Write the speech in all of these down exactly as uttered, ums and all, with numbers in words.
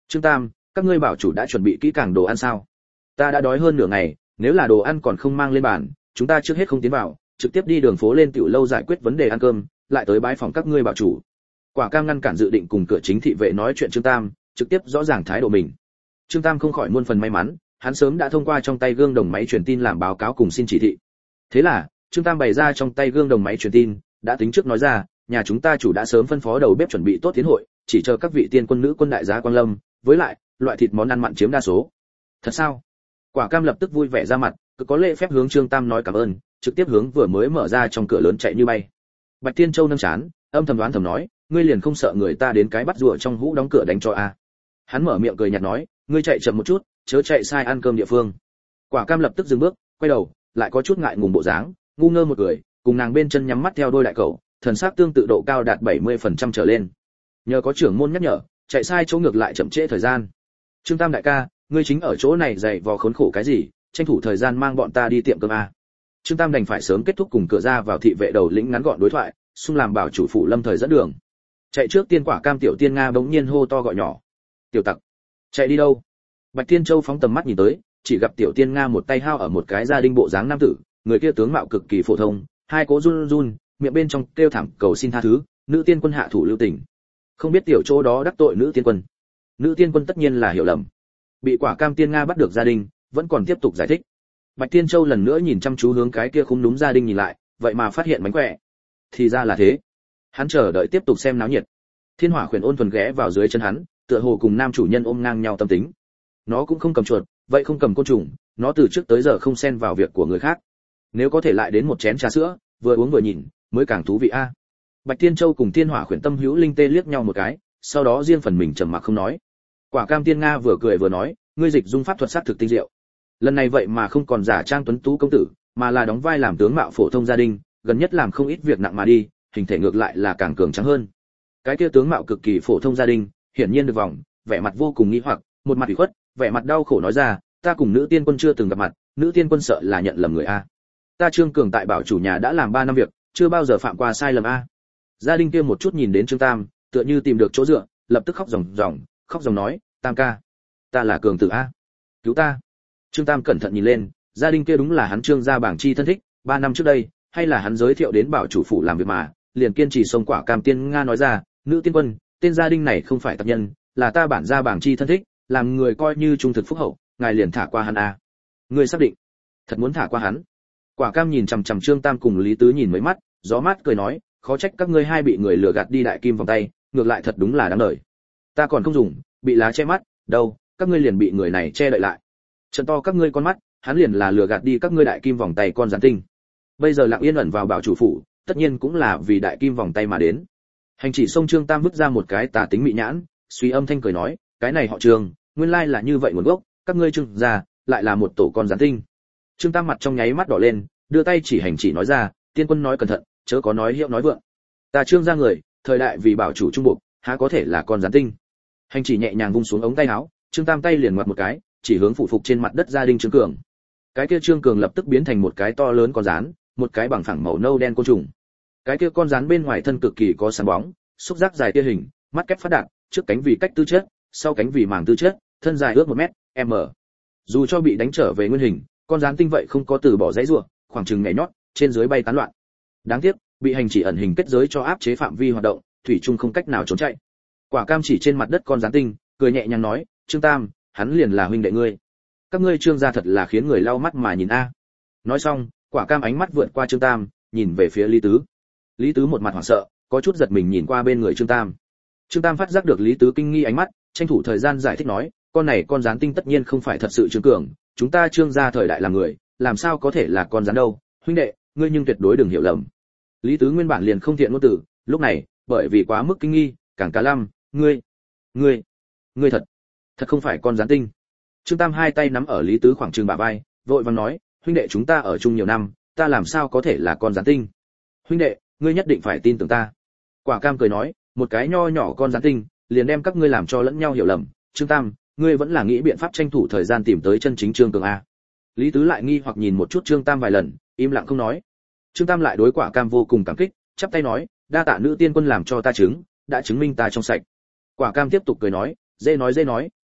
Trương Tam, các ngươi bảo chủ đã chuẩn bị kỹ càng đồ ăn sao? Ta đã đói hơn nửa ngày, nếu là đồ ăn còn không mang lên bàn, chúng ta trước hết không tiến vào, trực tiếp đi đường phố lên tiểu lâu giải quyết vấn đề ăn cơm, lại tới bái phòng các ngươi bảo chủ. Quả Cam ngăn cản dự định cùng cửa chính thị vệ nói chuyện Trương Tam, trực tiếp rõ ràng thái độ mình. Trương Tam không khỏi muôn phần may mắn, hắn sớm đã thông qua trong tay gương đồng máy truyền tin làm báo cáo cùng xin chỉ thị. Thế là, Trương Tam bày ra trong tay gương đồng máy truyền tin, đã tính trước nói ra, nhà chúng ta chủ đã sớm phân phó đầu bếp chuẩn bị tốt tiến hội, chỉ chờ các vị tiên quân nữ quân đại giá quang lâm, với lại, loại thịt món ăn mặn chiếm đa số. Thật sao? Quả Cam lập tức vui vẻ ra mặt, cứ có lễ phép hướng Trương Tam nói cảm ơn, trực tiếp hướng vừa mới mở ra trong cửa lớn chạy như bay. Bạch Tiên Châu nâng chán, âm thầm đoán thầm nói, ngươi liền không sợ người ta đến cái bắt rùa trong hũ đóng cửa đánh cho a? À? Hắn mở miệng cười nhạt nói, ngươi chạy chậm một chút, chớ chạy sai ăn cơm địa phương. Quả Cam lập tức dừng bước, quay đầu, lại có chút ngại ngùng bộ dáng, ngu ngơ một người, cùng nàng bên chân nhắm mắt theo đôi đại cẩu, thần sắc tương tự độ cao đạt bảy mươi phần trăm trở lên. Nhờ có trưởng môn nhắc nhở, chạy sai chỗ ngược lại chậm trễ thời gian. Trương Tam đại ca, ngươi chính ở chỗ này dày vò khốn khổ cái gì, tranh thủ thời gian mang bọn ta đi tiệm cơm a. Trương Tam đành phải sớm kết thúc cùng cửa ra vào thị vệ đầu lĩnh ngắn gọn đối thoại, xung làm bảo chủ phủ lâm thời dẫn đường. Chạy trước tiên Quả Cam tiểu tiên nga bỗng nhiên hô to gọi nhỏ. Tiểu tặc, chạy đi đâu? Bạch Tiên Châu phóng tầm mắt nhìn tới, chỉ gặp tiểu tiên nga một tay hao ở một cái gia đình bộ dáng nam tử, người kia tướng mạo cực kỳ phổ thông, hai cố run run, miệng bên trong kêu thảm cầu xin tha thứ, nữ tiên quân hạ thủ lưu tình. Không biết tiểu chỗ đó đắc tội nữ tiên quân. Nữ tiên quân tất nhiên là hiểu lầm. Bị Quả Cam tiên nga bắt được gia đình, vẫn còn tiếp tục giải thích. Bạch Tiên Châu lần nữa nhìn chăm chú hướng cái kia khúm núm gia đình nhìn lại, vậy mà phát hiện mánh khỏe. Thì ra là thế. Hắn chờ đợi tiếp tục xem náo nhiệt. Thiên Hỏa Khuyển ôn thuần ghé vào dưới chân hắn, tựa hồ cùng nam chủ nhân ôm ngang nhau tâm tính. Nó cũng không cầm chuột, vậy không cầm côn trùng, nó từ trước tới giờ không xen vào việc của người khác. Nếu có thể lại đến một chén trà sữa, vừa uống vừa nhìn, mới càng thú vị a. Bạch Tiên Châu cùng Thiên Hỏa Khuyển Tâm Hữu Linh Tê liếc nhau một cái, sau đó riêng phần mình trầm mặc không nói. Quả Cam tiên nga vừa cười vừa nói, ngươi dịch dung pháp thuật sát thực tinh diệu. Lần này vậy mà không còn giả trang tuấn tú công tử, mà là đóng vai làm tướng mạo phổ thông gia đình, gần nhất làm không ít việc nặng mà đi, hình thể ngược lại là càng cường tráng hơn. Cái kia tướng mạo cực kỳ phổ thông gia đình, hiển nhiên được vòng, vẻ mặt vô cùng nghi hoặc, một mặt ủy khuất, vẻ mặt đau khổ nói ra, ta cùng nữ tiên quân chưa từng gặp mặt, nữ tiên quân sợ là nhận lầm người a. Ta Trương Cường tại bảo chủ nhà đã làm ba năm việc, chưa bao giờ phạm qua sai lầm a. Gia đình kia một chút nhìn đến Trương Tam, tựa như tìm được chỗ dựa, lập tức khóc ròng ròng, khóc ròng nói, Tam ca, ta là Cường tử a, cứu ta. Trương Tam cẩn thận nhìn lên, gia đình kia đúng là hắn Trương gia bảng chi thân thích, ba năm trước đây, hay là hắn giới thiệu đến bảo chủ phủ làm việc mà, liền kiên trì xông Quả Cam tiên nga nói ra, nữ tiên quân, tên gia đình này không phải tập nhân, là ta bản gia bảng chi thân thích, làm người coi như trung thực phúc hậu, ngài liền thả qua hắn a. Ngươi xác định? Thật muốn thả qua hắn? Quả Cam nhìn chằm chằm Trương Tam cùng Lý Tứ nhìn mấy mắt, gió mát cười nói, khó trách các ngươi hai bị người lừa gạt đi đại kim vòng tay, ngược lại thật đúng là đáng đời. Ta còn không dùng, bị lá che mắt, đâu, các ngươi liền bị người này che đậy lại. Trận to các ngươi con mắt, hắn liền là lừa gạt đi các ngươi đại kim vòng tay con gián tinh. Bây giờ lặng yên ẩn vào bảo chủ phủ, tất nhiên cũng là vì đại kim vòng tay mà đến. Hành chỉ xông Trương Tam vứt ra một cái tà tính mị nhãn, suy âm thanh cười nói, cái này họ Trương, nguyên lai là như vậy nguồn gốc, các ngươi Trương gia lại là một tổ con gián tinh. Trương Tam mặt trong nháy mắt đỏ lên, đưa tay chỉ hành chỉ nói ra, tiên quân nói cẩn thận, chớ có nói hiệu nói vượng. Ta Trương gia người, thời đại vì bảo chủ trung bộ, há có thể là con gián tinh. Hành chỉ nhẹ nhàng vung xuống ống tay áo, Trương Tam tay liền ngoặt một cái, chỉ hướng phụ phục trên mặt đất gia đình Trương Cường. Cái kia Trương Cường lập tức biến thành một cái to lớn con rán, một cái bằng phẳng màu nâu đen côn trùng. Cái kia con rán bên ngoài thân cực kỳ có sáng bóng, xúc giác dài tia hình, mắt kép phát đạt, trước cánh vì cách tư chất, sau cánh vì màng tư chất, thân dài ước một mét, m. Dù cho bị đánh trở về nguyên hình, con rán tinh vậy không có từ bỏ dãy rủa, khoảng chừng nhảy nhót, trên dưới bay tán loạn. Đáng tiếc, bị hành chỉ ẩn hình kết giới cho áp chế phạm vi hoạt động, thủy chung không cách nào trốn chạy. Quả Cam chỉ trên mặt đất con rán tinh, cười nhẹ nhàng nói, Trương Tam, hắn liền là huynh đệ ngươi. Các ngươi Trương gia thật là khiến người lau mắt mà nhìn a. Nói xong, Quả Cam ánh mắt vượt qua Trương Tam, nhìn về phía Lý Tứ. Lý Tứ một mặt hoảng sợ, có chút giật mình nhìn qua bên người Trương Tam. Trương Tam phát giác được Lý Tứ kinh nghi ánh mắt, tranh thủ thời gian giải thích nói, con này con rán tinh tất nhiên không phải thật sự Trương Cường, chúng ta Trương gia thời đại là người, làm sao có thể là con rán đâu, huynh đệ, ngươi nhưng tuyệt đối đừng hiểu lầm. Lý Tứ nguyên bản liền không thiện ngôn từ, lúc này, bởi vì quá mức kinh nghi, càng cá lăm, ngươi, ngươi, ngươi thật, thật không phải con rán tinh. Trương Tam hai tay nắm ở Lý Tứ khoảng chừng bả vai, vội vàng nói, huynh đệ chúng ta ở chung nhiều năm, ta làm sao có thể là con rán tinh. Huynh đệ, ngươi nhất định phải tin tưởng ta. Quả Cam cười nói, một cái nho nhỏ con rán tinh, liền đem các ngươi làm cho lẫn nhau hiểu lầm. Trương Tam, ngươi vẫn là nghĩ biện pháp tranh thủ thời gian tìm tới chân chính Trương Cường a. Lý Tứ lại nghi hoặc nhìn một chút Trương Tam vài lần, im lặng không nói. Trương Tam lại đối Quả Cam vô cùng cảm kích, chắp tay nói, đa tạ nữ tiên quân làm cho ta chứng, đã chứng minh ta trong sạch. Quả Cam tiếp tục cười nói, dễ nói dễ nói,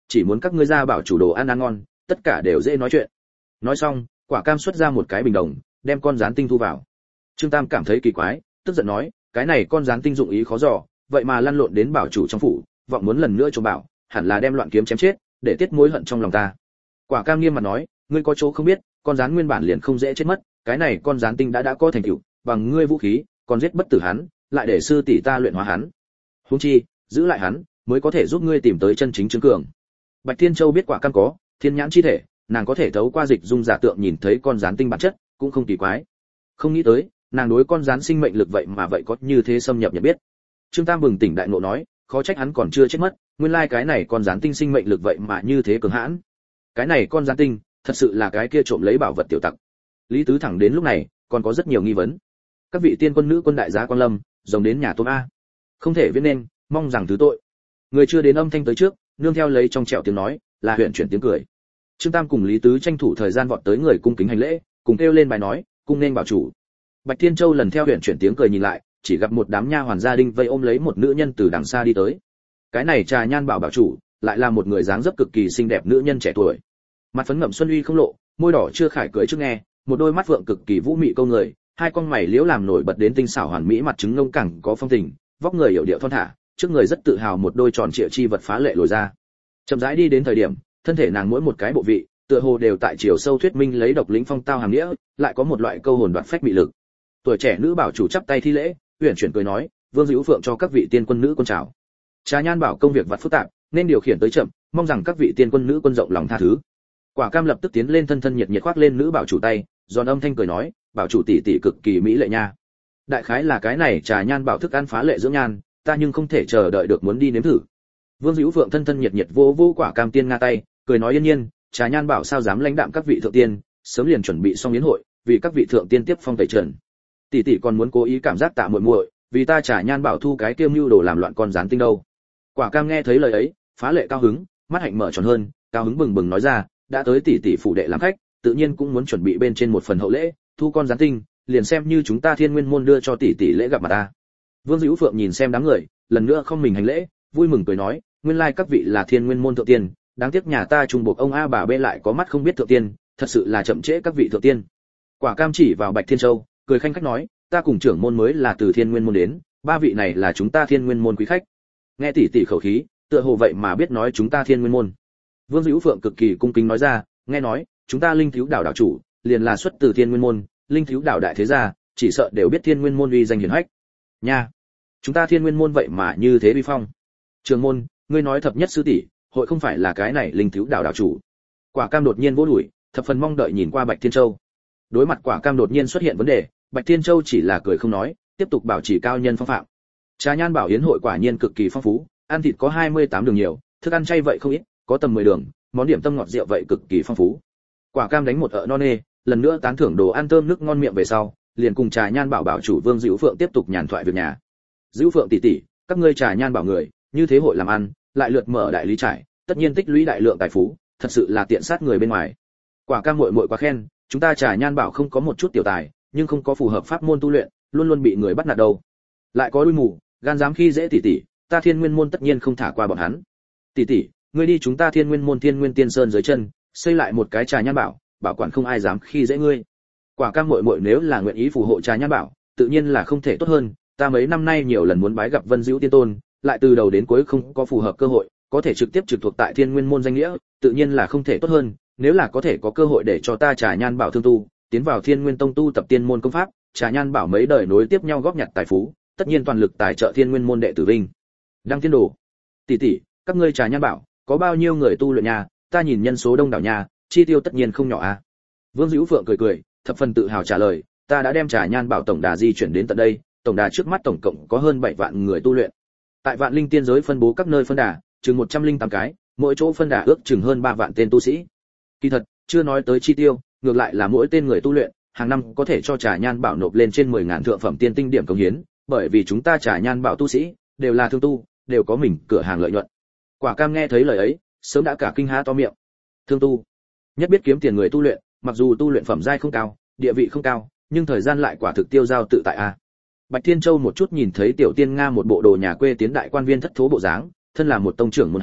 chỉ muốn các ngươi ra bảo chủ đồ ăn ăn ngon, tất cả đều dễ nói chuyện. Nói xong, Quả Cam xuất ra một cái bình đồng, đem con gián tinh thu vào. Trương Tam cảm thấy kỳ quái, tức giận nói, cái này con gián tinh dụng ý khó dò, vậy mà lăn lộn đến bảo chủ trong phủ, vọng muốn lần nữa trộm bảo, hẳn là đem loạn kiếm chém chết, để tiết mối hận trong lòng ta. Quả Cam nghiêm mặt nói, ngươi có chỗ không biết, con gián nguyên bản liền không dễ chết mất, cái này con gián tinh đã đã có thành tựu, bằng ngươi vũ khí, còn giết bất tử hắn, lại để sư tỷ ta luyện hóa hắn. Huống chi, giữ lại hắn, mới có thể giúp ngươi tìm tới chân chính chứng cường. Bạch Thiên Châu biết Quả Cam có thiên nhãn chi thể, nàng có thể thấu qua dịch dung giả tượng nhìn thấy con gián tinh bản chất, cũng không kỳ quái. Không nghĩ tới, nàng đối con gián sinh mệnh lực vậy mà vậy có như thế xâm nhập nhận biết. Trương Tam bừng tỉnh đại ngộ nói, khó trách hắn còn chưa chết mất, nguyên lai cái này con gián tinh sinh mệnh lực vậy mà như thế cường hãn. Cái này con gián tinh, thật sự là cái kia trộm lấy bảo vật tiểu tặc. Lý Tứ thẳng đến lúc này, còn có rất nhiều nghi vấn. Các vị tiên quân nữ quân đại giá Quan Lâm, rồng đến nhà tôm a. Không thể viết nên, mong rằng thứ tội. Người chưa đến âm thanh tới trước, nương theo lấy trong trẻo tiếng nói, là huyện chuyển tiếng cười. Trương Tam cùng Lý Tứ tranh thủ thời gian vọt tới người cung kính hành lễ, cùng kêu lên bài nói, cung nên bảo chủ. Bạch Thiên Châu lần theo huyện chuyển tiếng cười nhìn lại, chỉ gặp một đám nha hoàn gia đình vây ôm lấy một nữ nhân từ đằng xa đi tới. Cái này Trà Nhan bảo bảo chủ, lại là một người dáng dấp cực kỳ xinh đẹp nữ nhân trẻ tuổi. Mặt phấn ngậm xuân uy không lộ, môi đỏ chưa khải cưới trước nghe, một đôi mắt vượng cực kỳ vũ mị câu người, hai con mày liễu làm nổi bật đến tinh xảo hoàn mỹ mặt trứng ngông cẳng có phong tình, vóc người hiểu điệu thon thả, trước người rất tự hào một đôi tròn trịa chi vật phá lệ lồi ra. Chậm rãi đi đến thời điểm, thân thể nàng mỗi một cái bộ vị, tựa hồ đều tại chiều sâu thuyết minh lấy độc lĩnh phong tao hàm nghĩa, lại có một loại câu hồn đoạt phách mị lực. Tuổi trẻ nữ bảo chủ chắp tay thi lễ, uyển chuyển cười nói, Vương Dữu Phượng cho các vị tiên quân nữ quân chào. Trà Nhan bảo công việc vặt phức tạp, nên điều khiển tới chậm, mong rằng các vị tiên quân nữ quân rộng lòng tha thứ. Quả Cam lập tức tiến lên thân thân nhiệt nhiệt khoác lên nữ bảo chủ tay, giòn âm thanh cười nói, bảo chủ tỷ tỷ cực kỳ mỹ lệ nha. Đại khái là cái này Trà Nhan bảo thức ăn phá lệ dưỡng nhan, ta nhưng không thể chờ đợi được muốn đi nếm thử. Vương Dữu Phượng thân thân nhiệt nhiệt vô vô Quả Cam tiên nga tay, cười nói yên nhiên, Trà Nhan bảo sao dám lãnh đạm các vị thượng tiên, sớm liền chuẩn bị xong yến hội, vì các vị thượng tiên tiếp phong tẩy trần. Tỷ tỷ còn muốn cố ý cảm giác tạ muội muội, vì ta Trà Nhan bảo thu cái kiêm mưu đồ làm loạn con gián tinh đâu. Quả Cam nghe thấy lời ấy, phá lệ cao hứng, mắt hạnh mở tròn hơn, cao hứng bừng bừng nói ra, đã tới tỷ tỷ phủ đệ làm khách, tự nhiên cũng muốn chuẩn bị bên trên một phần hậu lễ, thu con gián tinh, liền xem như chúng ta Thiên Nguyên môn đưa cho tỷ tỷ lễ gặp mặt ta. Vương Dữu Phượng nhìn xem đám người, lần nữa không mình hành lễ, vui mừng cười nói, nguyên lai các vị là Thiên Nguyên môn thượng tiên, đáng tiếc nhà ta trung buộc ông a bà b lại có mắt không biết thượng tiên, thật sự là chậm trễ các vị thượng tiên. Quả Cam chỉ vào Bạch Thiên Châu, cười khanh khách nói, ta cùng trưởng môn mới là từ Thiên Nguyên môn đến, ba vị này là chúng ta Thiên Nguyên môn quý khách. Nghe tỷ tỷ khẩu khí, tựa hồ vậy mà biết nói chúng ta Thiên Nguyên môn. Vương Dữu Phượng cực kỳ cung kính nói ra, nghe nói, chúng ta Linh Thiếu đảo đảo chủ, liền là xuất từ Thiên Nguyên môn, Linh Thiếu đảo đại thế gia, chỉ sợ đều biết Thiên Nguyên môn uy danh hiển hách. Nha, chúng ta Thiên Nguyên môn vậy mà như thế uy phong. Trường môn, ngươi nói thập nhất sư tỷ, hội không phải là cái này Linh Thiếu đảo đảo chủ. Quả Cam đột nhiên vỗ đùi, thập phần mong đợi nhìn qua Bạch Thiên Châu. Đối mặt Quả Cam đột nhiên xuất hiện vấn đề, Bạch Thiên Châu chỉ là cười không nói, tiếp tục bảo trì cao nhân phong phạm. Trà Nhan bảo yến hội quả nhiên cực kỳ phong phú, ăn thịt có hai mươi tám đường nhiều, thức ăn chay vậy không ít, có tầm mười đường, món điểm tâm ngọt rượu vậy cực kỳ phong phú. Quả Cam đánh một ợ non nê, lần nữa tán thưởng đồ ăn thơm nước ngon miệng về sau, liền cùng Trà Nhan bảo bảo chủ Vương Dữu Phượng tiếp tục nhàn thoại việc nhà. Dữu Phượng tỷ tỷ, các ngươi Trà Nhan bảo người, như thế hội làm ăn, lại lượt mở đại lý trại, tất nhiên tích lũy đại lượng tài phú, thật sự là tiện sát người bên ngoài. Quả Cam muội muội quá khen, chúng ta Trà Nhan bảo không có một chút tiểu tài, nhưng không có phù hợp pháp môn tu luyện, luôn luôn bị người bắt nạt đâu. Lại có đuôi mù, gan dám khi dễ tỷ tỷ, ta Thiên Nguyên môn tất nhiên không thả qua bọn hắn. Tỷ tỷ, ngươi đi chúng ta Thiên Nguyên môn Thiên Nguyên Tiên Sơn dưới chân, xây lại một cái Trà Nhan bảo, bảo quản không ai dám khi dễ ngươi. Quả Cam muội muội nếu là nguyện ý phù hộ Trà Nhan bảo, tự nhiên là không thể tốt hơn, ta mấy năm nay nhiều lần muốn bái gặp Vân Dữu Tiên Tôn, lại từ đầu đến cuối không có phù hợp cơ hội, có thể trực tiếp trực thuộc tại Thiên Nguyên môn danh nghĩa, tự nhiên là không thể tốt hơn, nếu là có thể có cơ hội để cho ta Trà Nhan bảo thương tu, tiến vào Thiên Nguyên tông tu tập tiên môn công pháp, Trà Nhan bảo mấy đời nối tiếp nhau góp nhặt tài phú, tất nhiên toàn lực tài trợ Thiên Nguyên môn đệ tử vinh. Đăng tiên đồ. Tỷ tỷ, các ngươi Trà Nhan bảo, có bao nhiêu người tu luyện nhà, ta nhìn nhân số đông đảo nhà, chi tiêu tất nhiên không nhỏ à. Vương Dữu Phượng cười cười, thập phần tự hào trả lời, ta đã đem Trà Nhan bảo tổng đà di chuyển đến tận đây, tổng đà trước mắt tổng cộng có hơn bảy vạn người tu luyện. Tại Vạn Linh tiên giới phân bố các nơi phân đà, chừng một trăm lẻ tám cái, mỗi chỗ phân đà ước chừng hơn ba vạn tên tu sĩ. Kỳ thật, chưa nói tới chi tiêu, ngược lại là mỗi tên người tu luyện, hàng năm có thể cho Trà Nhan bảo nộp lên trên mười ngàn thượng phẩm tiên tinh điểm công hiến, bởi vì chúng ta Trà Nhan bảo tu sĩ đều là thương tu, đều có mình cửa hàng lợi nhuận. Quả Cam nghe thấy lời ấy, sớm đã cả kinh há to miệng. Thương tu, nhất biết kiếm tiền người tu luyện, mặc dù tu luyện phẩm giai không cao, địa vị không cao, nhưng thời gian lại quả thực tiêu dao tự tại a. Bạch Thiên Châu một chút nhìn thấy tiểu tiên Nga một bộ đồ nhà quê tiến đại quan viên thất thố bộ dáng, thân là một tông trưởng muốn hắn,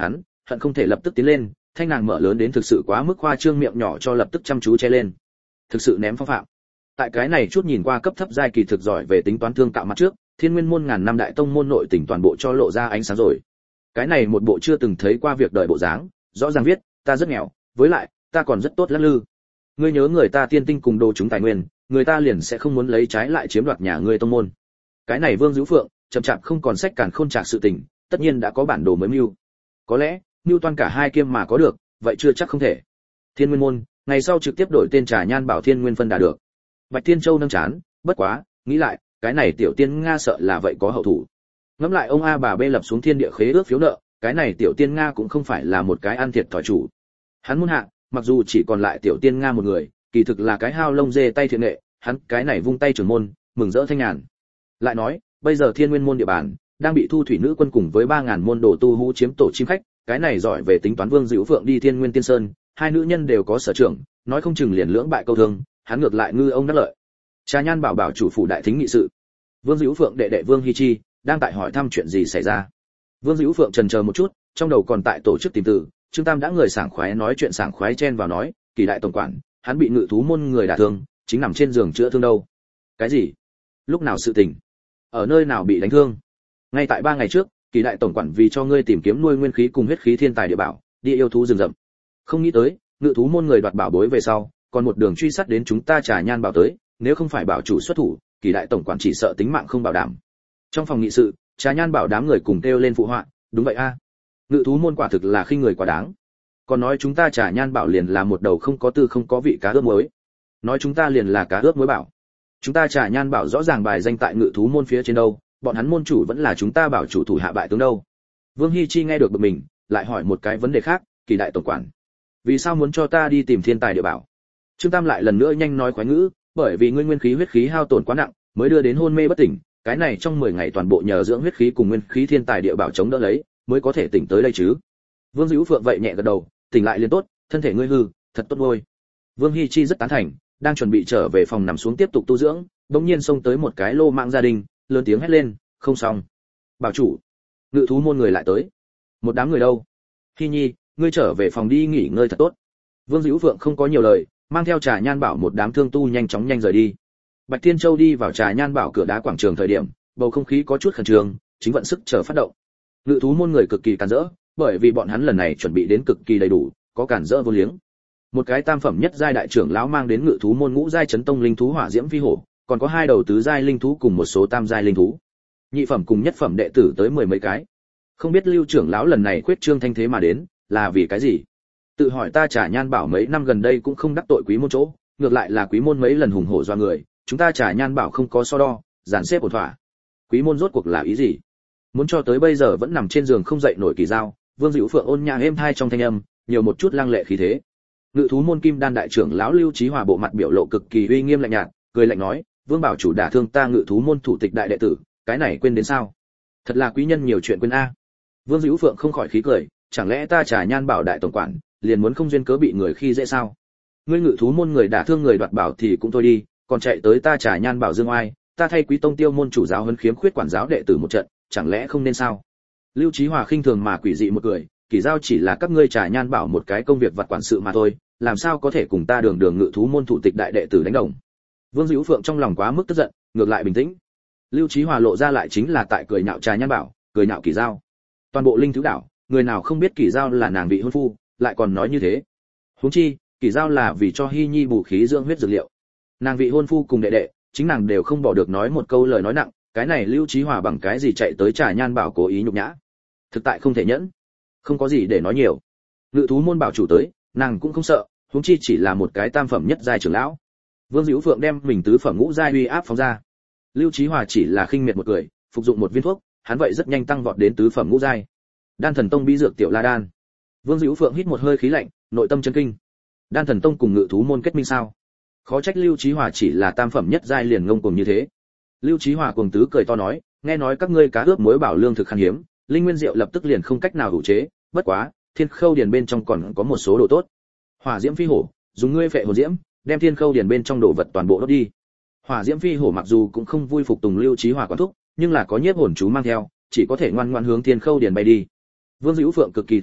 hận không thể lập tức tiến lên, thanh nàng mở lớn đến thực sự quá mức khoa trương miệng nhỏ cho lập tức chăm chú che lên. Thực sự ném phong phạm. Tại cái này chút nhìn qua cấp thấp giai kỳ thực giỏi về tính toán thương cạo mặt trước, Thiên Nguyên môn ngàn năm đại tông môn nội tình toàn bộ cho lộ ra ánh sáng rồi. Cái này một bộ chưa từng thấy qua việc đời bộ dáng, rõ ràng viết, ta rất nghèo, với lại, ta còn rất tốt lắc lư. Ngươi nhớ người ta tiên tinh cùng đồ chúng tài nguyên, người ta liền sẽ không muốn lấy trái lại chiếm đoạt nhà ngươi tông môn. Cái này Vương Dữu Phượng, chậm chạp không còn sách càn khôn trạc sự tình, tất nhiên đã có bản đồ mới mưu. Có lẽ, mưu toan cả hai kiêm mà có được, vậy chưa chắc không thể. Thiên Nguyên môn, ngày sau trực tiếp đổi tên Trà Nhan Bảo Thiên Nguyên phân đã được. Bạch Thiên Châu nâng chán, bất quá, nghĩ lại, cái này tiểu tiên Nga sợ là vậy có hậu thủ. Ngẫm lại ông a bà b lập xuống thiên địa khế ước phiếu nợ, cái này tiểu tiên Nga cũng không phải là một cái ăn thiệt thòi chủ. Hắn muốn hạ, mặc dù chỉ còn lại tiểu tiên Nga một người, kỳ thực là cái hao lông dê tay thiện nghệ, hắn cái này vung tay trưởng môn, mừng rỡ thanh nhàn. Lại nói, bây giờ Thiên Nguyên môn địa bàn đang bị Thu Thủy nữ quân cùng với ba ngàn môn đồ tu hú chiếm tổ chim khách, cái này giỏi về tính toán Vương Dữu Phượng đi Thiên Nguyên Tiên Sơn, hai nữ nhân đều có sở trưởng, nói không chừng liền lưỡng bại câu thương, hắn ngược lại ngư ông đắc lợi. Trà Nhan Bảo bảo chủ phủ đại thính nghị sự. Vương Dữu Phượng đệ đệ Vương Hi Chi đang tại hỏi thăm chuyện gì xảy ra. Vương Dữu Phượng chần chờ một chút, trong đầu còn tại tổ chức tìm từ, Trương Tam đã người sảng khoái nói chuyện sảng khoái chen vào nói, Kỳ đại tổng quản, hắn bị ngự thú môn người đả thương, chính nằm trên giường chữa thương đâu. Cái gì? Lúc nào sự tình? Ở nơi nào bị đánh thương? Ngay tại ba ngày trước, Kỳ đại tổng quản vì cho ngươi tìm kiếm nuôi nguyên khí cùng huyết khí thiên tài địa bảo, đi yêu thú rừng rậm. Không nghĩ tới, ngự thú môn người đoạt bảo bối về sau, còn một đường truy sát đến chúng ta Trà Nhan Bảo tới, nếu không phải bảo chủ xuất thủ, Kỳ đại tổng quản chỉ sợ tính mạng không bảo đảm. Trong phòng nghị sự, Trà Nhan Bảo đám người cùng kêu lên phụ họa, đúng vậy a. Ngự thú môn quả thực là khinh người quá đáng. Còn nói chúng ta Trà Nhan Bảo liền là một đầu không có tư không có vị cá ướp muối. Nói chúng ta liền là cá ướp muối bảo. Chúng ta Trà Nhan Bảo rõ ràng bài danh tại ngự thú môn phía trên đâu, bọn hắn môn chủ vẫn là chúng ta bảo chủ thủ hạ bại tướng đâu. Vương Hi Chi nghe được bực mình, lại hỏi một cái vấn đề khác, Kỳ đại tổng quản, vì sao muốn cho ta đi tìm thiên tài địa bảo? Trương Tam lại lần nữa nhanh nói khoái ngữ, bởi vì ngươi nguyên khí huyết khí hao tổn quá nặng, mới đưa đến hôn mê bất tỉnh, cái này trong mười ngày toàn bộ nhờ dưỡng huyết khí cùng nguyên khí thiên tài địa bảo chống đỡ lấy, mới có thể tỉnh tới đây chứ. Vương Dữu Phượng vậy nhẹ gật đầu, tỉnh lại liền tốt, thân thể ngươi hư, thật tốt ngôi. Vương Hi Chi rất tán thành, đang chuẩn bị trở về phòng nằm xuống tiếp tục tu dưỡng, bỗng nhiên xông tới một cái lô mạng gia đình, lớn tiếng hét lên, không xong. Bảo chủ, ngự thú môn người lại tới. Một đám người đâu? Hi Nhi, ngươi trở về phòng đi nghỉ ngơi thật tốt. Vương Dữu Phượng không có nhiều lời, mang theo Trà Nhan Bảo một đám thương tu nhanh chóng nhanh rời đi. Bạch Thiên Châu đi vào Trà Nhan Bảo cửa đá quảng trường thời điểm, bầu không khí có chút khẩn trương, chính vận sức chờ phát động. Ngự thú môn người cực kỳ càn rỡ, bởi vì bọn hắn lần này chuẩn bị đến cực kỳ đầy đủ, có cản rỡ vô liếng. Một cái tam phẩm nhất giai đại trưởng lão mang đến ngự thú môn ngũ giai chấn tông linh thú hỏa diễm phi hổ, còn có hai đầu tứ giai linh thú cùng một số tam giai linh thú. Nhị phẩm cùng nhất phẩm đệ tử tới mười mấy cái. Không biết Lưu trưởng lão lần này khuyết trương thanh thế mà đến, là vì cái gì? Tự hỏi ta Trà Nhan Bảo mấy năm gần đây cũng không đắc tội quý môn chỗ, ngược lại là quý môn mấy lần hùng hổ doa người, chúng ta Trà Nhan Bảo không có so đo, dàn xếp ổn thỏa. Quý môn rốt cuộc là ý gì? Muốn cho tới bây giờ vẫn nằm trên giường không dậy nổi Kỳ Dao, Vương Dữu Phượng ôn nhã êm thai trong thanh âm, nhiều một chút lăng lệ khí thế. Ngự thú môn Kim Đan đại trưởng lão Lưu Chí Hòa bộ mặt biểu lộ cực kỳ uy nghiêm lạnh nhạt, cười lạnh nói, Vương bảo chủ đả thương ta ngự thú môn thủ tịch đại đệ tử, cái này quên đến sao? Thật là quý nhân nhiều chuyện quên a. Vương Dữu Phượng không khỏi khí cười, chẳng lẽ ta Trà Nhan Bảo đại tổng quản, liền muốn không duyên cớ bị người khi dễ sao? Ngươi ngự thú môn người đả thương người đoạt bảo thì cũng thôi đi, còn chạy tới ta Trà Nhan Bảo dương oai, ta thay quý tông tiêu môn chủ giáo huấn khiếm khuyết quản giáo đệ tử một trận, chẳng lẽ không nên sao? Lưu Chí Hòa khinh thường mà quỷ dị một cười, Kỳ Dao chỉ là các ngươi Trà Nhan Bảo một cái công việc vặt quản sự mà thôi, làm sao có thể cùng ta đường đường ngự thú môn thủ tịch đại đệ tử đánh đồng? Vương Dữu Phượng trong lòng quá mức tức giận, ngược lại bình tĩnh. Lưu Chí Hòa lộ ra lại chính là tại cười nhạo Trà Nhan Bảo, cười nhạo Kỳ Dao. Toàn bộ linh thú đảo, người nào không biết Kỳ Dao là nàng vị hôn phu, lại còn nói như thế. Huống chi, Kỳ Dao là vì cho Hi Nhi bổ khí dưỡng huyết dược liệu. Nàng vị hôn phu cùng đệ đệ, chính nàng đều không bỏ được nói một câu lời nói nặng, cái này Lưu Chí Hòa bằng cái gì chạy tới Trà Nhan Bảo cố ý nhục nhã? Thực tại không thể nhẫn. Không có gì để nói nhiều. Ngự thú môn bảo chủ tới, nàng cũng không sợ, huống chi chỉ là một cái tam phẩm nhất giai trưởng lão. Vương Dữu Phượng đem mình tứ phẩm ngũ giai uy áp phóng ra. Lưu Chí Hòa chỉ là khinh miệt một cười, phục dụng một viên thuốc, hắn vậy rất nhanh tăng vọt đến tứ phẩm ngũ giai. Đan Thần Tông bí dược tiểu La Đan. Vương Dữu Phượng hít một hơi khí lạnh, nội tâm chấn kinh. Đan Thần Tông cùng ngự thú môn kết minh sao? Khó trách Lưu Chí Hòa chỉ là tam phẩm nhất giai liền ngông cuồng như thế. Lưu Chí Hòa cuồng tứ cười to nói, nghe nói các ngươi cá ướp muối bảo lương thực khan hiếm, linh nguyên rượu lập tức liền không cách nào hữu chế, bất quá, Thiên Khâu điền bên trong còn có một số đồ tốt. Hỏa Diễm Phi Hổ, dùng ngươi phệ hồn diễm, đem Thiên Khâu điền bên trong đồ vật toàn bộ đốt đi. Hỏa Diễm Phi Hổ mặc dù cũng không vui phục tùng Lưu Chí Hòa quản thúc, nhưng là có nhiếp hồn chú mang theo, chỉ có thể ngoan ngoãn hướng Thiên Khâu điền bay đi. Vương Dữu Phượng cực kỳ tức giận,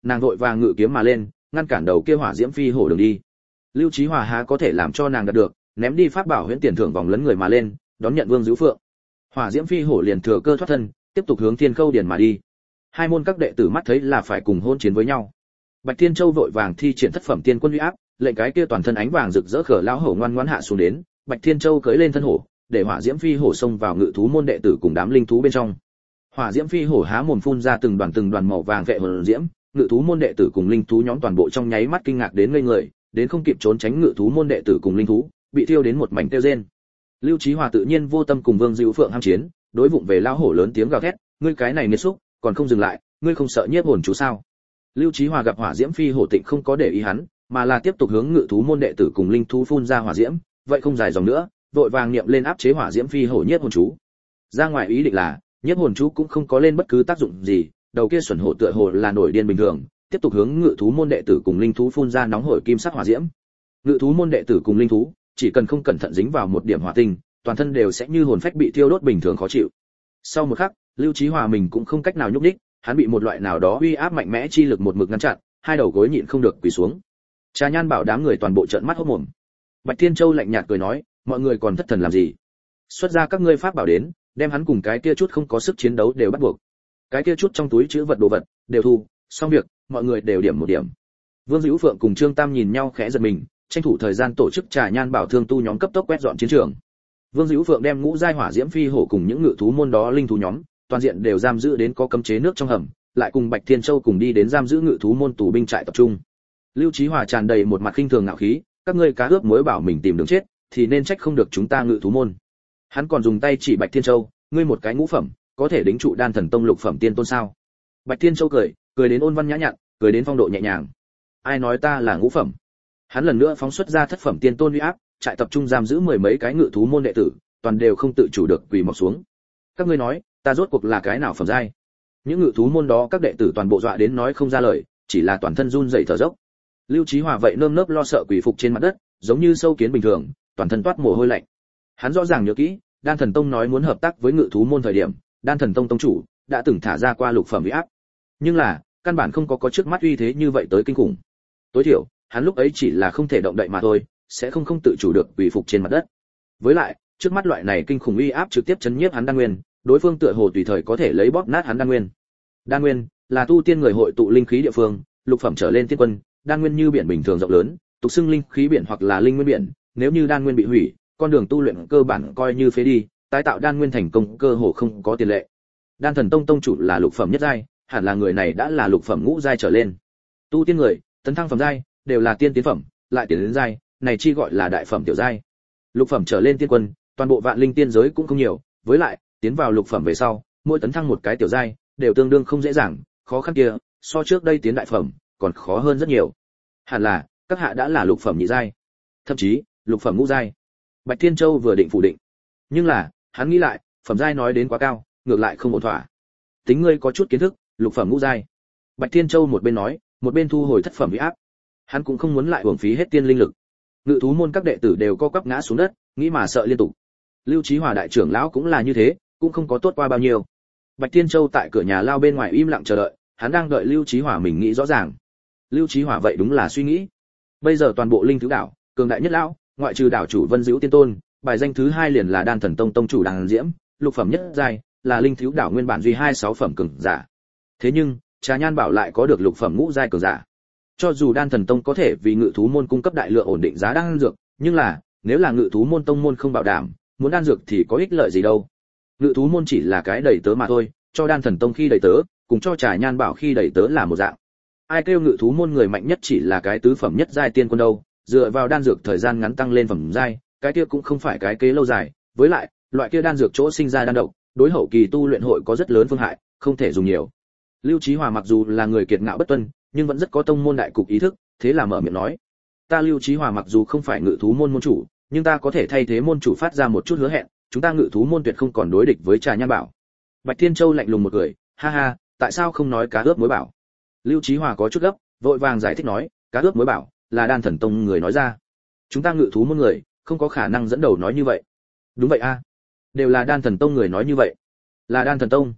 nàng vội vàng ngự kiếm mà lên, ngăn cản đầu kia hỏa diễm phi hổ đường đi. Lưu Chí Hòa há có thể làm cho nàng đạt được, ném đi pháp bảo huyễn tiền thưởng vòng lấn người mà lên, đón nhận Vương Dữu Phượng. Hỏa diễm phi hổ liền thừa cơ thoát thân, tiếp tục hướng Thiên Khâu Điền mà đi. Hai môn các đệ tử mắt thấy là phải cùng hôn chiến với nhau. Bạch Thiên Châu vội vàng thi triển thất phẩm tiên quân uy áp, lệnh cái kia toàn thân ánh vàng rực rỡ khở lão hổ ngoan ngoãn hạ xuống đến. Bạch Thiên Châu cưỡi lên thân hổ, để hỏa diễm phi hổ xông vào ngự thú môn đệ tử cùng đám linh thú bên trong. Hỏa diễm phi hổ há mồm phun ra từng đoàn từng đoàn màu vàng vệ hồn diễm, ngự thú môn đệ tử cùng linh thú nhóm toàn bộ trong nháy mắt kinh ngạc đến ngây người, đến không kịp trốn tránh ngự thú môn đệ tử cùng linh thú, bị thiêu đến một mảnh tiêu rên. Lưu Chí Hòa tự nhiên vô tâm cùng Vương Dữu Phượng ham chiến, đối vụng về lão hổ lớn tiếng gào thét, ngươi cái này nghiệt xúc, còn không dừng lại, ngươi không sợ nhiếp hồn chú sao? Lưu Chí Hòa gặp hỏa diễm phi hổ tịnh không có để ý hắn, mà là tiếp tục hướng ngự thú môn đệ tử cùng linh thú phun ra hỏa diễm, vậy không dài dòng nữa, vội vàng niệm lên áp chế hỏa diễm phi hổ nhiếp hồn chú. Ra ngoài ý định là, nhiếp hồn chú cũng không có lên bất cứ tác dụng gì, đầu kia xuẩn hổ tựa hồ là nổi điên bình thường, tiếp tục hướng ngự thú môn đệ tử cùng linh thú phun ra nóng hổi kim sắc hỏa diễm. Ngự thú môn đệ tử cùng linh thú, chỉ cần không cẩn thận dính vào một điểm hỏa tinh, toàn thân đều sẽ như hồn phách bị thiêu đốt bình thường khó chịu. Sau một khắc, Lưu Chí Hòa mình cũng không cách nào nhúc nhích, hắn bị một loại nào đó uy áp mạnh mẽ chi lực một mực ngăn chặn, hai đầu gối nhịn không được quỳ xuống. Trà Nhan bảo đám người toàn bộ trợn mắt hốt mồm. Bạch Thiên Châu lạnh nhạt cười nói, mọi người còn thất thần làm gì? Xuất ra các ngươi pháp bảo đến, đem hắn cùng cái kia chút không có sức chiến đấu đều bắt buộc. Cái kia chút trong túi chứa vật đồ vật đều thu, xong việc, mọi người đều điểm một điểm. Vương Dữu Phượng cùng Trương Tam nhìn nhau khẽ giật mình, tranh thủ thời gian tổ chức Trà Nhan bảo thương tu nhóm cấp tốc quét dọn chiến trường. Vương Dữu Phượng đem ngũ giai hỏa diễm phi hổ cùng những ngự thú môn đó linh thú nhóm, toàn diện đều giam giữ đến có cấm chế nước trong hầm, lại cùng Bạch Thiên Châu cùng đi đến giam giữ ngự thú môn tù binh trại tập trung. Lưu Chí Hòa tràn đầy một mặt khinh thường ngạo khí, các ngươi cá ướp muối bảo mình tìm đường chết, thì nên trách không được chúng ta ngự thú môn. Hắn còn dùng tay chỉ Bạch Thiên Châu, ngươi một cái ngũ phẩm, có thể đính trụ Đan Thần Tông lục phẩm tiên tôn sao? Bạch Thiên Châu cười, cười đến ôn văn nhã nhặn, cười đến phong độ nhẹ nhàng. Ai nói ta là ngũ phẩm? Hắn lần nữa phóng xuất ra thất phẩm tiên tôn uy áp, trại tập trung giam giữ mười mấy cái ngự thú môn đệ tử, toàn đều không tự chủ được quỳ mọp xuống. Các ngươi nói, ta rốt cuộc là cái nào phẩm giai? Những ngự thú môn đó các đệ tử toàn bộ dọa đến nói không ra lời, chỉ là toàn thân run rẩy thở dốc. Lưu Chí Hòa vậy nơm nớp lo sợ quỳ phục trên mặt đất, giống như sâu kiến bình thường, toàn thân toát mồ hôi lạnh. Hắn rõ ràng nhớ kỹ, Đan Thần Tông nói muốn hợp tác với ngự thú môn thời điểm, Đan Thần Tông tông chủ đã từng thả ra qua lục phẩm uy áp. Nhưng là, căn bản không có có trước mắt uy thế như vậy tới kinh khủng. Tối thiểu, hắn lúc ấy chỉ là không thể động đậy mà thôi, sẽ không không tự chủ được quỳ phục trên mặt đất. Với lại, trước mắt loại này kinh khủng uy áp trực tiếp chấn nhiếp hắn đan nguyên, đối phương tựa hồ tùy thời có thể lấy bóp nát hắn đan nguyên. Đan nguyên là tu tiên người hội tụ linh khí địa phương, lục phẩm trở lên tiên quân, đan nguyên như biển bình thường rộng lớn, tục xưng linh khí biển hoặc là linh nguyên biển, nếu như đan nguyên bị hủy, con đường tu luyện cơ bản coi như phế đi, tái tạo đan nguyên thành công cơ hồ không có tiền lệ. Đan Thần Tông tông chủ là lục phẩm nhất giai, hẳn là người này đã là lục phẩm ngũ giai trở lên. Tu tiên người, tấn thăng phẩm giai đều là tiên tiến phẩm, lại tiến đến giai, này chi gọi là đại phẩm tiểu giai. Lục phẩm trở lên tiên quân, toàn bộ vạn linh tiên giới cũng không nhiều, với lại, tiến vào lục phẩm về sau, mỗi tấn thăng một cái tiểu giai, đều tương đương không dễ dàng, khó khăn kia, so trước đây tiến đại phẩm, còn khó hơn rất nhiều. Hẳn là, các hạ đã là lục phẩm nhị giai, thậm chí, lục phẩm ngũ giai. Bạch Thiên Châu vừa định phủ định, nhưng là, hắn nghĩ lại, phẩm giai nói đến quá cao, ngược lại không ổn thỏa. Tính ngươi có chút kiến thức, lục phẩm ngũ giai. Bạch Thiên Châu một bên nói, một bên thu hồi thất phẩm uy áp. Hắn cũng không muốn lại uổng phí hết tiên linh lực. Ngự thú môn các đệ tử đều co quắp ngã xuống đất, nghĩ mà sợ liên tục. Lưu Chí Hòa đại trưởng lão cũng là như thế, cũng không có tốt qua bao nhiêu. Bạch Thiên Châu tại cửa nhà lao bên ngoài im lặng chờ đợi, hắn đang đợi Lưu Chí Hòa mình nghĩ rõ ràng. Lưu Chí Hòa vậy đúng là suy nghĩ. Bây giờ toàn bộ linh thứ đảo, cường đại nhất lão, ngoại trừ đảo chủ Vân Dữu Tiên Tôn, bài danh thứ hai liền là Đan Thần Tông tông chủ Đan Diễm, lục phẩm nhất giai, là linh thiếu đảo nguyên bản duy hai sáu phẩm cường giả. Thế nhưng, Trà Nhan bảo lại có được lục phẩm ngũ giai cường giả. Cho dù Đan Thần Tông có thể vì ngự thú môn cung cấp đại lượng ổn định giá đan dược, nhưng là, nếu là ngự thú môn tông môn không bảo đảm, muốn đan dược thì có ích lợi gì đâu. Ngự thú môn chỉ là cái đầy tớ mà thôi, cho Đan Thần Tông khi đầy tớ, cùng cho Trà Nhan bảo khi đầy tớ là một dạng. Ai kêu ngự thú môn người mạnh nhất chỉ là cái tứ phẩm nhất giai tiên quân đâu, dựa vào đan dược thời gian ngắn tăng lên phẩm giai, cái kia cũng không phải cái kế lâu dài, với lại, loại kia đan dược chỗ sinh ra đan độc, đối hậu kỳ tu luyện hội có rất lớn phương hại, không thể dùng nhiều. Lưu Chí Hòa mặc dù là người kiệt ngạo bất tuân, nhưng vẫn rất có tông môn đại cục ý thức, thế là mở miệng nói: "Ta Lưu Chí Hòa mặc dù không phải ngự thú môn môn chủ, nhưng ta có thể thay thế môn chủ phát ra một chút hứa hẹn, chúng ta ngự thú môn tuyệt không còn đối địch với Trà Nhan bảo." Bạch Thiên Châu lạnh lùng một cười: "Ha ha, tại sao không nói cá ướp muối bảo?" Lưu Chí Hòa có chút gấp, vội vàng giải thích nói: "Cá ướp muối bảo là Đan Thần Tông người nói ra, chúng ta ngự thú môn người không có khả năng dẫn đầu nói như vậy." "Đúng vậy a, đều là Đan Thần Tông người nói như vậy." "Là Đan Thần Tông?"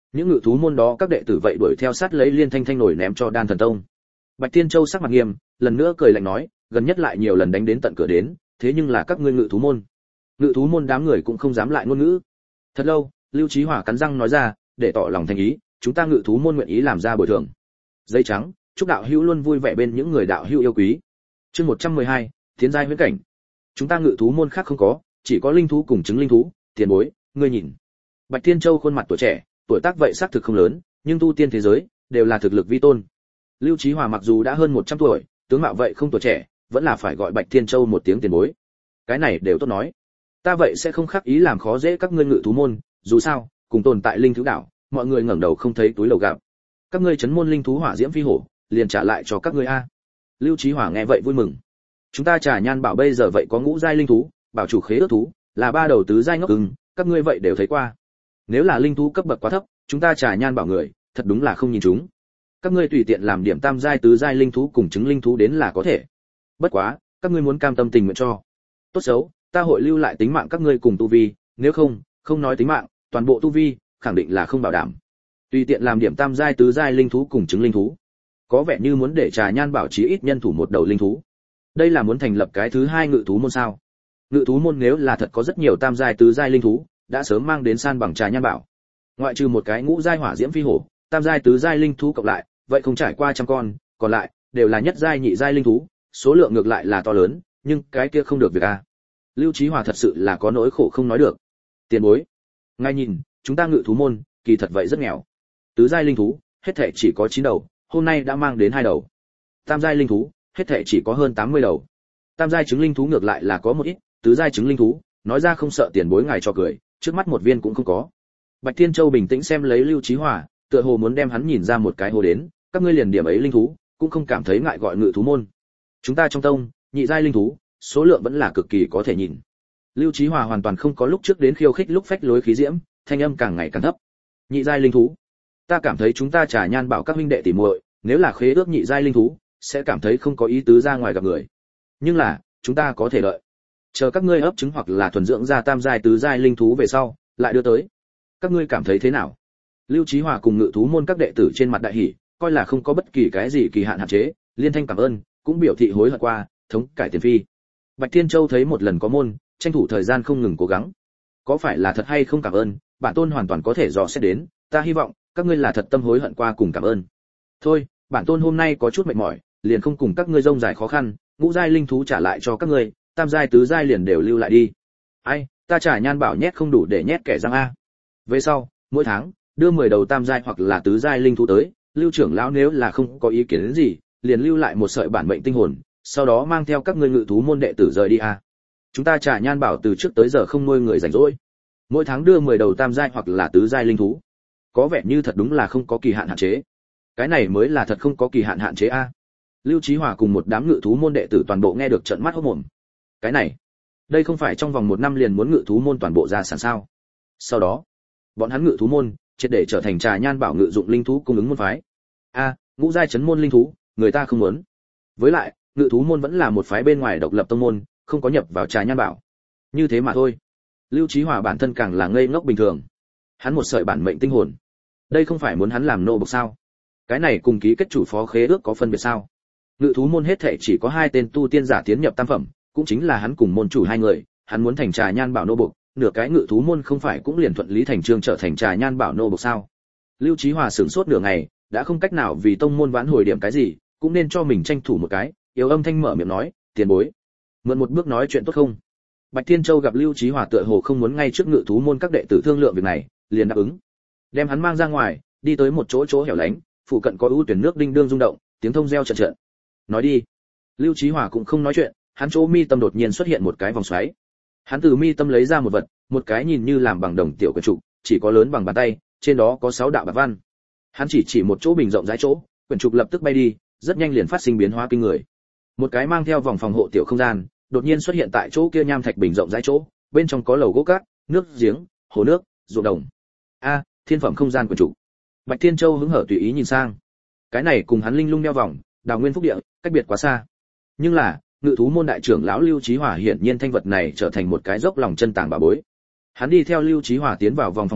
Những ngự thú môn đó các đệ tử vậy đuổi theo sát lấy Liên Thanh Thanh nổi ném cho Đan Thần Tông. Bạch Tiên Châu sắc mặt nghiêm, lần nữa cười lạnh nói, gần nhất lại nhiều lần đánh đến tận cửa đến, thế nhưng là các ngươi ngự thú môn. Ngự thú môn đám người cũng không dám lại ngôn ngữ. Thật lâu, Lưu Chí Hỏa cắn răng nói ra, để tỏ lòng thành ý, chúng ta ngự thú môn nguyện ý làm ra bồi thường. Giấy trắng, chúc đạo hữu luôn vui vẻ bên những người đạo hữu yêu quý. Chương một trăm mười hai, tiến giai huyễn cảnh. Chúng ta ngự thú môn khác không có, chỉ có linh thú cùng trứng linh thú, tiền bối, ngươi nhìn. Bạch Thiên Châu khuôn mặt tuổi trẻ, tuổi tác vậy xác thực không lớn, nhưng tu tiên thế giới đều là thực lực vi tôn. Lưu Chí Hòa mặc dù đã hơn một trăm tuổi, tướng mạo vậy không tuổi trẻ, vẫn là phải gọi Bạch Thiên Châu một tiếng tiền bối. Cái này đều tốt nói. Ta vậy sẽ không khắc ý làm khó dễ các ngươi ngự thú môn, dù sao, cùng tồn tại linh thú đảo, mọi người ngẩng đầu không thấy túi lầu gặp. Các ngươi trấn môn linh thú hỏa diễm phi hổ, liền trả lại cho các ngươi a. Lưu Chí Hòa nghe vậy vui mừng. Chúng ta Trà Nhan bảo bây giờ vậy có ngũ giai linh thú, bảo chủ khế ước thú, là ba đầu tứ giai ngốc ưng, các ngươi vậy đều thấy qua. Nếu là linh thú cấp bậc quá thấp, chúng ta Trà Nhan bảo người, thật đúng là không nhìn chúng. Các ngươi tùy tiện làm điểm tam giai tứ giai linh thú cùng chứng linh thú đến là có thể. Bất quá, các ngươi muốn cam tâm tình nguyện cho. Tốt xấu, ta hội lưu lại tính mạng các ngươi cùng tu vi, nếu không, không nói tính mạng, toàn bộ tu vi, khẳng định là không bảo đảm. Tùy tiện làm điểm tam giai tứ giai linh thú cùng chứng linh thú. Có vẻ như muốn để Trà Nhan bảo chí ít nhân thủ một đầu linh thú. Đây là muốn thành lập cái thứ hai ngự thú môn sao? Ngự thú môn nếu là thật có rất nhiều tam giai tứ giai linh thú, đã sớm mang đến san bằng Trà Nhan bảo. Ngoại trừ một cái ngũ giai hỏa diễm phi hổ, tam giai tứ giai linh thú cộng lại, vậy không trải qua trăm con, còn lại đều là nhất giai nhị giai linh thú, số lượng ngược lại là to lớn, nhưng cái kia không được việc a. Lưu Chí Hòa thật sự là có nỗi khổ không nói được. Tiền bối, ngay nhìn, chúng ta ngự thú môn, kỳ thật vậy rất nghèo. Tứ giai linh thú, hết thảy chỉ có chín đầu, hôm nay đã mang đến hai đầu. Tam giai linh thú, hết thảy chỉ có hơn tám mươi đầu. Tam giai trứng linh thú ngược lại là có một ít, tứ giai trứng linh thú, nói ra không sợ tiền bối ngài cho cười, trước mắt một viên cũng không có. Bạch Thiên Châu bình tĩnh xem lấy Lưu Chí Hòa, tựa hồ muốn đem hắn nhìn ra một cái hồ đến, các ngươi liền điểm ấy linh thú, cũng không cảm thấy ngại gọi ngự thú môn. Chúng ta trong tông, nhị giai linh thú, số lượng vẫn là cực kỳ có thể nhìn. Lưu Chí Hòa hoàn toàn không có lúc trước đến khiêu khích lúc phách lối khí diễm, thanh âm càng ngày càng thấp. Nhị giai linh thú, ta cảm thấy chúng ta Trà Nhan bảo các huynh đệ tỉ muội, nếu là khế ước nhị giai linh thú, sẽ cảm thấy không có ý tứ ra ngoài gặp người. Nhưng là, chúng ta có thể đợi. Chờ các ngươi ấp trứng hoặc là thuần dưỡng ra tam giai tứ giai linh thú về sau, lại đưa tới. Các ngươi cảm thấy thế nào? Lưu Chí Hòa cùng ngự thú môn các đệ tử trên mặt đại hỉ, coi là không có bất kỳ cái gì kỳ hạn hạn chế, liên thanh cảm ơn, cũng biểu thị hối hận qua, thống cải tiền phi. Bạch Thiên Châu thấy một lần có môn, tranh thủ thời gian không ngừng cố gắng. Có phải là thật hay không cảm ơn, bản tôn hoàn toàn có thể dò xét đến, ta hy vọng các ngươi là thật tâm hối hận qua cùng cảm ơn. Thôi, bản tôn hôm nay có chút mệt mỏi, liền không cùng các ngươi rông dài khó khăn, ngũ giai linh thú trả lại cho các ngươi, tam giai tứ giai liền đều lưu lại đi. Ai, ta Trà Nhan bảo nhét không đủ để nhét kẻ răng a. Về sau, mỗi tháng đưa mười đầu tam giai hoặc là tứ giai linh thú tới, Lưu trưởng lão nếu là không có ý kiến đến gì, liền lưu lại một sợi bản mệnh tinh hồn, sau đó mang theo các ngươi ngự thú môn đệ tử rời đi a. Chúng ta Trà Nhan bảo từ trước tới giờ không nuôi người rảnh rỗi. Mỗi tháng đưa mười đầu tam giai hoặc là tứ giai linh thú. Có vẻ như thật đúng là không có kỳ hạn hạn chế. Cái này mới là thật không có kỳ hạn hạn chế a. Lưu Chí Hòa cùng một đám ngự thú môn đệ tử toàn bộ nghe được trợn mắt hốt mồm. Cái này, đây không phải trong vòng một năm liền muốn ngự thú môn toàn bộ ra sản sao? Sau đó, bọn hắn ngự thú môn triệt để trở thành Trà Nhan bảo ngự dụng linh thú cung ứng môn phái. A, ngũ giai trấn môn linh thú, người ta không muốn. Với lại, ngự thú môn vẫn là một phái bên ngoài độc lập tông môn, không có nhập vào Trà Nhan bảo. Như thế mà thôi. Lưu Chí Hòa bản thân càng là ngây ngốc bình thường. Hắn một sợi bản mệnh tinh hồn, đây không phải muốn hắn làm nô bộc sao? Cái này cùng ký kết chủ phó khế ước có phân biệt sao? Ngự thú môn hết thảy chỉ có hai tên tu tiên giả tiến nhập tam phẩm, cũng chính là hắn cùng môn chủ hai người, hắn muốn thành Trà Nhan bảo nô bộc, nửa cái ngự thú môn không phải cũng liền thuận lý thành chương trở thành Trà Nhan bảo nô bộc sao? Lưu Chí Hòa sửng sốt nửa ngày, đã không cách nào vì tông môn vãn hồi điểm cái gì, cũng nên cho mình tranh thủ một cái, yếu âm thanh mở miệng nói, tiền bối, mượn một bước nói chuyện tốt không? Bạch Thiên Châu gặp Lưu Chí Hòa tựa hồ không muốn ngay trước ngự thú môn các đệ tử thương lượng việc này, liền đáp ứng. Đem hắn mang ra ngoài, đi tới một chỗ chỗ hẻo lánh, phụ cận có ưu tuyển nước đinh đương rung động, tiếng thông reo trận trận. Nói đi. Lưu Chí Hòa cũng không nói chuyện, hắn chỗ mi tâm đột nhiên xuất hiện một cái vòng xoáy. Hắn từ mi tâm lấy ra một vật, một cái nhìn như làm bằng đồng tiểu quyển trục, chỉ có lớn bằng bàn tay, trên đó có sáu đạo bạc văn. Hắn chỉ chỉ một chỗ bình rộng rãi chỗ, quyển trục lập tức bay đi, rất nhanh liền phát sinh biến hóa kinh người. Một cái mang theo vòng phòng hộ tiểu không gian, đột nhiên xuất hiện tại chỗ kia nham thạch bình rộng rãi chỗ, bên trong có lầu gỗ cát, nước giếng, hồ nước, ruộng đồng. A, thiên phẩm không gian quyển trục. Bạch Thiên Châu hứng hở tùy ý nhìn sang. Cái này cùng hắn linh lung đeo vòng, đào nguyên phúc địa, cách biệt quá xa. Nhưng là, ngự thú môn đại trưởng lão Lưu Chí Hòa hiển nhiên thanh vật này trở thành một cái dốc lòng chân tàng bà bối. Hắn đi theo Lưu Chí Hòa tiến vào vòng phòng hộ,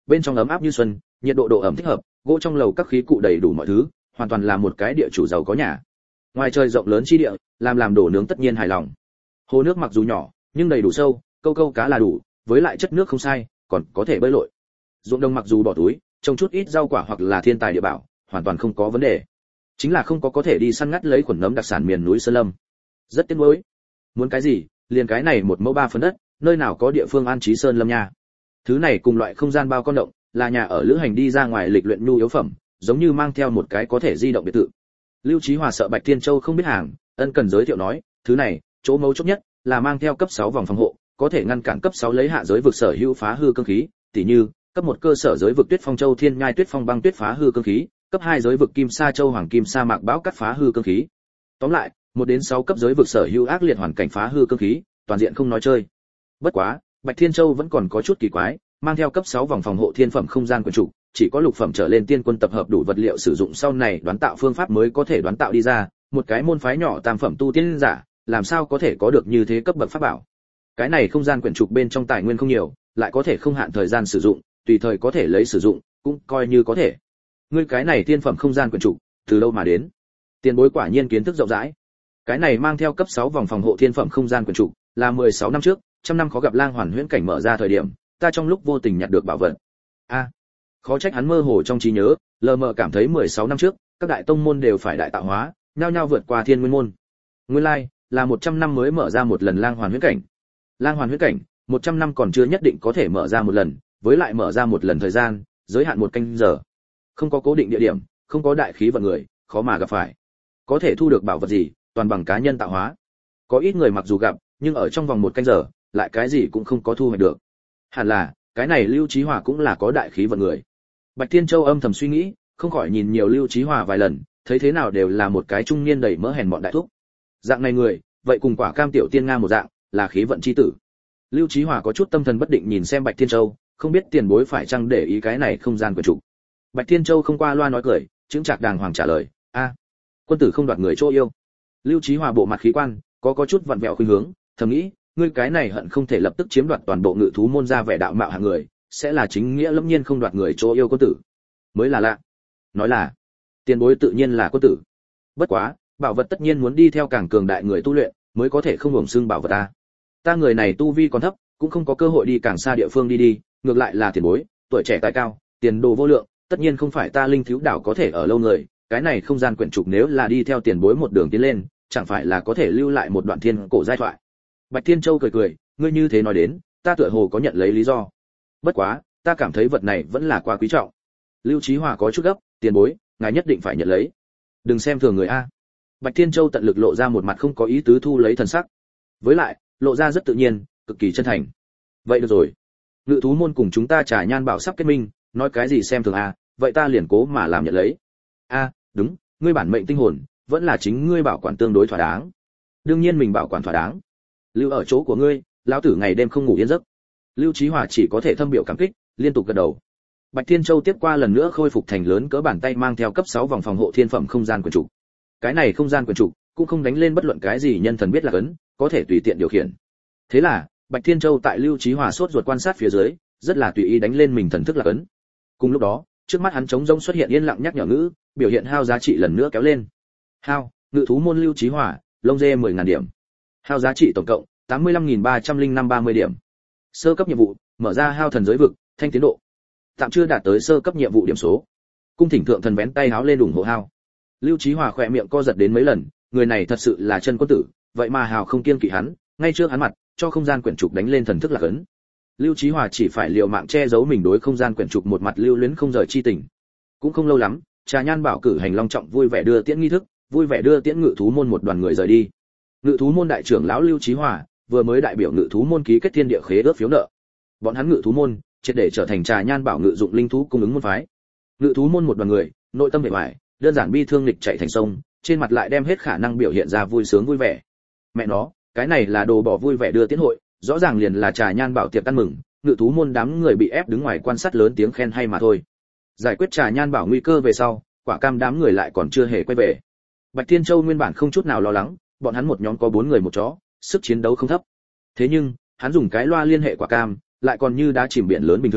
bên trong ấm áp như xuân, nhiệt độ độ ẩm thích hợp, gỗ trong lầu các khí cụ đầy đủ mọi thứ, hoàn toàn là một cái địa chủ giàu có nhà. Ngoài trời rộng lớn chi địa, làm làm đồ nướng tất nhiên hài lòng. Hồ nước mặc dù nhỏ, nhưng đầy đủ sâu, câu câu cá là đủ, với lại chất nước không sai, còn có thể bơi lội. Ruộng đồng mặc dù bỏ túi, trồng chút ít rau quả hoặc là thiên tài địa bảo, hoàn toàn không có vấn đề. Chính là không có có thể đi săn ngắt lấy khuẩn nấm đặc sản miền núi sơn lâm. Rất tiếc nuối. Muốn cái gì, liền cái này một mẫu ba phần đất, nơi nào có địa phương an trí sơn lâm nha. Thứ này cùng loại không gian bao con động, là nhà ở lữ hành đi ra ngoài lịch luyện nhu yếu phẩm, giống như mang theo một cái có thể di động biệt thự. Lưu Chí Hòa sợ Bạch Thiên Châu không biết hàng, ân cần giới thiệu nói, thứ này, chỗ mấu chốt nhất là mang theo cấp sáu vòng phòng hộ, có thể ngăn cản cấp sáu lấy hạ giới vực sở hữu phá hư cương khí, tỉ như cấp một cơ sở giới vực Tuyết Phong Châu Thiên Nhai Tuyết Phong Băng Tuyết phá hư cương khí, cấp hai giới vực Kim Sa Châu Hoàng Kim Sa Mạc Bão cắt phá hư cương khí. Tóm lại, một đến sáu cấp giới vực sở hữu ác liệt hoàn cảnh phá hư cương khí, toàn diện không nói chơi. Bất quá, Bạch Thiên Châu vẫn còn có chút kỳ quái, mang theo cấp sáu vòng phòng hộ thiên phẩm không gian quyền chủ, chỉ có lục phẩm trở lên tiên quân tập hợp đủ vật liệu sử dụng sau này đoán tạo phương pháp mới có thể đoán tạo đi ra, một cái môn phái nhỏ tam phẩm tu tiên giả, làm sao có thể có được như thế cấp bậc pháp bảo. Cái này không gian quyển trục bên trong tài nguyên không nhiều, lại có thể không hạn thời gian sử dụng, tùy thời có thể lấy sử dụng, cũng coi như có thể. Ngươi cái này tiên phẩm không gian quyển trục, từ đâu mà đến? Tiền bối quả nhiên kiến thức rộng rãi. Cái này mang theo cấp sáu vòng phòng hộ thiên phẩm không gian quyển trục, là mười sáu năm trước, trăm năm khó gặp lang hoàn huyễn cảnh mở ra thời điểm, ta trong lúc vô tình nhặt được bảo vật. A, à, khó trách hắn mơ hồ trong trí nhớ, lờ mờ cảm thấy mười sáu năm trước, các đại tông môn đều phải đại tạo hóa, nhao nhao vượt qua thiên nguyên môn. Nguyên lai, like, là một trăm năm mới mở ra một lần lang hoàn huyễn cảnh. Lang hoàn huyễn cảnh, một trăm năm còn chưa nhất định có thể mở ra một lần, với lại mở ra một lần thời gian, giới hạn một canh giờ. Không có cố định địa điểm, không có đại khí vận người, khó mà gặp phải. Có thể thu được bảo vật gì, toàn bằng cá nhân tạo hóa. Có ít người mặc dù gặp, nhưng ở trong vòng một canh giờ, lại cái gì cũng không có thu hoạch được. Hẳn là, cái này Lưu Chí Hòa cũng là có đại khí vận người. Bạch Thiên Châu âm thầm suy nghĩ, không khỏi nhìn nhiều Lưu Chí Hòa vài lần, thấy thế nào đều là một cái trung niên đầy mỡ hèn mọn đại thúc. Dạng này người, vậy cùng Quả Cam tiểu tiên nga một dạng, là khí vận chi tử. Lưu Chí Hòa có chút tâm thần bất định nhìn xem Bạch Thiên Châu, không biết tiền bối phải chăng để ý cái này không gian của chủ. Bạch Thiên Châu không qua loa nói cười, chứng trạc đàng hoàng trả lời, a, quân tử không đoạt người chỗ yêu. Lưu Chí Hòa bộ mặt khí quan, có có chút vặn vẹo khuynh hướng, thầm nghĩ, ngươi cái này hận không thể lập tức chiếm đoạt toàn bộ ngự thú môn ra vẻ đạo mạo hạng người, sẽ là chính nghĩa lâm nhiên không đoạt người chỗ yêu quân tử. Mới là lạ. Nói là, tiền bối tự nhiên là quân tử. Bất quá, bảo vật tất nhiên muốn đi theo càng cường đại người tu luyện, mới có thể không hưởng xương bảo vật ta. Ta người này tu vi còn thấp, cũng không có cơ hội đi càng xa địa phương đi đi, ngược lại là tiền bối, tuổi trẻ tài cao, tiền đồ vô lượng, tất nhiên không phải ta linh thiếu đảo có thể ở lâu người, cái này không gian quyển trục nếu là đi theo tiền bối một đường tiến lên, chẳng phải là có thể lưu lại một đoạn thiên cổ giai thoại. Bạch Thiên Châu cười cười, ngươi như thế nói đến, ta tựa hồ có nhận lấy lý do. Bất quá, ta cảm thấy vật này vẫn là quá quý trọng. Lưu Chí Hòa có chút gấp, tiền bối, ngài nhất định phải nhận lấy. Đừng xem thường người a. Bạch Thiên Châu tận lực lộ ra một mặt không có ý tứ thu lấy thần sắc. Với lại, lộ ra rất tự nhiên, cực kỳ chân thành. Vậy được rồi. Ngự thú môn cùng chúng ta Trà Nhan Bảo sắp kết minh, nói cái gì xem thường a, vậy ta liền cố mà làm nhận lấy. A, đúng, ngươi bản mệnh tinh hồn, vẫn là chính ngươi bảo quản tương đối thỏa đáng. Đương nhiên mình bảo quản thỏa đáng. Lưu ở chỗ của ngươi, lão tử ngày đêm không ngủ yên giấc. Lưu Chí Hòa chỉ có thể thâm biểu cảm kích, liên tục gật đầu. Bạch Thiên Châu tiếp qua lần nữa khôi phục thành lớn cỡ bàn tay mang theo cấp sáu vòng phòng hộ thiên phẩm không gian quyền chủ. Cái này không gian quyền chủ cũng không đánh lên bất luận cái gì nhân thần biết là cấn, có thể tùy tiện điều khiển. Thế là, Bạch Thiên Châu tại Lưu Chí Hòa sốt ruột quan sát phía dưới, rất là tùy ý đánh lên mình thần thức là cấn. Cùng lúc đó, trước mắt hắn trống rỗng xuất hiện yên lặng nhắc nhở ngữ, biểu hiện hao giá trị lần nữa kéo lên. Hao, ngự thú môn Lưu Chí Hòa, lông dê mười nghìn điểm. Hao giá trị tổng cộng tám mươi lăm nghìn ba trăm lẻ năm ba mươi điểm. Sơ cấp nhiệm vụ, mở ra hao thần giới vực, thanh tiến độ. Tạm chưa đạt tới sơ cấp nhiệm vụ điểm số. Cung thỉnh thượng thần vén tay háo lên ủng hộ hao. Lưu Chí Hòa khỏe miệng co giật đến mấy lần, người này thật sự là chân quân tử, vậy mà hào không kiêng kỵ hắn, ngay trước hắn mặt, cho không gian quyển trục đánh lên thần thức lạc ấn. Lưu Chí Hòa chỉ phải liều mạng che giấu mình đối không gian quyển trục một mặt lưu luyến không rời chi tình. Cũng không lâu lắm, Trà Nhan Bảo cử hành long trọng vui vẻ đưa tiễn nghi thức, vui vẻ đưa tiễn ngự thú môn một đoàn người rời đi. Ngự thú môn đại trưởng lão Lưu Chí Hòa vừa mới đại biểu ngự thú môn ký kết thiên địa khế ước phiếu nợ. Bọn hắn ngự thú môn triệt để trở thành Trà Nhan Bảo ngự dụng linh thú cung ứng môn phái. Ngự thú môn một đoàn người, nội tâm vẻ vải, đơn giản bi thương lịch chạy thành sông, trên mặt lại đem hết khả năng biểu hiện ra vui sướng vui vẻ. Mẹ nó, cái này là đồ bỏ vui vẻ đưa tiễn hội, rõ ràng liền là Trà Nhan Bảo tiệc ăn mừng, ngự thú môn đám người bị ép đứng ngoài quan sát lớn tiếng khen hay mà thôi. Giải quyết Trà Nhan Bảo nguy cơ về sau, Quả Cam đám người lại còn chưa hề quay về. Bạch Thiên Châu nguyên bản không chút nào lo lắng, bọn hắn một nhóm có bốn người một chó, sức chiến đấu không thấp. Thế nhưng, hắn dùng cái loa liên hệ Quả Cam, lại còn như đã chìm biển lớn bình thường,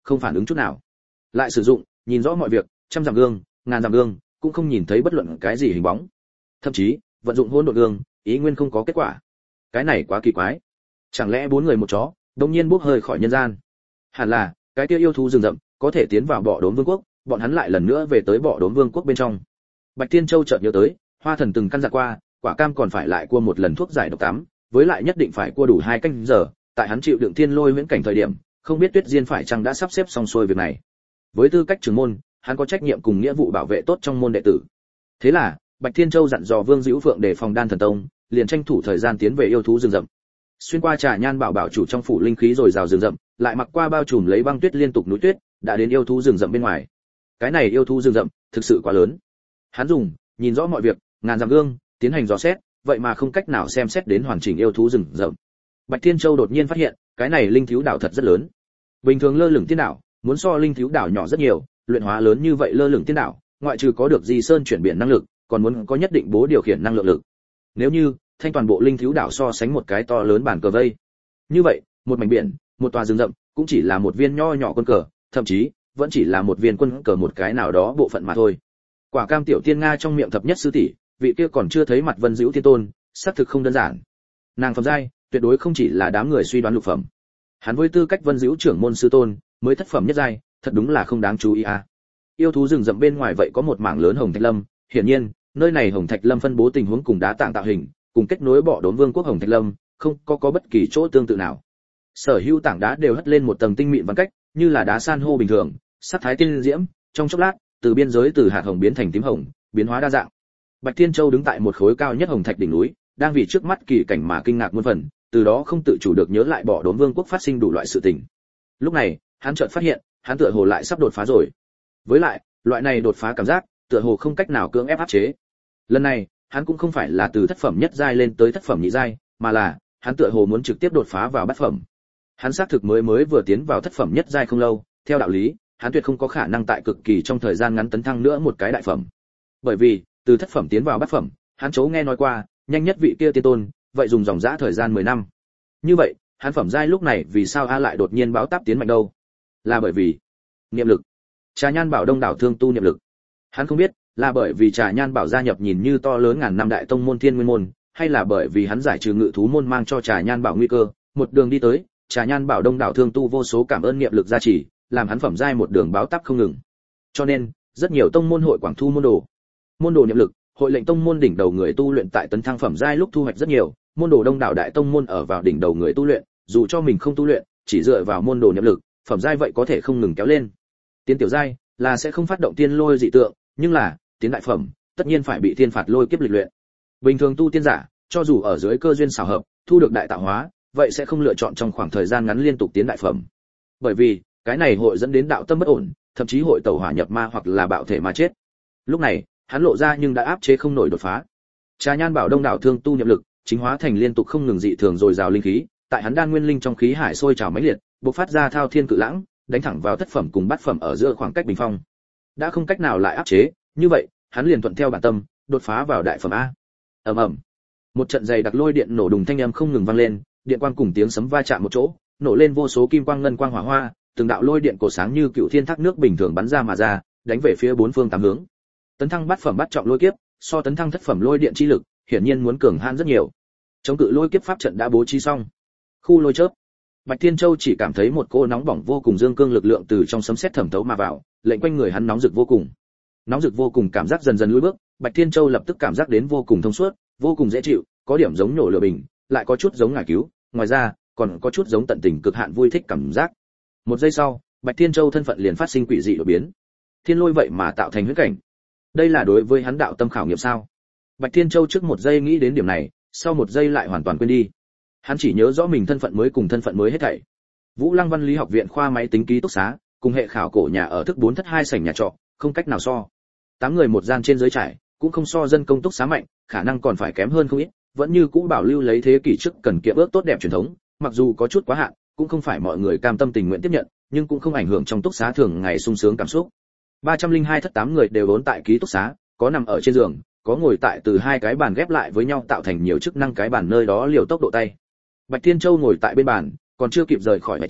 không phản ứng chút nào. Lại sử dụng, nhìn rõ mọi việc, trăm dặm gương, ngàn dặm gương, cũng không nhìn thấy bất luận cái gì hình bóng. Thậm chí, vận dụng hỗn độn gương, ý nguyên không có kết quả. Cái này quá kỳ quái. Chẳng lẽ bốn người một chó, đột nhiên bốc hơi khỏi nhân gian? Hẳn là, cái kia yêu thú rừng rậm, có thể tiến vào Bọ Đốm Vương quốc, bọn hắn lại lần nữa về tới Bọ Đốm Vương quốc bên trong. Bạch Thiên Châu chợt nhớ tới, Hoa Thần từng căn dặn qua, quả cam còn phải lại cua một lần thuốc giải độc tắm, với lại nhất định phải cua đủ hai canh giờ, tại hắn chịu đựng thiên lôi huyễn cảnh thời điểm, không biết Tuyết Diên phải chăng đã sắp xếp xong xuôi việc này. Với tư cách trưởng môn, hắn có trách nhiệm cùng nghĩa vụ bảo vệ tốt trong môn đệ tử. Thế là, Bạch Thiên Châu dặn dò Vương Dữu Phượng để phòng Đan Thần Tông, liền tranh thủ thời gian tiến về yêu thú rừng rậm. Xuyên qua Trà Nhan bảo bảo chủ trong phủ linh khí rồi rào rừng rậm, lại mặc qua bao trùm lấy băng tuyết liên tục núi tuyết, đã đến yêu thú rừng rậm bên ngoài. Cái này yêu thú rừng rậm, thực sự quá lớn. Hắn dùng, nhìn rõ mọi việc, ngàn dặm gương, tiến hành dò xét, vậy mà không cách nào xem xét đến hoàn chỉnh yêu thú rừng rậm. Bạch Thiên Châu đột nhiên phát hiện, cái này linh thiếu đảo thật rất lớn. Bình thường lơ lửng tiên đảo, muốn so linh thiếu đảo nhỏ rất nhiều, luyện hóa lớn như vậy lơ lửng tiên đảo, ngoại trừ có được di sơn chuyển biển năng lực, còn muốn có nhất định bố điều khiển năng lượng lực. Nếu như thanh toàn bộ linh thiếu đảo so sánh một cái to lớn bản cờ vây, như vậy, một mảnh biển, một tòa rừng rậm, cũng chỉ là một viên nho nhỏ quân cờ, thậm chí vẫn chỉ là một viên quân cờ một cái nào đó bộ phận mà thôi. Quả cam tiểu tiên nga trong miệng thập nhất sư tỷ, vị kia còn chưa thấy mặt Vân Dữu Thiên Tôn, xác thực không đơn giản. Nàng phẩm giai, tuyệt đối không chỉ là đám người suy đoán lục phẩm. Hắn với tư cách Vân Dữu trưởng môn sư tôn, mới thất phẩm nhất giai, thật đúng là không đáng chú ý à. Yêu thú rừng rậm bên ngoài vậy có một mảng lớn hồng thạch lâm, hiển nhiên, nơi này hồng thạch lâm phân bố tình huống cùng đá tảng tạo hình, cùng kết nối Bọ Đốm Vương quốc hồng thạch lâm, không có có bất kỳ chỗ tương tự nào. Sở hữu tảng đá đều hất lên một tầng tinh mịn vắn cách, như là đá san hô bình thường, sắc thái tiên diễm, trong chốc lát, từ biên giới từ hạt hồng biến thành tím hồng, biến hóa đa dạng. Bạch Thiên Châu đứng tại một khối cao nhất hồng thạch đỉnh núi, đang vì trước mắt kỳ cảnh mà kinh ngạc muôn phần, từ đó không tự chủ được nhớ lại Bọ Đốm Vương quốc phát sinh đủ loại sự tình. Lúc này, hắn chợt phát hiện, hắn tựa hồ lại sắp đột phá rồi. Với lại, loại này đột phá cảm giác, tựa hồ không cách nào cưỡng ép áp chế. Lần này, hắn cũng không phải là từ thất phẩm nhất giai lên tới thất phẩm nhị giai, mà là, hắn tựa hồ muốn trực tiếp đột phá vào bát phẩm. Hắn xác thực mới mới vừa tiến vào thất phẩm nhất giai không lâu, theo đạo lý, hắn tuyệt không có khả năng tại cực kỳ trong thời gian ngắn tấn thăng nữa một cái đại phẩm. Bởi vì, từ thất phẩm tiến vào bát phẩm, hắn chấu nghe nói qua, nhanh nhất vị kia tiên tôn, vậy dùng dòng dã thời gian mười năm. Như vậy, hắn phẩm giai lúc này vì sao a lại đột nhiên báo táp tiến mạnh đâu? Là bởi vì niệm lực. Trà Nhan bảo đông đảo thương tu niệm lực. Hắn không biết, là bởi vì Trà Nhan bảo gia nhập nhìn như to lớn ngàn năm đại tông môn Thiên Nguyên môn, hay là bởi vì hắn giải trừ ngự thú môn mang cho Trà Nhan bảo nguy cơ, một đường đi tới, Trà Nhan bảo đông đảo thương tu vô số cảm ơn niệm lực gia trì, làm hắn phẩm giai một đường báo táp không ngừng. Cho nên, rất nhiều tông môn hội quảng thu môn đồ. Môn đồ niệm lực, hội lệnh tông môn đỉnh đầu người tu luyện tại tấn thăng phẩm giai lúc thu hoạch rất nhiều, môn đồ đông đảo đại tông môn ở vào đỉnh đầu người tu luyện, dù cho mình không tu luyện, chỉ dựa vào môn đồ niệm lực, phẩm giai vậy có thể không ngừng kéo lên. Tiến tiểu giai là sẽ không phát động tiên lôi dị tượng, nhưng là tiến đại phẩm, tất nhiên phải bị thiên phạt lôi kiếp lịch luyện. Bình thường tu tiên giả, cho dù ở dưới cơ duyên xảo hợp, thu được đại tạo hóa, vậy sẽ không lựa chọn trong khoảng thời gian ngắn liên tục tiến đại phẩm. Bởi vì, cái này hội dẫn đến đạo tâm bất ổn, thậm chí hội tẩu hỏa nhập ma hoặc là bạo thể mà chết. Lúc này, hắn lộ ra nhưng đã áp chế không nổi đột phá. Trà Nhan bảo đông đảo thương tu niệm lực, chính hóa thành liên tục không ngừng dị thường rồi rào linh khí, tại hắn đan nguyên linh trong khí hải sôi trào mãnh liệt, bộc phát ra thao thiên cự lãng, đánh thẳng vào thất phẩm cùng bát phẩm ở giữa khoảng cách bình phong. Đã không cách nào lại áp chế, như vậy, hắn liền thuận theo bản tâm, đột phá vào đại phẩm a. Ầm ầm. Một trận dày đặc lôi điện nổ đùng thanh âm không ngừng vang lên, điện quang cùng tiếng sấm va chạm một chỗ, nổ lên vô số kim quang ngân quang hỏa hoa, từng đạo lôi điện cổ sáng như cựu thiên thác nước bình thường bắn ra mà ra, đánh về phía bốn phương tám hướng. Tấn thăng bát phẩm bát trọng lôi kiếp, so tấn thăng thất phẩm lôi điện chi lực, hiển nhiên muốn cường hãn rất nhiều. Chống cự lôi kiếp pháp trận đã bố trí xong. Khu lôi chớp. Bạch Thiên Châu chỉ cảm thấy một cô nóng bỏng vô cùng dương cương lực lượng từ trong sấm sét thẩm thấu mà vào, lệnh quanh người hắn nóng rực vô cùng. Nóng rực vô cùng cảm giác dần dần lùi bước, Bạch Thiên Châu lập tức cảm giác đến vô cùng thông suốt, vô cùng dễ chịu, có điểm giống nổ lửa bình, lại có chút giống ngải cứu, ngoài ra, còn có chút giống tận tình cực hạn vui thích cảm giác. Một giây sau, Bạch Thiên Châu thân phận liền phát sinh quỷ dị đổi biến. Thiên lôi vậy mà tạo thành huyễn cảnh. Đây là đối với hắn đạo tâm khảo nghiệm sao? Bạch Thiên Châu trước một giây nghĩ đến điểm này, sau một giây lại hoàn toàn quên đi. Hắn chỉ nhớ rõ mình thân phận mới cùng thân phận mới hết thảy. Vũ Lăng Văn Lý học viện khoa máy tính ký túc xá, cùng hệ khảo cổ nhà ở thức bốn thất hai sảnh nhà trọ, không cách nào so. Tám người một gian trên dưới trải, cũng không so dân công túc xá mạnh, khả năng còn phải kém hơn không ít, vẫn như cũ bảo lưu lấy thế kỷ trước cần kiệm ước tốt đẹp truyền thống, mặc dù có chút quá hạn, cũng không phải mọi người cam tâm tình nguyện tiếp nhận, nhưng cũng không ảnh hưởng trong túc xá thường ngày sung sướng cảm xúc. ba trăm lẻ hai thất tám người đều vốn tại ký túc xá, có nằm ở trên giường, có ngồi tại từ hai cái bàn ghép lại với nhau tạo thành nhiều chức năng cái bàn nơi đó liều tốc độ tay. Bạch Thiên Châu ngồi tại bên bàn, còn chưa kịp rời khỏi mẹ chat,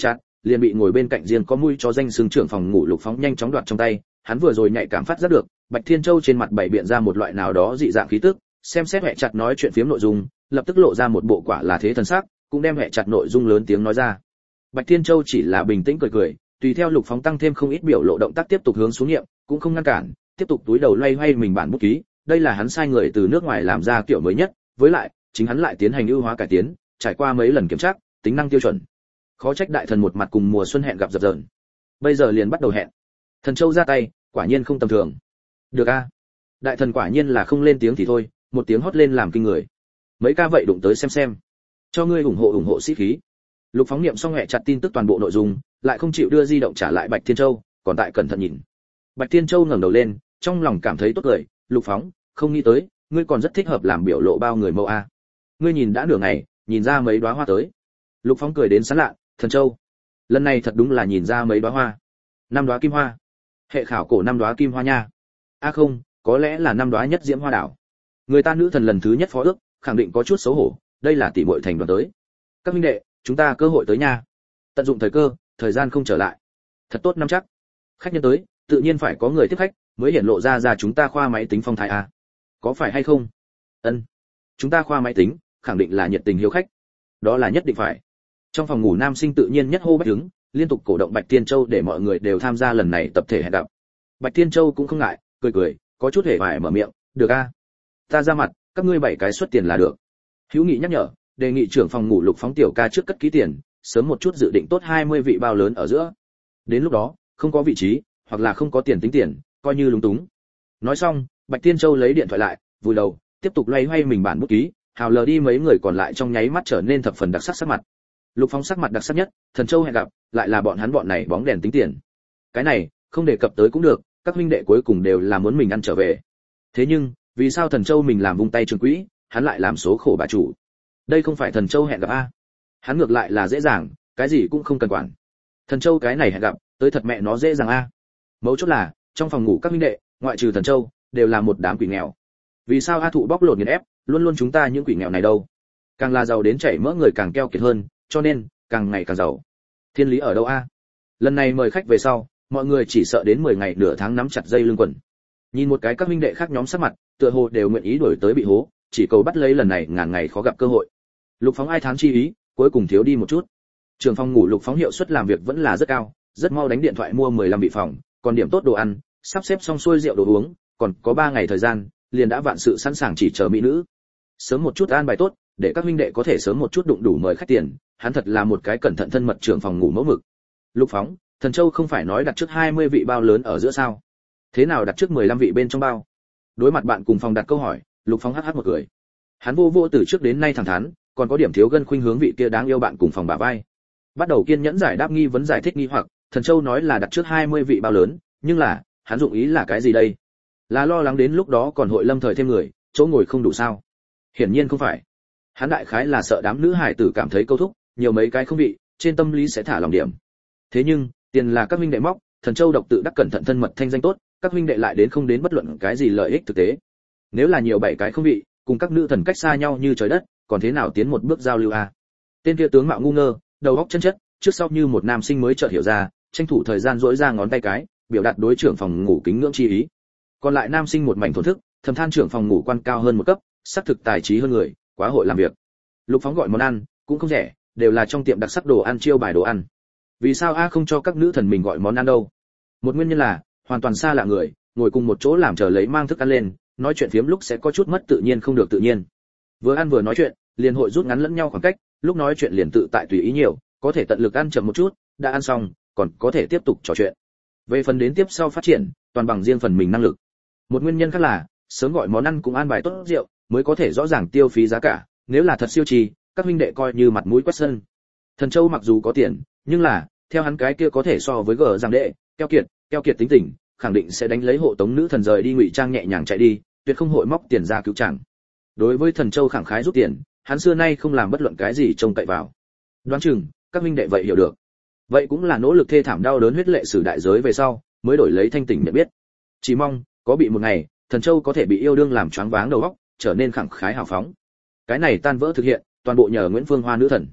liền bị ngồi bên cạnh riêng có mũi cho danh xương trưởng phòng ngủ Lục Phóng nhanh chóng đoạt trong tay. Hắn vừa rồi nhạy cảm phát giác được, Bạch Thiên Châu trên mặt bảy biện ra một loại nào đó dị dạng khí tức, xem xét hệ chặt nói chuyện phiếm nội dung, lập tức lộ ra một bộ quả là thế thần sắc, cũng đem hệ chặt nội dung lớn tiếng nói ra. Bạch Thiên Châu chỉ là bình tĩnh cười cười, tùy theo Lục Phóng tăng thêm không ít biểu lộ động tác tiếp tục hướng xuống nghiệm, cũng không ngăn cản, tiếp tục túi đầu loay hoay mình bản bút ký, đây là hắn sai người từ nước ngoài làm ra kiểu mới nhất, với lại, chính hắn lại tiến hành ưu hóa cải tiến, trải qua mấy lần kiểm tra, tính năng tiêu chuẩn. Khó trách đại thần một mặt cùng mùa xuân hẹn gặp dập dờn. Bây giờ liền bắt đầu hẹn. Thần Châu ra tay, quả nhiên không tầm thường. Được a. Đại thần quả nhiên là không lên tiếng thì thôi, một tiếng hót lên làm kinh người. Mấy ca vậy đụng tới xem xem. Cho ngươi ủng hộ ủng hộ sĩ khí. Lục Phóng niệm xong hệ chặt tin tức toàn bộ nội dung, lại không chịu đưa di động trả lại Bạch Thiên Châu, còn tại cẩn thận nhìn. Bạch Thiên Châu ngẩng đầu lên, trong lòng cảm thấy tốt cười, Lục Phóng, không nghĩ tới, ngươi còn rất thích hợp làm biểu lộ bao người mâu a. Ngươi nhìn đã nửa ngày, nhìn ra mấy đóa hoa tới. Lục Phóng cười đến sán lạ, Thần Châu, lần này thật đúng là nhìn ra mấy đóa hoa. Năm đóa kim hoa. Hệ khảo cổ năm đóa kim hoa nha. A không, có lẽ là năm đóa nhất diễm hoa đảo. Người ta nữ thần lần thứ nhất phó ước, khẳng định có chút xấu hổ, đây là tỷ muội thành đoàn tới. Các huynh đệ, chúng ta cơ hội tới nha. Tận dụng thời cơ, thời gian không trở lại. Thật tốt năm chắc. Khách nhân tới, tự nhiên phải có người tiếp khách, mới hiện lộ ra ra chúng ta khoa máy tính phong thái a. Có phải hay không? Ân. Chúng ta khoa máy tính, khẳng định là nhiệt tình hiếu khách. Đó là nhất định phải. Trong phòng ngủ nam sinh tự nhiên nhất hô bách đứng, liên tục cổ động Bạch Thiên Châu để mọi người đều tham gia lần này tập thể hẹn gặp. Bạch Thiên Châu cũng không ngại, cười cười, có chút hề vải mở miệng, được a. Ta ra mặt, các ngươi bảy cái xuất tiền là được. Hữu Nghị nhắc nhở, đề nghị trưởng phòng ngủ Lục Phóng tiểu ca trước cất ký tiền, sớm một chút dự định tốt hai mươi vị bao lớn ở giữa. Đến lúc đó, không có vị trí, hoặc là không có tiền tính tiền, coi như lúng túng. Nói xong, Bạch Thiên Châu lấy điện thoại lại, vùi đầu, tiếp tục loay hoay mình bản bút ký, hào lờ đi mấy người còn lại trong nháy mắt trở nên thập phần đặc sắc sắc mặt. Lục Phóng sắc mặt đặc sắc nhất, Thần Châu hẹn gặp, lại là bọn hắn bọn này bóng đèn tính tiền. Cái này, không đề cập tới cũng được, các huynh đệ cuối cùng đều là muốn mình ăn trở về. Thế nhưng, vì sao Thần Châu mình làm vung tay trường quỹ, hắn lại làm số khổ bà chủ? Đây không phải Thần Châu hẹn gặp a? Hắn ngược lại là dễ dàng, cái gì cũng không cần quản. Thần Châu cái này hẹn gặp, tới thật mẹ nó dễ dàng a. Mấu chốt là, trong phòng ngủ các huynh đệ, ngoại trừ Thần Châu, đều là một đám quỷ nghèo. Vì sao A Thụ bóc lột nghiền ép, luôn luôn chúng ta những quỷ nghèo này đâu? Càng là giàu đến chảy mỡ người càng keo kiệt hơn, cho nên càng ngày càng giàu. Thiên lý ở đâu a? Lần này mời khách về sau, mọi người chỉ sợ đến mười ngày nửa tháng nắm chặt dây lưng quần. Nhìn một cái các huynh đệ khác nhóm sắc mặt, tựa hồ đều nguyện ý đổi tới bị hố, chỉ cầu bắt lấy lần này ngàn ngày khó gặp cơ hội. Lục Phóng ai thán chi ý, cuối cùng thiếu đi một chút. Trường phòng ngủ Lục Phóng hiệu suất làm việc vẫn là rất cao, rất mau đánh điện thoại mua mười lăm vị phòng, còn điểm tốt đồ ăn, sắp xếp xong xuôi rượu đồ uống, còn có ba ngày thời gian, liền đã vạn sự sẵn sàng chỉ chờ mỹ nữ. Sớm một chút an bài tốt, để các huynh đệ có thể sớm một chút đụng đủ mời khách tiền, hắn thật là một cái cẩn thận thân mật trưởng phòng ngủ mẫu mực. Lục Phóng, Thần Châu không phải nói đặt trước hai mươi vị bao lớn ở giữa sao? Thế nào đặt trước mười lăm vị bên trong bao? Đối mặt bạn cùng phòng đặt câu hỏi, Lục Phóng hắc hắc một cười. Hắn vô vô từ trước đến nay thẳng thắn, còn có điểm thiếu gân khuynh hướng vị kia đáng yêu bạn cùng phòng bả vai. Bắt đầu kiên nhẫn giải đáp nghi vấn giải thích nghi hoặc, Thần Châu nói là đặt trước hai mươi vị bao lớn, nhưng là, hắn dụng ý là cái gì đây? Là lo lắng đến lúc đó còn hội lâm thời thêm người, chỗ ngồi không đủ sao? Hiển nhiên không phải. Hắn đại khái là sợ đám nữ hải tử cảm thấy câu thúc, nhiều mấy cái không vị, trên tâm lý sẽ thả lòng điểm. Thế nhưng, tiền là các huynh đệ móc, Thần Châu độc tự đắc cẩn thận thân mật thanh danh tốt, các huynh đệ lại đến không đến bất luận cái gì lợi ích thực tế. Nếu là nhiều bảy cái không vị, cùng các nữ thần cách xa nhau như trời đất, còn thế nào tiến một bước giao lưu a? Tên kia tướng mạo ngu ngơ, đầu óc chân chất, trước sau như một nam sinh mới chợt hiểu ra, tranh thủ thời gian duỗi ra ngón tay cái, biểu đạt đối trưởng phòng ngủ kính ngưỡng chi ý. Còn lại nam sinh một mảnh thổn thức, thầm than trưởng phòng ngủ quan cao hơn một cấp, sắc thực tài trí hơn người, quá hội làm việc. Lục Phóng gọi món ăn, cũng không rẻ, đều là trong tiệm đặc sắc đồ ăn chiêu bài đồ ăn. Vì sao a không cho các nữ thần mình gọi món ăn đâu? Một nguyên nhân là, hoàn toàn xa lạ người, ngồi cùng một chỗ làm chờ lấy mang thức ăn lên, nói chuyện phiếm lúc sẽ có chút mất tự nhiên không được tự nhiên. Vừa ăn vừa nói chuyện, liền hội rút ngắn lẫn nhau khoảng cách, lúc nói chuyện liền tự tại tùy ý nhiều, có thể tận lực ăn chậm một chút, đã ăn xong, còn có thể tiếp tục trò chuyện. Về phần đến tiếp sau phát triển, toàn bằng riêng phần mình năng lực. Một nguyên nhân khác là, sớm gọi món ăn cũng an bài tốt rượu, mới có thể rõ ràng tiêu phí giá cả, nếu là thật siêu trì, các huynh đệ coi như mặt mũi quét sân. Thần Châu mặc dù có tiền, nhưng là, theo hắn cái kia có thể so với gờ giang đệ, keo kiệt, keo kiệt tính tình, khẳng định sẽ đánh lấy hộ tống nữ thần rời đi ngụy trang nhẹ nhàng chạy đi, tuyệt không hội móc tiền ra cứu chàng. Đối với Thần Châu khẳng khái rút tiền, hắn xưa nay không làm bất luận cái gì trông cậy vào. Đoán chừng, các huynh đệ vậy hiểu được. Vậy cũng là nỗ lực thê thảm đau đớn huyết lệ sử đại giới về sau, mới đổi lấy thanh tỉnh nhận biết. Chỉ mong, có bị một ngày, Thần Châu có thể bị yêu đương làm choáng váng đầu óc, trở nên khẳng khái hào phóng. Cái này tan vỡ thực hiện, toàn bộ nhờ Nguyễn Phương Hoa nữ thần.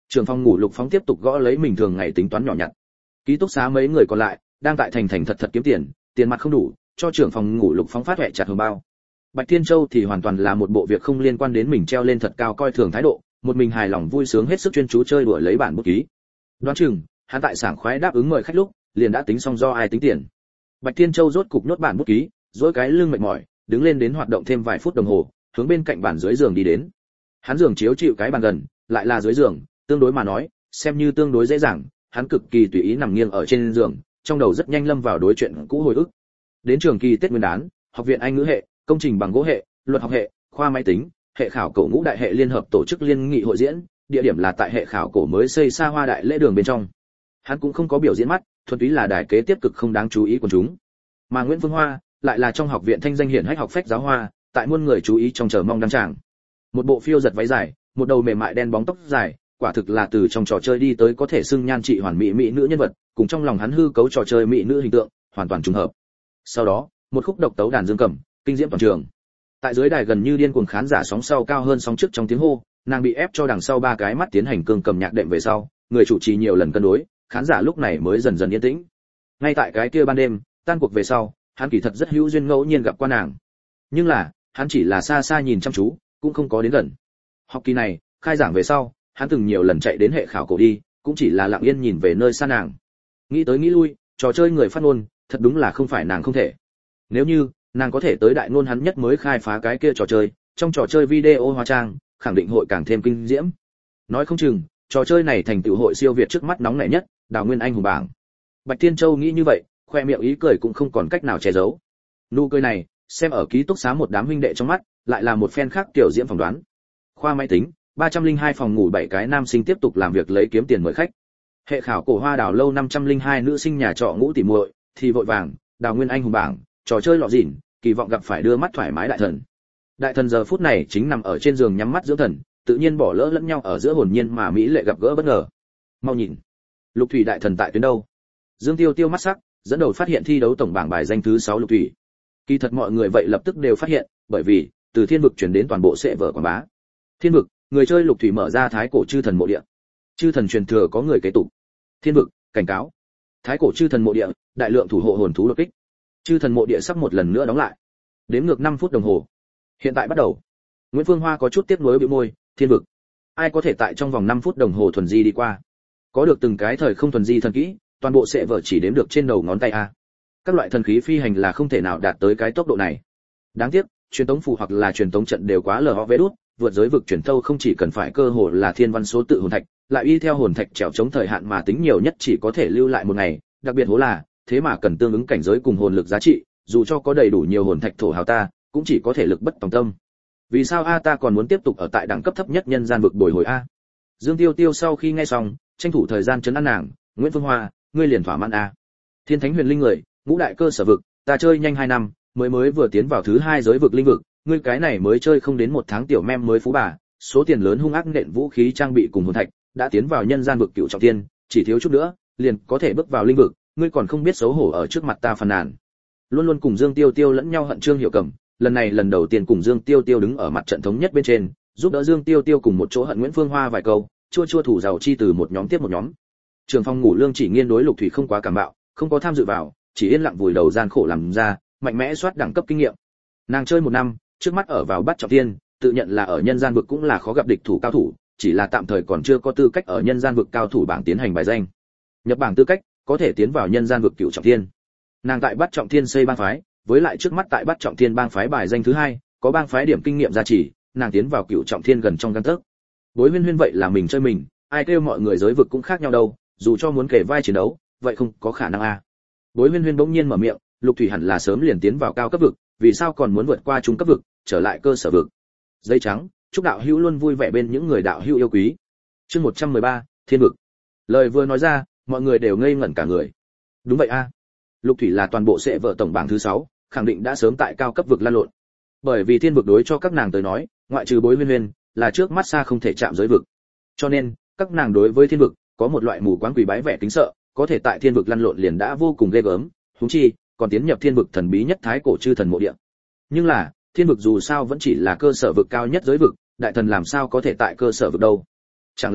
Trưởng phòng ngủ Lục Phóng tiếp tục gõ lấy mình thường ngày tính toán nhỏ nhặt. Ký túc xá mấy người còn lại đang tại thành thành thật thật kiếm tiền, tiền mặt không đủ, cho trưởng phòng ngủ Lục Phóng phát huệ chặt hồng bao. Bạch Thiên Châu thì hoàn toàn là một bộ việc không liên quan đến mình treo lên thật cao coi thường thái độ, một mình hài lòng vui sướng hết sức chuyên chú chơi đùa lấy bản bút ký. Đoán chừng, hắn tại sảng khoái đáp ứng mời khách lúc, liền đã tính xong do ai tính tiền. Bạch Thiên Châu rốt cục nhốt bản bút ký, duỗi cái lưng mệt mỏi, đứng lên đến hoạt động thêm vài phút đồng hồ, hướng bên cạnh bàn dưới giường đi đến. Hắn giường chiếu chịu cái bàn gần, lại là dưới giường, tương đối mà nói, xem như tương đối dễ dàng, hắn cực kỳ tùy ý nằm nghiêng ở trên giường, trong đầu rất nhanh lâm vào đối chuyện cũ hồi ức. Đến trường kỳ Tết Nguyên đán, học viện Anh ngữ hệ, công trình bằng gỗ hệ, luật học hệ, khoa máy tính, hệ khảo cổ ngũ đại hệ liên hợp tổ chức liên nghị hội diễn, địa điểm là tại hệ khảo cổ mới xây xa hoa đại lễ đường bên trong. Hắn cũng không có biểu diễn mắt, thuần túy là đài kế tiếp cực không đáng chú ý của chúng. Mà Nguyễn Phương Hoa lại là trong học viện thanh danh hiển hách học phách giáo hoa, tại muôn người chú ý trong chờ mong đăng tràng. Một bộ phiêu giật váy dài, một đầu mềm mại đen bóng tóc dài, quả thực là từ trong trò chơi đi tới có thể xưng nhan trị hoàn mỹ mỹ nữ nhân vật, cùng trong lòng hắn hư cấu trò chơi mỹ nữ hình tượng, hoàn toàn trùng hợp. Sau đó, một khúc độc tấu đàn dương cầm, kinh diễm toàn trường. Tại dưới đài gần như điên cuồng khán giả sóng sau cao hơn sóng trước trong tiếng hô, nàng bị ép cho đằng sau ba cái mắt tiến hành cương cầm nhạc đệm về sau, người chủ trì nhiều lần cân đối, khán giả lúc này mới dần dần yên tĩnh. Ngay tại cái kia ban đêm, tan cuộc về sau, hắn kỳ thật rất hữu duyên ngẫu nhiên gặp qua nàng. Nhưng là, hắn chỉ là xa xa nhìn chăm chú, cũng không có đến gần. Học kỳ này, khai giảng về sau, hắn từng nhiều lần chạy đến hệ khảo cổ đi, cũng chỉ là lặng yên nhìn về nơi xa nàng. Nghĩ tới nghĩ lui, trò chơi người phát ngôn, thật đúng là không phải nàng không thể. Nếu như nàng có thể tới đại ngôn hắn nhất mới khai phá cái kia trò chơi, trong trò chơi video hóa trang, khẳng định hội càng thêm kinh diễm. Nói không chừng, trò chơi này thành tựu hội siêu việt trước mắt nóng nảy nhất, Đào Nguyên Anh hùng bảng. Bạch Thiên Châu nghĩ như vậy, khoe miệng ý cười cũng không còn cách nào che giấu. Nụ cười này, xem ở ký túc xá một đám huynh đệ trong mắt, lại là một phen khác tiểu diễm phỏng đoán. Khoa máy tính, ba trăm lẻ hai phòng ngủ bảy cái nam sinh tiếp tục làm việc lấy kiếm tiền mời khách. Hệ khảo cổ Hoa Đào lâu năm trăm lẻ hai nữ sinh nhà trọ ngũ tỉ muội, thì vội vàng, Đào Nguyên Anh hùng bảng, trò chơi lọ dỉn, kỳ vọng gặp phải đưa mắt thoải mái đại thần. Đại thần giờ phút này chính nằm ở trên giường nhắm mắt dưỡng thần, tự nhiên bỏ lỡ lẫn nhau ở giữa hồn nhiên mà mỹ lệ gặp gỡ bất ngờ. Mau nhìn, Lục Thủy đại thần tại tuyến đâu? Dương Tiêu Tiêu mắt sắc, dẫn đầu phát hiện thi đấu tổng bảng bài danh thứ sáu Lục Thủy. Kỳ thật mọi người vậy lập tức đều phát hiện, bởi vì từ Thiên vực truyền đến toàn bộ sẽ vở quảng bá. Thiên vực, người chơi Lục Thủy mở ra thái cổ chư thần mộ địa. Chư thần truyền thừa có người kế tục. Thiên vực, cảnh cáo. Thái cổ chư thần mộ địa, đại lượng thủ hộ hồn thú đột kích. Chư thần mộ địa sắp một lần nữa đóng lại. Đếm ngược năm phút đồng hồ. Hiện tại bắt đầu. Nguyễn Phương Hoa có chút tiếc nuối bĩu môi, Thiên vực. Ai có thể tại trong vòng năm phút đồng hồ thuần di đi qua? Có được từng cái thời không thuần di thần kỹ, toàn bộ sẽ vở chỉ đếm được trên đầu ngón tay a. Các loại thần khí phi hành là không thể nào đạt tới cái tốc độ này. Đáng tiếc, truyền tống phù hoặc là truyền tống trận đều quá lờ ho vé đút, vượt giới vực truyền thâu không chỉ cần phải cơ hồ là thiên văn số tự hồn thạch, lại y theo hồn thạch trèo chống thời hạn mà tính nhiều nhất chỉ có thể lưu lại một ngày, đặc biệt hố là, thế mà cần tương ứng cảnh giới cùng hồn lực giá trị, dù cho có đầy đủ nhiều hồn thạch thổ hào ta, cũng chỉ có thể lực bất tòng tâm. Vì sao a ta còn muốn tiếp tục ở tại đẳng cấp thấp nhất nhân gian vực bồi hồi a? Dương Tiêu Tiêu sau khi nghe xong, tranh thủ thời gian chấn an nàng, Nguyễn Phương Hoa, ngươi liền thỏa mãn a. Thiên Thánh Huyền Linh người, ngũ đại cơ sở vực, ta chơi nhanh hai năm, mới mới vừa tiến vào thứ hai giới vực linh vực, ngươi cái này mới chơi không đến một tháng tiểu mem mới phú bà, số tiền lớn hung ác nện vũ khí trang bị cùng hồn thạch, đã tiến vào nhân gian vực cựu trọng thiên, chỉ thiếu chút nữa, liền có thể bước vào linh vực, ngươi còn không biết xấu hổ ở trước mặt ta phàn nàn. Luôn luôn cùng Dương Tiêu Tiêu lẫn nhau hận Trương Hiểu Cẩm, lần này lần đầu tiên cùng Dương Tiêu Tiêu đứng ở mặt trận thống nhất bên trên, giúp đỡ Dương Tiêu Tiêu cùng một chỗ hận Nguyễn Phương Hoa vài câu, chua chua thủ giàu chi từ một nhóm tiếp một nhóm. Trường Phong ngủ Lương Chỉ Nghiên đối Lục Thủy không quá cảm mạo, không có tham dự vào, chỉ yên lặng vùi đầu gian khổ làm ra, mạnh mẽ soát đẳng cấp kinh nghiệm. Nàng chơi một năm, trước mắt ở vào bắt trọng thiên, tự nhận là ở nhân gian vực cũng là khó gặp địch thủ cao thủ, chỉ là tạm thời còn chưa có tư cách ở nhân gian vực cao thủ bảng tiến hành bài danh. Nhập bảng tư cách, có thể tiến vào nhân gian vực cửu trọng thiên. Nàng tại bắt trọng thiên xây bang phái, với lại trước mắt tại bắt trọng thiên bang phái bài danh thứ hai, có bang phái điểm kinh nghiệm gia trì, nàng tiến vào cửu trọng thiên gần trong gang tấc. Bối Huyên Huyên vậy là mình chơi mình, ai kêu mọi người giới vực cũng khác nhau đâu, dù cho muốn kể vai chiến đấu, vậy không có khả năng a. Bối Huyên Huyên bỗng nhiên mở miệng, Lục Thủy hẳn là sớm liền tiến vào cao cấp vực, vì sao còn muốn vượt qua trung cấp vực, trở lại cơ sở vực. Dây trắng, chúc đạo hữu luôn vui vẻ bên những người đạo hữu yêu quý. Chương một trăm mười ba, Thiên vực. Lời vừa nói ra, mọi người đều ngây ngẩn cả người. Đúng vậy a. Lục Thủy là toàn bộ sẽ vợ tổng bảng thứ sáu, khẳng định đã sớm tại cao cấp vực lan lộn. Bởi vì thiên vực đối cho các nàng tới nói, ngoại trừ Bối Huyên Huyên, là trước mắt xa không thể chạm giới vực. Cho nên, các nàng đối với thiên vực có một loại mù quáng quỷ bái vẻ kính sợ, có thể tại thiên vực lăn lộn liền đã vô cùng ghê gớm, huống chi còn tiến nhập thiên vực thần bí nhất thái cổ chư thần mộ địa. Nhưng là, thiên vực dù sao vẫn chỉ là cơ sở vực cao nhất giới vực, đại thần làm sao có thể tại cơ sở vực đâu? Chẳng lẽ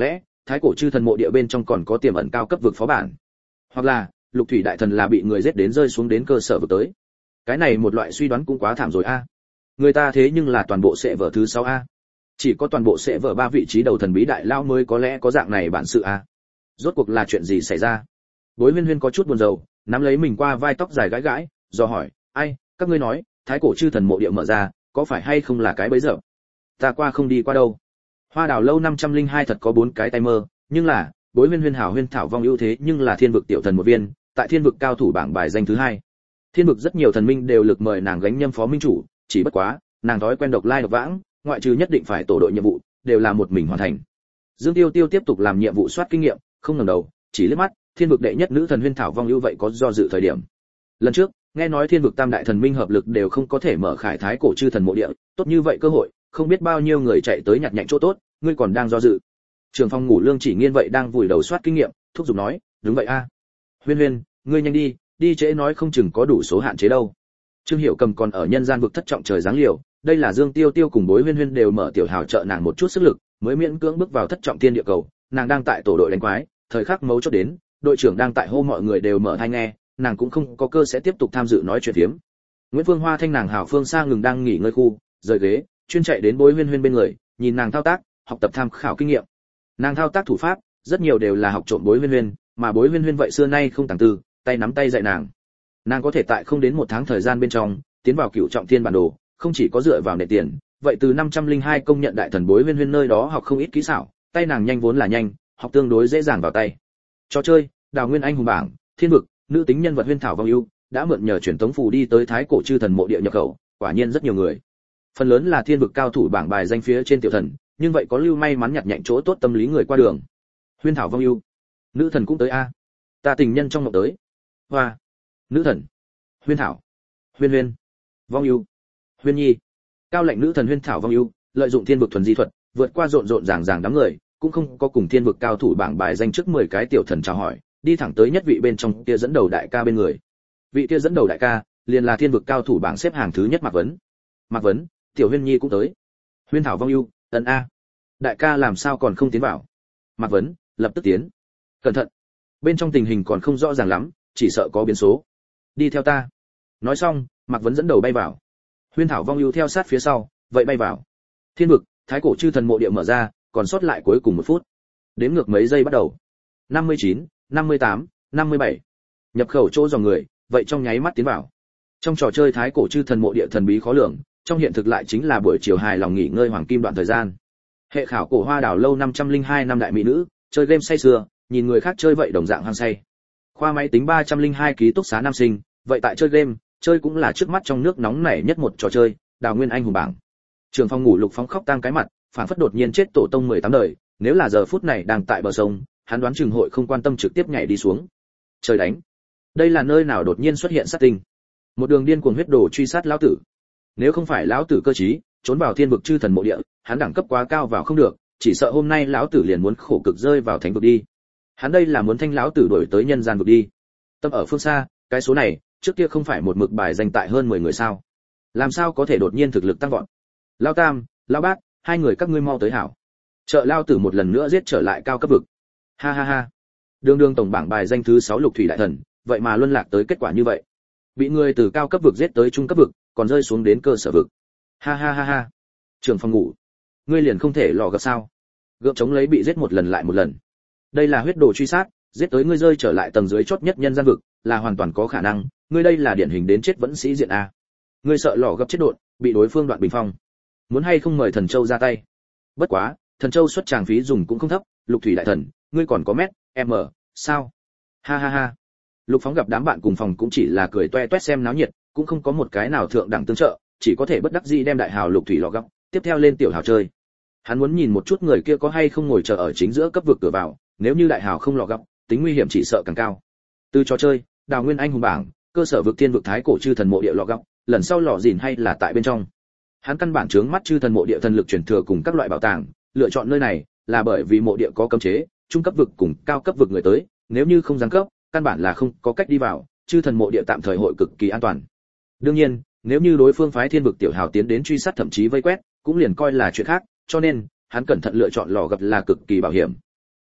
thái cổ chư thần mộ địa bên trong còn có tiềm ẩn cao cấp vực phó bản, hoặc là lục thủy đại thần là bị người giết đến rơi xuống đến cơ sở vực tới. Cái này một loại suy đoán cũng quá thảm rồi a. Người ta thế nhưng là toàn bộ sẽ vở thứ sáu a. Chỉ có toàn bộ sẽ vở ba vị trí đầu thần bí đại lao mới có lẽ có dạng này bản sự a. Rốt cuộc là chuyện gì xảy ra? Bối Huyên Huyên có chút buồn rầu, nắm lấy mình qua vai tóc dài gãi gãi, do hỏi, ai, các ngươi nói, thái cổ chư thần mộ địa mở ra, có phải hay không là cái bấy giờ? Ta qua không đi qua đâu. Hoa đào lâu năm trăm linh hai thật có bốn cái tay mơ, nhưng là, Bối Huyên Huyên hảo huyên thảo vong ưu thế nhưng là thiên vực tiểu thần một viên, tại thiên vực cao thủ bảng bài danh thứ hai. Thiên vực rất nhiều thần minh đều lực mời nàng gánh nhâm phó minh chủ, chỉ bất quá, nàng thói quen độc lai độc vãng, ngoại trừ nhất định phải tổ đội nhiệm vụ, đều là một mình hoàn thành. Dương Tiêu Tiêu tiếp tục làm nhiệm vụ soát kinh nghiệm, không ngẩng đầu, chỉ liếc mắt, thiên vực đệ nhất nữ thần huyên thảo vong ưu vậy có do dự thời điểm. Lần trước, nghe nói thiên vực tam đại thần minh hợp lực đều không có thể mở khải thái cổ chư thần mộ địa, tốt như vậy cơ hội, không biết bao nhiêu người chạy tới nhặt nhạnh chỗ tốt, ngươi còn đang do dự. Trường Phong ngủ lương chỉ nghiên vậy đang vùi đầu soát kinh nghiệm, thúc giục nói, đúng vậy a. Huyên Huyên, ngươi nhanh đi, đi trễ nói không chừng có đủ số hạn chế đâu. Trương Hiểu Cầm còn ở nhân gian vực thất trọng trời giáng liều, đây là Dương Tiêu Tiêu cùng Bối Huyên Huyên đều mở tiểu hào trợ nàng một chút sức lực, mới miễn cưỡng bước vào thất trọng thiên địa cầu, nàng đang tại tổ đội đánh quái, thời khắc mấu chốt đến, đội trưởng đang tại hô mọi người đều mở tai nghe, nàng cũng không có cơ sẽ tiếp tục tham dự nói chuyện phiếm. Nguyễn Phương Hoa thanh nàng hảo phương xa ngừng đang nghỉ ngơi khu, rời ghế, chuyên chạy đến Bối Huyên Huyên bên người, nhìn nàng thao tác, học tập tham khảo kinh nghiệm. Nàng thao tác thủ pháp, rất nhiều đều là học trộm Bối Huyên Huyên, mà Bối Huyên Huyên vậy xưa nay không tàng tư, tay nắm tay dạy nàng. Nàng có thể tại không đến một tháng thời gian bên trong, tiến vào cửu trọng thiên bản đồ, không chỉ có dựa vào nệ tiền, vậy từ năm trăm linh hai công nhận đại thần Bối Huyên Huyên nơi đó học không ít kỹ xảo, tay nàng nhanh vốn là nhanh, học tương đối dễ dàng vào tay. Trò chơi, Đào Nguyên Anh hùng bảng, thiên vực, nữ tính nhân vật huyên thảo vong ưu, đã mượn nhờ truyền tống phù đi tới thái cổ chư thần mộ địa nhập khẩu, quả nhiên rất nhiều người. Phần lớn là thiên vực cao thủ bảng bài danh phía trên tiểu thần, nhưng vậy có lưu may mắn nhặt nhạnh chỗ tốt tâm lý người qua đường. Huyên thảo vong ưu, nữ thần cũng tới a. Ta tình nhân trong mộng tới. Hoa, nữ thần, huyên thảo, huyên huyên, vong ưu, huyên nhi. Cao lệnh nữ thần huyên thảo vong ưu, lợi dụng thiên vực thuần di thuật, vượt qua rộn rộn ràng ràng đám người, cũng không có cùng thiên vực cao thủ bảng bài danh trước mười cái tiểu thần chào hỏi, đi thẳng tới nhất vị bên trong kia dẫn đầu đại ca bên người. Vị kia dẫn đầu đại ca, liền là thiên vực cao thủ bảng xếp hàng thứ nhất Mạc Vấn. Mạc Vấn, tiểu Huyên nhi cũng tới. Huyên thảo vong ưu, ân a. Đại ca làm sao còn không tiến vào? Mạc Vấn, lập tức tiến. Cẩn thận, bên trong tình hình còn không rõ ràng lắm, chỉ sợ có biến số. Đi theo ta. Nói xong, Mạc Vấn dẫn đầu bay vào. Huyên thảo vong ưu theo sát phía sau, vậy bay vào. Thiên vực, thái cổ chư thần mộ địa mở ra, còn sót lại cuối cùng một phút. Đếm ngược mấy giây bắt đầu. năm mươi chín, năm mươi tám, năm mươi bảy. Nhập khẩu chỗ dòng người, vậy trong nháy mắt tiến vào. Trong trò chơi thái cổ chư thần mộ địa thần bí khó lường, trong hiện thực lại chính là buổi chiều hài lòng nghỉ ngơi hoàng kim đoạn thời gian. Hệ khảo cổ hoa đảo lâu năm trăm linh hai năm đại mỹ nữ, chơi game say sưa, nhìn người khác chơi vậy đồng dạng hăng say. Khoa máy tính ba trăm linh hai ký túc xá nam sinh, vậy tại chơi game, chơi cũng là trước mắt trong nước nóng nảy nhất một trò chơi, Đào Nguyên Anh hùng bảng. Trường Phong ngủ Lục Phóng khóc tang cái mặt, phản phất đột nhiên chết tổ tông mười tám đời, nếu là giờ phút này đang tại bờ sông, hắn đoán chừng hội không quan tâm trực tiếp nhảy đi xuống. Trời đánh. Đây là nơi nào đột nhiên xuất hiện sát tinh? Một đường điên cuồng huyết đồ truy sát lão tử. Nếu không phải lão tử cơ trí, trốn vào thiên vực chư thần mộ địa, hắn đẳng cấp quá cao vào không được, chỉ sợ hôm nay lão tử liền muốn khổ cực rơi vào thánh vực đi. Hắn đây là muốn thanh lão tử đuổi tới nhân gian vực đi. Tâm ở phương xa, cái số này, trước kia không phải một mực bài danh tại hơn mười người sao? Làm sao có thể đột nhiên thực lực tăng vọt? Lão Tam, lão Bát, hai người các ngươi mau tới hảo. Trợ lão tử một lần nữa giết trở lại cao cấp vực. Ha ha ha. Đường đường tổng bảng bài danh thứ sáu lục thủy đại thần, vậy mà luân lạc tới kết quả như vậy. Bị người từ cao cấp vực giết tới trung cấp vực, còn rơi xuống đến cơ sở vực. Ha ha ha ha. Trưởng Phòng ngủ, ngươi liền không thể lò gặp sao? Gượng chống lấy bị giết một lần lại một lần. Đây là huyết đồ truy sát, giết tới ngươi rơi trở lại tầng dưới chót nhất nhân gian vực, là hoàn toàn có khả năng, ngươi đây là điển hình đến chết vẫn sĩ diện a. Ngươi sợ lò gặp chết đột, bị đối phương đoạn bình phong. Muốn hay không mời Thần Châu ra tay? Bất quá, Thần Châu xuất tràng phí dùng cũng không thấp, Lục Thủy đại thần, ngươi còn có mét, m, sao? Ha ha ha. Lục Phóng gặp đám bạn cùng phòng cũng chỉ là cười toe toét xem náo nhiệt, cũng không có một cái nào thượng đẳng tương trợ, chỉ có thể bất đắc dĩ đem đại hào Lục Thủy lò gấp, tiếp theo lên tiểu hào chơi. Hắn muốn nhìn một chút người kia có hay không ngồi chờ ở chính giữa cấp vực cửa vào, nếu như đại hào không lò gấp, tính nguy hiểm chỉ sợ càng cao. Từ trò chơi, Đào Nguyên Anh hùng bảng, cơ sở vực thiên vực thái cổ chư thần mộ địa lò gấp, lần sau lò gìn hay là tại bên trong. Hắn căn bản chướng mắt chư thần mộ địa thần lực truyền thừa cùng các loại bảo tàng, lựa chọn nơi này là bởi vì mộ địa có cấm chế, trung cấp vực cùng cao cấp vực người tới, nếu như không giáng cấp, căn bản là không có cách đi vào, chư thần mộ địa tạm thời hội cực kỳ an toàn. Đương nhiên, nếu như đối phương phái thiên vực tiểu hào tiến đến truy sát thậm chí vây quét, cũng liền coi là chuyện khác, cho nên hắn cẩn thận lựa chọn lò gặp là cực kỳ bảo hiểm.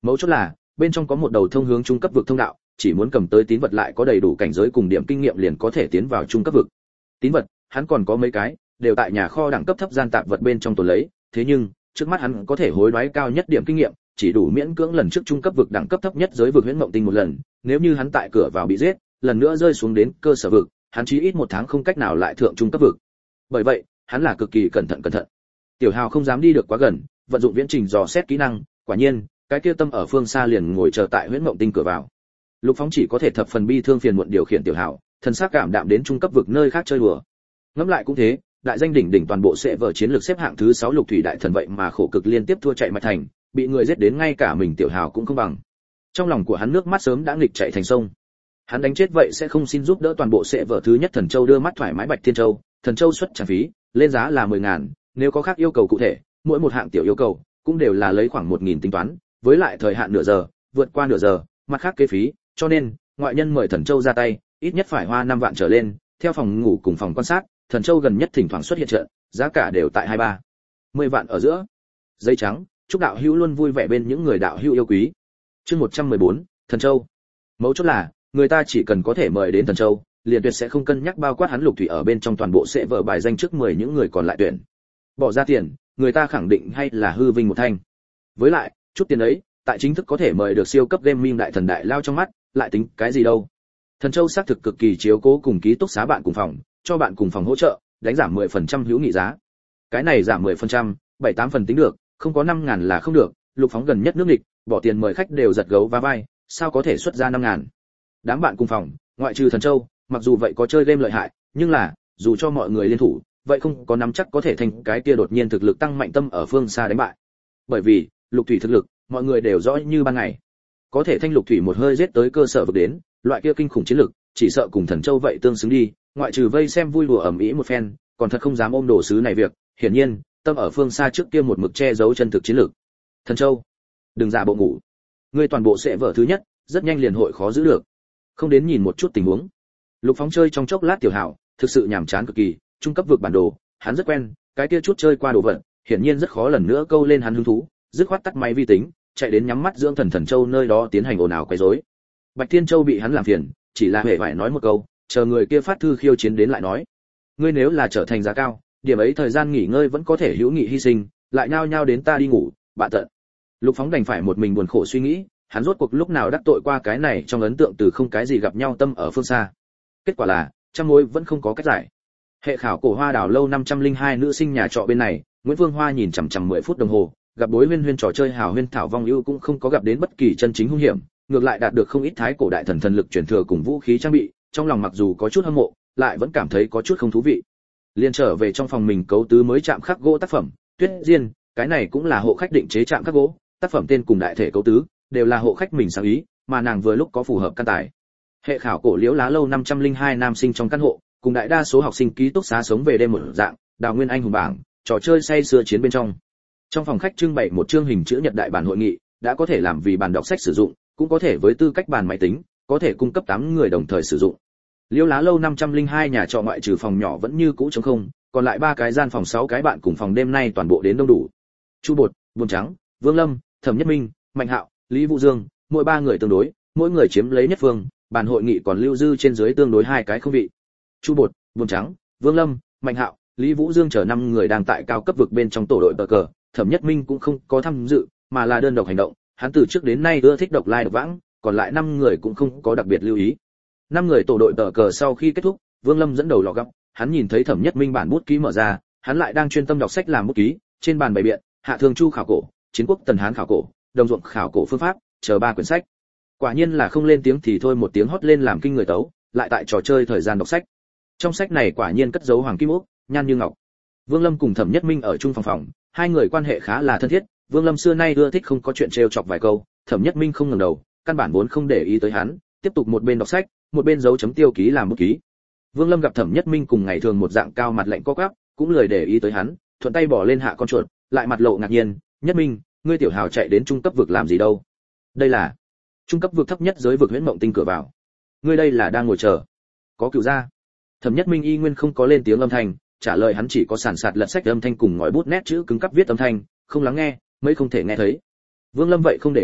Mấu chốt là bên trong có một đầu thông hướng trung cấp vực thông đạo, chỉ muốn cầm tới tín vật lại có đầy đủ cảnh giới cùng điểm kinh nghiệm liền có thể tiến vào trung cấp vực. Tín vật, hắn còn có mấy cái, đều tại nhà kho đẳng cấp thấp gian tạp vật bên trong tồn lấy, thế nhưng, trước mắt hắn có thể hối đoái cao nhất điểm kinh nghiệm, chỉ đủ miễn cưỡng lần trước trung cấp vực đẳng cấp thấp nhất giới vực huyễn mộng tinh một lần, nếu như hắn tại cửa vào bị giết, lần nữa rơi xuống đến cơ sở vực, hắn chí ít một tháng không cách nào lại thượng trung cấp vực. Bởi vậy, hắn là cực kỳ cẩn thận cẩn thận. Tiểu Hào không dám đi được quá gần, vận dụng viễn trình dò xét kỹ năng, quả nhiên, cái kia tâm ở phương xa liền ngồi chờ tại huyễn mộng tinh cửa vào. Lục Phóng chỉ có thể thập phần bi thương phiền muộn điều khiển Tiểu Hào, thần sắc cảm đạm đến trung cấp vực nơi khác chơi đùa. Ngẫm lại cũng thế, đại danh đỉnh đỉnh toàn bộ sẽ vở chiến lược xếp hạng thứ sáu Lục Thủy đại thần vậy mà khổ cực liên tiếp thua chạy mạch thành, bị người giết đến ngay cả mình Tiểu Hào cũng không bằng. Trong lòng của hắn nước mắt sớm đã nghịch chạy thành sông. Hắn đánh chết vậy sẽ không xin giúp đỡ toàn bộ sẽ vở thứ nhất Thần Châu đưa mắt thoải mái Bạch Thiên Châu, Thần Châu xuất trả phí, lên giá là mười ngàn, nếu có khác yêu cầu cụ thể, mỗi một hạng tiểu yêu cầu cũng đều là lấy khoảng một nghìn tính toán, với lại thời hạn nửa giờ, vượt qua nửa giờ, mặt khác kế phí, cho nên ngoại nhân mời Thần Châu ra tay, ít nhất phải hoa năm vạn trở lên, theo phòng ngủ cùng phòng quan sát, Thần Châu gần nhất thỉnh thoảng xuất hiện trận, giá cả đều tại hai ba mươi vạn ở giữa. Giấy trắng, chúc đạo hữu luôn vui vẻ bên những người đạo hữu yêu quý. Chương một trăm mười bốn, Thần Châu. Mấu chốt là, người ta chỉ cần có thể mời đến Thần Châu, liền tuyệt sẽ không cân nhắc bao quát hắn Lục Thủy ở bên trong toàn bộ sẽ vở bài danh trước mười những người còn lại tuyển. Bỏ ra tiền, người ta khẳng định hay là hư vinh một thanh. Với lại, chút tiền ấy, tại chính thức có thể mời được siêu cấp gaming đại thần đại lao trong mắt, lại tính cái gì đâu. Thần Châu xác thực cực kỳ chiếu cố cùng ký túc xá bạn cùng phòng, cho bạn cùng phòng hỗ trợ, đánh giảm mười phần trăm hữu nghị giá. Cái này giảm mười phần trăm, bảy tám phần tính được, không có năm ngàn là không được, Lục Phóng gần nhất nước nghịch, bỏ tiền mời khách đều giật gấu va vai, sao có thể xuất ra năm ngàn. Đám bạn cùng phòng, ngoại trừ Thần Châu, mặc dù vậy có chơi game lợi hại, nhưng là, dù cho mọi người liên thủ, vậy không có nắm chắc có thể thành cái kia đột nhiên thực lực tăng mạnh tâm ở phương xa đánh bại. Bởi vì, Lục Thủy thực lực, mọi người đều rõ như ban ngày. Có thể thanh Lục Thủy một hơi giết tới cơ sở vực đến, loại kia kinh khủng chiến lực, chỉ sợ cùng Thần Châu vậy tương xứng đi, ngoại trừ vây xem vui đùa ầm ĩ một phen, còn thật không dám ôm đồ sứ này việc, hiển nhiên, tâm ở phương xa trước kia một mực che giấu chân thực chiến lực. Thần Châu, đừng giả bộ ngủ. Ngươi toàn bộ sẽ vở thứ nhất, rất nhanh liền hội khó giữ được. Không đến nhìn một chút tình huống. Lục Phóng chơi trong chốc lát Tiểu Hảo, thực sự nhàm chán cực kỳ, trung cấp vực bản đồ, hắn rất quen, cái kia chút chơi qua đồ vật, hiển nhiên rất khó lần nữa câu lên hắn hứng thú, dứt khoát tắt máy vi tính, chạy đến nhắm mắt dưỡng thần Thần Châu nơi đó tiến hành ồn ào quấy rối. Bạch Thiên Châu bị hắn làm phiền, chỉ là hề phải nói một câu, chờ người kia phát thư khiêu chiến đến lại nói. Ngươi nếu là trở thành giá cao, điểm ấy thời gian nghỉ ngơi vẫn có thể hữu nghị hy sinh, lại nhao nhao đến ta đi ngủ, bạn tận. Lục Phóng đành phải một mình buồn khổ suy nghĩ, hắn rốt cuộc lúc nào đắc tội qua cái này trong ấn tượng từ không cái gì gặp nhau tâm ở phương xa. Kết quả là, trăm mối vẫn không có cách giải. Hệ khảo cổ hoa đào lâu năm trăm lẻ hai nữ sinh nhà trọ bên này, Nguyễn Vương Hoa nhìn chằm chằm mười phút đồng hồ, gặp bối huyên huyên trò chơi hào huyên thảo vong ưu cũng không có gặp đến bất kỳ chân chính hung hiểm, ngược lại đạt được không ít thái cổ đại thần thần lực truyền thừa cùng vũ khí trang bị, trong lòng mặc dù có chút hâm mộ, lại vẫn cảm thấy có chút không thú vị. Liên trở về trong phòng mình cấu tứ mới chạm khắc gỗ tác phẩm, Tuyết Diên, cái này cũng là hộ khách định chế chạm khắc gỗ, tác phẩm tên cùng đại thể cấu tứ đều là hộ khách mình sáng ý, mà nàng vừa lúc có phù hợp căn tài. Hệ khảo cổ liễu lá lâu năm trăm lẻ hai nam sinh trong căn hộ, cùng đại đa số học sinh ký túc xá sống về đêm một dạng, Đào Nguyên Anh hùng bảng, trò chơi say sưa chiến bên trong. Trong phòng khách trưng bày một chương hình chữ nhật đại bản hội nghị, đã có thể làm vì bàn đọc sách sử dụng, cũng có thể với tư cách bàn máy tính, có thể cung cấp tám người đồng thời sử dụng. Liễu lá lâu năm trăm lẻ hai nhà trọ ngoại trừ phòng nhỏ vẫn như cũ trống không, còn lại ba cái gian phòng sáu cái bạn cùng phòng đêm nay toàn bộ đến đông đủ. Chu Bột, Buồn Trắng, Vương Lâm, Thẩm Nhất Minh, Mạnh Hạo, Lý Vũ Dương, mỗi ba người tương đối, mỗi người chiếm lấy nhất phương, bàn hội nghị còn lưu dư trên dưới tương đối hai cái không vị. Chu Bột, Buồn Trắng, Vương Lâm, Mạnh Hạo, Lý Vũ Dương chờ năm người đang tại cao cấp vực bên trong tổ đội bờ cờ, Thẩm Nhất Minh cũng không có tham dự, mà là đơn độc hành động, hắn từ trước đến nay ưa thích độc lai độc vãng, còn lại năm người cũng không có đặc biệt lưu ý. Năm người tổ đội bờ cờ sau khi kết thúc, Vương Lâm dẫn đầu lọ gấp, hắn nhìn thấy Thẩm Nhất Minh bản bút ký mở ra, hắn lại đang chuyên tâm đọc sách làm bút ký, trên bàn bày biện, Hạ Thường Chu khảo cổ, Chiến quốc Tần Hán khảo cổ, Đồng ruộng khảo cổ phương pháp, chờ ba quyển sách. Quả nhiên là không lên tiếng thì thôi một tiếng hót lên làm kinh người tấu, lại tại trò chơi thời gian đọc sách. Trong sách này quả nhiên cất giấu hoàng kim ốc, nhan như ngọc. Vương Lâm cùng Thẩm Nhất Minh ở chung phòng phòng, hai người quan hệ khá là thân thiết, Vương Lâm xưa nay ưa thích không có chuyện trêu chọc vài câu, Thẩm Nhất Minh không ngẩng đầu, căn bản vốn không để ý tới hắn, tiếp tục một bên đọc sách, một bên dấu chấm tiêu ký làm bút ký. Vương Lâm gặp Thẩm Nhất Minh cùng ngày thường một dạng cao mặt lạnh co quắp, cũng lười để ý tới hắn, thuận tay bỏ lên hạ con chuột, lại mặt lộ ngạc nhiên, "Nhất Minh, ngươi tiểu hào chạy đến trung cấp vực làm gì đâu?" "Đây là trung cấp vực thấp nhất giới vực huyễn mộng tinh cửa vào." "Ngươi đây là đang ngồi chờ có cựu ra?" Thẩm Nhất Minh y nguyên không có lên tiếng âm thanh, trả lời hắn chỉ có sàn sạt lật sách âm thanh cùng ngòi bút nét chữ cứng cắp viết âm thanh, không lắng nghe, mấy không thể nghe thấy. Vương Lâm vậy không để ý,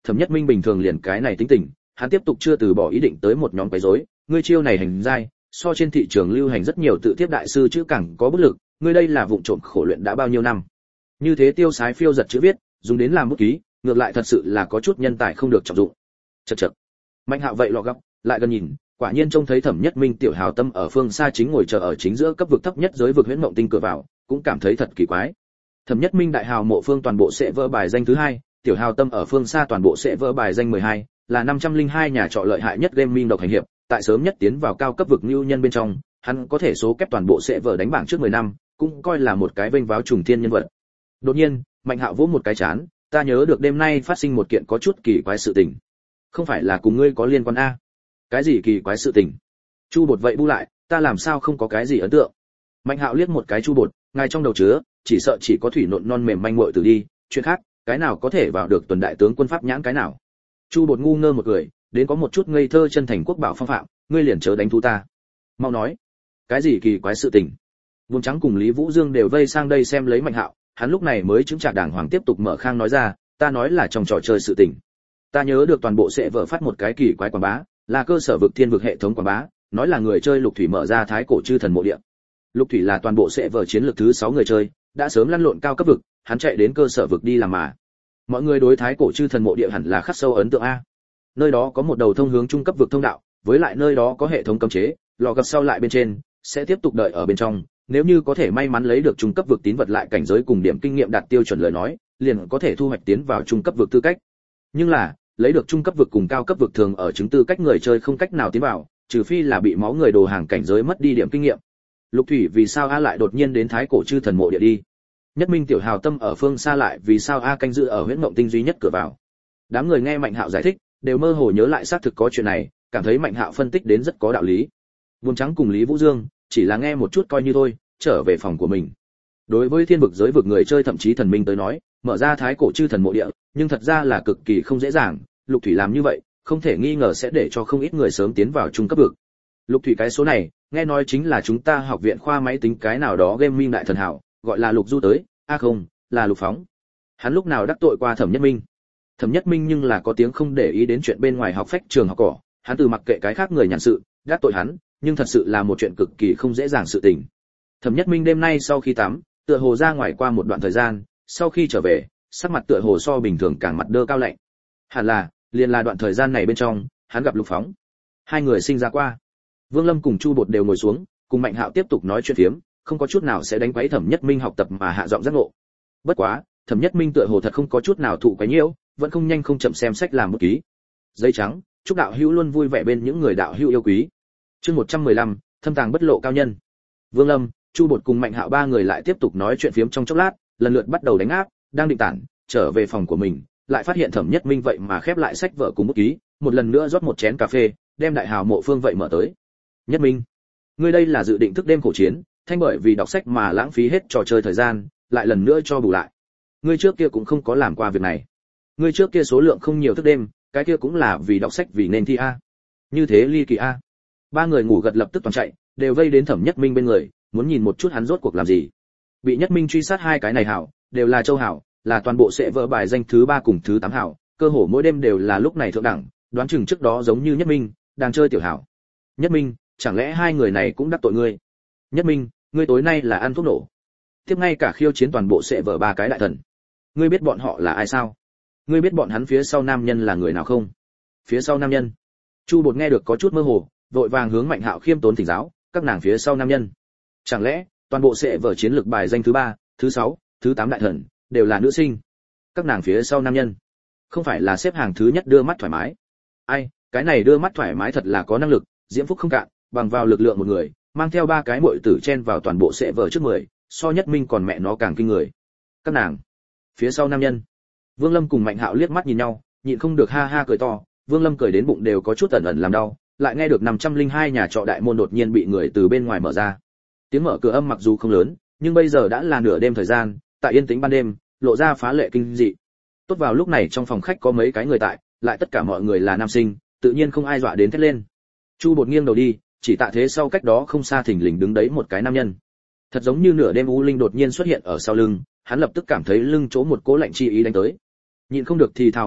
Thẩm Nhất Minh bình thường liền cái này tính tình, hắn tiếp tục chưa từ bỏ ý định tới một nhóm quấy rối, ngươi chiêu này hành dai, so trên thị trường lưu hành rất nhiều tự tiếp đại sư chữ càng có bút lực, ngươi đây là vụng trộm khổ luyện đã bao nhiêu năm. Như thế tiêu sái phiêu giật chữ viết, dùng đến làm bút ký, ngược lại thật sự là có chút nhân tài không được trọng dụng. Chậc chậc. Mạnh Hạo vậy lọ gấp, lại gần nhìn, quả nhiên trông thấy Thẩm Nhất Minh tiểu hào tâm ở phương xa chính ngồi chờ ở chính giữa cấp vực thấp nhất giới vực huyễn mộng tinh cửa vào, cũng cảm thấy thật kỳ quái. Thẩm Nhất Minh đại hào mộ phương toàn bộ sẽ vỡ bài danh thứ hai, tiểu hào tâm ở phương xa toàn bộ sẽ vỡ bài danh mười hai, là năm trăm lẻ hai nhà trọ lợi hại nhất gaming độc hành hiệp, tại sớm nhất tiến vào cao cấp vực nhu nhân bên trong, hắn có thể số kép toàn bộ sẽ vỡ đánh bảng trước mười năm, cũng coi là một cái vênh váo trùng thiên nhân vật. Đột nhiên, Mạnh Hạo vỗ một cái chán, ta nhớ được đêm nay phát sinh một kiện có chút kỳ quái sự tình. Không phải là cùng ngươi có liên quan a? Cái gì kỳ quái sự tình? Chu Bột vậy bu lại, ta làm sao không có cái gì ấn tượng. Mạnh Hạo liếc một cái Chu Bột, ngay trong đầu chứa, chỉ sợ chỉ có thủy nộn non mềm manh muội tử đi, chuyện khác, cái nào có thể vào được tuần đại tướng quân pháp nhãn cái nào. Chu Bột ngu ngơ một người, đến có một chút ngây thơ chân thành quốc bảo phong phạm, ngươi liền chớ đánh thú ta. Mau nói, cái gì kỳ quái sự tình? Vương Trắng cùng Lý Vũ Dương đều vây sang đây xem lấy Mạnh Hạo, hắn lúc này mới chứng trạc đàng hoàng tiếp tục mở khang nói ra, ta nói là trong trò chơi sự tình. Ta nhớ được toàn bộ sẽ vở phát một cái kỳ quái quảng bá, là cơ sở vực thiên vực hệ thống quảng bá, nói là người chơi Lục Thủy mở ra thái cổ chư thần mộ địa. Lục Thủy là toàn bộ sẽ vở chiến lược thứ sáu người chơi, đã sớm lăn lộn cao cấp vực, hắn chạy đến cơ sở vực đi làm mà. Mọi người đối thái cổ chư thần mộ địa hẳn là khắc sâu ấn tượng a. Nơi đó có một đầu thông hướng trung cấp vực thông đạo, với lại nơi đó có hệ thống cấm chế, lò gặp sau lại bên trên, sẽ tiếp tục đợi ở bên trong, nếu như có thể may mắn lấy được trung cấp vực tín vật lại cảnh giới cùng điểm kinh nghiệm đạt tiêu chuẩn lời nói, liền có thể thu hoạch tiến vào trung cấp vực tư cách. Nhưng là, lấy được trung cấp vực cùng cao cấp vực thường ở chứng tư cách người chơi không cách nào tiến vào, trừ phi là bị máu người đồ hàng cảnh giới mất đi điểm kinh nghiệm. Lục Thủy vì sao a lại đột nhiên đến thái cổ chư thần mộ địa đi? Nhất Minh tiểu hào tâm ở phương xa lại vì sao a canh giữ ở huyễn mộng tinh duy nhất cửa vào? Đám người nghe Mạnh Hạo giải thích, đều mơ hồ nhớ lại xác thực có chuyện này, cảm thấy Mạnh Hạo phân tích đến rất có đạo lý. Vương Trắng cùng Lý Vũ Dương chỉ là nghe một chút coi như thôi, trở về phòng của mình. Đối với thiên vực giới vực người chơi thậm chí thần minh tới nói, mở ra thái cổ chư thần mộ địa, nhưng thật ra là cực kỳ không dễ dàng, Lục Thủy làm như vậy, không thể nghi ngờ sẽ để cho không ít người sớm tiến vào trung cấp vực. Lục Thủy cái số này, nghe nói chính là chúng ta học viện khoa máy tính cái nào đó gaming đại thần hảo, gọi là Lục Du tới, a à không, là Lục Phóng. Hắn lúc nào đắc tội qua Thẩm Nhất Minh? Thẩm Nhất Minh nhưng là có tiếng không để ý đến chuyện bên ngoài học phách trường học cỏ, hắn từ mặc kệ cái khác người nhàn sự, đắc tội hắn, nhưng thật sự là một chuyện cực kỳ không dễ dàng sự tình. Thẩm Nhất Minh đêm nay sau khi tắm, tựa hồ ra ngoài qua một đoạn thời gian, sau khi trở về, sắc mặt tựa hồ so bình thường càng mặt đơ cao lạnh. Hẳn là, liền là đoạn thời gian này bên trong, hắn gặp Lục Phóng. Hai người sinh ra qua. Vương Lâm cùng Chu Bột đều ngồi xuống, cùng Mạnh Hạo tiếp tục nói chuyện phiếm, không có chút nào sẽ đánh quấy Thẩm Nhất Minh học tập mà hạ giọng giác ngộ. Bất quá, Thẩm Nhất Minh tựa hồ thật không có chút nào thụ quấy nhiễu, vẫn không nhanh không chậm xem sách làm một ký. Giấy trắng, chúc đạo hữu luôn vui vẻ bên những người đạo hữu yêu quý. Chương một trăm mười lăm, thâm tàng bất lộ cao nhân. Vương Lâm, Chu Bột cùng Mạnh Hạo ba người lại tiếp tục nói chuyện phiếm trong chốc lát, lần lượt bắt đầu đánh áp, đang định tản, trở về phòng của mình, lại phát hiện Thẩm Nhất Minh vậy mà khép lại sách vở cùng bút ký, một lần nữa rót một chén cà phê, đem đại hào mộ phương vậy mở tới. Nhất Minh, ngươi đây là dự định thức đêm khổ chiến, thanh bởi vì đọc sách mà lãng phí hết trò chơi thời gian, lại lần nữa cho bù lại. Ngươi trước kia cũng không có làm qua việc này. Ngươi trước kia số lượng không nhiều thức đêm, cái kia cũng là vì đọc sách vì nên thi a. Như thế ly kỳ a. Ba người ngủ gật lập tức toàn chạy, đều vây đến Thẩm Nhất Minh bên người, muốn nhìn một chút hắn rốt cuộc làm gì. Bị Nhất Minh truy sát hai cái này hảo, đều là châu hảo, là toàn bộ sẽ vỡ bài danh thứ ba cùng thứ tám hảo, cơ hồ mỗi đêm đều là lúc này thượng đẳng, đoán chừng trước đó giống như Nhất Minh, đang chơi tiểu hảo. Nhất Minh, chẳng lẽ hai người này cũng đắc tội ngươi? Nhất Minh, ngươi tối nay là ăn thuốc nổ. Tiếp ngay cả khiêu chiến toàn bộ sẽ vỡ ba cái đại thần. Ngươi biết bọn họ là ai sao? Ngươi biết bọn hắn phía sau nam nhân là người nào không? Phía sau nam nhân? Chu Bột nghe được có chút mơ hồ, vội vàng hướng Mạnh Hạo khiêm tốn thỉnh giáo, các nàng phía sau nam nhân. Chẳng lẽ, toàn bộ sẽ vở chiến lược bài danh thứ ba, thứ sáu, thứ tám đại thần đều là nữ sinh? Các nàng phía sau nam nhân, không phải là xếp hàng thứ nhất đưa mắt thoải mái. Ai, cái này đưa mắt thoải mái thật là có năng lực, diễm phúc không cạn, bằng vào lực lượng một người, mang theo ba cái muội tử chen vào toàn bộ sẽ vở trước mười, so Nhất Minh còn mẹ nó càng kinh người. Các nàng phía sau nam nhân. Vương Lâm cùng Mạnh Hạo liếc mắt nhìn nhau, nhịn không được ha ha cười to, Vương Lâm cười đến bụng đều có chút ẩn ẩn làm đau, lại nghe được năm trăm lẻ hai nhà trọ đại môn đột nhiên bị người từ bên ngoài mở ra. Tiếng mở cửa âm mặc dù không lớn, nhưng bây giờ đã là nửa đêm thời gian, tại yên tĩnh ban đêm, lộ ra phá lệ kinh dị. Tốt vào lúc này trong phòng khách có mấy cái người tại, lại tất cả mọi người là nam sinh, tự nhiên không ai dọa đến thét lên. Chu Bột nghiêng đầu đi, chỉ tạ thế sau cách đó không xa thình lình đứng đấy một cái nam nhân. Thật giống như nửa đêm u linh đột nhiên xuất hiện ở sau lưng, hắn lập tức cảm thấy lưng chỗ một cỗ lạnh chi ý đánh tới. Nhịn không được thì thào mở miệng,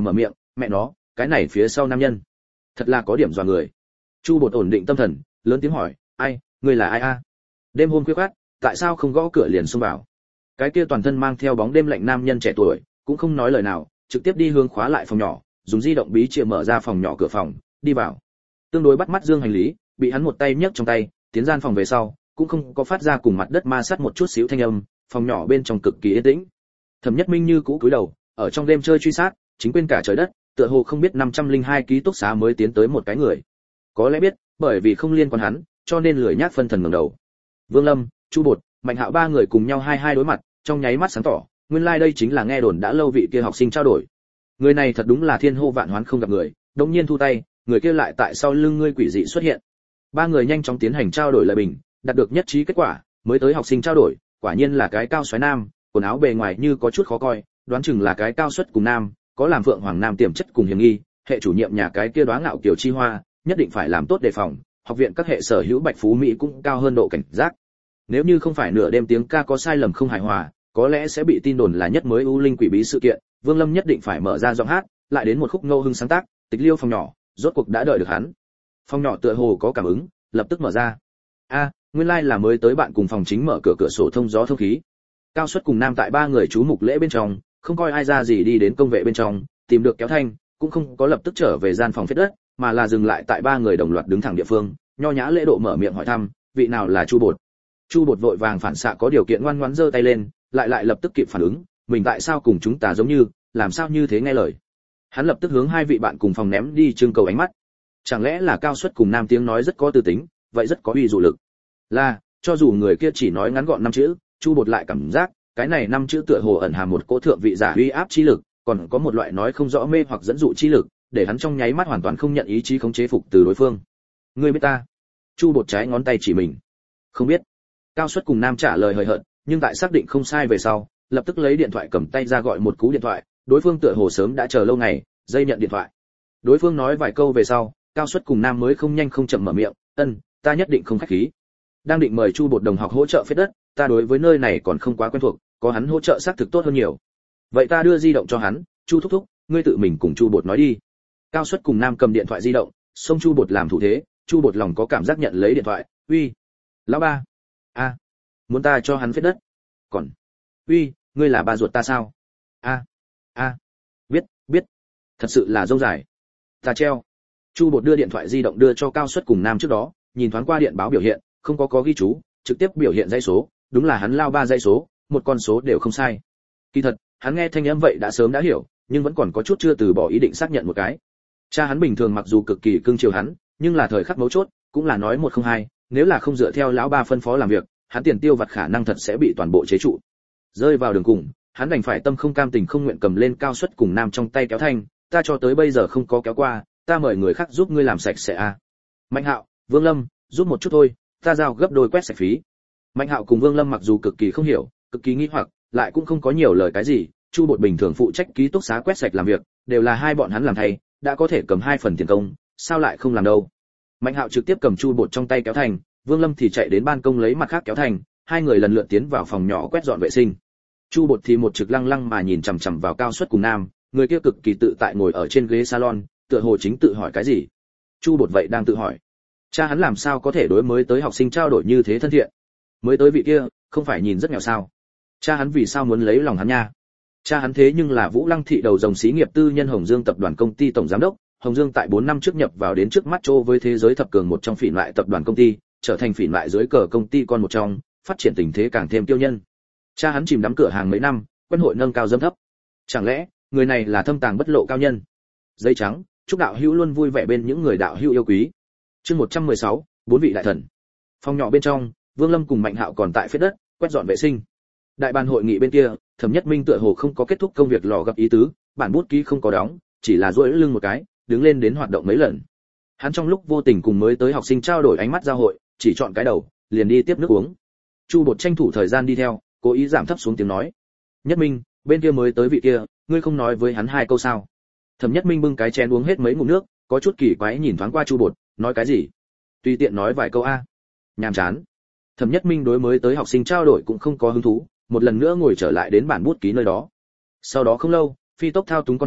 mẹ nó, cái này phía sau nam nhân thật là có điểm dọa người. Chu Bột ổn định tâm thần, lớn tiếng hỏi, ai, ngươi là ai a? Đêm hôm khuya khoắt, tại sao không gõ cửa liền xông vào? Cái kia toàn thân mang theo bóng đêm lạnh nam nhân trẻ tuổi cũng không nói lời nào, trực tiếp đi hướng khóa lại phòng nhỏ, dùng di động bí chìa mở ra phòng nhỏ cửa phòng, đi vào. Tương đối bắt mắt dương hành lý, bị hắn một tay nhấc trong tay, tiến gian phòng về sau, cũng không có phát ra cùng mặt đất ma sát một chút xíu thanh âm, phòng nhỏ bên trong cực kỳ yên tĩnh. Thẩm Nhất Minh như cũ cúi đầu, ở trong đêm chơi truy sát, chính quên cả trời đất, tựa hồ không biết năm trăm lẻ hai ký túc xá mới tiến tới một cái người. Có lẽ biết, bởi vì không liên quan hắn, cho nên lười nhác phân thần ngẩng đầu. Vương Lâm, Chu Bột, Mạnh Hạo ba người cùng nhau hai hai đối mặt, trong nháy mắt sáng tỏ, nguyên lai like đây chính là nghe đồn đã lâu vị kia học sinh trao đổi. Người này thật đúng là thiên hô vạn hoán không gặp người, đột nhiên thu tay, người kia lại tại sau lưng ngươi quỷ dị xuất hiện. Ba người nhanh chóng tiến hành trao đổi lời bình, đạt được nhất trí kết quả, mới tới học sinh trao đổi, quả nhiên là cái cao xoáy nam, quần áo bề ngoài như có chút khó coi, đoán chừng là cái cao suất cùng nam, có làm Phượng Hoàng Nam tiềm chất cùng hiểm nghi, hệ chủ nhiệm nhà cái kia đóa ngạo kiều chi hoa, nhất định phải làm tốt đề phòng, học viện các hệ sở hữu Bạch Phú Mỹ cũng cao hơn độ cảnh giác. Nếu như không phải nửa đêm tiếng ca có sai lầm không hài hòa, có lẽ sẽ bị tin đồn là nhất mới u linh quỷ bí sự kiện, Vương Lâm nhất định phải mở ra giọng hát, lại đến một khúc ngẫu hưng sáng tác, tịch liêu phòng nhỏ, rốt cuộc đã đợi được hắn. Phòng nhỏ tựa hồ có cảm ứng, lập tức mở ra. A, nguyên lai like là mới tới bạn cùng phòng chính mở cửa cửa sổ thông gió thông khí. Cao Suất cùng Nam tại ba người chú mục lễ bên trong, không coi ai ra gì đi đến công vệ bên trong, tìm được kéo thanh, cũng không có lập tức trở về gian phòng phết đất, mà là dừng lại tại ba người đồng loạt đứng thẳng địa phương, nho nhã lễ độ mở miệng hỏi thăm, vị nào là Chu Bột? Chu Bột vội vàng phản xạ có điều kiện ngoan ngoãn giơ tay lên, lại lại lập tức kịp phản ứng, mình tại sao cùng chúng ta giống như, làm sao như thế nghe lời. Hắn lập tức hướng hai vị bạn cùng phòng ném đi trưng cầu ánh mắt. Chẳng lẽ là Cao Suất cùng Nam tiếng nói rất có tư tính, vậy rất có uy dụ lực. Là, cho dù người kia chỉ nói ngắn gọn năm chữ, Chu Bột lại cảm giác, cái này năm chữ tựa hồ ẩn hàm một cỗ thượng vị giả uy áp chi lực, còn có một loại nói không rõ mê hoặc dẫn dụ chi lực, để hắn trong nháy mắt hoàn toàn không nhận ý chí khống chế phục từ đối phương. Ngươi biết ta? Chu Bột trái ngón tay chỉ mình. Không biết. Cao Suất cùng Nam trả lời hời hợt, nhưng tại xác định không sai về sau, lập tức lấy điện thoại cầm tay ra gọi một cú điện thoại, đối phương tựa hồ sớm đã chờ lâu ngày, dây nhận điện thoại. Đối phương nói vài câu về sau, Cao Suất cùng Nam mới không nhanh không chậm mở miệng, "Ân, ta nhất định không khách khí." Đang định mời Chu Bột đồng học hỗ trợ phết đất, ta đối với nơi này còn không quá quen thuộc, có hắn hỗ trợ xác thực tốt hơn nhiều. Vậy ta đưa di động cho hắn, Chu thúc thúc, ngươi tự mình cùng Chu Bột nói đi. Cao Suất cùng Nam cầm điện thoại di động, xông Chu Bột làm thủ thế, Chu Bột lòng có cảm giác nhận lấy điện thoại, "Uy, lão ba." "A, muốn ta cho hắn phết đất?" "Còn, uy, ngươi là ba ruột ta sao?" "A, a, biết, biết." Thật sự là dâu dài. Ta treo. Chu Bột đưa điện thoại di động đưa cho Cao Suất cùng Nam trước đó, nhìn thoáng qua điện báo biểu hiện, không có có ghi chú, trực tiếp biểu hiện dãy số, đúng là hắn lao ba dãy số, một con số đều không sai. Kỳ thật, hắn nghe thanh âm vậy đã sớm đã hiểu, nhưng vẫn còn có chút chưa từ bỏ ý định xác nhận một cái. Cha hắn bình thường mặc dù cực kỳ cưng chiều hắn, nhưng là thời khắc mấu chốt, cũng là nói một không hai, nếu là không dựa theo lão ba phân phó làm việc, hắn tiền tiêu vặt khả năng thật sẽ bị toàn bộ chế trụ. Rơi vào đường cùng, hắn đành phải tâm không cam tình không nguyện cầm lên Cao Suất cùng Nam trong tay kéo thanh, ta cho tới bây giờ không có kéo qua, ta mời người khác giúp ngươi làm sạch sẽ a. À. Mạnh Hạo, Vương Lâm, giúp một chút thôi, ta giao gấp đôi quét sạch phí. Mạnh Hạo cùng Vương Lâm mặc dù cực kỳ không hiểu, cực kỳ nghi hoặc, lại cũng không có nhiều lời cái gì, Chu Bột bình thường phụ trách ký túc xá quét sạch làm việc, đều là hai bọn hắn làm thay, đã có thể cầm hai phần tiền công, sao lại không làm đâu. Mạnh Hạo trực tiếp cầm Chu Bột trong tay kéo thành, Vương Lâm thì chạy đến ban công lấy mặt khác kéo thành, hai người lần lượt tiến vào phòng nhỏ quét dọn vệ sinh. Chu Bột thì một trực lăng lăng mà nhìn chằm chằm vào Cao Suất cùng Nam, người kia cực kỳ tự tại ngồi ở trên ghế salon, tựa hồ chính tự hỏi cái gì. Chu Bột vậy đang tự hỏi, cha hắn làm sao có thể đối mới tới học sinh trao đổi như thế thân thiện. Mới tới vị kia, không phải nhìn rất nghèo sao? Cha hắn vì sao muốn lấy lòng hắn nha? Cha hắn thế nhưng là Vũ Lăng thị đầu dòng xí nghiệp tư nhân Hồng Dương tập đoàn công ty tổng giám đốc, Hồng Dương tại bốn năm trước nhập vào đến trước mắt Châu với thế giới thập cường một trong phỉ lại tập đoàn công ty, trở thành phỉ lại dưới cờ công ty con một trong, phát triển tình thế càng thêm tiêu nhân. Cha hắn chìm đắm cửa hàng mấy năm, quân hội nâng cao dâm thấp. Chẳng lẽ, người này là thâm tàng bất lộ cao nhân? Dây trắng, chúc đạo hữu luôn vui vẻ bên những người đạo hữu yêu quý. Chương một trăm mười sáu, bốn vị đại thần. Phòng nhỏ bên trong, Vương Lâm cùng Mạnh Hạo còn tại phết đất, quét dọn vệ sinh. Đại ban hội nghị bên kia, Thẩm Nhất Minh tựa hồ không có kết thúc công việc lò gặp ý tứ, bản bút ký không có đóng, chỉ là duỗi lưng một cái, đứng lên đến hoạt động mấy lần. Hắn trong lúc vô tình cùng mới tới học sinh trao đổi ánh mắt giao hội, chỉ chọn cái đầu, liền đi tiếp nước uống. Chu Bột tranh thủ thời gian đi theo, cố ý giảm thấp xuống tiếng nói. Nhất Minh, bên kia mới tới vị kia, ngươi không nói với hắn hai câu sao? Thẩm Nhất Minh bưng cái chén uống hết mấy ngụm nước, có chút kỳ quái nhìn thoáng qua Chu Bột, nói cái gì? Tùy tiện nói vài câu a. Nhàm chán. Thẩm Nhất Minh đối mới tới học sinh trao đổi cũng không có hứng thú, một lần nữa ngồi trở lại đến bản bút ký nơi đó. Sau đó không lâu, phi tốc thao túng con chuột,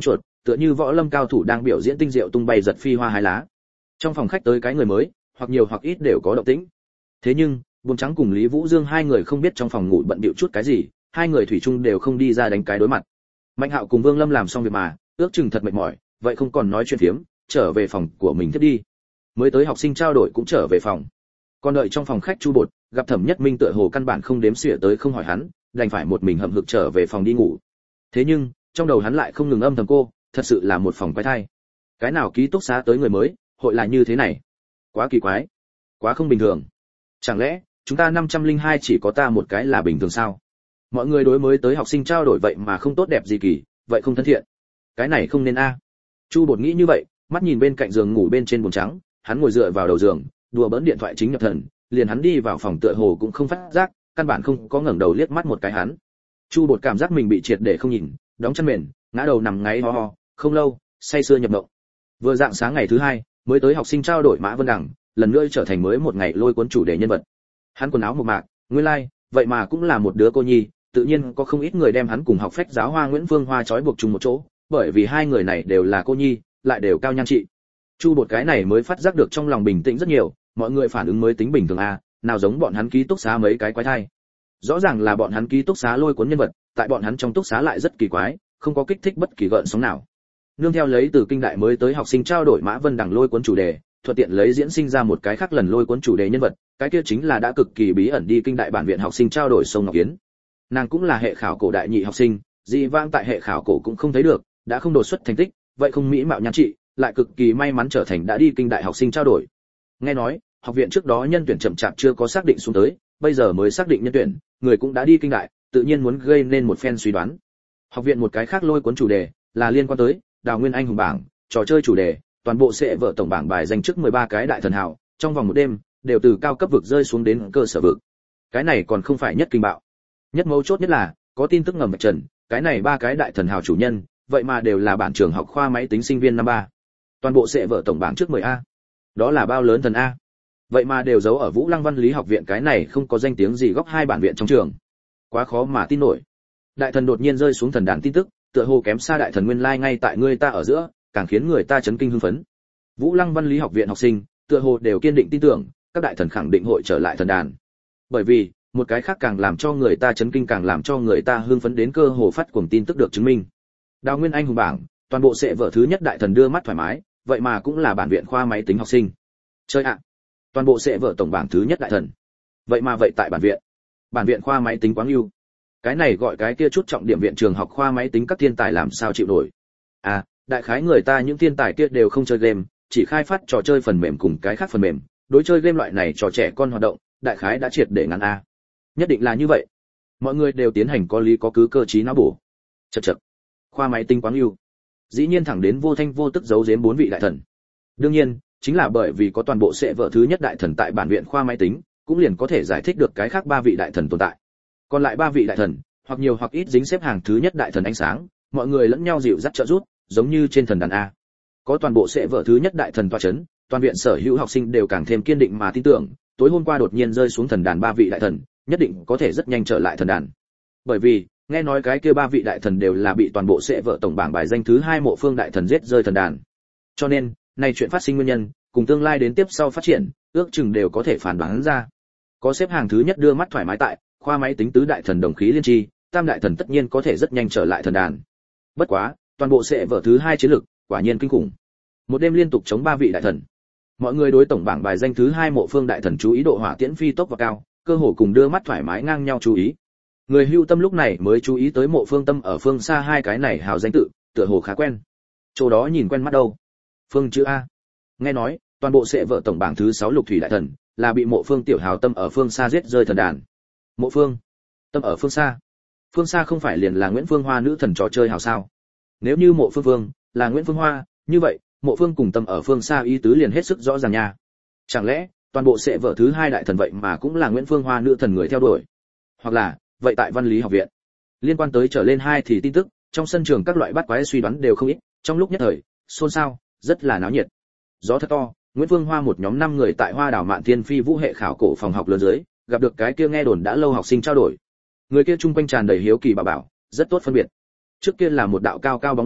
tựa như võ lâm cao thủ đang biểu diễn tinh diệu tung bay giật phi hoa hái lá. Trong phòng khách tới cái người mới, hoặc nhiều hoặc ít đều có động tĩnh. Thế nhưng, Buồn Trắng cùng Lý Vũ Dương hai người không biết trong phòng ngủ bận bịu chút cái gì, hai người thủy chung đều không đi ra đánh cái đối mặt. Mạnh Hạo cùng Vương Lâm làm xong việc mà, ước chừng thật mệt mỏi, vậy không còn nói chuyện phiếm, trở về phòng của mình tiếp đi. Mới tới học sinh trao đổi cũng trở về phòng. Còn đợi trong phòng khách Chu Bột, gặp Thẩm Nhất Minh tựa hồ căn bản không đếm xỉa tới không hỏi hắn, đành phải một mình hậm hực trở về phòng đi ngủ. Thế nhưng, trong đầu hắn lại không ngừng âm thầm cô, thật sự là một phòng quái thai. Cái nào ký túc xá tới người mới, hội là như thế này? Quá kỳ quái, quá không bình thường. Chẳng lẽ, chúng ta năm trăm lẻ hai chỉ có ta một cái là bình thường sao? Mọi người đối mới tới học sinh trao đổi vậy mà không tốt đẹp gì kỳ, vậy không thân thiện. Cái này không nên a. Chu Bột nghĩ như vậy, mắt nhìn bên cạnh giường ngủ bên trên Buồn Trắng, hắn ngồi dựa vào đầu giường, đùa bỡn điện thoại chính nhập thần, liền hắn đi vào phòng tựa hồ cũng không phát giác, căn bản không có ngẩng đầu liếc mắt một cái hắn. Chu Bột cảm giác mình bị triệt để không nhìn, đóng chân mền, ngã đầu nằm ngáy ho ho, không lâu, say sưa nhập mộng. Vừa dạng sáng ngày thứ hai, mới tới học sinh trao đổi Mã Vân Đằng, lần nữa trở thành mới một ngày lôi cuốn chủ đề nhân vật. Hắn quần áo mộc mạc, nguyên lai, like, vậy mà cũng là một đứa cô nhi, tự nhiên có không ít người đem hắn cùng học phách giáo hoa Nguyễn Phương Hoa trói buộc chung một chỗ, bởi vì hai người này đều là cô nhi, lại đều cao nhan trị. Chu Bột cái này mới phát giác được trong lòng bình tĩnh rất nhiều, mọi người phản ứng mới tính bình thường a, nào giống bọn hắn ký túc xá mấy cái quái thai. Rõ ràng là bọn hắn ký túc xá lôi cuốn nhân vật, tại bọn hắn trong túc xá lại rất kỳ quái, không có kích thích bất kỳ gợn sóng nào. Nương theo lấy từ kinh đại mới tới học sinh trao đổi Mã Vân Đằng lôi cuốn chủ đề, thuận tiện lấy diễn sinh ra một cái khác lần lôi cuốn chủ đề nhân vật, cái kia chính là đã cực kỳ bí ẩn đi kinh đại bản viện học sinh trao đổi Sông Ngọc Yến. Nàng cũng là hệ khảo cổ đại nhị học sinh, dị vãng tại hệ khảo cổ cũng không thấy được, đã không đột xuất thành tích, vậy không mỹ mạo nhan trị, lại cực kỳ may mắn trở thành đã đi kinh đại học sinh trao đổi. Nghe nói, học viện trước đó nhân tuyển chậm chạp chưa có xác định xuống tới, bây giờ mới xác định nhân tuyển, người cũng đã đi kinh đại, tự nhiên muốn gây nên một phen suy đoán. Học viện một cái khác lôi cuốn chủ đề là liên quan tới Đào Nguyên Anh hùng bảng, trò chơi chủ đề, toàn bộ sẽ vợ tổng bảng bài danh trước mười ba cái đại thần hào, trong vòng một đêm đều từ cao cấp vực rơi xuống đến cơ sở vực. Cái này còn không phải nhất kinh bạo. Nhất mấu chốt nhất là, có tin tức ngầm vạch trần, cái này ba cái đại thần hào chủ nhân, vậy mà đều là bản trường học khoa máy tính sinh viên năm ba. Toàn bộ sẽ vợ tổng bảng trước mười a. Đó là bao lớn thần a. Vậy mà đều giấu ở Vũ Lăng Văn Lý học viện cái này không có danh tiếng gì góc hai bản viện trong trường. Quá khó mà tin nổi. Đại thần đột nhiên rơi xuống thần đàn tin tức, tựa hồ kém xa đại thần nguyên lai ngay tại người ta ở giữa, càng khiến người ta chấn kinh hưng phấn. Vũ Lăng Văn Lý học viện học sinh, tựa hồ đều kiên định tin tưởng, các đại thần khẳng định hội trở lại thần đàn. Bởi vì, một cái khác càng làm cho người ta chấn kinh càng làm cho người ta hưng phấn đến cơ hồ phát cuồng tin tức được chứng minh. Đào Nguyên Anh hùng bảng, toàn bộ sẽ vợ thứ nhất đại thần đưa mắt thoải mái, vậy mà cũng là bản viện khoa máy tính học sinh. Chơi ạ. À, toàn bộ sẽ vợ tổng bảng thứ nhất đại thần. Vậy mà vậy tại bản viện. Bản viện khoa máy tính quáng ưu. Cái này gọi cái kia chút trọng điểm viện trường học khoa máy tính các thiên tài làm sao chịu nổi. À, đại khái người ta những thiên tài kia đều không chơi game, chỉ khai phát trò chơi phần mềm cùng cái khác phần mềm, đối chơi game loại này trò trẻ con hoạt động, đại khái đã triệt để ngăn a. Nhất định là như vậy. Mọi người đều tiến hành có lý có cứ cơ trí não bổ. Chậc chậc. Khoa máy tính quáng ưu. Dĩ nhiên thẳng đến vô thanh vô tức giấu giếm bốn vị đại thần. Đương nhiên, chính là bởi vì có toàn bộ sẽ vợ thứ nhất đại thần tại bản viện khoa máy tính, cũng liền có thể giải thích được cái khác ba vị đại thần tồn tại. Còn lại ba vị đại thần, hoặc nhiều hoặc ít dính xếp hàng thứ nhất đại thần ánh sáng, mọi người lẫn nhau dịu dắt trợ giúp, giống như trên thần đàn a. Có toàn bộ sẽ vợ thứ nhất đại thần tọa chấn, toàn viện sở hữu học sinh đều càng thêm kiên định mà tin tưởng, tối hôm qua đột nhiên rơi xuống thần đàn ba vị đại thần, nhất định có thể rất nhanh trở lại thần đàn. Bởi vì, nghe nói cái kia ba vị đại thần đều là bị toàn bộ sẽ vợ tổng bảng bài danh thứ hai Mộ Phương đại thần giết rơi thần đàn. Cho nên, này chuyện phát sinh nguyên nhân, cùng tương lai đến tiếp sau phát triển, ước chừng đều có thể phán đoán ra. Có xếp hàng thứ nhất đưa mắt thoải mái tại khoa máy tính tứ đại thần đồng khí liên tri, tam đại thần tất nhiên có thể rất nhanh trở lại thần đàn. Bất quá, toàn bộ sẽ vợ thứ hai chiến lực, quả nhiên kinh khủng. Một đêm liên tục chống ba vị đại thần. Mọi người đối tổng bảng bài danh thứ hai Mộ Phương đại thần chú ý độ hỏa tiễn phi tốc và cao, cơ hồ cùng đưa mắt thoải mái ngang nhau chú ý. Người hưu tâm lúc này mới chú ý tới Mộ Phương Tâm ở phương xa hai cái này hào danh tự, tựa hồ khá quen. Chỗ đó nhìn quen mắt đâu? Phương chữ A. Nghe nói, toàn bộ sẽ vợ tổng bảng thứ sáu Lục Thủy đại thần là bị Mộ Phương tiểu hào Tâm ở phương xa giết rơi thần đàn. Mộ Phương Tâm ở phương xa. Phương xa không phải liền là Nguyễn Phương Hoa nữ thần trò chơi hào sao? Nếu như Mộ Phương Vương là Nguyễn Phương Hoa, như vậy, Mộ Phương cùng Tâm ở phương xa ý tứ liền hết sức rõ ràng nha. Chẳng lẽ, toàn bộ sẽ vợ thứ hai đại thần vậy mà cũng là Nguyễn Phương Hoa nữ thần người theo đuổi? Hoặc là, vậy tại Văn Lý học viện, liên quan tới trở lên hai thì tin tức, trong sân trường các loại bắt quái suy đoán đều không ít, trong lúc nhất thời, xôn xao, rất là náo nhiệt. Gió thật to, Nguyễn Phương Hoa một nhóm năm người tại Hoa Đảo Mạn Thiên Phi Vũ hệ khảo cổ phòng học lớn dưới, gặp được cái kia nghe đồn đã lâu học sinh trao đổi. Người kia chung quanh tràn đầy hiếu kỳ bảo bảo, rất tốt phân biệt. Trước kia là một đạo cao cao bóng lưng,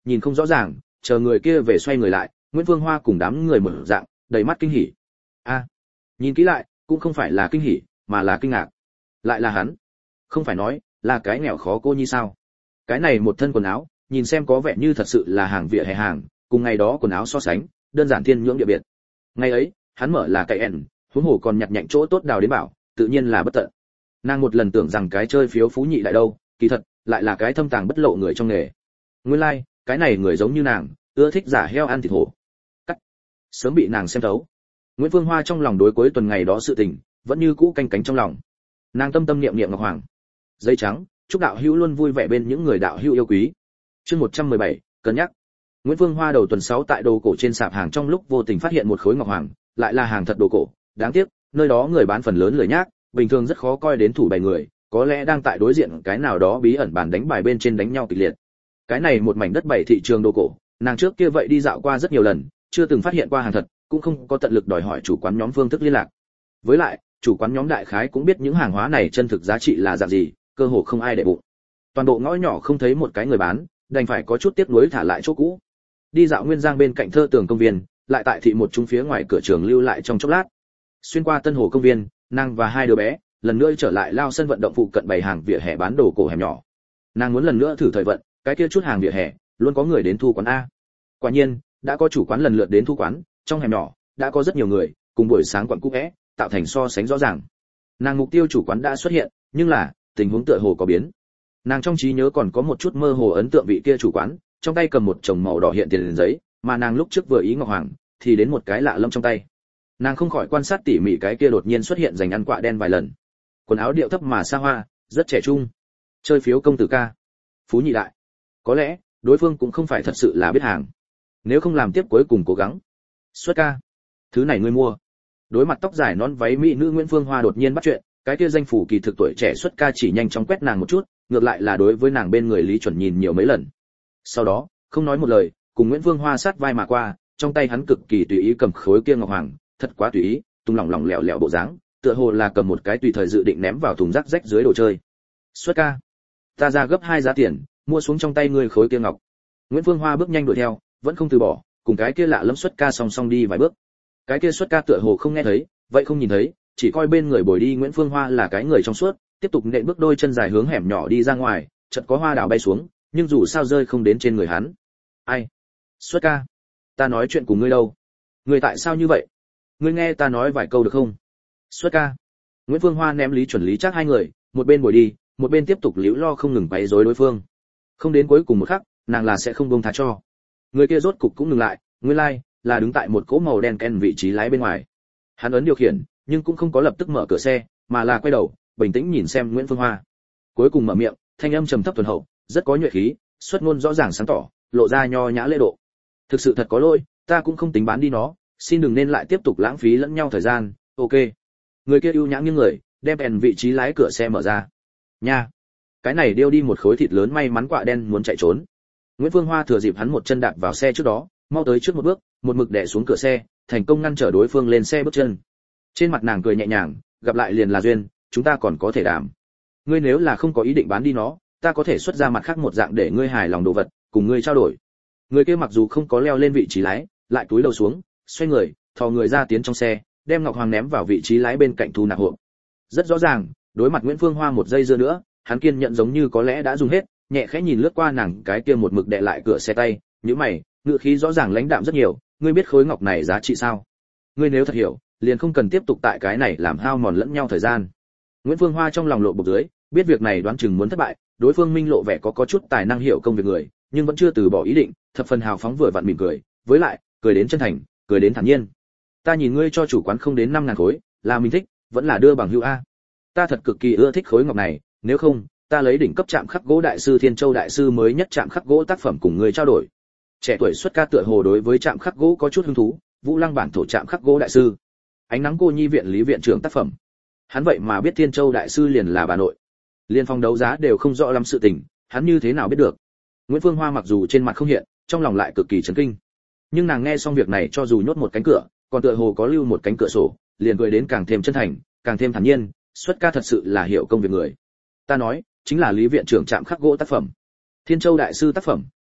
nhìn không rõ ràng, chờ người kia về xoay người lại, Nguyễn Phương Hoa cùng đám người mở dạng, đầy mắt kinh hỉ. A, nhìn kỹ lại, cũng không phải là kinh hỉ, mà là kinh ngạc. Lại là hắn. Không phải nói, là cái nghèo khó cô nhi sao? Cái này một thân quần áo, nhìn xem có vẻ như thật sự là hàng vỉa hè hàng, cùng ngày đó quần áo so sánh, đơn giản thiên nhưỡng địa biệt. Ngày ấy, hắn mở là cái ẻn, huống hồ còn nhặt nhạnh chỗ tốt đào đến bảo, tự nhiên là bất tận. Nàng một lần tưởng rằng cái chơi phiếu phú nhị đại đâu, kỳ thật lại là cái thâm tàng bất lộ người trong nghề. Nguyên lai, like, cái này người giống như nàng, ưa thích giả heo ăn thịt hổ. Cắt. Sớm bị nàng xem thấu. Nguyễn Phương Hoa trong lòng đối cuối tuần ngày đó sự tình, vẫn như cũ canh cánh trong lòng. Nàng tâm tâm niệm niệm ngọc hoàng. Giấy trắng, chúc đạo hữu luôn vui vẻ bên những người đạo hữu yêu quý. Chương một trăm mười bảy, cân nhắc. Nguyễn Phương Hoa đầu tuần sáu tại đồ cổ trên sạp hàng trong lúc vô tình phát hiện một khối ngọc hoàng, lại là hàng thật đồ cổ, đáng tiếc, nơi đó người bán phần lớn lười nhác, bình thường rất khó coi đến thủ bài người, có lẽ đang tại đối diện cái nào đó bí ẩn bàn đánh bài bên trên đánh nhau kịch liệt. Cái này một mảnh đất bảy thị trường đồ cổ, nàng trước kia vậy đi dạo qua rất nhiều lần, chưa từng phát hiện qua hàng thật, cũng không có tận lực đòi hỏi chủ quán nhóm phương thức liên lạc. Với lại, chủ quán nhóm đại khái cũng biết những hàng hóa này chân thực giá trị là dạng gì, cơ hồ không ai để bụng. Toàn bộ ngõ nhỏ không thấy một cái người bán, đành phải có chút tiếc nuối thả lại chỗ cũ. Đi dạo Nguyên Giang bên cạnh thơ tường công viên, lại tại thị một trung phía ngoài cửa trường lưu lại trong chốc lát. Xuyên qua Tân Hồ công viên, nàng và hai đứa bé lần nữa trở lại lao sân vận động phụ cận bày hàng vỉa hè bán đồ cổ hẻm nhỏ. Nàng muốn lần nữa thử thời vận, cái kia chút hàng vỉa hè luôn có người đến thu quán a. Quả nhiên, đã có chủ quán lần lượt đến thu quán, trong hẻm nhỏ đã có rất nhiều người, cùng buổi sáng quận cũ é, tạo thành so sánh rõ ràng. Nàng mục tiêu chủ quán đã xuất hiện, nhưng là tình huống tựa hồ có biến. Nàng trong trí nhớ còn có một chút mơ hồ ấn tượng vị kia chủ quán, trong tay cầm một chồng màu đỏ hiện tiền giấy, mà nàng lúc trước vừa ý ngọc hoàng, thì đến một cái lạ lâm trong tay. Nàng không khỏi quan sát tỉ mỉ cái kia đột nhiên xuất hiện dành ăn quạ đen vài lần. Quần áo điệu thấp mà xa hoa, rất trẻ trung. Chơi phiếu công tử ca, phú nhị đại. Có lẽ đối phương cũng không phải thật sự là biết hàng. Nếu không làm tiếp cuối cùng cố gắng. Xuất ca, thứ này ngươi mua. Đối mặt tóc dài nón váy mỹ nữ Nguyễn Phương Hoa đột nhiên bắt chuyện, cái kia danh phủ kỳ thực tuổi trẻ xuất ca chỉ nhanh chóng quét nàng một chút, ngược lại là đối với nàng bên người Lý Chuẩn nhìn nhiều mấy lần. Sau đó, không nói một lời, cùng Nguyễn Phương Hoa sát vai mà qua, trong tay hắn cực kỳ tùy ý cầm khối kia ngọc hoàng, thật quá tùy ý, tung lỏng lỏng lẻo lẻo bộ dáng, tựa hồ là cầm một cái tùy thời dự định ném vào thùng rác rách dưới đồ chơi. Xuất ca, ta ra gấp hai giá tiền, mua xuống trong tay ngươi khối kia ngọc. Nguyễn Phương Hoa bước nhanh đuổi theo, vẫn không từ bỏ, cùng cái kia lạ lẫm xuất ca song song đi vài bước. Cái kia xuất ca tựa hồ không nghe thấy, vậy không nhìn thấy, chỉ coi bên người bồi đi Nguyễn Phương Hoa là cái người trong suốt, tiếp tục nện bước đôi chân dài hướng hẻm nhỏ đi ra ngoài, chợt có hoa đào bay xuống, nhưng dù sao rơi không đến trên người hắn. Ai? Xuất ca, ta nói chuyện cùng ngươi đâu? Ngươi tại sao như vậy? Ngươi nghe ta nói vài câu được không? Xuất ca. Nguyễn Phương Hoa ném Lý Chuẩn Lý Trác hai người, một bên bồi đi, một bên tiếp tục liễu lo không ngừng bày rối đối phương. Không đến cuối cùng một khắc, nàng là sẽ không buông tha cho. Người kia rốt cục cũng ngừng lại, nguyên lai like, là đứng tại một cỗ màu đen Ken vị trí lái bên ngoài. Hắn ấn điều khiển, nhưng cũng không có lập tức mở cửa xe, mà là quay đầu, bình tĩnh nhìn xem Nguyễn Phương Hoa. Cuối cùng mở miệng, thanh âm trầm thấp thuần hậu, rất có nhuệ khí, xuất ngôn rõ ràng sáng tỏ, lộ ra nho nhã lễ độ. Thực sự thật có lỗi, ta cũng không tính bán đi nó, xin đừng nên lại tiếp tục lãng phí lẫn nhau thời gian. Ok. Người kia ưu nhã nghiêng người, đem Ken vị trí lái cửa xe mở ra. Nha, cái này điêu đi một khối thịt lớn, may mắn quạ đen muốn chạy trốn. Nguyễn Phương Hoa thừa dịp hắn một chân đạp vào xe trước đó, mau tới trước một bước, một mực đè xuống cửa xe, thành công ngăn trở đối phương lên xe bước chân. Trên mặt nàng cười nhẹ nhàng, gặp lại liền là duyên, chúng ta còn có thể đàm. Ngươi nếu là không có ý định bán đi nó, ta có thể xuất ra mặt khác một dạng để ngươi hài lòng đồ vật, cùng ngươi trao đổi. Người kia mặc dù không có leo lên vị trí lái, lại cúi đầu xuống, xoay người, thò người ra tiến trong xe, đem ngọc hoàng ném vào vị trí lái bên cạnh thu nạp hộp. Rất rõ ràng, đối mặt Nguyễn Phương Hoa một giây dưa nữa, hắn kiên nhận giống như có lẽ đã dùng hết, nhẹ khẽ nhìn lướt qua nàng cái kia một mực đè lại cửa xe tay, nhíu mày, ngữ khí rõ ràng lãnh đạm rất nhiều, ngươi biết khối ngọc này giá trị sao? Ngươi nếu thật hiểu, liền không cần tiếp tục tại cái này làm hao mòn lẫn nhau thời gian. Nguyễn Phương Hoa trong lòng lộ bộc dưới, biết việc này đoán chừng muốn thất bại, đối phương minh lộ vẻ có có chút tài năng hiểu công việc người, nhưng vẫn chưa từ bỏ ý định, thập phần hào phóng vừa vặn mỉm cười, với lại, cười đến chân thành, cười đến thản nhiên. Ta nhìn ngươi cho chủ quán không đến năm ngàn khối, là mình thích, vẫn là đưa bằng hữu a. Ta thật cực kỳ ưa thích khối ngọc này, nếu không, ta lấy đỉnh cấp chạm khắc gỗ đại sư Thiên Châu đại sư mới nhất chạm khắc gỗ tác phẩm cùng ngươi trao đổi. Trẻ tuổi xuất ca tựa hồ đối với chạm khắc gỗ có chút hứng thú, Vũ Lăng bản thổ chạm khắc gỗ đại sư, Ánh nắng cô nhi viện lý viện trưởng tác phẩm. Hắn vậy mà biết Thiên Châu đại sư liền là bà nội. Liên phong đấu giá đều không rõ lắm sự tình, hắn như thế nào biết được? Nguyễn Phương Hoa mặc dù trên mặt không hiện, trong lòng lại cực kỳ chấn kinh. Nhưng nàng nghe xong việc này cho dù nhốt một cánh cửa, còn tựa hồ có lưu một cánh cửa sổ, liền cười đến càng thêm chân thành, càng thêm thản nhiên, xuất ca thật sự là hiểu công việc người. Ta nói, chính là lý viện trưởng chạm khắc gỗ tác phẩm. Thiên Châu đại sư tác phẩm,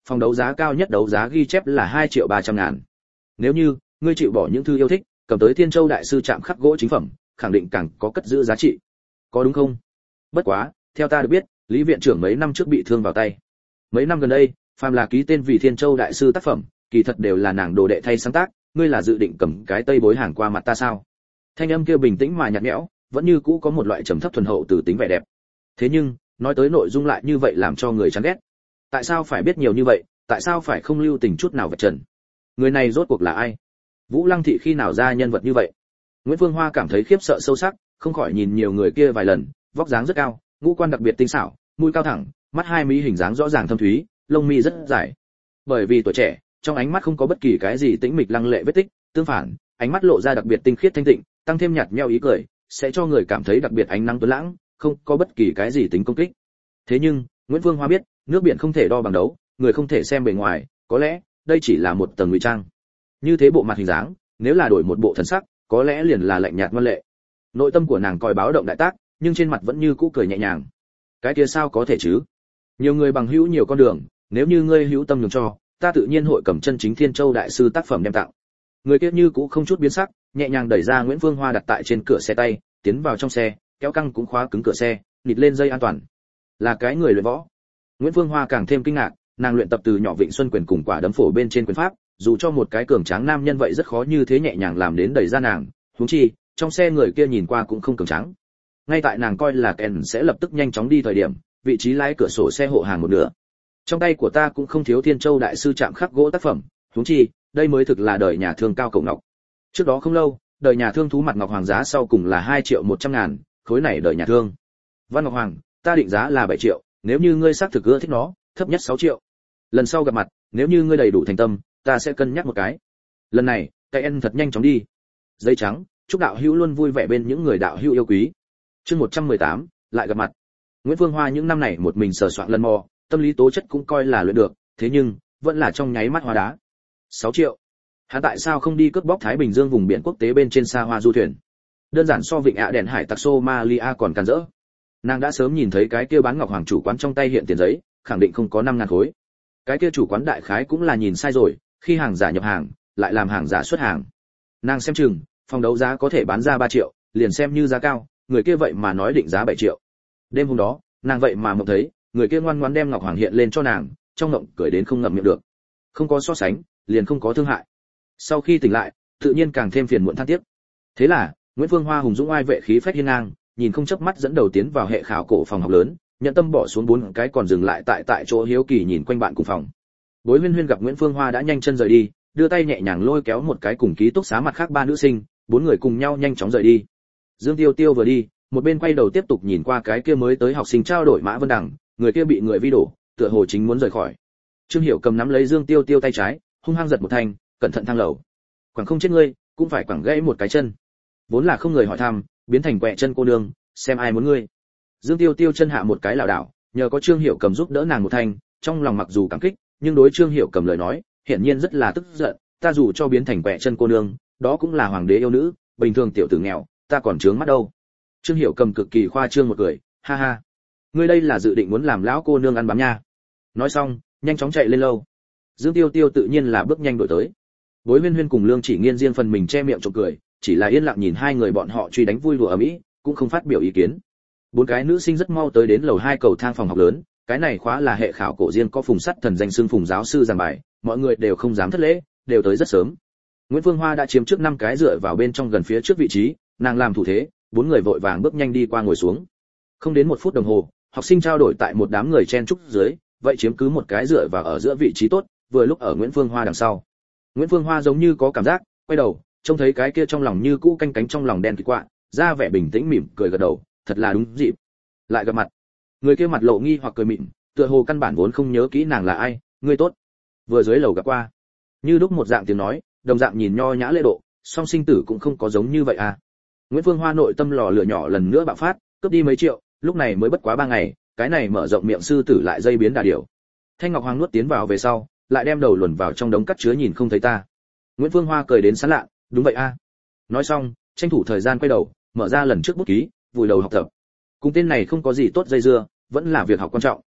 phòng đấu giá cao nhất đấu giá ghi chép là hai triệu ba trăm ngàn. Nếu như ngươi chịu bỏ những thư yêu thích, cầm tới Thiên Châu đại sư chạm khắc gỗ chính phẩm, khẳng định càng có cất giữ giá trị. Có đúng không? Bất quá, theo ta được biết, Lý viện trưởng mấy năm trước bị thương vào tay. Mấy năm gần đây, phàm là ký tên vì Thiên Châu đại sư tác phẩm, kỳ thật đều là nàng đồ đệ thay sáng tác, ngươi là dự định cầm cái tây bối hàng qua mặt ta sao? Thanh âm kia bình tĩnh mà nhạt nhẽo, vẫn như cũ có một loại trầm thấp thuần hậu từ tính vẻ đẹp. Thế nhưng, nói tới nội dung lại như vậy làm cho người chán ghét. Tại sao phải biết nhiều như vậy, tại sao phải không lưu tình chút nào vạch trần? Người này rốt cuộc là ai? Vũ Lăng thị khi nào ra nhân vật như vậy? Nguyễn Phương Hoa cảm thấy khiếp sợ sâu sắc, không khỏi nhìn nhiều người kia vài lần, vóc dáng rất cao, ngũ quan đặc biệt tinh xảo, mũi cao thẳng, mắt hai mí hình dáng rõ ràng thâm thúy, lông mi rất dài. Bởi vì tuổi trẻ, trong ánh mắt không có bất kỳ cái gì tĩnh mịch lăng lệ vết tích, tương phản, ánh mắt lộ ra đặc biệt tinh khiết thanh tịnh, tăng thêm nhạt nhẽo ý cười, sẽ cho người cảm thấy đặc biệt ánh nắng tuấn lãng, không có bất kỳ cái gì tính công kích. Thế nhưng, Nguyễn Phương Hoa biết, nước biển không thể đo bằng đấu, người không thể xem bề ngoài, có lẽ đây chỉ là một tầng ngụy trang. Như thế bộ mặt hình dáng, nếu là đổi một bộ thần sắc, có lẽ liền là lạnh nhạt ngoan lệ. Nội tâm của nàng coi báo động đại tác, nhưng trên mặt vẫn như cũ cười nhẹ nhàng. Cái kia sao có thể chứ? Nhiều người bằng hữu nhiều con đường, nếu như ngươi hữu tâm nhường cho, ta tự nhiên hội cầm chân chính Thiên Châu đại sư tác phẩm đem tặng. Người kia như cũ không chút biến sắc, nhẹ nhàng đẩy ra Nguyễn Phương Hoa đặt tại trên cửa xe tay, tiến vào trong xe, kéo căng cũng khóa cứng cửa xe, nịt lên dây an toàn. Là cái người luyện võ. Nguyễn Phương Hoa càng thêm kinh ngạc, nàng luyện tập từ nhỏ Vịnh Xuân quyền cùng quả đấm phổ bên trên quyền pháp, dù cho một cái cường tráng nam nhân vậy rất khó như thế nhẹ nhàng làm đến đẩy ra nàng, huống chi, trong xe người kia nhìn qua cũng không cường tráng. Ngay tại nàng coi là Ken sẽ lập tức nhanh chóng đi thời điểm, vị trí lái cửa sổ xe hộ hàng một nửa. Trong tay của ta cũng không thiếu Thiên Châu đại sư chạm khắc gỗ tác phẩm, huống chi, đây mới thực là đời nhà thương cao cầu ngọc. Trước đó không lâu, đời nhà thương thú mặt ngọc hoàng giá sau cùng là hai triệu một trăm ngàn, khối này đời nhà thương. Văn Ngọc Hoàng, ta định giá là bảy triệu, nếu như ngươi xác thực ưa thích nó, thấp nhất sáu triệu. Lần sau gặp mặt, nếu như ngươi đầy đủ thành tâm, ta sẽ cân nhắc một cái. Lần này, cái en thật nhanh chóng đi. Giấy trắng, chúc đạo hữu luôn vui vẻ bên những người đạo hữu yêu quý. Chương một trăm mười tám, lại gặp mặt. Nguyễn Phương Hoa những năm này một mình sờ soạn lần mò, tâm lý tố chất cũng coi là luyện được, thế nhưng vẫn là trong nháy mắt hóa đá. sáu triệu. Hắn tại sao không đi cướp bóc Thái Bình Dương vùng biển quốc tế bên trên xa hoa du thuyền? Đơn giản so vịnh ạ đèn hải tặc Somalia còn càn rỡ. Nàng đã sớm nhìn thấy cái kia bán ngọc hoàng chủ quán trong tay hiện tiền giấy, khẳng định không có năm ngàn khối. Cái kia chủ quán đại khái cũng là nhìn sai rồi, khi hàng giả nhập hàng, lại làm hàng giả xuất hàng. Nàng xem chừng, phòng đấu giá có thể bán ra ba triệu, liền xem như giá cao, người kia vậy mà nói định giá bảy triệu. Đêm hôm đó, nàng vậy mà mộng thấy, người kia ngoan ngoãn đem ngọc hoàng hiện lên cho nàng, trong mộng cười đến không ngậm miệng được. Không có so sánh, liền không có thương hại. Sau khi tỉnh lại, tự nhiên càng thêm phiền muộn than tiếc. Thế là, Nguyễn Phương Hoa hùng dũng oai vệ khí phách hiên ngang, nhìn không chớp mắt dẫn đầu tiến vào hệ khảo cổ phòng học lớn, nhận tâm bỏ xuống bốn cái còn dừng lại tại tại chỗ hiếu kỳ nhìn quanh bạn cùng phòng. Bối Huyên Huyên gặp Nguyễn Phương Hoa đã nhanh chân rời đi, đưa tay nhẹ nhàng lôi kéo một cái cùng ký túc xá mặt khác ba nữ sinh, bốn người cùng nhau nhanh chóng rời đi. Dương Tiêu Tiêu vừa đi, một bên quay đầu tiếp tục nhìn qua cái kia mới tới học sinh trao đổi Mã Vân Đằng, người kia bị người vi đổ, tựa hồ chính muốn rời khỏi. Trương Hiểu cầm nắm lấy Dương Tiêu Tiêu tay trái, hung hăng giật một thanh, cẩn thận thang lầu. Quẳng không chết ngươi, cũng phải quẳng gãy một cái chân. Vốn là không người hỏi thăm, biến thành quẹ chân cô nương, xem ai muốn ngươi. Dương Tiêu Tiêu chân hạ một cái lảo đảo, nhờ có Trương Hiểu cầm giúp đỡ nàng một thanh, trong lòng mặc dù cảm kích, nhưng đối Trương Hiểu cầm lời nói, hiển nhiên rất là tức giận, ta dù cho biến thành quẹ chân cô nương, đó cũng là hoàng đế yêu nữ, bình thường tiểu tử nghèo, ta còn trướng mắt đâu. Trương Hiểu cầm cực kỳ khoa trương một cười, ha ha, ngươi đây là dự định muốn làm lão cô nương ăn bám nha. Nói xong, nhanh chóng chạy lên lâu. Dương Tiêu Tiêu tự nhiên là bước nhanh đổi tới. Bối Huyên Huyên cùng Lương Chỉ Nghiên riêng phần mình che miệng trộm cười, chỉ là yên lặng nhìn hai người bọn họ truy đánh vui đùa ầm ĩ, cũng không phát biểu ý kiến. Bốn cái nữ sinh rất mau tới đến lầu hai cầu thang phòng học lớn, cái này khóa là hệ khảo cổ riêng có Phùng Sắt thần danh xưng Phùng giáo sư giảng bài, mọi người đều không dám thất lễ, đều tới rất sớm. Nguyễn Phương Hoa đã chiếm trước năm cái dựa vào bên trong gần phía trước vị trí, nàng làm thủ thế, bốn người vội vàng bước nhanh đi qua ngồi xuống. Không đến một phút đồng hồ, học sinh trao đổi tại một đám người chen trúc dưới, vậy chiếm cứ một cái dựa vào ở giữa vị trí tốt, vừa lúc ở Nguyễn Phương Hoa đằng sau. Nguyễn Phương Hoa giống như có cảm giác, quay đầu, trông thấy cái kia trong lòng như cũ canh cánh trong lòng đen kịt quạ, ra vẻ bình tĩnh mỉm cười gật đầu, thật là đúng dịp. Lại gặp mặt. Người kia mặt lộ nghi hoặc cười mỉm, tựa hồ căn bản vốn không nhớ kỹ nàng là ai, ngươi tốt. Vừa dưới lầu gặp qua. Như lúc một dạng tiếng nói, đồng dạng nhìn nho nhã lễ độ, song sinh tử cũng không có giống như vậy à. Nguyễn Phương Hoa nội tâm lò lửa nhỏ lần nữa bạo phát, cướp đi mấy triệu, lúc này mới bất quá ba ngày, cái này mở rộng miệng sư tử lại dây biến đà điểu. Thanh Ngọc Hoàng nuốt tiến vào về sau, lại đem đầu luồn vào trong đống cắt chứa nhìn không thấy ta. Nguyễn Phương Hoa cười đến sán lạ, đúng vậy a. À. Nói xong, tranh thủ thời gian quay đầu, mở ra lần trước bút ký, vùi đầu học tập. Cùng tên này không có gì tốt dây dưa, vẫn là việc học quan trọng.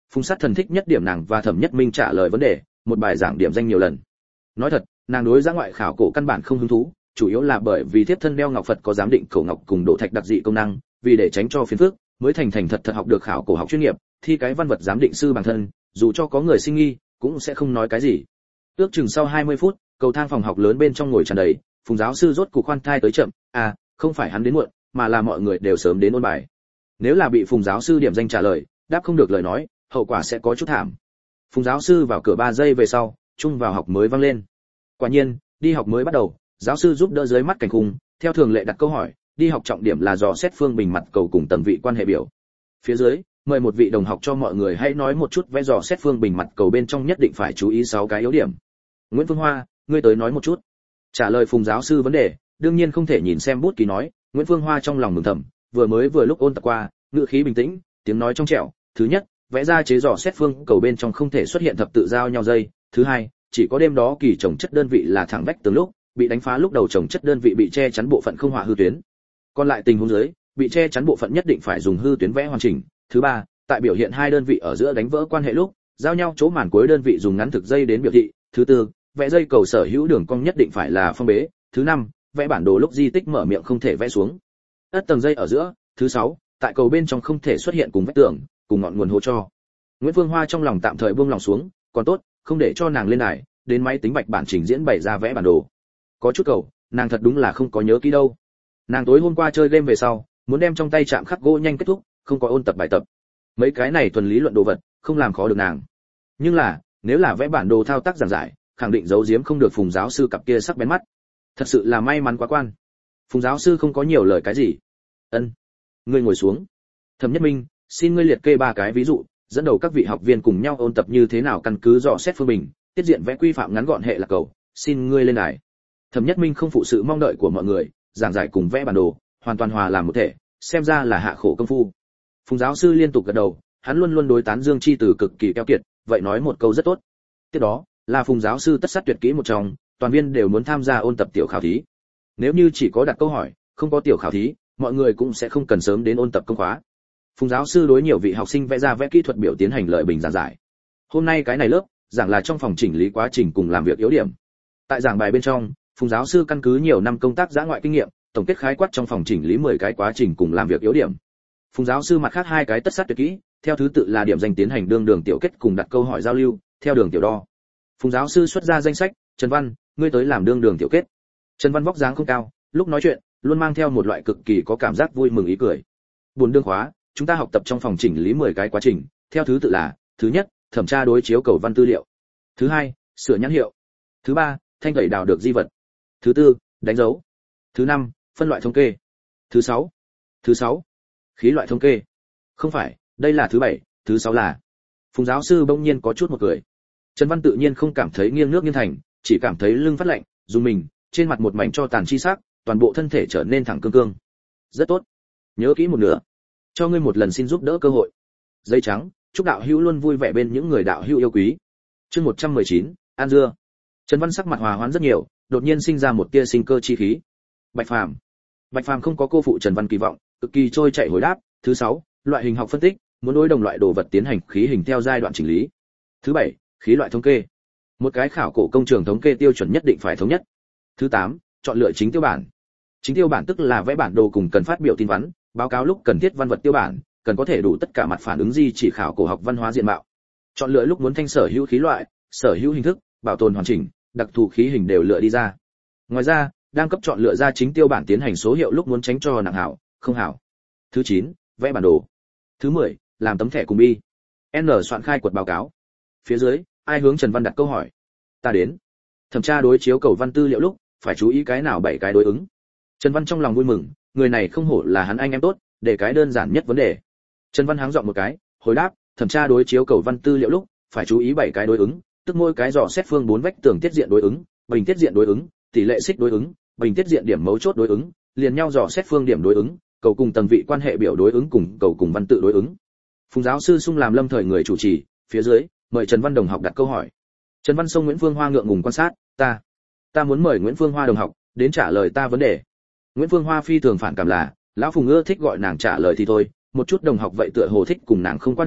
Phùng Sát Thần thích nhất điểm nàng và Thẩm Nhất Minh trả lời vấn đề, một bài giảng điểm danh nhiều lần. Nói thật, nàng đối giã ngoại khảo cổ căn bản không hứng thú, chủ yếu là bởi vì tiếp thân đeo ngọc Phật có giám định cổ ngọc cùng độ thạch đặc dị công năng, vì để tránh cho phiền phức, mới thành thành thật thật học được khảo cổ học chuyên nghiệp, thi cái văn vật giám định sư bản thân, dù cho có người sinh nghi, cũng sẽ không nói cái gì. Ước chừng sau hai mươi phút, cầu thang phòng học lớn bên trong ngồi tràn đầy, Phùng giáo sư rốt cục khoan thai tới chậm, à, không phải hắn đến muộn, mà là mọi người đều sớm đến ôn bài. Nếu là bị Phùng giáo sư điểm danh trả lời, đáp không được lời nói, hậu quả sẽ có chút thảm. Phùng giáo sư vào cửa ba giây về sau, chung vào học mới vang lên. Quả nhiên, đi học mới bắt đầu, giáo sư giúp đỡ dưới mắt cảnh khung, theo thường lệ đặt câu hỏi, đi học trọng điểm là dò xét phương bình mặt cầu cùng tầng vị quan hệ biểu. Phía dưới, mời một vị đồng học cho mọi người hãy nói một chút vẽ dò xét phương bình mặt cầu bên trong nhất định phải chú ý sáu cái yếu điểm. Nguyễn Phương Hoa, ngươi tới nói một chút. Trả lời Phùng giáo sư vấn đề, đương nhiên không thể nhìn xem bút ký nói, Nguyễn Phương Hoa trong lòng mừng thầm, vừa mới vừa lúc ôn tập qua, ngữ khí bình tĩnh, tiếng nói trong trẻo. Thứ nhất, vẽ ra chế dò xét phương cầu bên trong không thể xuất hiện thập tự giao nhau dây. Thứ hai, chỉ có đêm đó kỳ trồng chất đơn vị là thẳng vách tường lúc bị đánh phá lúc đầu trồng chất đơn vị bị che chắn bộ phận không họa hư tuyến. Còn lại tình huống dưới, bị che chắn bộ phận nhất định phải dùng hư tuyến vẽ hoàn chỉnh. Thứ ba, tại biểu hiện hai đơn vị ở giữa đánh vỡ quan hệ lúc, giao nhau chỗ màn cuối đơn vị dùng ngắn thực dây đến biểu thị. Thứ tư, vẽ dây cầu sở hữu đường cong nhất định phải là phong bế. Thứ năm, vẽ bản đồ lúc di tích mở miệng không thể vẽ xuống ất tầng dây ở giữa. Thứ sáu, tại cầu bên trong không thể xuất hiện cùng vách tường, cùng ngọn nguồn hố cho. Nguyễn Phương Hoa trong lòng tạm thời buông lòng xuống, còn tốt, không để cho nàng lên đài, đến máy tính bạch bản trình diễn bày ra vẽ bản đồ. Có chút cầu, nàng thật đúng là không có nhớ kỹ đâu. Nàng tối hôm qua chơi game về sau, muốn đem trong tay chạm khắc gỗ nhanh kết thúc, không có ôn tập bài tập. Mấy cái này thuần lý luận đồ vật, không làm khó được nàng. Nhưng là, nếu là vẽ bản đồ thao tác giản giải, khẳng định giấu giếm không được Phùng giáo sư cặp kia sắc bén mắt. Thật sự là may mắn quá quan. Phùng giáo sư không có nhiều lời cái gì. Ân, ngươi ngồi xuống. Thẩm Nhất Minh, xin ngươi liệt kê ba cái ví dụ, dẫn đầu các vị học viên cùng nhau ôn tập như thế nào căn cứ dò xét phương bình, tiết diện vẽ quy phạm ngắn gọn hệ là cầu, xin ngươi lên đài. Thẩm Nhất Minh không phụ sự mong đợi của mọi người, giảng giải cùng vẽ bản đồ, hoàn toàn hòa làm một thể, xem ra là hạ khổ công phu. Phùng giáo sư liên tục gật đầu, hắn luôn luôn đối tán dương chi từ cực kỳ keo kiệt, vậy nói một câu rất tốt. Tiếp đó, là Phùng giáo sư tất sát tuyệt kỹ một trong, toàn viên đều muốn tham gia ôn tập tiểu khảo thí. Nếu như chỉ có đặt câu hỏi, không có tiểu khảo thí, mọi người cũng sẽ không cần sớm đến ôn tập công khóa. Phùng giáo sư đối nhiều vị học sinh vẽ ra vẽ kỹ thuật biểu tiến hành lợi bình giảng giải. Hôm nay cái này lớp, giảng là trong phòng chỉnh lý quá trình cùng làm việc yếu điểm. Tại giảng bài bên trong, Phùng giáo sư căn cứ nhiều năm công tác dã ngoại kinh nghiệm, tổng kết khái quát trong phòng chỉnh lý mười cái quá trình cùng làm việc yếu điểm. Phùng giáo sư mặt khác hai cái tất sát tuyệt kỹ, theo thứ tự là điểm danh tiến hành đương đường tiểu kết cùng đặt câu hỏi giao lưu, theo đường tiểu đo. Phùng giáo sư xuất ra danh sách, Trần Văn, ngươi tới làm đương đường tiểu kết. Trần Văn vóc dáng không cao, lúc nói chuyện, luôn mang theo một loại cực kỳ có cảm giác vui mừng ý cười. Buồn đương khóa, chúng ta học tập trong phòng chỉnh lý mười cái quá trình, theo thứ tự là: thứ nhất, thẩm tra đối chiếu cầu văn tư liệu; thứ hai, sửa nhãn hiệu; thứ ba, thanh tẩy đào được di vật; thứ tư, đánh dấu; thứ năm, phân loại thống kê; thứ sáu, thứ sáu, khí loại thống kê. Không phải, đây là thứ bảy, thứ sáu là. Phùng giáo sư bỗng nhiên có chút một cười. Trần Văn tự nhiên không cảm thấy nghiêng nước nghiêng thành, chỉ cảm thấy lưng phát lạnh, dùng mình, trên mặt một mảnh cho tàn chi sắc, toàn bộ thân thể trở nên thẳng cương cương. Rất tốt, nhớ kỹ một nửa, cho ngươi một lần xin giúp đỡ cơ hội. Giấy trắng, chúc đạo hữu luôn vui vẻ bên những người đạo hữu yêu quý. Chương một trăm mười chín, An dưa. Trần Văn sắc mặt hòa hoãn rất nhiều, đột nhiên sinh ra một tia sinh cơ chi khí. Bạch Phàm. Bạch Phàm không có cô phụ Trần Văn kỳ vọng, cực kỳ trôi chạy hồi đáp. Thứ sáu, loại hình học phân tích, muốn đối đồng loại đồ vật tiến hành khí hình theo giai đoạn chỉnh lý. Thứ bảy, khí loại thống kê. Một cái khảo cổ công trường thống kê tiêu chuẩn nhất định phải thống nhất. Thứ tám, chọn lựa chính tiêu bản. Chính tiêu bản tức là vẽ bản đồ cùng cần phát biểu tin vắn, báo cáo lúc cần thiết văn vật tiêu bản, cần có thể đủ tất cả mặt phản ứng di chỉ khảo cổ học văn hóa diện mạo. Chọn lựa lúc muốn thanh sở hữu khí loại, sở hữu hình thức, bảo tồn hoàn chỉnh, đặc thù khí hình đều lựa đi ra. Ngoài ra, đang cấp chọn lựa ra chính tiêu bản tiến hành số hiệu lúc muốn tránh cho nặng hảo, không hảo. Thứ chín, vẽ bản đồ. Thứ mười, làm tấm thẻ cùng bi. N soạn khai quật báo cáo. Phía dưới, ai hướng Trần Văn đặt câu hỏi? Ta đến. Thẩm tra đối chiếu cầu văn tư liệu lúc, phải chú ý cái nào bảy cái đối ứng. Trần Văn trong lòng vui mừng, người này không hổ là hắn anh em tốt, để cái đơn giản nhất vấn đề. Trần Văn háng giọng một cái, hồi đáp, thẩm tra đối chiếu cầu văn tư liệu lúc, phải chú ý bảy cái đối ứng, tức mỗi cái dò xét phương bốn vách tường tiết diện đối ứng, bình tiết diện đối ứng, tỷ lệ xích đối ứng, bình tiết diện điểm mấu chốt đối ứng, liền nhau dò xét phương điểm đối ứng, cầu cùng tầng vị quan hệ biểu đối ứng cùng cầu cùng văn tự đối ứng. Phùng giáo sư sung làm lâm thời người chủ trì, phía dưới, mời Trần Văn đồng học đặt câu hỏi. Trần Văn xông Nguyễn Phương Hoa ngượng ngùng quan sát, ta, ta muốn mời Nguyễn Phương Hoa đồng học đến trả lời ta vấn đề. Nguyễn Phương Hoa phi thường phản cảm là, lão Phùng ưa thích gọi nàng trả lời thì thôi, một chút đồng học vậy tựa hồ thích cùng nàng không qua được,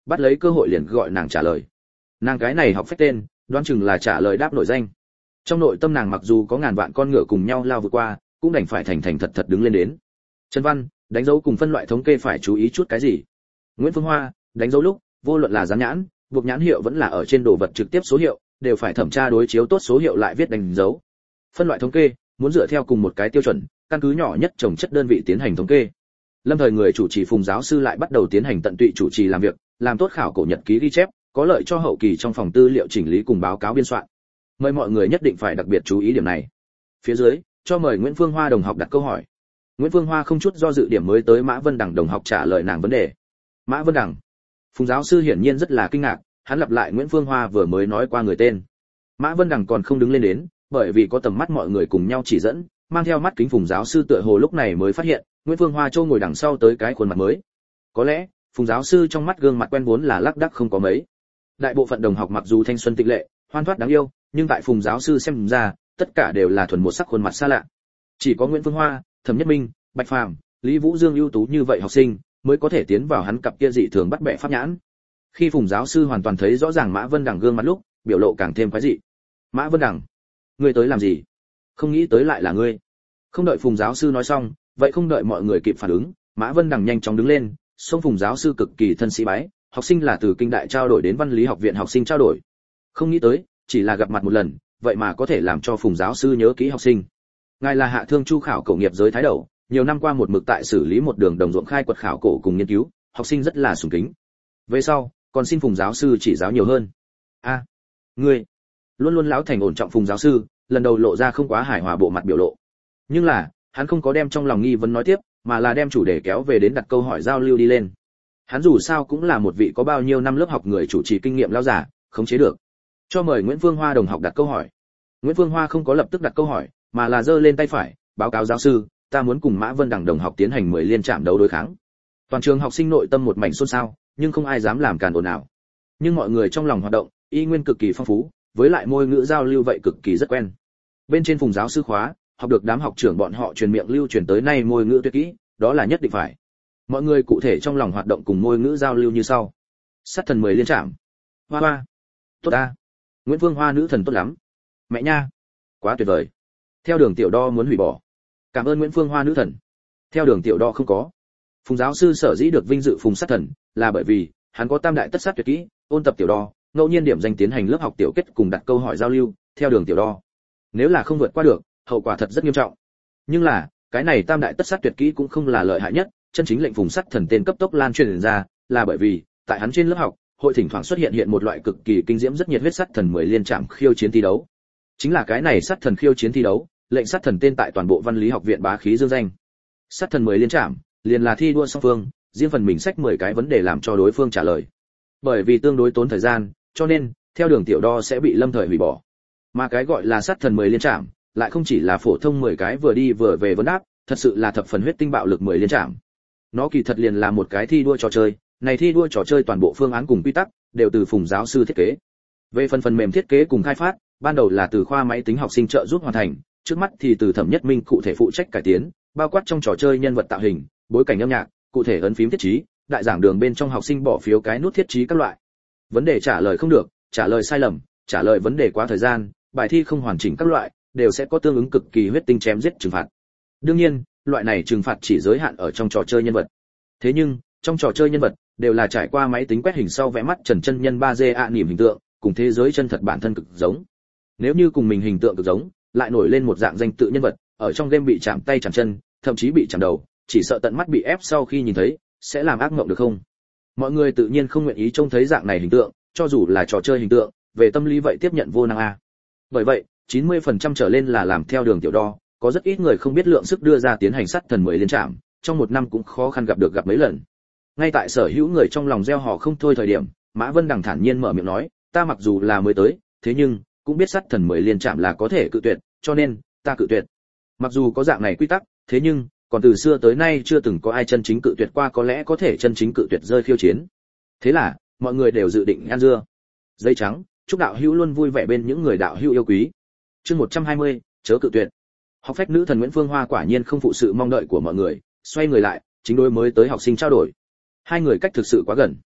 bắt lấy cơ hội liền gọi nàng trả lời. Nàng cái này học phách tên, đoán chừng là trả lời đáp nổi danh. Trong nội tâm nàng mặc dù có ngàn vạn con ngựa cùng nhau lao vượt qua, cũng đành phải thành thành thật thật đứng lên đến. Trần Văn, đánh dấu cùng phân loại thống kê phải chú ý chút cái gì? Nguyễn Phương Hoa, đánh dấu lúc, vô luận là dán nhãn, buộc nhãn hiệu vẫn là ở trên đồ vật trực tiếp số hiệu, đều phải thẩm tra đối chiếu tốt số hiệu lại viết đánh dấu. Phân loại thống kê, muốn dựa theo cùng một cái tiêu chuẩn, căn cứ nhỏ nhất trồng chất đơn vị tiến hành thống kê. Lâm thời người chủ trì Phùng giáo sư lại bắt đầu tiến hành tận tụy chủ trì làm việc, làm tốt khảo cổ nhật ký ghi chép, có lợi cho hậu kỳ trong phòng tư liệu chỉnh lý cùng báo cáo biên soạn. Mời mọi người nhất định phải đặc biệt chú ý điểm này. Phía dưới, cho mời Nguyễn Phương Hoa đồng học đặt câu hỏi. Nguyễn Phương Hoa không chút do dự điểm mới tới Mã Vân Đằng đồng học trả lời nàng vấn đề. Mã Vân Đằng. Phùng giáo sư hiển nhiên rất là kinh ngạc, hắn lặp lại Nguyễn Phương Hoa vừa mới nói qua người tên. Mã Vân Đằng còn không đứng lên đến, bởi vì có tầm mắt mọi người cùng nhau chỉ dẫn, mang theo mắt kính Phùng giáo sư tựa hồ lúc này mới phát hiện, Nguyễn Phương Hoa châu ngồi đằng sau tới cái khuôn mặt mới. Có lẽ, Phùng giáo sư trong mắt gương mặt quen vốn là lác đác không có mấy. Đại bộ phận đồng học mặc dù thanh xuân tịch lệ, hoan thoát đáng yêu, nhưng tại Phùng giáo sư xem ra, tất cả đều là thuần một sắc khuôn mặt xa lạ. Chỉ có Nguyễn Phương Hoa, Thẩm Nhất Minh, Bạch Phàm, Lý Vũ Dương ưu tú như vậy học sinh, mới có thể tiến vào hắn cặp kia dị thường bắt bẻ pháp nhãn. Khi Phùng giáo sư hoàn toàn thấy rõ ràng Mã Vân Đằng gương mặt lúc, biểu lộ càng thêm quái dị. Mã Vân Đằng, ngươi tới làm gì? Không nghĩ tới lại là ngươi. Không đợi Phùng giáo sư nói xong, vậy không đợi mọi người kịp phản ứng, Mã Vân Đằng nhanh chóng đứng lên, xông Phùng giáo sư cực kỳ thân sĩ bái, học sinh là từ kinh đại trao đổi đến văn lý học viện học sinh trao đổi. Không nghĩ tới, chỉ là gặp mặt một lần, vậy mà có thể làm cho Phùng giáo sư nhớ kỹ học sinh. Ngài là Hạ Thương Chu khảo cổ nghiệp giới thái đầu, nhiều năm qua một mực tại xử lý một đường đồng ruộng khai quật khảo cổ cùng nghiên cứu, học sinh rất là sùng kính. Về sau, còn xin Phùng giáo sư chỉ giáo nhiều hơn. A, à, ngươi, luôn luôn lão thành ổn trọng Phùng giáo sư, lần đầu lộ ra không quá hài hòa bộ mặt biểu lộ. Nhưng là, hắn không có đem trong lòng nghi vấn nói tiếp, mà là đem chủ đề kéo về đến đặt câu hỏi giao lưu đi lên. Hắn dù sao cũng là một vị có bao nhiêu năm lớp học người chủ trì kinh nghiệm lão giả, khống chế được. Cho mời Nguyễn Phương Hoa đồng học đặt câu hỏi. Nguyễn Phương Hoa không có lập tức đặt câu hỏi, mà là giơ lên tay phải, báo cáo giáo sư, ta muốn cùng Mã Vân Đằng đồng học tiến hành mười liên trạm đấu đối kháng. Toàn trường học sinh nội tâm một mảnh xôn xao, nhưng không ai dám làm càn ồn ào. Nhưng mọi người trong lòng hoạt động, y nguyên cực kỳ phong phú, với lại môi ngữ giao lưu vậy cực kỳ rất quen. Bên trên Phùng giáo sư khóa, học được đám học trưởng bọn họ truyền miệng lưu truyền tới nay môi ngữ tuyệt kỹ, đó là nhất định phải. Mọi người cụ thể trong lòng hoạt động cùng môi ngữ giao lưu như sau. Sát thần mười liên trạm. Hoa hoa. Tốt a. Nguyễn Phương Hoa nữ thần tốt lắm. Mẹ nha. Quá tuyệt vời. Theo đường tiểu đo muốn hủy bỏ. Cảm ơn Nguyễn Phương Hoa nữ thần. Theo đường tiểu đo không có. Phùng giáo sư sở dĩ được vinh dự Phùng sát thần, là bởi vì hắn có tam đại tất sát tuyệt kỹ, ôn tập tiểu đo, ngẫu nhiên điểm danh tiến hành lớp học tiểu kết cùng đặt câu hỏi giao lưu, theo đường tiểu đo. Nếu là không vượt qua được, hậu quả thật rất nghiêm trọng. Nhưng là, cái này tam đại tất sát tuyệt kỹ cũng không là lợi hại nhất, chân chính lệnh Phùng sát thần tên cấp tốc lan truyền ra, là bởi vì tại hắn trên lớp học, hội thỉnh thoảng xuất hiện hiện một loại cực kỳ kinh diễm rất nhiệt huyết sát thần mười liên trạm khiêu chiến thi đấu. Chính là cái này sát thần khiêu chiến thi đấu, lệnh sát thần tên tại toàn bộ văn lý học viện bá khí dương danh. Sát thần mười liên trạm, liền là thi đua song phương, riêng phần mình sách mười cái vấn đề làm cho đối phương trả lời. Bởi vì tương đối tốn thời gian, cho nên theo đường tiểu đo sẽ bị lâm thời hủy bỏ. Mà cái gọi là sát thần mười liên trạm, lại không chỉ là phổ thông mười cái vừa đi vừa về vấn đáp, thật sự là thập phần huyết tinh bạo lực mười liên trạm. Nó kỳ thật liền là một cái thi đua trò chơi, này thi đua trò chơi toàn bộ phương án cùng quy tắc đều từ Phùng giáo sư thiết kế. Về phần phần mềm thiết kế cùng khai phát, ban đầu là từ khoa máy tính học sinh trợ giúp hoàn thành, trước mắt thì từ Thẩm Nhất Minh cụ thể phụ trách cải tiến, bao quát trong trò chơi nhân vật tạo hình, bối cảnh âm nhạc, cụ thể ấn phím thiết trí, đại giảng đường bên trong học sinh bỏ phiếu cái nút thiết trí các loại. Vấn đề trả lời không được, trả lời sai lầm, trả lời vấn đề quá thời gian, bài thi không hoàn chỉnh các loại, đều sẽ có tương ứng cực kỳ huyết tinh chém giết trừng phạt. Đương nhiên, loại này trừng phạt chỉ giới hạn ở trong trò chơi nhân vật. Thế nhưng, trong trò chơi nhân vật đều là trải qua máy tính quét hình sau vẽ mắt trần chân nhân ba D ạ niềm hình tượng, cùng thế giới chân thật bản thân cực giống. Nếu như cùng mình hình tượng cực giống, lại nổi lên một dạng danh tự nhân vật, ở trong game bị chạm tay chạm chân, thậm chí bị chạm đầu, chỉ sợ tận mắt bị ép sau khi nhìn thấy, sẽ làm ác mộng được không? Mọi người tự nhiên không nguyện ý trông thấy dạng này hình tượng, cho dù là trò chơi hình tượng, về tâm lý vậy tiếp nhận vô năng a. Bởi vậy, chín mươi phần trăm trở lên là làm theo đường tiểu đo, có rất ít người không biết lượng sức đưa ra tiến hành sát thần mười liên trạm, trong một năm cũng khó khăn gặp được gặp mấy lần. Ngay tại sở hữu người trong lòng gieo họ không thôi thời điểm, Mã Vân Đằng thản nhiên mở miệng nói, ta mặc dù là mới tới, thế nhưng cũng biết sát thần mười liên trạm là có thể cự tuyệt, cho nên ta cự tuyệt. Mặc dù có dạng này quy tắc, thế nhưng còn từ xưa tới nay chưa từng có ai chân chính cự tuyệt qua có lẽ có thể chân chính cự tuyệt rơi khiêu chiến. Thế là, mọi người đều dự định ăn dưa. Dây trắng, chúc đạo hữu luôn vui vẻ bên những người đạo hữu yêu quý. Chương một trăm hai mươi, chớ cự tuyệt. Học phách nữ thần Nguyễn Phương Hoa quả nhiên không phụ sự mong đợi của mọi người, xoay người lại, chính đối mới tới học sinh trao đổi. Hai người cách thực sự quá gần.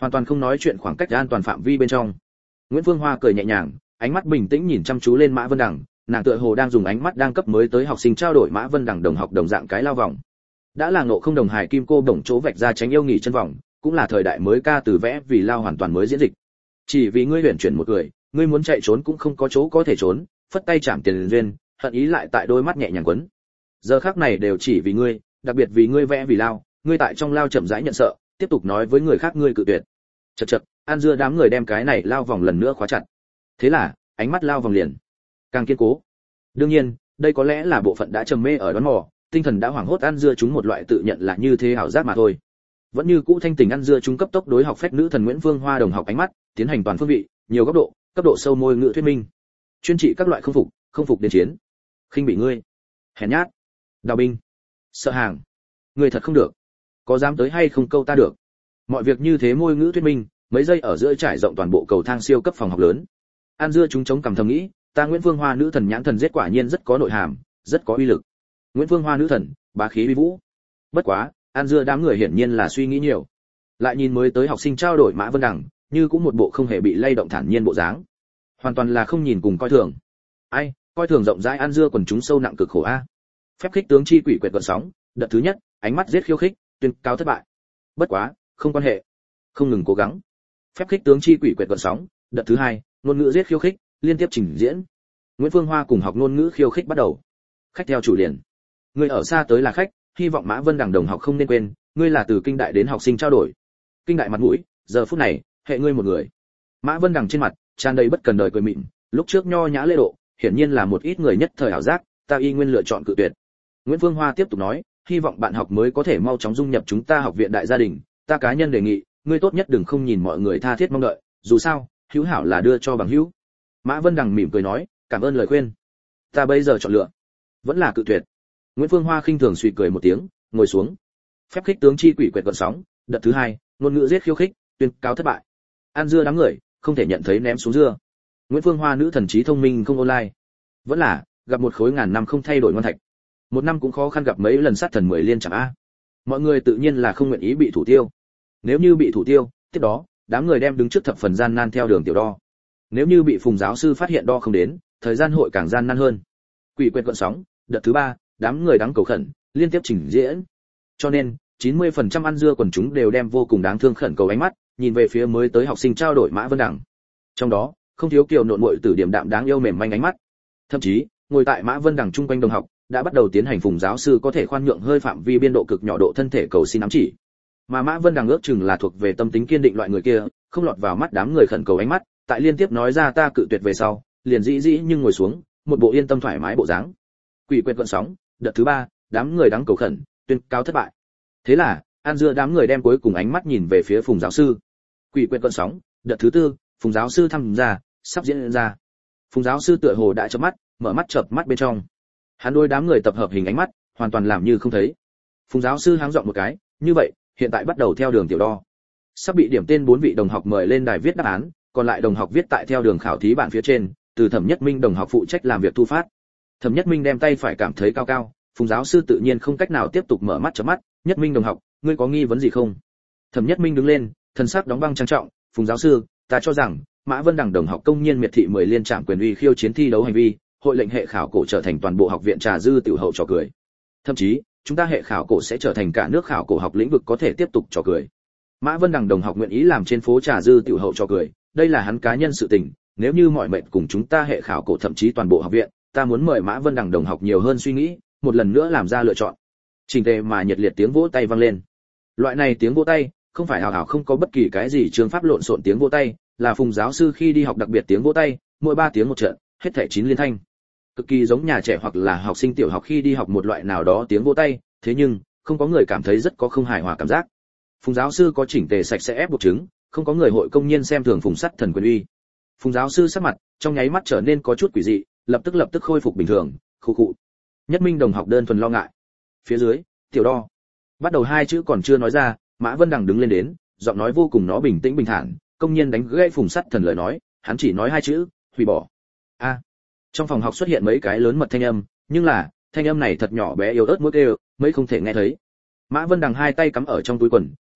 hoàn toàn không nói chuyện khoảng cách an toàn phạm vi bên trong. Nguyễn Phương Hoa cười nhẹ nhàng, ánh mắt bình tĩnh nhìn chăm chú lên Mã Vân Đằng, nàng tựa hồ đang dùng ánh mắt đang cấp mới tới học sinh trao đổi Mã Vân Đằng đồng học đồng dạng cái lao vòng. Đã là ngộ không đồng hải kim cô đồng chỗ vạch ra tránh yêu nghỉ chân vòng, cũng là thời đại mới ca từ vẽ vì lao hoàn toàn mới diễn dịch. Chỉ vì ngươi huyền chuyển một người, ngươi muốn chạy trốn cũng không có chỗ có thể trốn, phất tay chạm tiền duyên, hận ý lại tại đôi mắt nhẹ nhàng quấn. Giờ khắc này đều chỉ vì ngươi, đặc biệt vì ngươi vẽ vì lao, ngươi tại trong lao chậm rãi nhận sợ, tiếp tục nói với người khác ngươi cự tuyệt. Chậc chậc, An Dưa đám người đem cái này lao vòng lần nữa khóa chặt. Thế là, ánh mắt lao vòng liền càng kiên cố. Đương nhiên, đây có lẽ là bộ phận đã trầm mê ở đoán mò, tinh thần đã hoảng hốt An Dưa chúng một loại tự nhận là như thế ảo giác mà thôi. Vẫn như cũ thanh tỉnh An Dưa chúng cấp tốc đối học phép nữ thần Nguyễn Phương Hoa đồng học ánh mắt, tiến hành toàn phương vị, nhiều góc độ, cấp độ sâu môi ngữ thuyết minh. Chuyên trị các loại không phục, không phục đến chiến. Khinh bị ngươi, hèn nhát, đào binh, sợ hàng. Ngươi thật không được. Có dám tới hay không câu ta được. Mọi việc như thế môi ngữ thuyết minh, mấy giây ở giữa trải rộng toàn bộ cầu thang siêu cấp phòng học lớn. An Dưa chúng chống cằm thầm nghĩ, ta Nguyễn Phương Hoa nữ thần nhãn thần giết quả nhiên rất có nội hàm, rất có uy lực. Nguyễn Phương Hoa nữ thần, bá khí uy vũ. Bất quá, An Dưa đám người hiển nhiên là suy nghĩ nhiều. Lại nhìn mới tới học sinh trao đổi Mã Vân Đằng, như cũng một bộ không hề bị lay động thản nhiên bộ dáng. Hoàn toàn là không nhìn cùng coi thường. Ai, coi thường rộng rãi An Dưa quần chúng sâu nặng cực khổ a. Phép khích tướng chi quỷ quyệt gợn sóng, đợt thứ nhất, ánh mắt giết khiêu khích, tuyên cao thất bại. Bất quá, không quan hệ, không ngừng cố gắng. Phép khích tướng chi quỷ quyệt gợn sóng, đợt thứ hai, ngôn ngữ giết khiêu khích, liên tiếp trình diễn. Nguyễn Phương Hoa cùng học ngôn ngữ khiêu khích bắt đầu. Khách theo chủ liền. Người ở xa tới là khách, hy vọng Mã Vân Đằng đồng học không nên quên, ngươi là từ kinh đại đến học sinh trao đổi. Kinh đại mặt mũi, giờ phút này, hệ ngươi một người. Mã Vân Đằng trên mặt tràn đầy bất cần đời cười mịn, lúc trước nho nhã lễ độ, hiển nhiên là một ít người nhất thời ảo giác, ta y nguyên lựa chọn cự tuyệt. Nguyễn Phương Hoa tiếp tục nói, hy vọng bạn học mới có thể mau chóng dung nhập chúng ta học viện đại gia đình, ta cá nhân đề nghị, ngươi tốt nhất đừng không nhìn mọi người tha thiết mong đợi, dù sao, hữu hảo là đưa cho bằng hữu. Mã Vân Đằng mỉm cười nói, cảm ơn lời khuyên. Ta bây giờ chọn lựa, vẫn là cự tuyệt. Nguyễn Phương Hoa khinh thường suy cười một tiếng, ngồi xuống. Phép khích tướng chi quỷ quyệt gợn sóng, đợt thứ hai, ngôn ngữ giết khiêu khích, tuyên cáo thất bại. An Dưa đám người, không thể nhận thấy ném xuống dưa. Nguyễn Phương Hoa nữ thần trí thông minh không online, vẫn là gặp một khối ngàn năm không thay đổi ngon thạch. Một năm cũng khó khăn gặp mấy lần sát thần mười liên chẳng a. Mọi người tự nhiên là không nguyện ý bị thủ tiêu. Nếu như bị thủ tiêu, tiếp đó, đám người đem đứng trước thập phần gian nan theo đường tiểu đo. Nếu như bị Phùng giáo sư phát hiện đo không đến, thời gian hội càng gian nan hơn. Quỷ quyệt gợn sóng, đợt thứ ba, đám người đáng cầu khẩn, liên tiếp trình diễn. Cho nên, chín mươi phần trăm An Dưa quần chúng đều đem vô cùng đáng thương khẩn cầu ánh mắt, nhìn về phía mới tới học sinh trao đổi Mã Vân Đằng. Trong đó, không thiếu kiều nộn muội từ điểm đạm đáng yêu mềm manh ánh mắt. Thậm chí, ngồi tại Mã Vân Đằng chung quanh đồng học, đã bắt đầu tiến hành Phùng giáo sư có thể khoan nhượng hơi phạm vi biên độ cực nhỏ độ thân thể cầu xin ám chỉ. Mà Mã Vân Đằng ước chừng là thuộc về tâm tính kiên định loại người kia, không lọt vào mắt đám người khẩn cầu ánh mắt, tại liên tiếp nói ra ta cự tuyệt về sau, liền dĩ dĩ nhưng ngồi xuống, một bộ yên tâm thoải mái bộ dáng. Quỷ quyệt gợn sóng, đợt thứ ba, đám người đáng cầu khẩn, tuyên cáo thất bại. Thế là, An Dưa đám người đem cuối cùng ánh mắt nhìn về phía Phùng giáo sư. Quỷ quyệt gợn sóng, đợt thứ tư, Phùng giáo sư tham gia, sắp diễn ra. Phùng giáo sư tựa hồ đã chớp mắt, mở mắt chợp mắt bên trong. Hắn đôi đám người tập hợp hình ánh mắt, hoàn toàn làm như không thấy. Phùng giáo sư háng giọng một cái, như vậy, hiện tại bắt đầu theo đường tiểu đo. Sắp bị điểm tên bốn vị đồng học mời lên đài viết đáp án, còn lại đồng học viết tại theo đường khảo thí bản phía trên, từ Thẩm Nhất Minh đồng học phụ trách làm việc thu phát. Thẩm Nhất Minh đem tay phải cảm thấy cao cao, Phùng giáo sư tự nhiên không cách nào tiếp tục mở mắt chớp mắt, Nhất Minh đồng học, ngươi có nghi vấn gì không? Thẩm Nhất Minh đứng lên, thần sắc đóng băng trang trọng, Phùng giáo sư, ta cho rằng Mã Vân Đằng đồng học công nhiên miệt thị mười liên trạm quyền uy khiêu chiến thi đấu hành vi, hội lệnh hệ khảo cổ trở thành toàn bộ học viện trà dư tiểu hậu trò cười. Thậm chí, chúng ta hệ khảo cổ sẽ trở thành cả nước khảo cổ học lĩnh vực có thể tiếp tục trò cười. Mã Vân Đằng đồng học nguyện ý làm trên phố trà dư tiểu hậu trò cười, đây là hắn cá nhân sự tình, nếu như mọi mệnh cùng chúng ta hệ khảo cổ thậm chí toàn bộ học viện, ta muốn mời Mã Vân Đằng đồng học nhiều hơn suy nghĩ, một lần nữa làm ra lựa chọn. Trình tề mà nhiệt liệt tiếng vỗ tay vang lên. Loại này tiếng vỗ tay, không phải hào hào không có bất kỳ cái gì trường pháp lộn xộn tiếng vỗ tay, là Phùng giáo sư khi đi học đặc biệt tiếng vỗ tay, mỗi ba tiếng một trận, hết thảy chín liên thanh. Cực kỳ giống nhà trẻ hoặc là học sinh tiểu học khi đi học một loại nào đó tiếng vỗ tay, thế nhưng, không có người cảm thấy rất có không hài hòa cảm giác. Phùng giáo sư có chỉnh tề sạch sẽ ép buộc chứng, không có người hội công nhiên xem thường Phùng sắt thần quyền uy. Phùng giáo sư sắc mặt trong nháy mắt trở nên có chút quỷ dị, lập tức lập tức khôi phục bình thường, khụ khụ. Nhất Minh đồng học đơn thuần lo ngại. Phía dưới, tiểu đo. Bắt đầu hai chữ còn chưa nói ra, Mã Vân Đằng đứng lên đến, giọng nói vô cùng nó bình tĩnh bình thản, công nhiên đánh gãy Phùng sắt thần lời nói, hắn chỉ nói hai chữ, hủy bỏ. A. Trong phòng học xuất hiện mấy cái lớn mật thanh âm, nhưng là, thanh âm này thật nhỏ bé yếu ớt mỗi kêu, mấy không thể nghe thấy. Mã Vân Đằng hai tay cắm ở trong túi quần,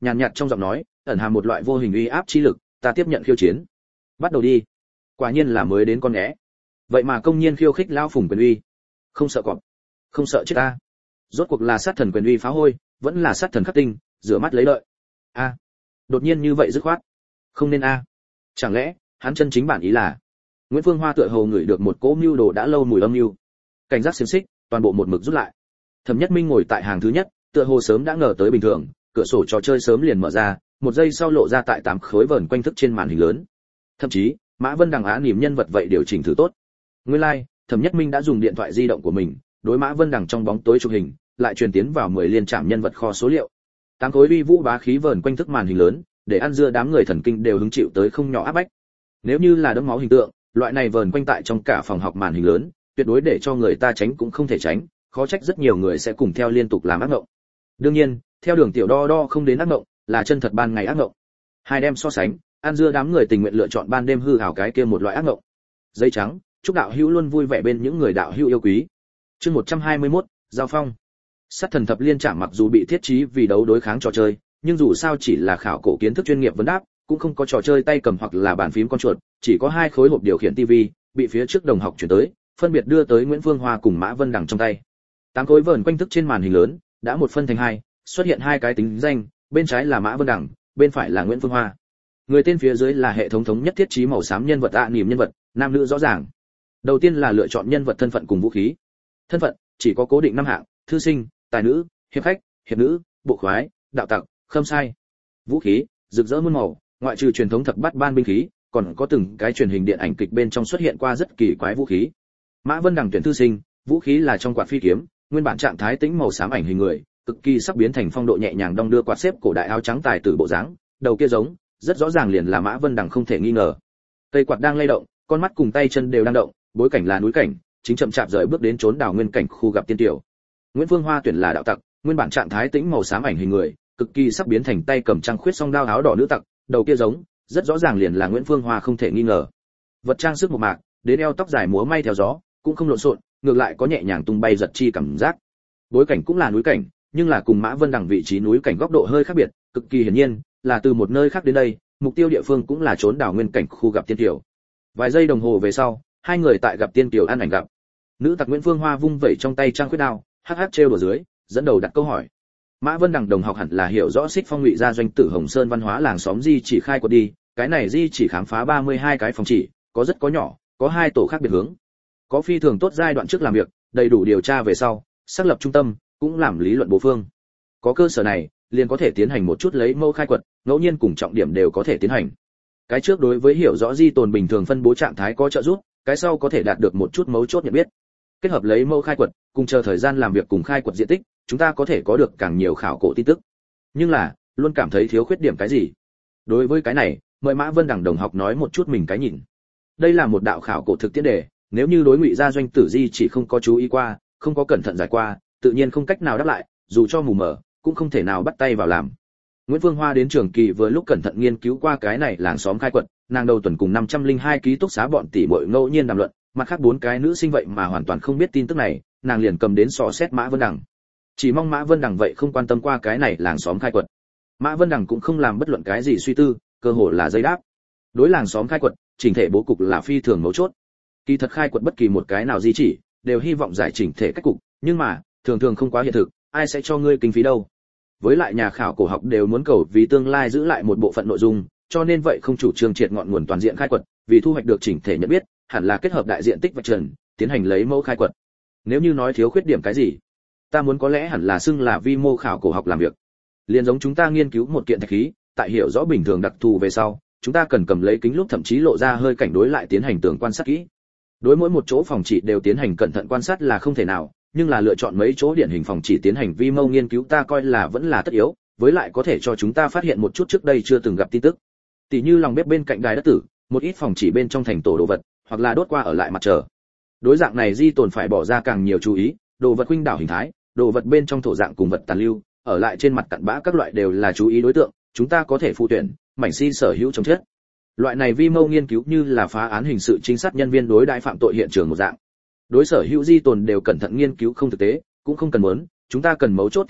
nhàn nhạt trong giọng nói ẩn hàm một loại vô hình uy áp chi lực, ta tiếp nhận khiêu chiến. Bắt đầu đi. Quả nhiên là mới đến con nghé. Vậy mà công nhiên khiêu khích lão phùng quyền uy. Không sợ cọp, không sợ chết ta. Rốt cuộc là sát thần quyền uy phá hôi, vẫn là sát thần khắc tinh, rửa mắt lấy lợi. A. Đột nhiên như vậy dứt khoát. Không nên a. Chẳng lẽ, hắn chân chính bản ý là Nguyễn Phương Hoa tựa hồ ngửi được một cỗ mưu đồ đã lâu mùi âm mưu. Cảnh giác xiềng xích, toàn bộ một mực rút lại. Thẩm Nhất Minh ngồi tại hàng thứ nhất, tựa hồ sớm đã ngờ tới bình thường, cửa sổ trò chơi sớm liền mở ra, một giây sau lộ ra tại tám khối vờn quanh thức trên màn hình lớn. Thậm chí, Mã Vân Đằng á niềm nhân vật vậy điều chỉnh thử tốt. Nguyên lai, like, Thẩm Nhất Minh đã dùng điện thoại di động của mình, đối Mã Vân Đằng trong bóng tối chụp hình, lại truyền tiến vào mười liên trạm nhân vật kho số liệu. Tám khối uy vũ bá khí vờn quanh thức màn hình lớn, để ăn dưa đám người thần kinh đều hứng chịu tới không nhỏ áp bách. Nếu như là đấm máu hình tượng, loại này vờn quanh tại trong cả phòng học màn hình lớn, tuyệt đối để cho người ta tránh cũng không thể tránh, khó trách rất nhiều người sẽ cùng theo liên tục làm ác mộng. Đương nhiên, theo đường tiểu đo đo không đến ác mộng, là chân thật ban ngày ác mộng. Hai đem so sánh, ăn dưa đám người tình nguyện lựa chọn ban đêm hư ảo cái kia một loại ác mộng. Dây trắng, chúc đạo hữu luôn vui vẻ bên những người đạo hữu yêu quý. Chương một trăm hai mươi mốt, giao phong. Sát thần thập liên trạm mặc dù bị thiết trí vì đấu đối kháng trò chơi, nhưng dù sao chỉ là khảo cổ kiến thức chuyên nghiệp vấn đáp, cũng không có trò chơi tay cầm hoặc là bàn phím con chuột, chỉ có hai khối hộp điều khiển tivi, bị phía trước đồng học chuyển tới, phân biệt đưa tới Nguyễn Phương Hoa cùng Mã Vân Đằng trong tay. Tám khối vờn quanh thức trên màn hình lớn, đã một phân thành hai, xuất hiện hai cái tính danh, bên trái là Mã Vân Đằng, bên phải là Nguyễn Phương Hoa. Người tên phía dưới là hệ thống thống nhất thiết trí màu xám nhân vật ạ niềm nhân vật, nam nữ rõ ràng. Đầu tiên là lựa chọn nhân vật thân phận cùng vũ khí. Thân phận chỉ có cố định năm hạng, thư sinh, tài nữ, hiệp khách, hiệp nữ, bộ khoái, đạo tặc, khâm sai. Vũ khí rực rỡ muôn màu, ngoại trừ truyền thống thập bát ban binh khí, còn có từng cái truyền hình điện ảnh kịch bên trong xuất hiện qua rất kỳ quái vũ khí. Mã Vân Đằng tuyển thư sinh, vũ khí là trong quạt phi kiếm, nguyên bản trạng thái tĩnh màu xám ảnh hình người, cực kỳ sắp biến thành phong độ nhẹ nhàng đong đưa quạt xếp cổ đại áo trắng tài tử bộ dáng, đầu kia giống, rất rõ ràng liền là Mã Vân Đằng không thể nghi ngờ. Cây quạt đang lay động, con mắt cùng tay chân đều đang động, bối cảnh là núi cảnh, chính chậm chạp rời bước đến trốn đảo nguyên cảnh khu gặp tiên tiểu. Nguyễn Phương Hoa tuyển là đạo tặc, nguyên bản trạng thái tĩnh màu xám ảnh hình người, cực kỳ sắp biến thành tay cầm trăng khuyết song đao áo đỏ nữ tặc, đầu kia giống, rất rõ ràng liền là Nguyễn Phương Hoa không thể nghi ngờ. Vật trang sức một mạc, đến eo tóc dài múa may theo gió, cũng không lộn xộn, ngược lại có nhẹ nhàng tung bay giật chi cảm giác. Bối cảnh cũng là núi cảnh, nhưng là cùng Mã Vân Đằng vị trí núi cảnh góc độ hơi khác biệt, cực kỳ hiển nhiên là từ một nơi khác đến đây, mục tiêu địa phương cũng là trốn đảo nguyên cảnh khu gặp tiên tiểu. Vài giây đồng hồ về sau, hai người tại gặp tiên tiểu ăn ảnh gặp. Nữ tặc Nguyễn Phương Hoa vung vẩy trong tay trang khuyết đao, hắc hắc trêu đùa dưới, dẫn đầu đặt câu hỏi. Mã Vân Đằng đồng học hẳn là hiểu rõ Xích Phong Ngụy gia doanh tử Hồng Sơn văn hóa làng xóm di chỉ khai quật đi, cái này di chỉ khám phá ba mươi hai cái phòng chỉ, có rất có nhỏ, có hai tổ khác biệt hướng. Có phi thường tốt giai đoạn trước làm việc, đầy đủ điều tra về sau, xác lập trung tâm, cũng làm lý luận bổ phương. Có cơ sở này, liền có thể tiến hành một chút lấy mẫu khai quật, ngẫu nhiên cùng trọng điểm đều có thể tiến hành. Cái trước đối với hiểu rõ di tồn bình thường phân bố trạng thái có trợ giúp, cái sau có thể đạt được một chút mấu chốt nhận biết. Kết hợp lấy mẫu khai quật, cùng chờ thời gian làm việc cùng khai quật diện tích, chúng ta có thể có được càng nhiều khảo cổ tin tức. Nhưng là, luôn cảm thấy thiếu khuyết điểm cái gì. Đối với cái này, mời Mã Vân Đằng đồng học nói một chút mình cái nhìn. Đây là một đạo khảo cổ thực tiễn đề, nếu như đối Ngụy gia doanh tử di chỉ không có chú ý qua, không có cẩn thận giải qua, tự nhiên không cách nào đáp lại, dù cho mù mờ, cũng không thể nào bắt tay vào làm. Nguyễn Phương Hoa đến trường kỳ vừa lúc cẩn thận nghiên cứu qua cái này làng xóm khai quật, nàng đầu tuần cùng năm trăm lẻ hai ký túc xá bọn tỷ muội ngẫu nhiên đàm luận, mặt khác bốn cái nữ sinh vậy mà hoàn toàn không biết tin tức này, nàng liền cầm đến so xét Mã Vân Đằng. Chỉ mong Mã Vân Đằng vậy không quan tâm qua cái này làng xóm khai quật. Mã Vân Đằng cũng không làm bất luận cái gì suy tư, cơ hội là dây đáp. Đối làng xóm khai quật, chỉnh thể bố cục là phi thường mấu chốt. Kỳ thật khai quật bất kỳ một cái nào di chỉ, đều hy vọng giải chỉnh thể cách cục, nhưng mà, thường thường không quá hiện thực, ai sẽ cho ngươi kinh phí đâu. Với lại nhà khảo cổ học đều muốn cầu vì tương lai giữ lại một bộ phận nội dung, cho nên vậy không chủ trương triệt ngọn nguồn toàn diện khai quật, vì thu hoạch được chỉnh thể nhận biết, hẳn là kết hợp đại diện tích vạch trần, tiến hành lấy mẫu khai quật. Nếu như nói thiếu khuyết điểm cái gì, ta muốn có lẽ hẳn là xưng là vi mô khảo cổ học làm việc. Liên giống chúng ta nghiên cứu một kiện thạch khí, tại hiểu rõ bình thường đặc thù về sau, chúng ta cần cầm lấy kính lúc thậm chí lộ ra hơi cảnh đối lại tiến hành tường quan sát kỹ. Đối mỗi một chỗ phòng chỉ đều tiến hành cẩn thận quan sát là không thể nào, nhưng là lựa chọn mấy chỗ điển hình phòng chỉ tiến hành vi mô nghiên cứu ta coi là vẫn là tất yếu, với lại có thể cho chúng ta phát hiện một chút trước đây chưa từng gặp tin tức. Tỷ như lòng bếp bên cạnh đài đất tử, một ít phòng chỉ bên trong thành tổ đồ vật, hoặc là đốt qua ở lại mặt trời. Đối dạng này di tồn phải bỏ ra càng nhiều chú ý, đồ vật khuynh đảo hình thái, đồ vật bên trong thổ dạng cùng vật tàn lưu, ở lại trên mặt cặn bã các loại đều là chú ý đối tượng, chúng ta có thể phụ tuyển, mảnh si sở hữu chống chết. Loại này vi mô nghiên cứu như là phá án hình sự trinh sát nhân viên đối đãi phạm tội hiện trường một dạng. Đối sở hữu di tồn đều cẩn thận nghiên cứu không thực tế, cũng không cần muốn, chúng ta cần mấu chốt tin tức,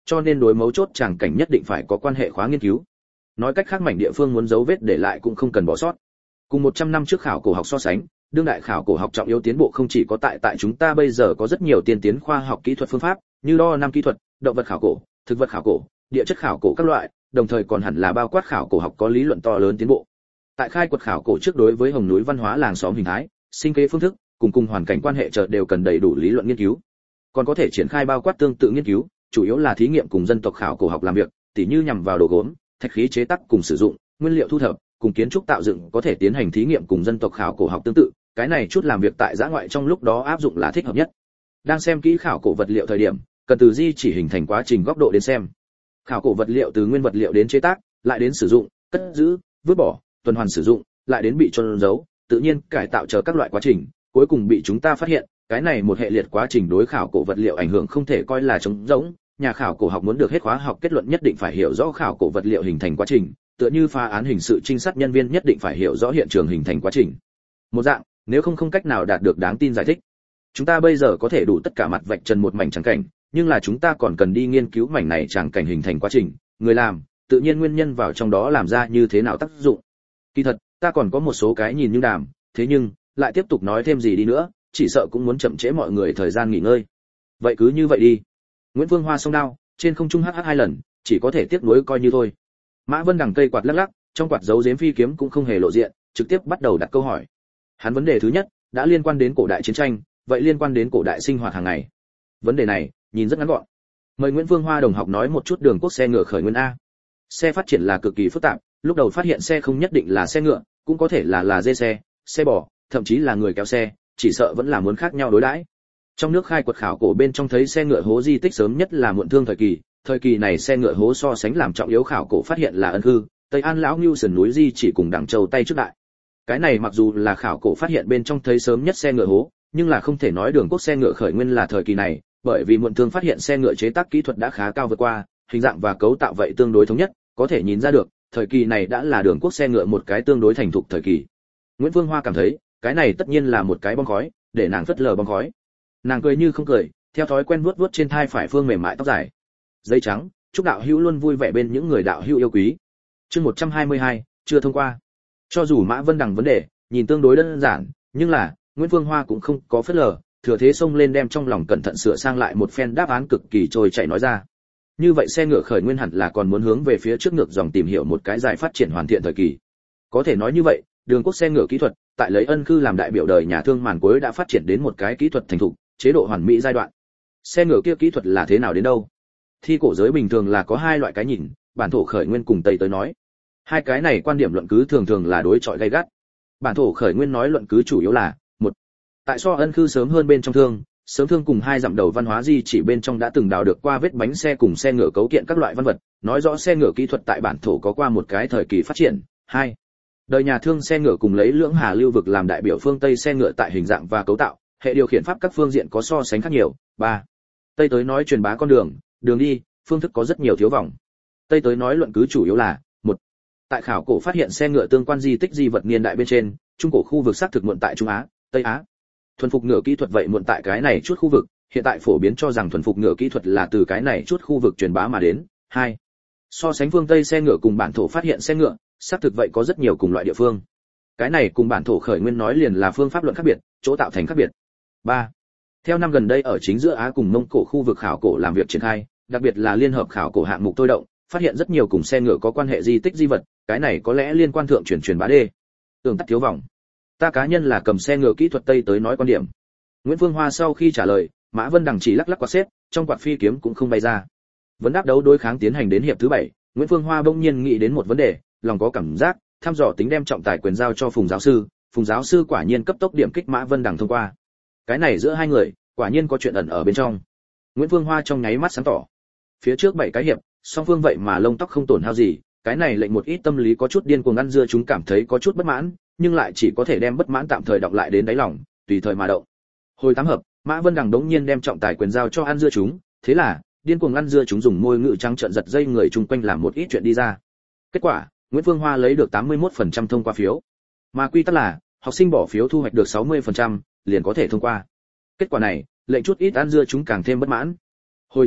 cho nên đối mấu chốt tràng cảnh nhất định phải có quan hệ khóa nghiên cứu. Nói cách khác mảnh địa phương muốn dấu vết để lại cũng không cần bỏ sót. Cùng một trăm năm trước khảo cổ học so sánh, đương đại khảo cổ học trọng yếu tiến bộ không chỉ có tại tại chúng ta bây giờ có rất nhiều tiên tiến khoa học kỹ thuật phương pháp, như đo năm kỹ thuật, động vật khảo cổ, thực vật khảo cổ, địa chất khảo cổ các loại, đồng thời còn hẳn là bao quát khảo cổ học có lý luận to lớn tiến bộ. Tại khai quật khảo cổ trước đối với hồng núi văn hóa làng xóm hình thái, sinh kế phương thức, cùng cùng hoàn cảnh quan hệ chợt đều cần đầy đủ lý luận nghiên cứu. Còn có thể triển khai bao quát tương tự nghiên cứu, chủ yếu là thí nghiệm cùng dân tộc khảo cổ học làm việc, tỉ như nhằm vào đồ gốm, thạch khí chế tác cùng sử dụng, nguyên liệu thu thập, cùng kiến trúc tạo dựng có thể tiến hành thí nghiệm cùng dân tộc khảo cổ học tương tự, cái này chút làm việc tại dã ngoại trong lúc đó áp dụng là thích hợp nhất. Đang xem kỹ khảo cổ vật liệu thời điểm, cần từ di chỉ hình thành quá trình góc độ đến xem. Khảo cổ vật liệu từ nguyên vật liệu đến chế tác, lại đến sử dụng, cất giữ, vứt bỏ, tuần hoàn sử dụng, lại đến bị chôn giấu, tự nhiên cải tạo chờ các loại quá trình, cuối cùng bị chúng ta phát hiện, cái này một hệ liệt quá trình đối khảo cổ vật liệu ảnh hưởng không thể coi là trống rỗng. Nhà khảo cổ học muốn được hết khóa học kết luận nhất định phải hiểu rõ khảo cổ vật liệu hình thành quá trình, tựa như phá án hình sự trinh sát nhân viên nhất định phải hiểu rõ hiện trường hình thành quá trình. Một dạng, nếu không không cách nào đạt được đáng tin giải thích. Chúng ta bây giờ có thể đủ tất cả mặt vạch trần một mảnh tràng cảnh, nhưng là chúng ta còn cần đi nghiên cứu mảnh này tràng cảnh hình thành quá trình, người làm, tự nhiên nguyên nhân vào trong đó làm ra như thế nào tác dụng. Kỳ thật, ta còn có một số cái nhìn như đàm, thế nhưng, lại tiếp tục nói thêm gì đi nữa, chỉ sợ cũng muốn chậm trễ mọi người thời gian nghỉ ngơi. Vậy cứ như vậy đi. Nguyễn Vương Hoa song đao, trên không trung hắc hắc hai lần, chỉ có thể tiếc nuối coi như thôi. Mã Vân đằng cây quạt lắc lắc, trong quạt giấu giếm phi kiếm cũng không hề lộ diện, trực tiếp bắt đầu đặt câu hỏi. Hắn vấn đề thứ nhất, đã liên quan đến cổ đại chiến tranh, vậy liên quan đến cổ đại sinh hoạt hàng ngày. Vấn đề này, nhìn rất ngắn gọn. Mời Nguyễn Vương Hoa đồng học nói một chút đường quốc xe ngựa khởi nguyên a. Xe phát triển là cực kỳ phức tạp, lúc đầu phát hiện xe không nhất định là xe ngựa, cũng có thể là là dê xe, xe bò, thậm chí là người kéo xe, chỉ sợ vẫn là muốn khác nhau đối đãi. Trong nước khai quật khảo cổ bên trong thấy xe ngựa hố di tích sớm nhất là muộn thương thời kỳ, thời kỳ này xe ngựa hố so sánh làm trọng yếu khảo cổ phát hiện là Ân Hư, Tây An lão Ngưu sườn núi di chỉ cùng Đằng Châu Tây trước đại. Cái này mặc dù là khảo cổ phát hiện bên trong thấy sớm nhất xe ngựa hố, nhưng là không thể nói đường quốc xe ngựa khởi nguyên là thời kỳ này, bởi vì muộn thương phát hiện xe ngựa chế tác kỹ thuật đã khá cao vượt qua, hình dạng và cấu tạo vậy tương đối thống nhất, có thể nhìn ra được, thời kỳ này đã là đường quốc xe ngựa một cái tương đối thành thục thời kỳ. Nguyễn Vương Hoa cảm thấy, cái này tất nhiên là một cái bom khói, để nàng phất lờ bom khói. Nàng cười như không cười, theo thói quen vuốt vuốt trên thai phải phương mềm mại tóc dài. Dây trắng, chúc đạo hữu luôn vui vẻ bên những người đạo hữu yêu quý. Chương một trăm hai mươi hai, chưa thông qua. Cho dù Mã Vân Đằng vấn đề nhìn tương đối đơn giản, nhưng là Nguyễn Vương Hoa cũng không có phớt lờ, thừa thế xông lên đem trong lòng cẩn thận sửa sang lại một phen đáp án cực kỳ trôi chảy nói ra. Như vậy xe ngựa khởi nguyên hẳn là còn muốn hướng về phía trước ngược dòng tìm hiểu một cái dài phát triển hoàn thiện thời kỳ. Có thể nói như vậy, đường quốc xe ngựa kỹ thuật, tại lấy Ân Khư làm đại biểu đời nhà thương màn cuối đã phát triển đến một cái kỹ thuật thành thục, chế độ hoàn mỹ giai đoạn. Xe ngựa kia kỹ thuật là thế nào đến đâu? Thi cổ giới bình thường là có hai loại cái nhìn, bản thổ khởi nguyên cùng Tây tới nói. Hai cái này quan điểm luận cứ thường thường là đối chọi gay gắt. Bản thổ khởi nguyên nói luận cứ chủ yếu là một, tại so Ân Khư sớm hơn bên trong thương, sớm thương cùng hai dặm đầu văn hóa di chỉ bên trong đã từng đào được qua vết bánh xe cùng xe ngựa cấu kiện các loại văn vật, nói rõ xe ngựa kỹ thuật tại bản thổ có qua một cái thời kỳ phát triển. Hai, đời nhà thương xe ngựa cùng lấy lưỡng hà lưu vực làm đại biểu phương Tây xe ngựa tại hình dạng và cấu tạo, hệ điều khiển pháp các phương diện có so sánh khác nhiều. Ba, Tây tới nói truyền bá con đường, đường đi, phương thức có rất nhiều thiếu vòng. Tây tới nói luận cứ chủ yếu là một, tại khảo cổ phát hiện xe ngựa tương quan di tích di vật niên đại bên trên, trung cổ khu vực xác thực muộn tại Trung Á, Tây Á. Thuần phục ngựa kỹ thuật vậy muộn tại cái này chút khu vực, hiện tại phổ biến cho rằng thuần phục ngựa kỹ thuật là từ cái này chút khu vực truyền bá mà đến. Hai, so sánh phương Tây xe ngựa cùng bản thổ phát hiện xe ngựa, xác thực vậy có rất nhiều cùng loại địa phương. Cái này cùng bản thổ khởi nguyên nói liền là phương pháp luận khác biệt, chỗ tạo thành khác biệt. Ba, theo năm gần đây ở chính giữa Á cùng Mông Cổ khu vực khảo cổ làm việc triển khai, đặc biệt là liên hợp khảo cổ hạng mục tôi động, phát hiện rất nhiều cùng xe ngựa có quan hệ di tích di vật, cái này có lẽ liên quan thượng truyền truyền bá đê. Tường tắt thiếu vòng. Ta cá nhân là cầm xe ngựa kỹ thuật Tây tới nói quan điểm. Nguyễn Phương Hoa sau khi trả lời, Mã Vân Đằng chỉ lắc lắc quạt xếp, trong quạt phi kiếm cũng không bay ra. Vấn đáp đấu đối kháng tiến hành đến hiệp thứ bảy, Nguyễn Phương Hoa bỗng nhiên nghĩ đến một vấn đề, lòng có cảm giác, thăm dò tính đem trọng tài quyền giao cho Phùng giáo sư, Phùng giáo sư quả nhiên cấp tốc điểm kích Mã Vân Đằng thông qua. Cái này giữa hai người, quả nhiên có chuyện ẩn ở bên trong. Nguyễn Phương Hoa trong nháy mắt sáng tỏ. Phía trước bảy cái hiệp, song phương vậy mà lông tóc không tổn hao gì, cái này lệnh một ít tâm lý có chút điên cuồng ăn dưa chúng cảm thấy có chút bất mãn, nhưng lại chỉ có thể đem bất mãn tạm thời đọng lại đến đáy lòng, tùy thời mà động. Hồi tám hợp, Mã Vân Đằng đống nhiên đem trọng tài quyền giao cho ăn dưa chúng, thế là, điên cuồng ăn dưa chúng dùng môi ngự trắng trợn giật dây người chung quanh làm một ít chuyện đi ra. Kết quả, Nguyễn Phương Hoa lấy được tám mươi mốt phần trăm thông qua phiếu. Mà quy tắc là, học sinh bỏ phiếu thu hoạch được sáu mươi phần trăm, liền có thể thông qua. Kết quả này, lệnh chút ít ăn dưa chúng càng thêm bất mãn. Hồi chín hợp,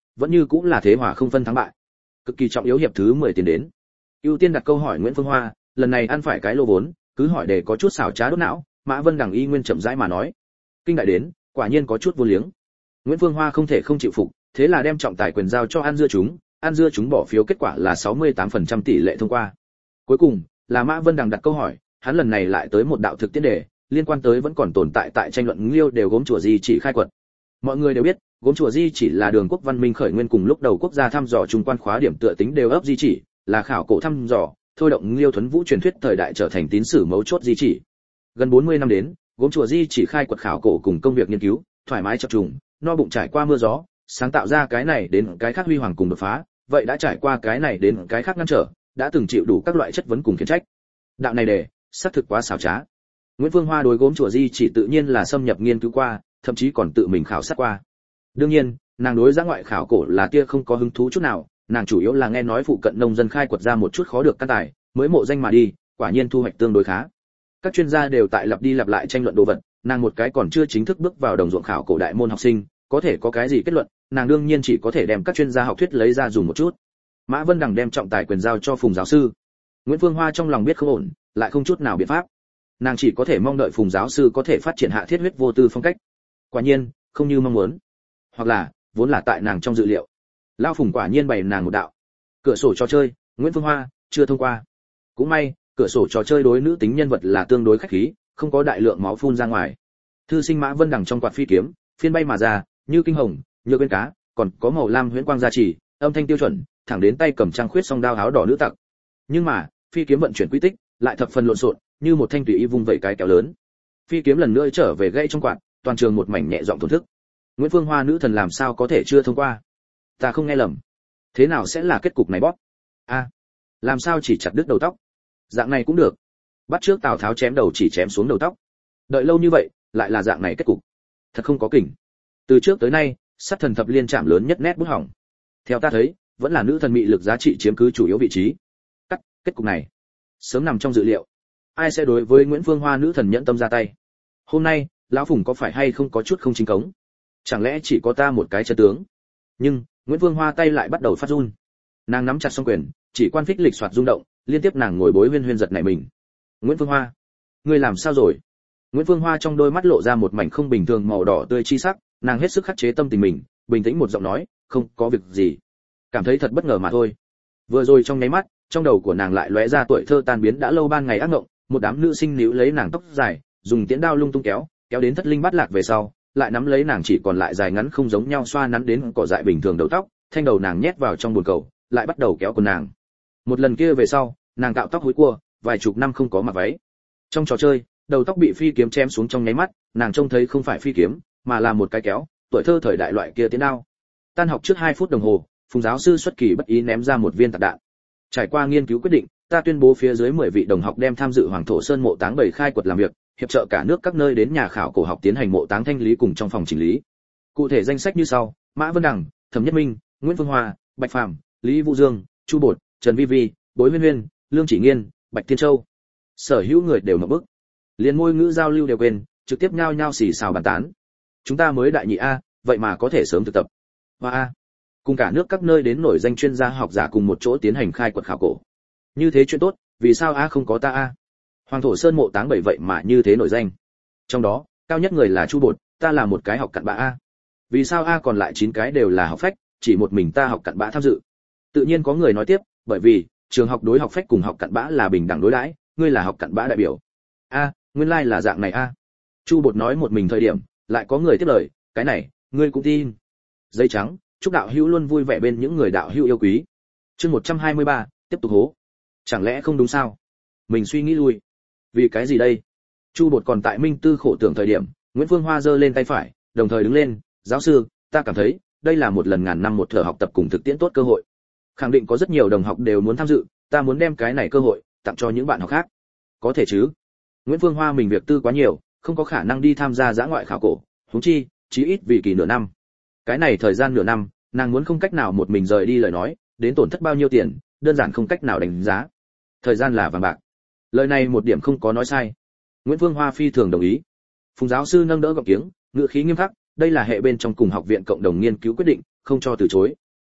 vẫn như cũng là thế hòa không phân thắng bại. Cực kỳ trọng yếu hiệp thứ mười tiến đến. Ưu tiên đặt câu hỏi Nguyễn Phương Hoa, lần này ăn phải cái lô vốn, cứ hỏi để có chút xảo trá đốt não, Mã Vân Đằng y nguyên chậm rãi mà nói. Kinh đại đến, quả nhiên có chút vô liếng. Nguyễn Phương Hoa không thể không chịu phục, thế là đem trọng tài quyền giao cho An Dưa chúng, An Dưa chúng bỏ phiếu kết quả là sáu mươi tám phần trăm tỷ lệ thông qua. Cuối cùng, là Mã Vân Đằng đặt câu hỏi, hắn lần này lại tới một đạo thực tiễn đề, liên quan tới vẫn còn tồn tại tại tranh luận Liêu đều gốm chùa Di chỉ khai quật. Mọi người đều biết, gốm chùa Di chỉ là đường quốc văn minh khởi nguyên cùng lúc đầu quốc gia thăm dò trung quan khóa điểm tựa tính đều ấp di chỉ, là khảo cổ thăm dò, thôi động Liêu Thuấn Vũ truyền thuyết thời đại trở thành tín sử mấu chốt di chỉ. Gần bốn mươi năm đến, gốm chùa Di chỉ khai quật khảo cổ cùng công việc nghiên cứu, thoải mái chập trùng, no bụng trải qua mưa gió, sáng tạo ra cái này đến cái khác huy hoàng cùng đột phá, vậy đã trải qua cái này đến cái khác ngăn trở, đã từng chịu đủ các loại chất vấn cùng khiển trách. Đạo này để, xác thực quá xảo trá. Nguyễn Phương Hoa đối gốm chùa Di chỉ tự nhiên là xâm nhập nghiên cứu qua, thậm chí còn tự mình khảo sát qua. Đương nhiên, nàng đối giã ngoại khảo cổ là tia không có hứng thú chút nào, nàng chủ yếu là nghe nói phụ cận nông dân khai quật ra một chút khó được căn tài, mới mộ danh mà đi, quả nhiên thu hoạch tương đối khá. Các chuyên gia đều tại lặp đi lặp lại tranh luận đồ vật, nàng một cái còn chưa chính thức bước vào đồng ruộng khảo cổ đại môn học sinh, có thể có cái gì kết luận, nàng đương nhiên chỉ có thể đem các chuyên gia học thuyết lấy ra dùng một chút. Mã Vân Đằng đem trọng tài quyền giao cho Phùng giáo sư. Nguyễn Phương Hoa trong lòng biết không ổn, lại không chút nào biện pháp. Nàng chỉ có thể mong đợi Phùng giáo sư có thể phát triển hạ thiết huyết vô tư phong cách. Quả nhiên, không như mong muốn. Hoặc là, vốn là tại nàng trong dự liệu. Lão Phùng quả nhiên bày nàng một đạo. Cửa sổ trò chơi, Nguyễn Phương Hoa chưa thông qua. Cũng may, cửa sổ trò chơi đối nữ tính nhân vật là tương đối khách khí, không có đại lượng máu phun ra ngoài. Thư sinh Mã Vân Đằng trong quạt phi kiếm, phiên bay mà ra, như kinh hồng, như bên cá, còn có màu lam huyễn quang gia trì, âm thanh tiêu chuẩn, thẳng đến tay cầm trang khuyết song đao áo đỏ nữ tặc. Nhưng mà, phi kiếm vận chuyển quy tích, lại thập phần lộn xộn, như một thanh tùy ý vung vẩy cái kéo lớn. Phi kiếm lần nữa trở về gãy trong quạt, toàn trường một mảnh nhẹ giọng thổn thức. Nguyễn Phương Hoa nữ thần làm sao có thể chưa thông qua? Ta không nghe lầm. Thế nào sẽ là kết cục này bóp? A, làm sao chỉ chặt đứt đầu tóc? Dạng này cũng được. Bắt trước Tào Tháo chém đầu chỉ chém xuống đầu tóc. Đợi lâu như vậy, lại là dạng này kết cục. Thật không có kỉnh. Từ trước tới nay, sát thần thập liên chạm lớn nhất nét bút hỏng. Theo ta thấy, vẫn là nữ thần mị lực giá trị chiếm cứ chủ yếu vị trí. Cắt, kết cục này sớm nằm trong dự liệu. Ai sẽ đối với Nguyễn Phương Hoa nữ thần nhẫn tâm ra tay? Hôm nay, lão Phùng có phải hay không có chút không chính cống? Chẳng lẽ chỉ có ta một cái chân tướng? Nhưng, Nguyễn Phương Hoa tay lại bắt đầu phát run. Nàng nắm chặt song quyền, chỉ quan phích lịch soạt rung động, liên tiếp nàng ngồi bối huyên huyên giật nảy mình. Nguyễn Phương Hoa, ngươi làm sao rồi? Nguyễn Phương Hoa trong đôi mắt lộ ra một mảnh không bình thường màu đỏ tươi chi sắc, nàng hết sức khắc chế tâm tình mình, bình tĩnh một giọng nói, không có việc gì, cảm thấy thật bất ngờ mà thôi. Vừa rồi trong nháy mắt, trong đầu của nàng lại lóe ra tuổi thơ tan biến đã lâu ban ngày ác mộng, một đám nữ sinh níu lấy nàng tóc dài, dùng tiễn đao lung tung kéo, kéo đến thất linh bát lạc về sau, lại nắm lấy nàng chỉ còn lại dài ngắn không giống nhau xoa nắn đến cỏ dại bình thường đầu tóc, thanh đầu nàng nhét vào trong bồn cầu, lại bắt đầu kéo quần nàng. Một lần kia về sau, nàng cạo tóc húi cua, vài chục năm không có mặc váy. Trong trò chơi, đầu tóc bị phi kiếm chém xuống trong nháy mắt, nàng trông thấy không phải phi kiếm, mà là một cái kéo, tuổi thơ thời đại loại kia tiến đao. Tan học trước hai phút đồng hồ, Phùng giáo sư xuất kỳ bất ý ném ra một viên tạc đạn. Trải qua nghiên cứu quyết định, ta tuyên bố phía dưới mười vị đồng học đem tham dự Hoàng thổ sơn mộ táng bảy khai quật làm việc, hiệp trợ cả nước các nơi đến nhà khảo cổ học tiến hành mộ táng thanh lý cùng trong phòng chỉnh lý. Cụ thể danh sách như sau: Mã Vân Đằng, Thẩm Nhất Minh, Nguyễn Phương Hoa, Bạch Phàm, Lý Vũ Dương, Chu Bột, Trần Vi Vi, Bối Huyên Huyên, Lương Chỉ Nghiên, Bạch Thiên Châu. Sở hữu người đều ngậm bức, liền ngôn ngữ giao lưu đều quên, trực tiếp nhao nhao xì xào bàn tán. Chúng ta mới đại nhị a, vậy mà có thể sớm thực tập. Và a, cùng cả nước các nơi đến nổi danh chuyên gia học giả cùng một chỗ tiến hành khai quật khảo cổ. Như thế chuyện tốt, vì sao a không có ta a? Hoàng thổ sơn mộ táng bảy vậy mà như thế nổi danh. Trong đó, cao nhất người là Chu Bột, ta là một cái học cặn bã a. Vì sao a còn lại chín cái đều là học phách, chỉ một mình ta học cặn bã tham dự? Tự nhiên có người nói tiếp, bởi vì trường học đối học phách cùng học cặn bã là bình đẳng đối đãi, ngươi là học cặn bã đại biểu. A, nguyên lai like là dạng này a. Chu Bột nói một mình thời điểm, lại có người tiếp lời, cái này, ngươi cũng tin. Giấy trắng, chúc đạo hữu luôn vui vẻ bên những người đạo hữu yêu quý. Chương một trăm hai mươi ba, tiếp tục hố. Chẳng lẽ không đúng sao? Mình suy nghĩ lui. Vì cái gì đây? Chu Bột còn tại Minh Tư khổ tưởng thời điểm, Nguyễn Phương Hoa giơ lên tay phải, đồng thời đứng lên, giáo sư, ta cảm thấy, đây là một lần ngàn năm một thở học tập cùng thực tiễn tốt cơ hội. Khẳng định có rất nhiều đồng học đều muốn tham dự, ta muốn đem cái này cơ hội tặng cho những bạn học khác. Có thể chứ? Nguyễn Phương Hoa mình việc tư quá nhiều, không có khả năng đi tham gia dã ngoại khảo cổ, huống chi, chí ít vì kỳ nửa năm. Cái này thời gian nửa năm, nàng muốn không cách nào một mình rời đi lời nói, đến tổn thất bao nhiêu tiền, đơn giản không cách nào đánh giá. Thời gian là vàng bạc. Lời này một điểm không có nói sai. Nguyễn Phương Hoa phi thường đồng ý. Phùng giáo sư nâng đỡ gọng kiếng, ngữ khí nghiêm khắc, đây là hệ bên trong cùng học viện cộng đồng nghiên cứu quyết định, không cho từ chối.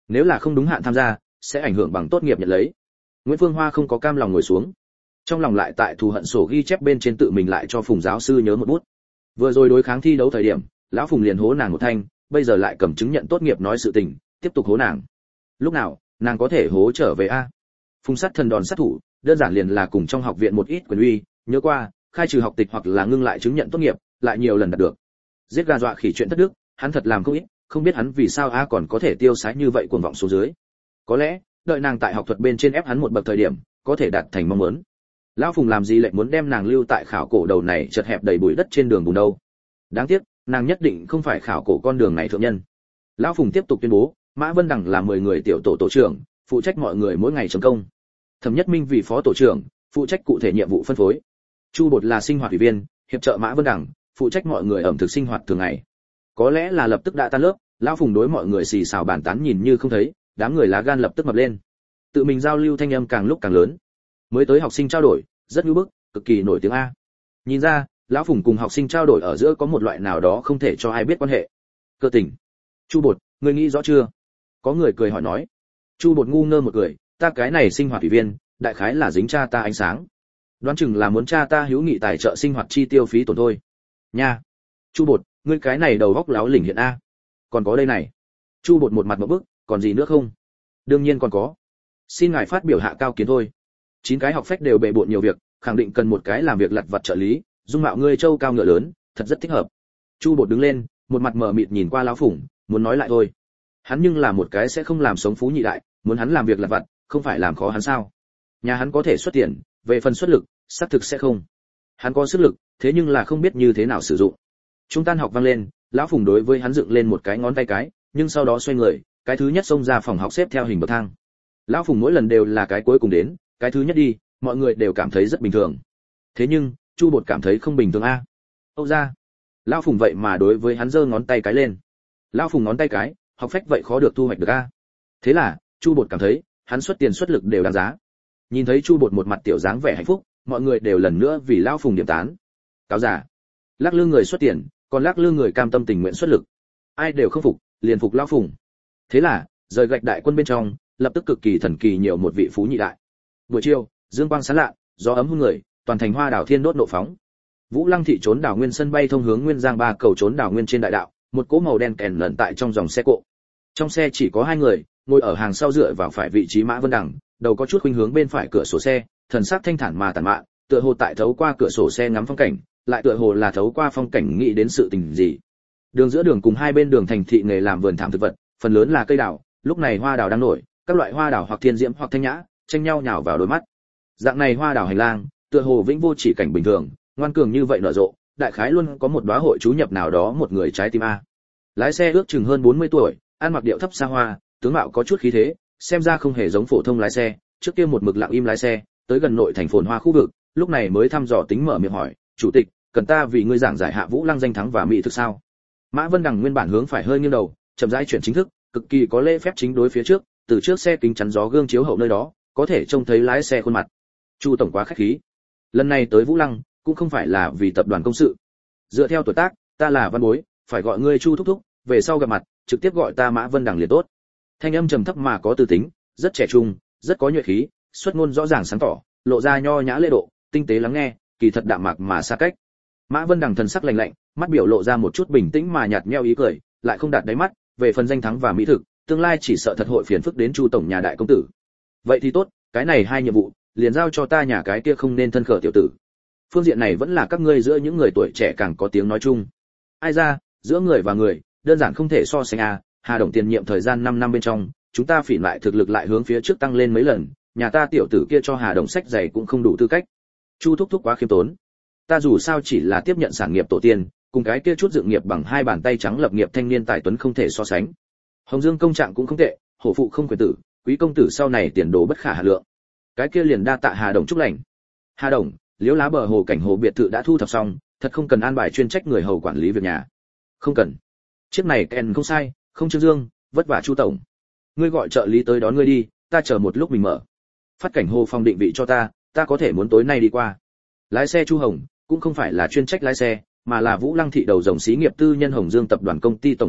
nếu là không đúng hạn tham gia sẽ ảnh hưởng bằng tốt nghiệp nhận lấy. Nguyễn Phương Hoa không có cam lòng ngồi xuống, trong lòng lại tại thù hận sổ ghi chép bên trên tự mình lại cho Phùng giáo sư nhớ một bút. Vừa rồi đối kháng thi đấu thời điểm, lão Phùng liền hố nàng một thanh, bây giờ lại cầm chứng nhận tốt nghiệp nói sự tình, tiếp tục hố nàng. Lúc nào nàng có thể hố trở về a? Phùng sát thần đòn sát thủ, đơn giản liền là cùng trong học viện một ít quyền uy, nhớ qua, khai trừ học tịch hoặc là ngưng lại chứng nhận tốt nghiệp, lại nhiều lần đạt được. Giết gà dọa khỉ chuyện thất đức, hắn thật làm không ít, không biết hắn vì sao a còn có thể tiêu sái như vậy cuồng vọng xuống dưới. Có lẽ, đợi nàng tại học thuật bên trên ép hắn một bậc thời điểm, có thể đạt thành mong muốn. Lão Phùng làm gì lại muốn đem nàng lưu tại khảo cổ đầu này chật hẹp đầy bụi đất trên đường bùn đâu? Đáng tiếc, nàng nhất định không phải khảo cổ con đường này thượng nhân. Lão Phùng tiếp tục tuyên bố, Mã Vân Đằng là mười người tiểu tổ tổ trưởng, phụ trách mọi người mỗi ngày chấm công. Thẩm Nhất Minh vì phó tổ trưởng, phụ trách cụ thể nhiệm vụ phân phối. Chu Bột là sinh hoạt ủy viên, hiệp trợ Mã Vân Đằng, phụ trách mọi người ẩm thực sinh hoạt thường ngày. Có lẽ là lập tức đã tan lớp, lão Phùng đối mọi người xì xào bàn tán nhìn như không thấy, đám người lá gan lập tức mập lên. Tự mình giao lưu thanh âm càng lúc càng lớn. Mới tới học sinh trao đổi, rất hữu bức, cực kỳ nổi tiếng a. Nhìn ra, lão Phùng cùng học sinh trao đổi ở giữa có một loại nào đó không thể cho ai biết quan hệ. Cơ tình. Chu Bột, ngươi nghĩ rõ chưa? Có người cười hỏi nói. Chu Bột ngu ngơ một cười, ta cái này sinh hoạt ủy viên, đại khái là dính cha ta ánh sáng. Đoán chừng là muốn cha ta hữu nghị tài trợ sinh hoạt chi tiêu phí tổn thôi. Nha. Chu Bột, ngươi cái này đầu góc láo lỉnh hiện a. Còn có đây này. Chu Bột một mặt ngộp bức, còn gì nữa không? Đương nhiên còn có. Xin ngài phát biểu hạ cao kiến thôi. Chín cái học phách đều bề bộn nhiều việc, khẳng định cần một cái làm việc lặt vặt trợ lý, dung mạo ngươi trâu cao ngựa lớn, thật rất thích hợp. Chu Bột đứng lên, một mặt mờ mịt nhìn qua lão Phùng, muốn nói lại thôi. Hắn nhưng là một cái sẽ không làm sống phú nhị đại, muốn hắn làm việc lặt vặt, không phải làm khó hắn sao? Nhà hắn có thể xuất tiền, về phần xuất lực, xác thực sẽ không. Hắn có sức lực, thế nhưng là không biết như thế nào sử dụng. Trung tan học vang lên, lão Phùng đối với hắn dựng lên một cái ngón tay cái, nhưng sau đó xoay người, cái thứ nhất xông ra phòng học xếp theo hình bậc thang. Lão Phùng mỗi lần đều là cái cuối cùng đến, cái thứ nhất đi, mọi người đều cảm thấy rất bình thường. Thế nhưng, Chu Bột cảm thấy không bình thường a. Âu ra. Lão Phùng vậy mà đối với hắn giơ ngón tay cái lên. Lão Phùng ngón tay cái, học phách vậy khó được thu hoạch được a. Thế là, Chu Bột cảm thấy, hắn xuất tiền xuất lực đều đáng giá. Nhìn thấy Chu Bột một mặt tiểu dáng vẻ hạnh phúc, mọi người đều lần nữa vì Lão Phùng điểm tán. Cáo giả. Lắc lư người xuất tiền, còn lắc lư người cam tâm tình nguyện xuất lực. Ai đều không phục, liền phục Lão Phùng. Thế là, rời gạch đại quân bên trong, lập tức cực kỳ thần kỳ nhiều một vị phú nhị đại. Buổi chiều, dương quang sáng lạ, gió ấm hôn người, toàn thành hoa đảo thiên đốt nộ phóng. Vũ Lăng thị trốn đảo nguyên sân bay thông hướng Nguyên Giang ba cầu trốn đảo nguyên trên đại đạo, một cỗ màu đen kèn lẩn tại trong dòng xe cộ. Trong xe chỉ có hai người, ngồi ở hàng sau dựa vào phải vị trí Mã Vân Đằng, đầu có chút khuynh hướng bên phải cửa sổ xe, thần sắc thanh thản mà tản mạn, tựa hồ tại thấu qua cửa sổ xe ngắm phong cảnh, lại tựa hồ là thấu qua phong cảnh nghĩ đến sự tình gì. Đường giữa đường cùng hai bên đường thành thị nghề làm vườn thảm thực vật, phần lớn là cây đào, lúc này hoa đào đang nổi, các loại hoa đào hoặc thiên diễm hoặc thanh nhã, tranh nhau nhào vào đôi mắt. Dạng này hoa đào hành lang, tựa hồ vĩnh vô chỉ cảnh bình thường, ngoan cường như vậy nở rộ, đại khái luôn có một đóa hội chú nhập nào đó một người trái tim a. Lái xe ước chừng hơn bốn mươi tuổi, ăn mặc điệu thấp xa hoa, tướng mạo có chút khí thế, xem ra không hề giống phổ thông lái xe, trước kia một mực lặng im lái xe, tới gần nội thành phồn hoa khu vực, lúc này mới thăm dò tính mở miệng hỏi, "Chủ tịch, cần ta vì ngươi giảng giải Hạ Vũ Lăng danh thắng và mỹ thực sao?" Mã Vân Đằng nguyên bản hướng phải hơi nghiêng đầu, chậm rãi chuyển chính thức, cực kỳ có lễ phép chính đối phía trước, từ trước xe kính chắn gió gương chiếu hậu nơi đó, có thể trông thấy lái xe khuôn mặt. Chu tổng quá khách khí. Lần này tới Vũ Lăng, cũng không phải là vì tập đoàn công sự. Dựa theo tuổi tác, ta là văn bối, phải gọi ngươi Chu thúc thúc, về sau gặp mặt, trực tiếp gọi ta Mã Vân Đằng liền tốt. Thanh âm trầm thấp mà có từ tính, rất trẻ trung, rất có nhuệ khí, xuất ngôn rõ ràng sáng tỏ, lộ ra nho nhã lễ độ, tinh tế lắng nghe, kỳ thật đạm mạc mà xa cách. Mã Vân Đằng thần sắc lạnh lạnh, mắt biểu lộ ra một chút bình tĩnh mà nhạt nhẽo ý cười, lại không đạt đáy mắt, về phần danh thắng và mỹ thực, tương lai chỉ sợ thật hội phiền phức đến Chu tổng nhà đại công tử. Vậy thì tốt, cái này hai nhiệm vụ, liền giao cho ta nhà cái kia không nên thân khở tiểu tử. Phương diện này vẫn là các ngươi giữa những người tuổi trẻ càng có tiếng nói chung. Ai ra, giữa người và người, đơn giản không thể so sánh à, Hà Đồng tiền nhiệm thời gian năm năm bên trong, chúng ta phỉ lại thực lực lại hướng phía trước tăng lên mấy lần, nhà ta tiểu tử kia cho Hà Đồng sách giày cũng không đủ tư cách. Chu thúc thúc quá khiêm tốn. Ta dù sao chỉ là tiếp nhận sản nghiệp tổ tiên, cùng cái kia chút dựng nghiệp bằng hai bàn tay trắng lập nghiệp thanh niên tài tuấn không thể so sánh. Hồng Dương công trạng cũng không tệ, hổ phụ không quyền tử, quý công tử sau này tiền đồ bất khả hà lượng. Cái kia liền đa tạ Hà Đồng chúc lành. Hà Đồng, liếu lá bờ hồ cảnh hồ biệt thự đã thu thập xong, thật không cần an bài chuyên trách người hầu quản lý việc nhà. Không cần. Chiếc này kèn không sai, không Trương Dương, vất vả Chu tổng. Ngươi gọi trợ lý tới đón ngươi đi, ta chờ một lúc mình mở. Phát cảnh hồ phòng định vị cho ta, ta có thể muốn tối nay đi qua. Lái xe Chu Hồng, cũng không phải là chuyên trách lái xe, mà là Vũ Lăng thị đầu dòng xí nghiệp tư nhân Hồng Dương tập đoàn công ty tổng giám đốc,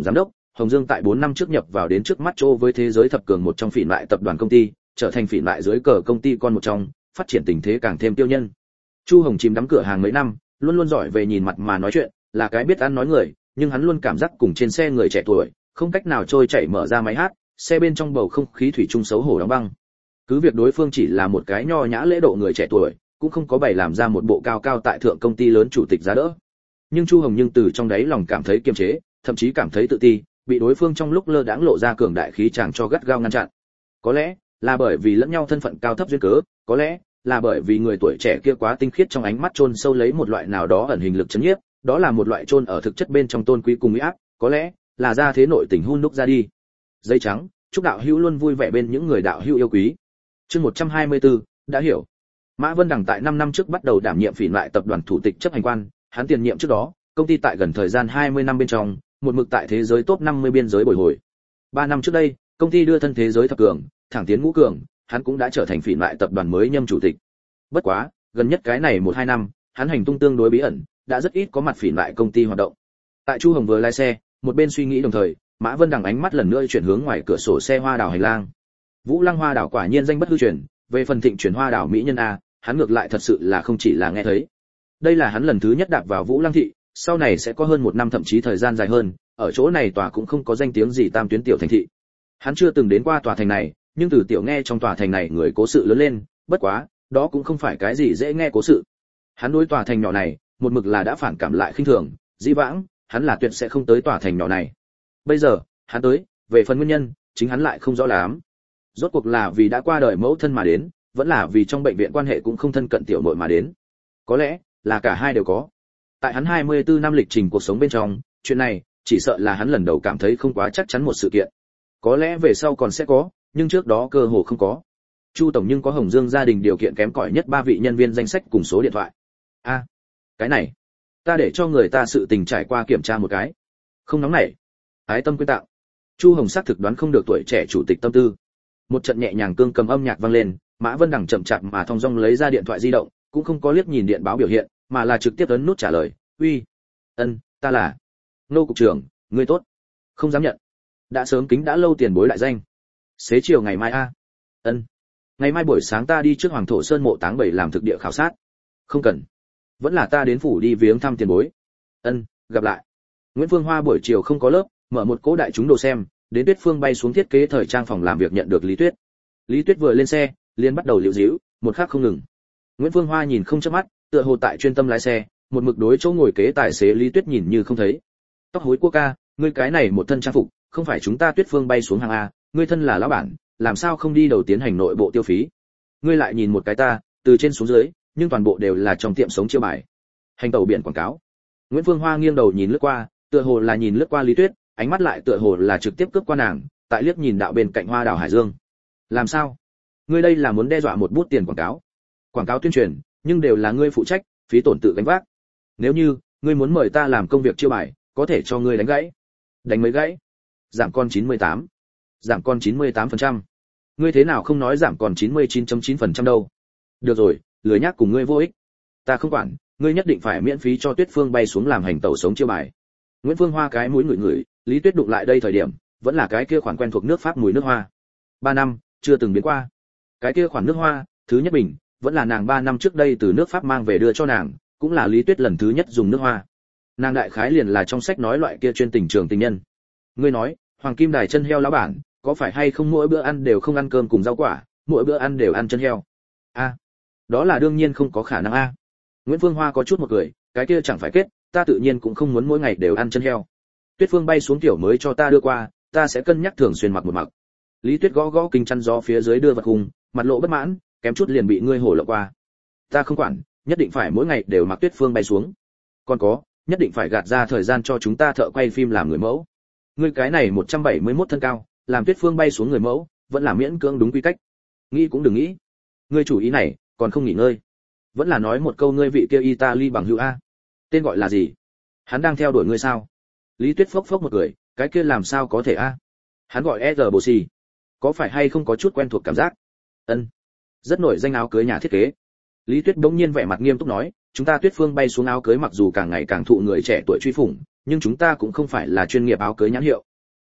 Hồng Dương tại bốn năm trước nhập vào đến trước mắt chỗ với thế giới thập cường một trong phỉ lại tập đoàn công ty, trở thành phỉ lại dưới cờ công ty con một trong, phát triển tình thế càng thêm tiêu nhân. Chu Hồng chìm đắm cửa hàng mấy năm, luôn luôn giỏi về nhìn mặt mà nói chuyện, là cái biết ăn nói người, nhưng hắn luôn cảm giác cùng trên xe người trẻ tuổi, không cách nào trôi chảy mở ra máy hát, xe bên trong bầu không khí thủy chung xấu hổ đóng băng. Cứ việc đối phương chỉ là một cái nho nhã lễ độ người trẻ tuổi, cũng không có bày làm ra một bộ cao cao tại thượng công ty lớn chủ tịch giá đỡ. Nhưng Chu Hồng nhưng từ trong đáy lòng cảm thấy kiềm chế, thậm chí cảm thấy tự ti, bị đối phương trong lúc lơ đãng lộ ra cường đại khí chàng cho gắt gao ngăn chặn. Có lẽ là bởi vì lẫn nhau thân phận cao thấp duyên cớ, có lẽ là bởi vì người tuổi trẻ kia quá tinh khiết trong ánh mắt chôn sâu lấy một loại nào đó ẩn hình lực chấn nhiếp, đó là một loại chôn ở thực chất bên trong tôn quý cùng uy áp, có lẽ là ra thế nội tình hun đúc ra đi. Dây trắng, chúc đạo hữu luôn vui vẻ bên những người đạo hữu yêu quý. Chương một trăm hai mươi tư, đã hiểu. Mã Vân Đằng tại năm năm trước bắt đầu đảm nhiệm phỉ lại tập đoàn thủ tịch chấp hành quan, hắn tiền nhiệm trước đó, công ty tại gần thời gian hai mươi năm bên trong, một mực tại thế giới top năm mươi biên giới bồi hồi. ba năm trước đây, công ty đưa thân thế giới thập cường, thẳng tiến ngũ cường, hắn cũng đã trở thành phỉ lại tập đoàn mới nhâm chủ tịch. Bất quá, gần nhất cái này một hai năm, hắn hành tung tương đối bí ẩn, đã rất ít có mặt phỉ lại công ty hoạt động. Tại Chu Hồng vừa lái xe, một bên suy nghĩ đồng thời, Mã Vân Đằng ánh mắt lần nữa chuyển hướng ngoài cửa sổ xe hoa đào hành lang. Vũ Lăng Hoa đảo quả nhiên danh bất hư truyền, về phần thịnh chuyển hoa đảo mỹ nhân a, hắn ngược lại thật sự là không chỉ là nghe thấy. Đây là hắn lần thứ nhất đạp vào Vũ Lăng thị, sau này sẽ có hơn một năm thậm chí thời gian dài hơn, ở chỗ này tòa cũng không có danh tiếng gì tam tuyến tiểu thành thị. Hắn chưa từng đến qua tòa thành này, nhưng từ tiểu nghe trong tòa thành này người cố sự lớn lên, bất quá, đó cũng không phải cái gì dễ nghe cố sự. Hắn đối tòa thành nhỏ này, một mực là đã phản cảm lại khinh thường, dĩ vãng, hắn là tuyệt sẽ không tới tòa thành nhỏ này. Bây giờ, hắn tới, về phần nguyên nhân, chính hắn lại không rõ lắm. Rốt cuộc là vì đã qua đời mẫu thân mà đến, vẫn là vì trong bệnh viện quan hệ cũng không thân cận tiểu muội mà đến. Có lẽ là cả hai đều có. Tại hắn hai mươi tư năm lịch trình cuộc sống bên trong, chuyện này chỉ sợ là hắn lần đầu cảm thấy không quá chắc chắn một sự kiện. Có lẽ về sau còn sẽ có, nhưng trước đó cơ hồ không có. Chu tổng nhưng có Hồng Dương gia đình điều kiện kém cỏi nhất ba vị nhân viên danh sách cùng số điện thoại. A, à, cái này, ta để cho người ta sự tình trải qua kiểm tra một cái. Không nóng nảy. Ái tâm quyên tạo. Chu Hồng xác thực đoán không được tuổi trẻ chủ tịch tâm tư. Một trận nhẹ nhàng cương cầm âm nhạc vang lên, Mã Vân Đằng chậm chạp mà thong dong lấy ra điện thoại di động, cũng không có liếc nhìn điện báo biểu hiện, mà là trực tiếp ấn nút trả lời. Uy, ân, ta là Nô cục trưởng, ngươi tốt. Không dám nhận. Đã sớm kính đã lâu tiền bối đại danh. Xế chiều ngày mai a. Ân. Ngày mai buổi sáng ta đi trước Hoàng Thổ Sơn mộ táng bảy làm thực địa khảo sát. Không cần. Vẫn là ta đến phủ đi viếng thăm tiền bối. Ân, gặp lại. Nguyễn Phương Hoa buổi chiều không có lớp, mở một cố đại chúng đồ xem, đến Tuyết Phương bay xuống thiết kế thời trang phòng làm việc nhận được Lý Tuyết. Lý Tuyết vừa lên xe, liền bắt đầu liễu díu, một khắc không ngừng. Nguyễn Phương Hoa nhìn không chớp mắt, tựa hồ tại chuyên tâm lái xe, một mực đối chỗ ngồi kế tài xế Lý Tuyết nhìn như không thấy. Tóc hối quốc ca, ngươi cái này một thân trang phục, không phải chúng ta Tuyết Phương bay xuống hàng a, ngươi thân là lão bản, làm sao không đi đầu tiến hành nội bộ tiêu phí? Ngươi lại nhìn một cái ta, từ trên xuống dưới, nhưng toàn bộ đều là trong tiệm sống chiêu bài. Hành tẩu biển quảng cáo. Nguyễn Phương Hoa nghiêng đầu nhìn lướt qua, tựa hồ là nhìn lướt qua Lý Tuyết, ánh mắt lại tựa hồ là trực tiếp cướp qua nàng, tại liếc nhìn đạo bên cạnh hoa đào hải dương. Làm sao? Ngươi đây là muốn đe dọa một bút tiền quảng cáo? Quảng cáo tuyên truyền, nhưng đều là ngươi phụ trách, phí tổn tự gánh vác. Nếu như ngươi muốn mời ta làm công việc chiêu bài, có thể cho ngươi đánh gãy. Đánh mấy gãy? Giảm còn chín mươi tám. Giảm còn chín mươi tám phần trăm. Ngươi thế nào không nói giảm còn chín mươi chín phẩy chín phần trăm đâu? Được rồi, lười nhắc cùng ngươi vô ích. Ta không quản, ngươi nhất định phải miễn phí cho Tuyết Phương bay xuống làm hành tẩu sống chiêu bài. Nguyễn Phương Hoa cái mũi ngửi ngửi, Lý Tuyết đụng lại đây thời điểm, vẫn là cái kia khoản quen thuộc nước Pháp mùi nước hoa. Ba năm, chưa từng biến qua. Cái kia khoản nước hoa, thứ nhất bình, vẫn là nàng ba năm trước đây từ nước Pháp mang về đưa cho nàng, cũng là Lý Tuyết lần thứ nhất dùng nước hoa. Nàng đại khái liền là trong sách nói loại kia chuyên tình trường tình nhân. Ngươi nói, Hoàng Kim Đài chân heo lão bản, có phải hay không mỗi bữa ăn đều không ăn cơm cùng rau quả, mỗi bữa ăn đều ăn chân heo? A, à, đó là đương nhiên không có khả năng a. À. Nguyễn Phương Hoa có chút một cười, cái kia chẳng phải kết, ta tự nhiên cũng không muốn mỗi ngày đều ăn chân heo. Tuyết Phương bay xuống tiểu mới cho ta đưa qua, ta sẽ cân nhắc thường xuyên mặc một mặc. Lý Tuyết gõ gõ kinh chăn gió phía dưới đưa vật hùng, mặt lộ bất mãn, kém chút liền bị ngươi hổ lộng qua. Ta không quản, nhất định phải mỗi ngày đều mặc Tuyết Phương bay xuống. Còn có, nhất định phải gạt ra thời gian cho chúng ta thợ quay phim làm người mẫu. Ngươi cái này một trăm bảy mươi mốt thân cao, làm Tuyết Phương bay xuống người mẫu, vẫn là miễn cưỡng đúng quy cách. Nghĩ cũng đừng nghĩ. Ngươi chủ ý này, còn không nghỉ ngơi. Vẫn là nói một câu ngươi vị kia Italy bằng hữu a. Tên gọi là gì? Hắn đang theo đuổi ngươi sao? Lý Tuyết phốc phốc một cười, cái kia làm sao có thể a? Hắn gọi e rờ Bossy. Có phải hay không có chút quen thuộc cảm giác? Ân. Rất nổi danh áo cưới nhà thiết kế. Lý Tuyết bỗng nhiên vẻ mặt nghiêm túc nói, chúng ta Tuyết Phương bay xuống áo cưới mặc dù càng ngày càng thụ người trẻ tuổi truy phủng, nhưng chúng ta cũng không phải là chuyên nghiệp áo cưới nhãn hiệu.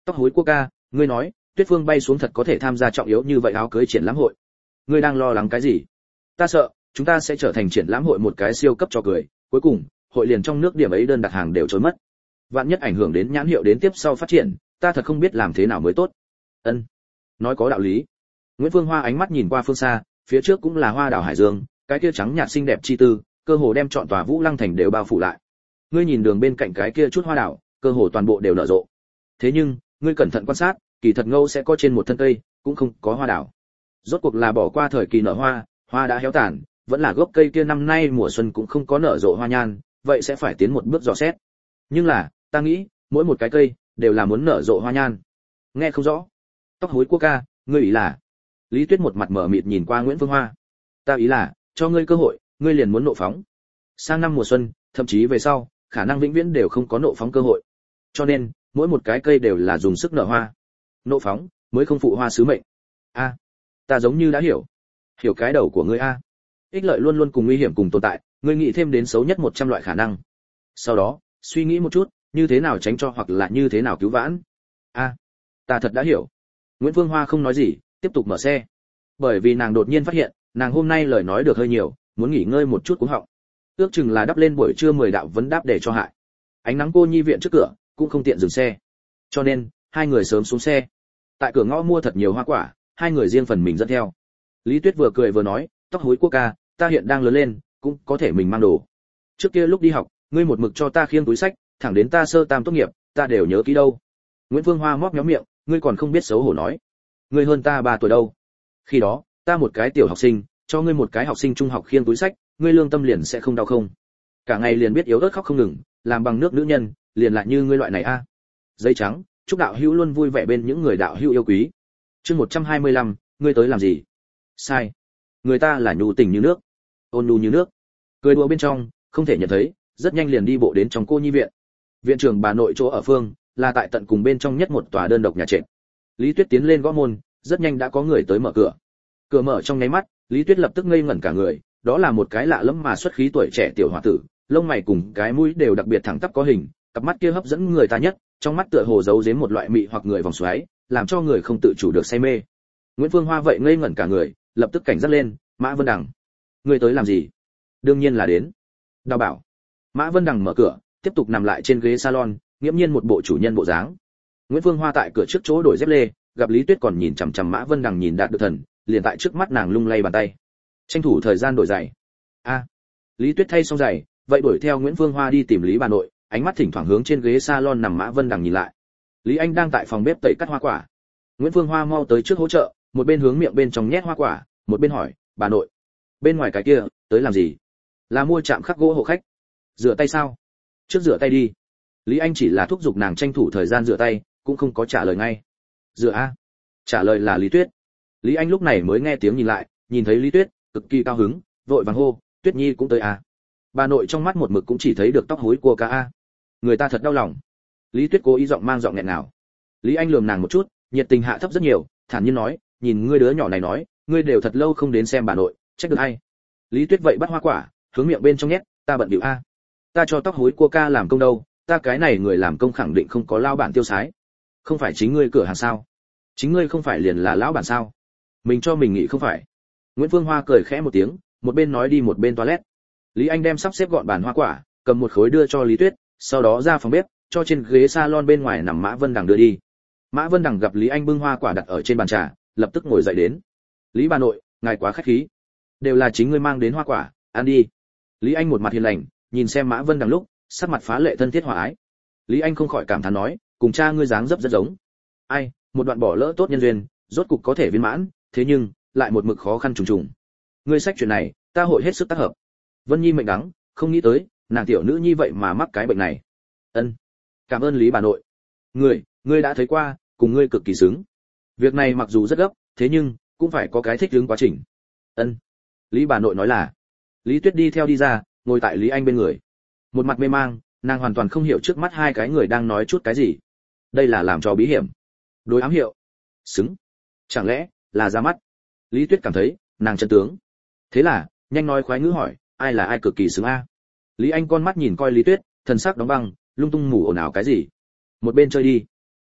Tóc hối cua ca, ngươi nói Tuyết Phương bay xuống thật có thể tham gia trọng yếu như vậy áo cưới triển lãm hội? Ngươi đang lo lắng cái gì? Ta sợ chúng ta sẽ trở thành triển lãm hội một cái siêu cấp trò cười, cuối cùng hội liền trong nước điểm ấy đơn đặt hàng đều trốn mất. Vạn nhất ảnh hưởng đến nhãn hiệu đến tiếp sau phát triển, ta thật không biết làm thế nào mới tốt. Ân, nói có đạo lý. Nguyễn Phương Hoa ánh mắt nhìn qua phương xa, phía trước cũng là hoa đảo hải dương, cái kia trắng nhạt xinh đẹp chi tư, cơ hồ đem trọn tòa Vũ Lăng thành đều bao phủ lại. Ngươi nhìn đường bên cạnh cái kia chút hoa đảo, cơ hồ toàn bộ đều nở rộ. Thế nhưng, ngươi cẩn thận quan sát, kỳ thật ngâu sẽ có trên một thân cây, cũng không có hoa đảo. Rốt cuộc là bỏ qua thời kỳ nở hoa, hoa đã héo tàn, vẫn là gốc cây kia năm nay mùa xuân cũng không có nở rộ hoa nhan, vậy sẽ phải tiến một bước dò xét. Nhưng là, ta nghĩ, mỗi một cái cây đều là muốn nở rộ hoa nhan. Nghe không rõ. Tóc hối cua ca, ngươi ý là? Lý Tuyết một mặt mở mịt nhìn qua Nguyễn Phương Hoa. Ta ý là, cho ngươi cơ hội, ngươi liền muốn nộ phóng. Sang năm mùa xuân, thậm chí về sau, khả năng vĩnh viễn đều không có nộ phóng cơ hội. Cho nên, mỗi một cái cây đều là dùng sức nở hoa. Nộ phóng mới không phụ hoa sứ mệnh. A, ta giống như đã hiểu. Hiểu cái đầu của ngươi a. Ích lợi luôn luôn cùng nguy hiểm cùng tồn tại, ngươi nghĩ thêm đến xấu nhất một trăm loại khả năng. Sau đó, suy nghĩ một chút, như thế nào tránh cho hoặc là như thế nào cứu vãn. A, ta thật đã hiểu. Nguyễn Phương Hoa không nói gì, tiếp tục mở xe. Bởi vì nàng đột nhiên phát hiện, nàng hôm nay lời nói được hơi nhiều, muốn nghỉ ngơi một chút cũng họng. Ước chừng là đắp lên buổi trưa mười đạo vấn đáp để cho hại. Ánh nắng cô nhi viện trước cửa, cũng không tiện dừng xe. Cho nên, hai người sớm xuống xe. Tại cửa ngõ mua thật nhiều hoa quả, hai người riêng phần mình dẫn theo. Lý Tuyết vừa cười vừa nói, tóc hối quốc ca, ta hiện đang lớn lên, cũng có thể mình mang đồ. Trước kia lúc đi học, ngươi một mực cho ta khiêng túi sách, thẳng đến ta sơ tam tốt nghiệp, ta đều nhớ kỹ đâu. Nguyễn Phương Hoa móc méo miệng, ngươi còn không biết xấu hổ nói. Ngươi hơn ta ba tuổi đâu. Khi đó, ta một cái tiểu học sinh, cho ngươi một cái học sinh trung học khiêng túi sách, ngươi lương tâm liền sẽ không đau không? Cả ngày liền biết yếu ớt khóc không ngừng, làm bằng nước nữ nhân, liền lại như ngươi loại này a. À. Giấy trắng, chúc đạo hữu luôn vui vẻ bên những người đạo hữu yêu quý. Chương một trăm hai mươi lăm, ngươi tới làm gì? Sai. Người ta là nhu tình như nước, ôn nhu như nước. Cười đùa bên trong, không thể nhận thấy, rất nhanh liền đi bộ đến trong cô nhi viện. Viện trưởng bà nội chỗ ở phương, là tại tận cùng bên trong nhất một tòa đơn độc nhà trệt. Lý Tuyết tiến lên gõ môn, rất nhanh đã có người tới mở cửa. Cửa mở trong nháy mắt, Lý Tuyết lập tức ngây ngẩn cả người, đó là một cái lạ lẫm mà xuất khí tuổi trẻ tiểu hòa tử, lông mày cùng cái mũi đều đặc biệt thẳng tắp có hình, cặp mắt kia hấp dẫn người ta nhất, trong mắt tựa hồ giấu giếm một loại mị hoặc người vòng xoáy, làm cho người không tự chủ được say mê. Nguyễn Phương Hoa vậy ngây ngẩn cả người, lập tức cảnh giác lên, Mã Vân Đằng, ngươi tới làm gì? Đương nhiên là đến. Đào bảo. Mã Vân Đằng mở cửa, tiếp tục nằm lại trên ghế salon, nghiễm nhiên một bộ chủ nhân bộ dáng. Nguyễn Phương Hoa tại cửa trước chỗ đổi dép lê, gặp Lý Tuyết còn nhìn chằm chằm Mã Vân Đằng nhìn đạt được thần, liền tại trước mắt nàng lung lay bàn tay. Tranh thủ thời gian đổi giày. A. À, Lý Tuyết thay xong giày, vậy đuổi theo Nguyễn Phương Hoa đi tìm Lý bà nội, ánh mắt thỉnh thoảng hướng trên ghế salon nằm Mã Vân Đằng nhìn lại. Lý Anh đang tại phòng bếp tẩy cắt hoa quả. Nguyễn Phương Hoa mau tới trước hỗ trợ, một bên hướng miệng bên trong nhét hoa quả, một bên hỏi, bà nội, bên ngoài cái kia, tới làm gì? Là mua chạm khắc gỗ hộ khách. Rửa tay sao? Trước rửa tay đi. Lý Anh chỉ là thúc giục nàng tranh thủ thời gian rửa tay, cũng không có trả lời ngay. Rửa a? Trả lời là Lý Tuyết. Lý Anh lúc này mới nghe tiếng nhìn lại, nhìn thấy Lý Tuyết, cực kỳ cao hứng, vội vàng hô, Tuyết Nhi cũng tới à? Bà nội trong mắt một mực cũng chỉ thấy được tóc hối của ca a. Người ta thật đau lòng. Lý Tuyết cố ý giọng mang giọng nghẹn nào. Lý Anh lườm nàng một chút, nhiệt tình hạ thấp rất nhiều, thản nhiên nói, nhìn ngươi đứa nhỏ này nói, ngươi đều thật lâu không đến xem bà nội, trách được hay. Lý Tuyết vậy bắt hoa quả, hướng miệng bên trong nhét, ta bận điệu a. Ta cho tóc hối cua ca làm công đâu, ta cái này người làm công khẳng định không có lao bản tiêu sái. Không phải chính ngươi cửa hàng sao? Chính ngươi không phải liền là lão bản sao? Mình cho mình nghĩ không phải. Nguyễn Phương Hoa cười khẽ một tiếng, một bên nói đi một bên toilet. Lý Anh đem sắp xếp gọn bàn hoa quả, cầm một khối đưa cho Lý Tuyết, sau đó ra phòng bếp, cho trên ghế salon bên ngoài nằm Mã Vân Đằng đưa đi. Mã Vân Đằng gặp Lý Anh bưng hoa quả đặt ở trên bàn trà, lập tức ngồi dậy đến. Lý bà nội, ngài quá khách khí, đều là chính ngươi mang đến hoa quả, ăn đi. Lý Anh một mặt hiền lành, nhìn xem Mã Vân Đằng lúc, sắc mặt phá lệ thân thiết hòa ái. Lý Anh không khỏi cảm thán nói, cùng cha ngươi dáng dấp rất giống. Ai, một đoạn bỏ lỡ tốt nhân duyên, rốt cục có thể viên mãn, thế nhưng lại một mực khó khăn trùng trùng. Ngươi sách chuyện này, ta hội hết sức tác hợp. Vân Nhi mệnh đắng, không nghĩ tới, nàng tiểu nữ nhi vậy mà mắc cái bệnh này. Ân, cảm ơn Lý bà nội. Ngươi, ngươi đã thấy qua, cùng ngươi cực kỳ xứng. Việc này mặc dù rất gấp, thế nhưng cũng phải có cái thích ứng quá trình. Ân. Lý bà nội nói là. Lý Tuyết đi theo đi ra, ngồi tại Lý Anh bên người. Một mặt mê mang, nàng hoàn toàn không hiểu trước mắt hai cái người đang nói chút cái gì. Đây là làm cho bí hiểm. Đối ám hiệu. Xứng. Chẳng lẽ là ra mắt? Lý Tuyết cảm thấy, nàng chân tướng. Thế là, nhanh nói khoái ngữ hỏi, ai là ai cực kỳ xứng a? Lý Anh con mắt nhìn coi Lý Tuyết, thần sắc đóng băng, lung tung mù ồn ào cái gì? Một bên chơi đi.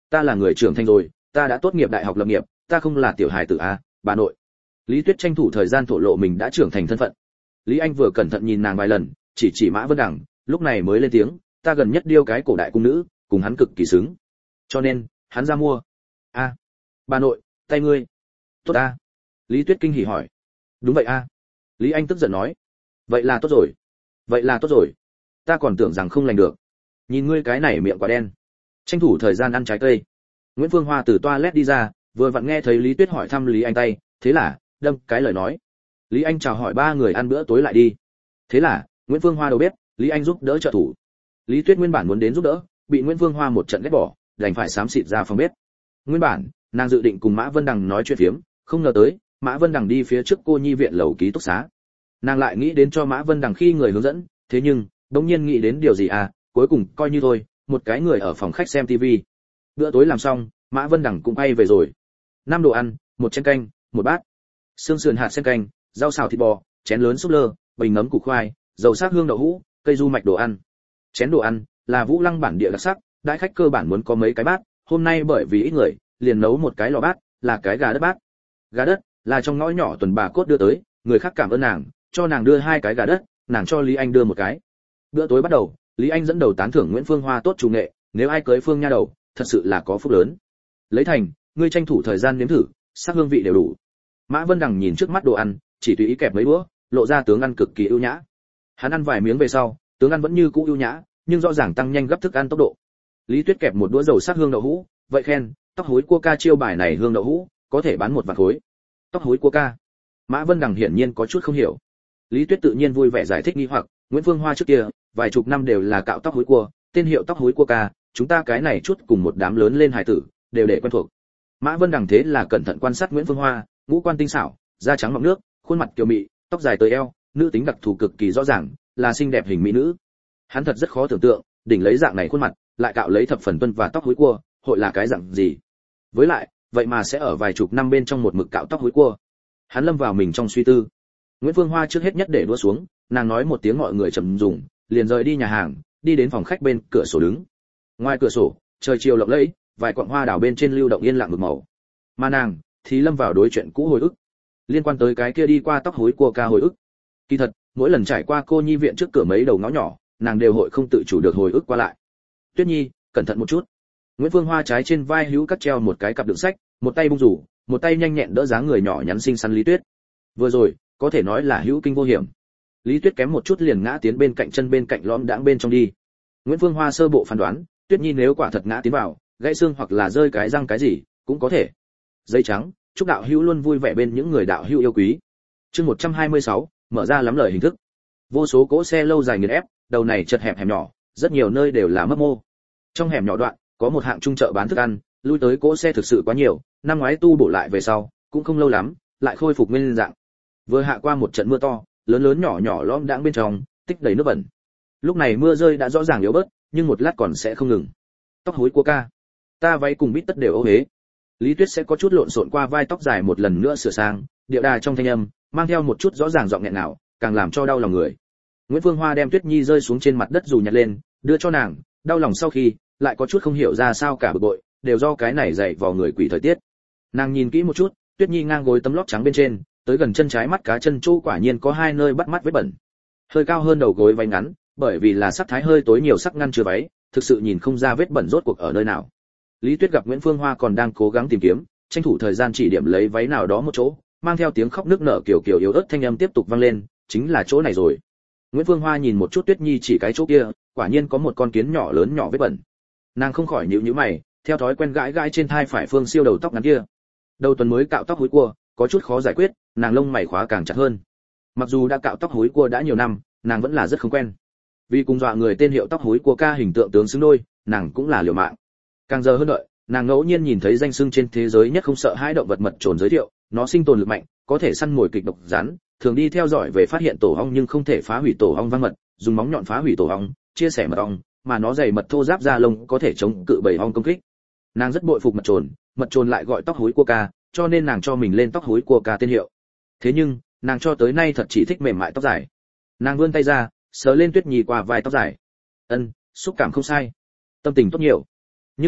Ta là người trưởng thành rồi, ta đã tốt nghiệp đại học lập nghiệp, ta không là tiểu hài tử a, bà nội. Lý Tuyết tranh thủ thời gian thổ lộ mình đã trưởng thành thân phận. Lý Anh vừa cẩn thận nhìn nàng vài lần, chỉ chỉ Mã Vân Đằng, lúc này mới lên tiếng, ta gần nhất điêu cái cổ đại cung nữ, cùng hắn cực kỳ xứng. Cho nên, hắn ra mua. A, bà nội, tay ngươi. Tốt a. Lý Tuyết kinh hỉ hỏi. Đúng vậy a. Lý Anh tức giận nói. Vậy là tốt rồi. Vậy là tốt rồi. Ta còn tưởng rằng không lành được. Nhìn ngươi cái này miệng quả đen. Tranh thủ thời gian ăn trái cây. Nguyễn Phương Hoa từ toilet đi ra, vừa vặn nghe thấy Lý Tuyết hỏi thăm Lý Anh tay, thế là đâm cái lời nói. Lý Anh chào hỏi ba người ăn bữa tối lại đi. Thế là Nguyễn Phương Hoa đầu bếp, Lý Anh giúp đỡ trợ thủ. Lý Tuyết nguyên bản muốn đến giúp đỡ, bị Nguyễn Phương Hoa một trận ghét bỏ, đành phải xám xịt ra phòng bếp. Nguyên bản, nàng dự định cùng Mã Vân Đằng nói chuyện phiếm, không ngờ tới, Mã Vân Đằng đi phía trước cô nhi viện lầu ký túc xá. Nàng lại nghĩ đến cho Mã Vân Đằng khi người hướng dẫn, thế nhưng, đống nhiên nghĩ đến điều gì à, cuối cùng coi như thôi, một cái người ở phòng khách xem tivi. Bữa tối làm xong, Mã Vân Đằng cũng bay về rồi. Năm đồ ăn, một chén canh, một bát xương sườn hạt sen canh, rau xào thịt bò, chén lớn súp lơ, bình nấm củ khoai, dầu sắc hương đậu hũ, cây du mạch đồ ăn. Chén đồ ăn là Vũ Lăng bản địa đặc sắc, đại khách cơ bản muốn có mấy cái bát, hôm nay bởi vì ít người, liền nấu một cái lò bát, là cái gà đất bát. Gà đất là trong ngõ nhỏ tuần bà cốt đưa tới, người khác cảm ơn nàng, cho nàng đưa hai cái gà đất, nàng cho Lý Anh đưa một cái. Bữa tối bắt đầu, Lý Anh dẫn đầu tán thưởng Nguyễn Phương Hoa tốt chủ nghệ, nếu ai cưới Phương nha đầu, thật sự là có phúc lớn. Lấy thành, ngươi tranh thủ thời gian nếm thử, sắc hương vị đều đủ. Mã Vân Đằng nhìn trước mắt đồ ăn, chỉ tùy ý kẹp mấy đũa, lộ ra tướng ăn cực kỳ ưu nhã. Hắn ăn vài miếng về sau, tướng ăn vẫn như cũ ưu nhã, nhưng rõ ràng tăng nhanh gấp thức ăn tốc độ. Lý Tuyết kẹp một đũa dầu sắc hương đậu hũ, vậy khen, tóc hối cua ca chiêu bài này hương đậu hũ, có thể bán một vạn khối. Tóc hối cua ca. Mã Vân Đằng hiển nhiên có chút không hiểu. Lý Tuyết tự nhiên vui vẻ giải thích nghi hoặc, Nguyễn Phương Hoa trước kia, vài chục năm đều là cạo tóc hối cua, tên hiệu tóc hối cua ca, chúng ta cái này chút cùng một đám lớn lên hài tử, đều để quen thuộc. Mã Vân Đằng thế là cẩn thận quan sát Nguyễn Phương Hoa, ngũ quan tinh xảo, da trắng mọng nước, khuôn mặt kiều mị, tóc dài tới eo, nữ tính đặc thù cực kỳ rõ ràng, là xinh đẹp hình mỹ nữ. Hắn thật rất khó tưởng tượng, đỉnh lấy dạng này khuôn mặt, lại cạo lấy thập phần tuân và tóc hối cua, hội là cái dạng gì. Với lại, vậy mà sẽ ở vài chục năm bên trong một mực cạo tóc hối cua. Hắn lâm vào mình trong suy tư. Nguyễn Phương Hoa trước hết nhất để đua xuống, nàng nói một tiếng mọi người trầm dùng, liền rời đi nhà hàng, đi đến phòng khách bên cửa sổ đứng. Ngoài cửa sổ, trời chiều lộng lẫy, vài quặng hoa đào bên trên lưu động yên lặng mực màu. Mà nàng thì lâm vào đối chuyện cũ hồi ức, liên quan tới cái kia đi qua tóc hối cua ca hồi ức. Kỳ thật, mỗi lần trải qua cô nhi viện trước cửa mấy đầu ngõ nhỏ, nàng đều hội không tự chủ được hồi ức qua lại. Tuyết Nhi, cẩn thận một chút. Nguyễn Phương Hoa trái trên vai hữu cắt treo một cái cặp đựng sách, một tay bung rủ, một tay nhanh nhẹn đỡ dáng người nhỏ nhắn xinh xắn Lý Tuyết. Vừa rồi, có thể nói là hữu kinh vô hiểm. Lý Tuyết kém một chút liền ngã tiến bên cạnh chân bên cạnh lõm đãng bên trong đi. Nguyễn Phương Hoa sơ bộ phán đoán, Tuyết Nhi nếu quả thật ngã tiến vào, gãy xương hoặc là rơi cái răng cái gì, cũng có thể. Dây trắng, chúc đạo hữu luôn vui vẻ bên những người đạo hữu yêu quý. Chương một trăm hai mươi sáu, mở ra lắm lời hình thức. Vô số cỗ xe lâu dài nghiền ép, đầu này chật hẹp hẻm nhỏ, rất nhiều nơi đều là mấp mô. Trong hẻm nhỏ đoạn, có một hạng trung chợ bán thức ăn, lui tới cỗ xe thực sự quá nhiều, năm ngoái tu bổ lại về sau, cũng không lâu lắm, lại khôi phục nguyên dạng. Vừa hạ qua một trận mưa to, lớn lớn nhỏ nhỏ lõm đãng bên trong, tích đầy nước bẩn. Lúc này mưa rơi đã rõ ràng yếu bớt, nhưng một lát còn sẽ không ngừng. Tóc hối cua ca, ta váy cùng bít tất đều ố hế. Lý Tuyết sẽ có chút lộn xộn qua vai tóc dài một lần nữa sửa sang, điệu đà trong thanh âm, mang theo một chút rõ ràng giọng nghẹn nào, càng làm cho đau lòng người. Nguyễn Phương Hoa đem Tuyết Nhi rơi xuống trên mặt đất dù nhặt lên, đưa cho nàng, đau lòng sau khi, lại có chút không hiểu ra sao cả bực bội, đều do cái này dậy vào người quỷ thời tiết. Nàng nhìn kỹ một chút, Tuyết Nhi ngang gối tấm lót trắng bên trên, tới gần chân trái mắt cá chân chỗ quả nhiên có hai nơi bắt mắt vết bẩn. Hơi cao hơn đầu gối váy ngắn, bởi vì là sắc thái hơi tối nhiều sắc ngăn chứa váy, thực sự nhìn không ra vết bẩn rốt cuộc ở nơi nào. Lý Tuyết gặp Nguyễn Phương Hoa còn đang cố gắng tìm kiếm, tranh thủ thời gian chỉ điểm lấy váy nào đó một chỗ, mang theo tiếng khóc nức nở kiểu kiểu yếu ớt thanh âm tiếp tục vang lên, chính là chỗ này rồi. Nguyễn Phương Hoa nhìn một chút Tuyết Nhi chỉ cái chỗ kia, quả nhiên có một con kiến nhỏ lớn nhỏ vết bẩn. Nàng không khỏi nhíu nhíu mày, theo thói quen gãi gãi trên thai phải Phương Siêu đầu tóc ngắn kia. Đầu tuần mới cạo tóc hối cua, có chút khó giải quyết, nàng lông mày khóa càng chặt hơn. Mặc dù đã cạo tóc hối cua đã nhiều năm, nàng vẫn là rất không quen. Vì cùng dọa người tên hiệu tóc hối cua ca hình tượng tướng xứng đôi, nàng cũng là liều mạng. Càng giờ hơn đợi, nàng ngẫu nhiên nhìn thấy danh xưng trên thế giới nhất không sợ hãi động vật mật trồn giới thiệu, nó sinh tồn lực mạnh, có thể săn mồi kịch độc rắn, thường đi theo dõi về phát hiện tổ ong nhưng không thể phá hủy tổ ong vang mật, dùng móng nhọn phá hủy tổ ong, chia sẻ mật ong, mà nó dày mật thô giáp da lông có thể chống cự bầy ong công kích. Nàng rất bội phục mật trồn, mật trồn lại gọi tóc hối cua ca, cho nên nàng cho mình lên tóc hối cua ca tên hiệu. Thế nhưng, nàng cho tới nay thật chỉ thích mềm mại tóc dài. Nàng vươn tay ra, sờ lên Tuyết Nhi qua vai tóc dài. Ân, xúc cảm không sai, tâm tình tốt nhiều. Nhưng là,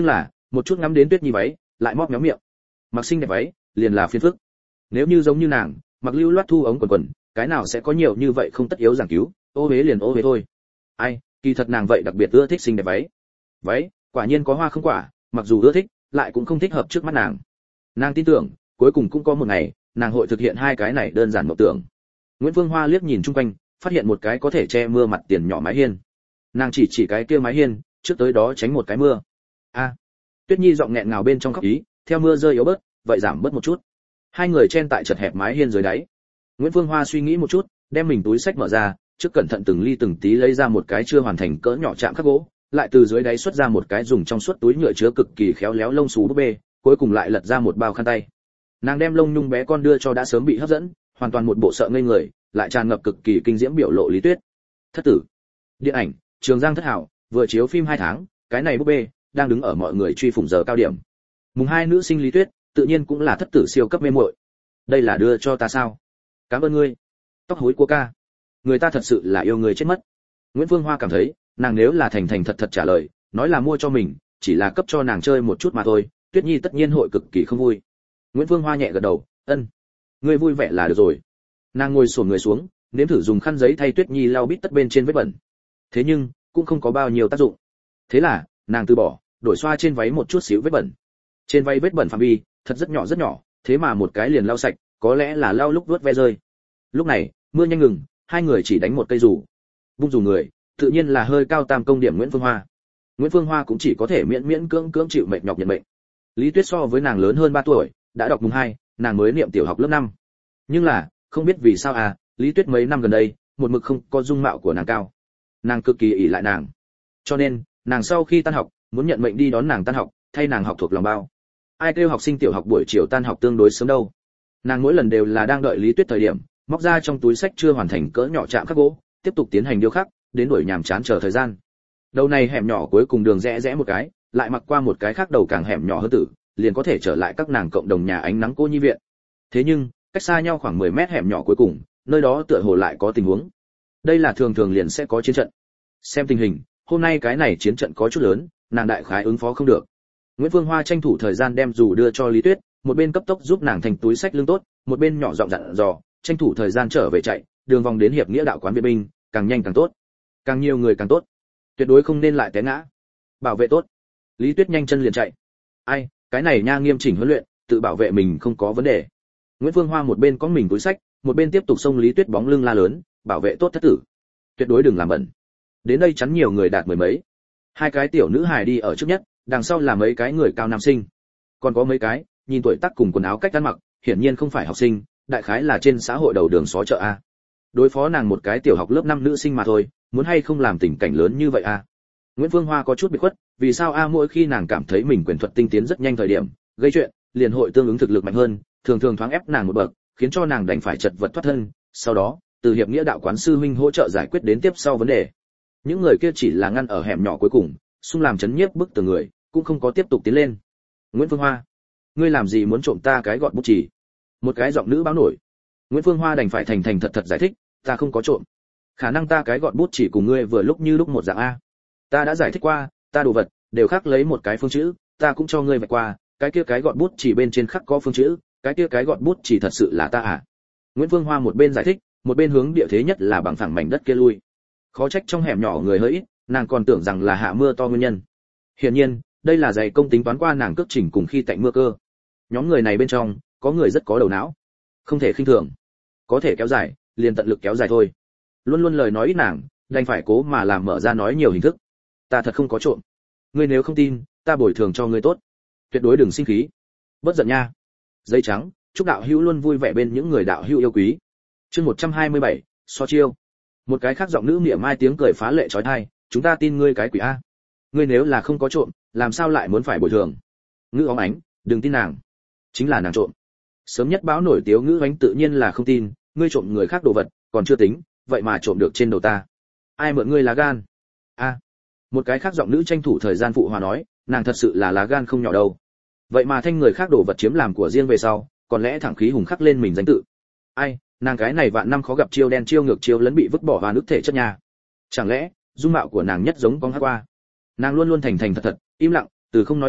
một chút ngắm đến Tuyết Nhi váy, lại móc méo miệng. Mặc xinh đẹp váy, liền là phiền phức. Nếu như giống như nàng, mặc lưu loát thu ống quần quần, cái nào sẽ có nhiều như vậy không tất yếu giảng cứu, ô hế liền ô hế thôi. Ai, kỳ thật nàng vậy đặc biệt ưa thích xinh đẹp váy. Váy, quả nhiên có hoa không quả, mặc dù ưa thích, lại cũng không thích hợp trước mắt nàng. Nàng tin tưởng, cuối cùng cũng có một ngày, nàng hội thực hiện hai cái này đơn giản mộng tưởng. Nguyễn Phương Hoa liếc nhìn chung quanh, phát hiện một cái có thể che mưa mặt tiền nhỏ mái hiên. Nàng chỉ chỉ cái kia mái hiên, trước tới đó tránh một cái mưa. A. Tuyết Nhi giọng nghẹn ngào bên trong khóc ý, theo mưa rơi yếu bớt, vậy giảm bớt một chút. Hai người chen tại chật hẹp mái hiên dưới đáy. Nguyễn Phương Hoa suy nghĩ một chút, đem mình túi sách mở ra, trước cẩn thận từng ly từng tí lấy ra một cái chưa hoàn thành cỡ nhỏ chạm khắc gỗ, lại từ dưới đáy xuất ra một cái dùng trong suốt túi nhựa chứa cực kỳ khéo léo lông xù búp bê, cuối cùng lại lật ra một bao khăn tay. Nàng đem lông nhung bé con đưa cho đã sớm bị hấp dẫn, hoàn toàn một bộ sợ ngây người, lại tràn ngập cực kỳ kinh diễm biểu lộ Lý Tuyết. Thất tử. Điện ảnh, Trường Giang Thất Hảo, vừa chiếu phim hai tháng, cái này búp bê đang đứng ở mọi người truy phủng giờ cao điểm. Mùng hai nữ sinh Lý Tuyết, tự nhiên cũng là thất tử siêu cấp mê muội. Đây là đưa cho ta sao? Cảm ơn ngươi. Tóc hối của ca. Người ta thật sự là yêu người chết mất. Nguyễn Phương Hoa cảm thấy, nàng nếu là thành thành thật thật trả lời, nói là mua cho mình, chỉ là cấp cho nàng chơi một chút mà thôi, Tuyết Nhi tất nhiên hội cực kỳ không vui. Nguyễn Phương Hoa nhẹ gật đầu, ân, ngươi vui vẻ là được rồi. Nàng ngồi xổm người xuống, nếm thử dùng khăn giấy thay Tuyết Nhi lau bít tất bên trên vết bẩn. Thế nhưng cũng không có bao nhiêu tác dụng. Thế là nàng từ bỏ, đổi xoa trên váy một chút xíu vết bẩn. Trên váy vết bẩn phạm vi thật rất nhỏ rất nhỏ, thế mà một cái liền lau sạch, có lẽ là lau lúc vuốt ve rơi. Lúc này mưa nhanh ngừng, hai người chỉ đánh một cây dù. Vung dù người, tự nhiên là hơi cao tam công điểm Nguyễn Phương Hoa. Nguyễn Phương Hoa cũng chỉ có thể miễn miễn cưỡng cưỡng chịu mệt nhọc nhận mệnh. Lý Tuyết so với nàng lớn hơn ba tuổi, đã đọc mùng hai, nàng mới niệm tiểu học lớp năm. Nhưng là, không biết vì sao à, Lý Tuyết mấy năm gần đây, một mực không có dung mạo của nàng cao. Nàng cực kỳ ỷ lại nàng. Cho nên, nàng sau khi tan học, muốn nhận mệnh đi đón nàng tan học, thay nàng học thuộc lòng bao. Ai kêu học sinh tiểu học buổi chiều tan học tương đối sớm đâu. Nàng mỗi lần đều là đang đợi Lý Tuyết thời điểm, móc ra trong túi sách chưa hoàn thành cỡ nhỏ chạm khắc gỗ, tiếp tục tiến hành điêu khắc, đến đuổi nhàm chán chờ thời gian. Đầu này hẻm nhỏ cuối cùng đường rẽ rẽ một cái, lại mặc qua một cái khác đầu càng hẻm nhỏ hơn tử, liền có thể trở lại các nàng cộng đồng nhà ánh nắng cô nhi viện. Thế nhưng, cách xa nhau khoảng mười mét hẻm nhỏ cuối cùng, nơi đó tựa hồ lại có tình huống. Đây là thường thường liền sẽ có chiến trận. Xem tình hình, hôm nay cái này chiến trận có chút lớn, nàng đại khái ứng phó không được. Nguyễn Phương Hoa tranh thủ thời gian đem dù đưa cho Lý Tuyết, một bên cấp tốc giúp nàng thành túi sách lưng tốt, một bên nhỏ giọng dặn dò, tranh thủ thời gian trở về chạy, đường vòng đến hiệp nghĩa đạo quán viện binh, càng nhanh càng tốt, càng nhiều người càng tốt, tuyệt đối không nên lại té ngã. Bảo vệ tốt. Lý Tuyết nhanh chân liền chạy. Ai, cái này nha nghiêm chỉnh huấn luyện, tự bảo vệ mình không có vấn đề. Nguyễn Phương Hoa một bên có mình túi sách, một bên tiếp tục xông Lý Tuyết bóng lưng la lớn, bảo vệ tốt thất tử, tuyệt đối đừng làm bẩn. Đến đây chắn nhiều người đạt mười mấy. Hai cái tiểu nữ hài đi ở trước nhất, đằng sau là mấy cái người cao nam sinh. Còn có mấy cái, nhìn tuổi tác cùng quần áo cách ăn mặc, hiển nhiên không phải học sinh, đại khái là trên xã hội đầu đường xó chợ a. Đối phó nàng một cái tiểu học lớp năm nữ sinh mà thôi, muốn hay không làm tình cảnh lớn như vậy a. Nguyễn Phương Hoa có chút bị khuất, vì sao a mỗi khi nàng cảm thấy mình quyền thuật tinh tiến rất nhanh thời điểm, gây chuyện, liền hội tương ứng thực lực mạnh hơn, thường thường thoáng ép nàng một bậc, khiến cho nàng đành phải chật vật thoát thân, sau đó, từ hiệp nghĩa đạo quán sư huynh hỗ trợ giải quyết đến tiếp sau vấn đề. Những người kia chỉ là ngăn ở hẻm nhỏ cuối cùng, xung làm chấn nhiếp bức từ người, cũng không có tiếp tục tiến lên. Nguyễn Phương Hoa, ngươi làm gì muốn trộm ta cái gọt bút chì? Một cái giọng nữ báo nổi. Nguyễn Phương Hoa đành phải thành thành thật thật giải thích, ta không có trộm. Khả năng ta cái gọt bút chỉ cùng ngươi vừa lúc như lúc một dạng a. Ta đã giải thích qua, ta đồ vật đều khắc lấy một cái phương chữ, ta cũng cho ngươi vạch qua, cái kia cái gọt bút chỉ bên trên khắc có phương chữ, cái kia cái gọt bút chỉ thật sự là ta à? Nguyễn Phương Hoa một bên giải thích, một bên hướng địa thế nhất là bằng phẳng mảnh đất kia lui. Khó trách trong hẻm nhỏ người hơi ít, nàng còn tưởng rằng là hạ mưa to nguyên nhân. Hiển nhiên, đây là dày công tính toán qua nàng cước chỉnh cùng khi tạnh mưa cơ. Nhóm người này bên trong, có người rất có đầu não, không thể khinh thường. Có thể kéo dài, liền tận lực kéo dài thôi. Luôn luôn lời nói ít nàng, đành phải cố mà làm mở ra nói nhiều hình thức. Ta thật không có trộm. Ngươi nếu không tin, ta bồi thường cho ngươi tốt. Tuyệt đối đừng sinh khí. Bất giận nha. Dây trắng, chúc đạo hữu luôn vui vẻ bên những người đạo hữu yêu quý. Chương một trăm hai mươi bảy, so chiêu. Một cái khác giọng nữ mỉa mai tiếng cười phá lệ chói tai, chúng ta tin ngươi cái quỷ a. Ngươi nếu là không có trộm, làm sao lại muốn phải bồi thường? Ngữ óng ánh, đừng tin nàng. Chính là nàng trộm. Sớm nhất báo nổi tiếu ngữ ánh tự nhiên là không tin, ngươi trộm người khác đồ vật, còn chưa tính, vậy mà trộm được trên đầu ta. Ai mượn ngươi lá gan? A. Một cái khác giọng nữ tranh thủ thời gian phụ hòa nói, nàng thật sự là lá gan không nhỏ đâu. Vậy mà thanh người khác đồ vật chiếm làm của riêng về sau, còn lẽ thẳng khí hùng khắc lên mình danh tự. Ai, nàng cái này vạn năm khó gặp chiêu đen chiêu ngược chiêu lấn bị vứt bỏ vào nước thể chất nhà. Chẳng lẽ dung mạo của nàng nhất giống con hát qua? Nàng luôn luôn thành thành thật thật, im lặng, từ không nói nhiều,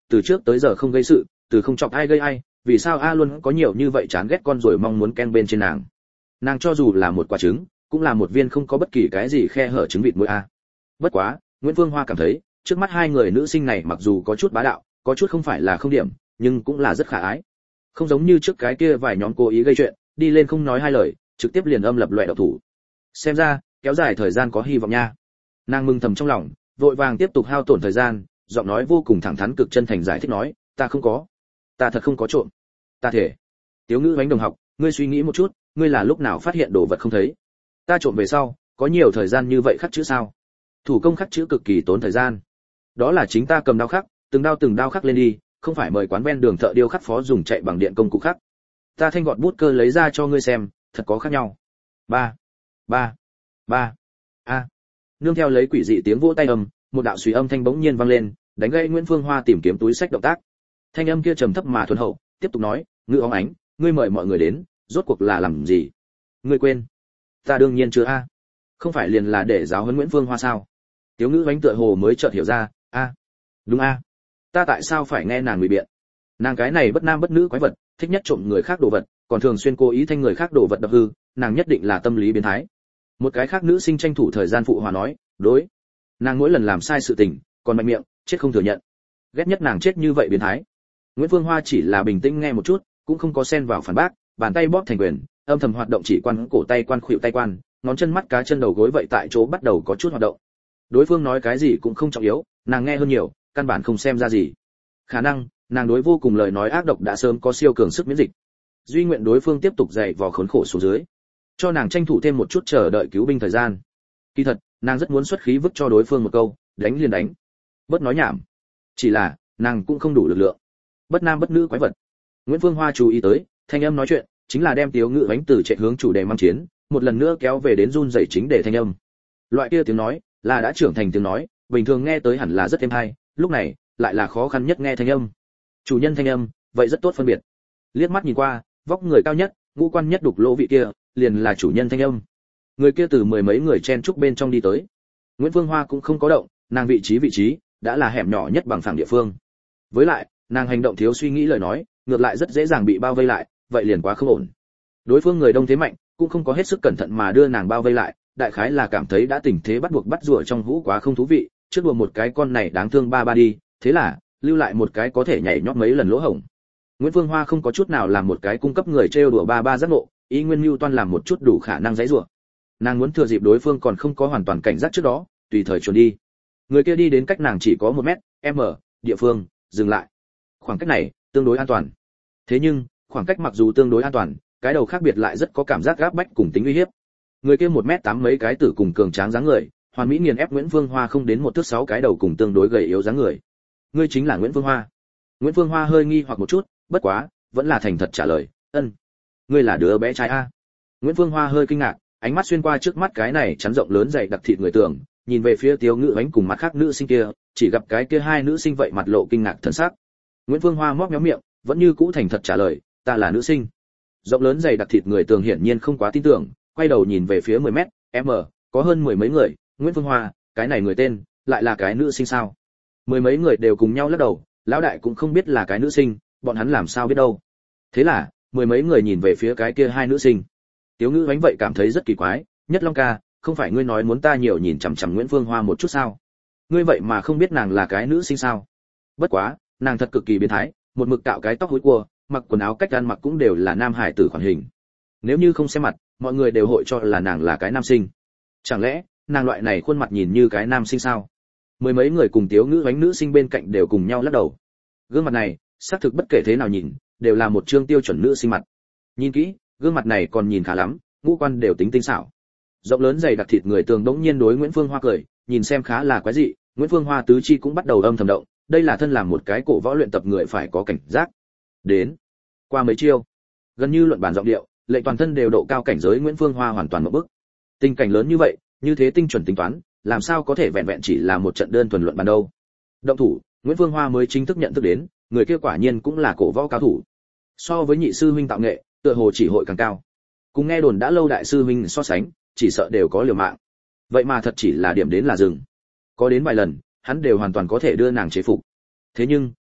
từ trước tới giờ không gây sự, từ không chọc ai gây ai, vì sao a luôn có nhiều như vậy chán ghét con rồi mong muốn ken bên trên nàng. Nàng cho dù là một quả trứng, cũng là một viên không có bất kỳ cái gì khe hở trứng vịt muối a. Bất quá, Nguyễn Vương Hoa cảm thấy, trước mắt hai người nữ sinh này mặc dù có chút bá đạo, có chút không phải là không điểm, nhưng cũng là rất khả ái. Không giống như trước cái kia vài nhóm cố ý gây chuyện, đi lên không nói hai lời, trực tiếp liền âm lập loè độc thủ. Xem ra, kéo dài thời gian có hy vọng nha. Nàng mừng thầm trong lòng, vội vàng tiếp tục hao tổn thời gian, giọng nói vô cùng thẳng thắn cực chân thành giải thích nói, ta không có, ta thật không có trộm, ta thể. Tiếu Ngữ Bánh đồng học, ngươi suy nghĩ một chút, ngươi là lúc nào phát hiện đồ vật không thấy? Ta trộm về sau, có nhiều thời gian như vậy khắc chữ sao? Thủ công khắc chữ cực kỳ tốn thời gian. Đó là chính ta cầm đao khắc, từng đao từng đao khắc lên đi, không phải mời quán ven đường thợ điêu khắc phó dùng chạy bằng điện công cụ khắc. Ta thanh gọt bút cơ lấy ra cho ngươi xem, thật có khác nhau. Ba, ba, ba. A. Nương theo lấy quỷ dị tiếng vỗ tay âm, một đạo suy âm thanh bỗng nhiên vang lên, đánh gãy Nguyễn Phương Hoa tìm kiếm túi sách động tác. Thanh âm kia trầm thấp mà thuần hậu, tiếp tục nói, Ngự óng ánh, ngươi mời mọi người đến, rốt cuộc là làm gì? Ngươi quên? Ta đương nhiên chưa a. Không phải liền là để giáo huấn Nguyễn Phương Hoa sao? Tiếu Ngữ Bánh tựa hồ mới chợt hiểu ra, a, đúng a. Ta tại sao phải nghe nàng ngụy biện? Nàng cái này bất nam bất nữ quái vật, thích nhất trộm người khác đồ vật, còn thường xuyên cố ý thanh người khác đồ vật đập hư, nàng nhất định là tâm lý biến thái. Một cái khác nữ sinh tranh thủ thời gian phụ hòa nói, đối, nàng mỗi lần làm sai sự tình, còn mạnh miệng, chết không thừa nhận. Ghét nhất nàng chết như vậy biến thái. Nguyễn Phương Hoa chỉ là bình tĩnh nghe một chút, cũng không có xen vào phản bác, bàn tay bóp thành quyền, âm thầm hoạt động chỉ quan cổ tay quan khuỷu tay quan, ngón chân mắt cá chân đầu gối vậy tại chỗ bắt đầu có chút hoạt động. Đối phương nói cái gì cũng không trọng yếu, nàng nghe hơn nhiều, căn bản không xem ra gì. Khả năng, nàng đối vô cùng lời nói ác độc đã sớm có siêu cường sức miễn dịch. Duy nguyện đối phương tiếp tục dày vò khốn khổ xuống dưới, cho nàng tranh thủ thêm một chút chờ đợi cứu binh thời gian. Kỳ thật, nàng rất muốn xuất khí vứt cho đối phương một câu, đánh liền đánh, bớt nói nhảm. Chỉ là, nàng cũng không đủ lực lượng. Bất nam bất nữ quái vật. Nguyễn Phương Hoa chú ý tới, thanh âm nói chuyện, chính là đem Tiếu Ngữ Bánh từ chạy hướng chủ đề mang chiến, một lần nữa kéo về đến run rẩy chính để thanh âm. Loại kia tiếng nói, là đã trưởng thành tiếng nói, bình thường nghe tới hẳn là rất êm hay, lúc này, lại là khó khăn nhất nghe thanh âm. Chủ nhân thanh âm, vậy rất tốt phân biệt. Liếc mắt nhìn qua, vóc người cao nhất, ngũ quan nhất đục lỗ vị kia, liền là chủ nhân thanh âm. Người kia từ mười mấy người chen trúc bên trong đi tới. Nguyễn Phương Hoa cũng không có động, nàng vị trí vị trí đã là hẻm nhỏ nhất bằng phẳng địa phương. Với lại, nàng hành động thiếu suy nghĩ lời nói, ngược lại rất dễ dàng bị bao vây lại, vậy liền quá không ổn. Đối phương người đông thế mạnh, cũng không có hết sức cẩn thận mà đưa nàng bao vây lại, đại khái là cảm thấy đã tình thế bắt buộc bắt rùa trong hũ quá không thú vị, trước đùa một cái con này đáng thương ba ba đi, thế là lưu lại một cái có thể nhảy nhót mấy lần lỗ hổng. Nguyễn Phương Hoa không có chút nào làm một cái cung cấp người trêu đùa ba ba giác ngộ, ý nguyên mưu toan làm một chút đủ khả năng giãy giụa. Nàng muốn thừa dịp đối phương còn không có hoàn toàn cảnh giác trước đó, tùy thời chuẩn đi. Người kia đi đến cách nàng chỉ có một mét, m, địa phương, dừng lại. Khoảng cách này tương đối an toàn. Thế nhưng, khoảng cách mặc dù tương đối an toàn, cái đầu khác biệt lại rất có cảm giác gáp bách cùng tính uy hiếp. Người kia một mét tám mấy cái tử cùng cường tráng dáng người, hoàn mỹ nghiền ép Nguyễn Phương Hoa không đến một thước sáu cái đầu cùng tương đối gầy yếu dáng người. Ngươi chính là Nguyễn Phương Hoa. Nguyễn Phương Hoa hơi nghi hoặc một chút, bất quá, vẫn là thành thật trả lời, ân. Ngươi là đứa bé trai a? Nguyễn Phương Hoa hơi kinh ngạc, ánh mắt xuyên qua trước mắt cái này chắn rộng lớn dày đặc thịt người tưởng, nhìn về phía Tiếu Ngữ Bánh cùng mặt khác nữ sinh kia, chỉ gặp cái kia hai nữ sinh vậy mặt lộ kinh ngạc thần sắc. Nguyễn Phương Hoa móc méo miệng, vẫn như cũ thành thật trả lời, ta là nữ sinh. Rộng lớn dày đặc thịt người tường hiển nhiên không quá tin tưởng, quay đầu nhìn về phía mười mét, m, có hơn mười mấy người, Nguyễn Phương Hoa, cái này người tên, lại là cái nữ sinh sao? Mười mấy người đều cùng nhau lắc đầu, lão đại cũng không biết là cái nữ sinh, bọn hắn làm sao biết đâu. Thế là, mười mấy người nhìn về phía cái kia hai nữ sinh. Tiếu Ngữ Bánh vậy cảm thấy rất kỳ quái, Nhất Long ca, không phải ngươi nói muốn ta nhiều nhìn chằm chằm Nguyễn Phương Hoa một chút sao? Ngươi vậy mà không biết nàng là cái nữ sinh sao? Bất quá, nàng thật cực kỳ biến thái, một mực cạo cái tóc húi cua, mặc quần áo cách ăn mặc cũng đều là nam hải tử khoản hình. Nếu như không xem mặt, mọi người đều hội cho là nàng là cái nam sinh. Chẳng lẽ, nàng loại này khuôn mặt nhìn như cái nam sinh sao? Mười mấy người cùng Tiếu Ngữ Bánh nữ sinh bên cạnh đều cùng nhau lắc đầu. Gương mặt này, xác thực bất kể thế nào nhìn, đều là một trương tiêu chuẩn nữ sinh mặt. Nhìn kỹ, gương mặt này còn nhìn khá lắm, ngũ quan đều tính tinh xảo. Rộng lớn dày đặc thịt người tường đống nhiên đối Nguyễn Phương Hoa cười, nhìn xem khá là quái dị, Nguyễn Phương Hoa tứ chi cũng bắt đầu âm thầm động, đây là thân làm một cái cổ võ luyện tập người phải có cảnh giác. Đến, qua mấy chiêu, gần như luận bản giọng điệu, lệnh toàn thân đều độ cao cảnh giới Nguyễn Phương Hoa hoàn toàn một bức. Tình cảnh lớn như vậy, như thế tinh chuẩn tính toán, làm sao có thể vẹn vẹn chỉ là một trận đơn thuần luận bàn đâu. Động thủ, Nguyễn Phương Hoa mới chính thức nhận thức đến, người kia quả nhiên cũng là cổ võ cao thủ. So với nhị sư huynh tạo nghệ, tựa hồ chỉ hội càng cao. Cùng nghe đồn đã lâu đại sư huynh so sánh, chỉ sợ đều có liều mạng. Vậy mà thật chỉ là điểm đến là dừng. Có đến vài lần, hắn đều hoàn toàn có thể đưa nàng chế phục. Thế nhưng,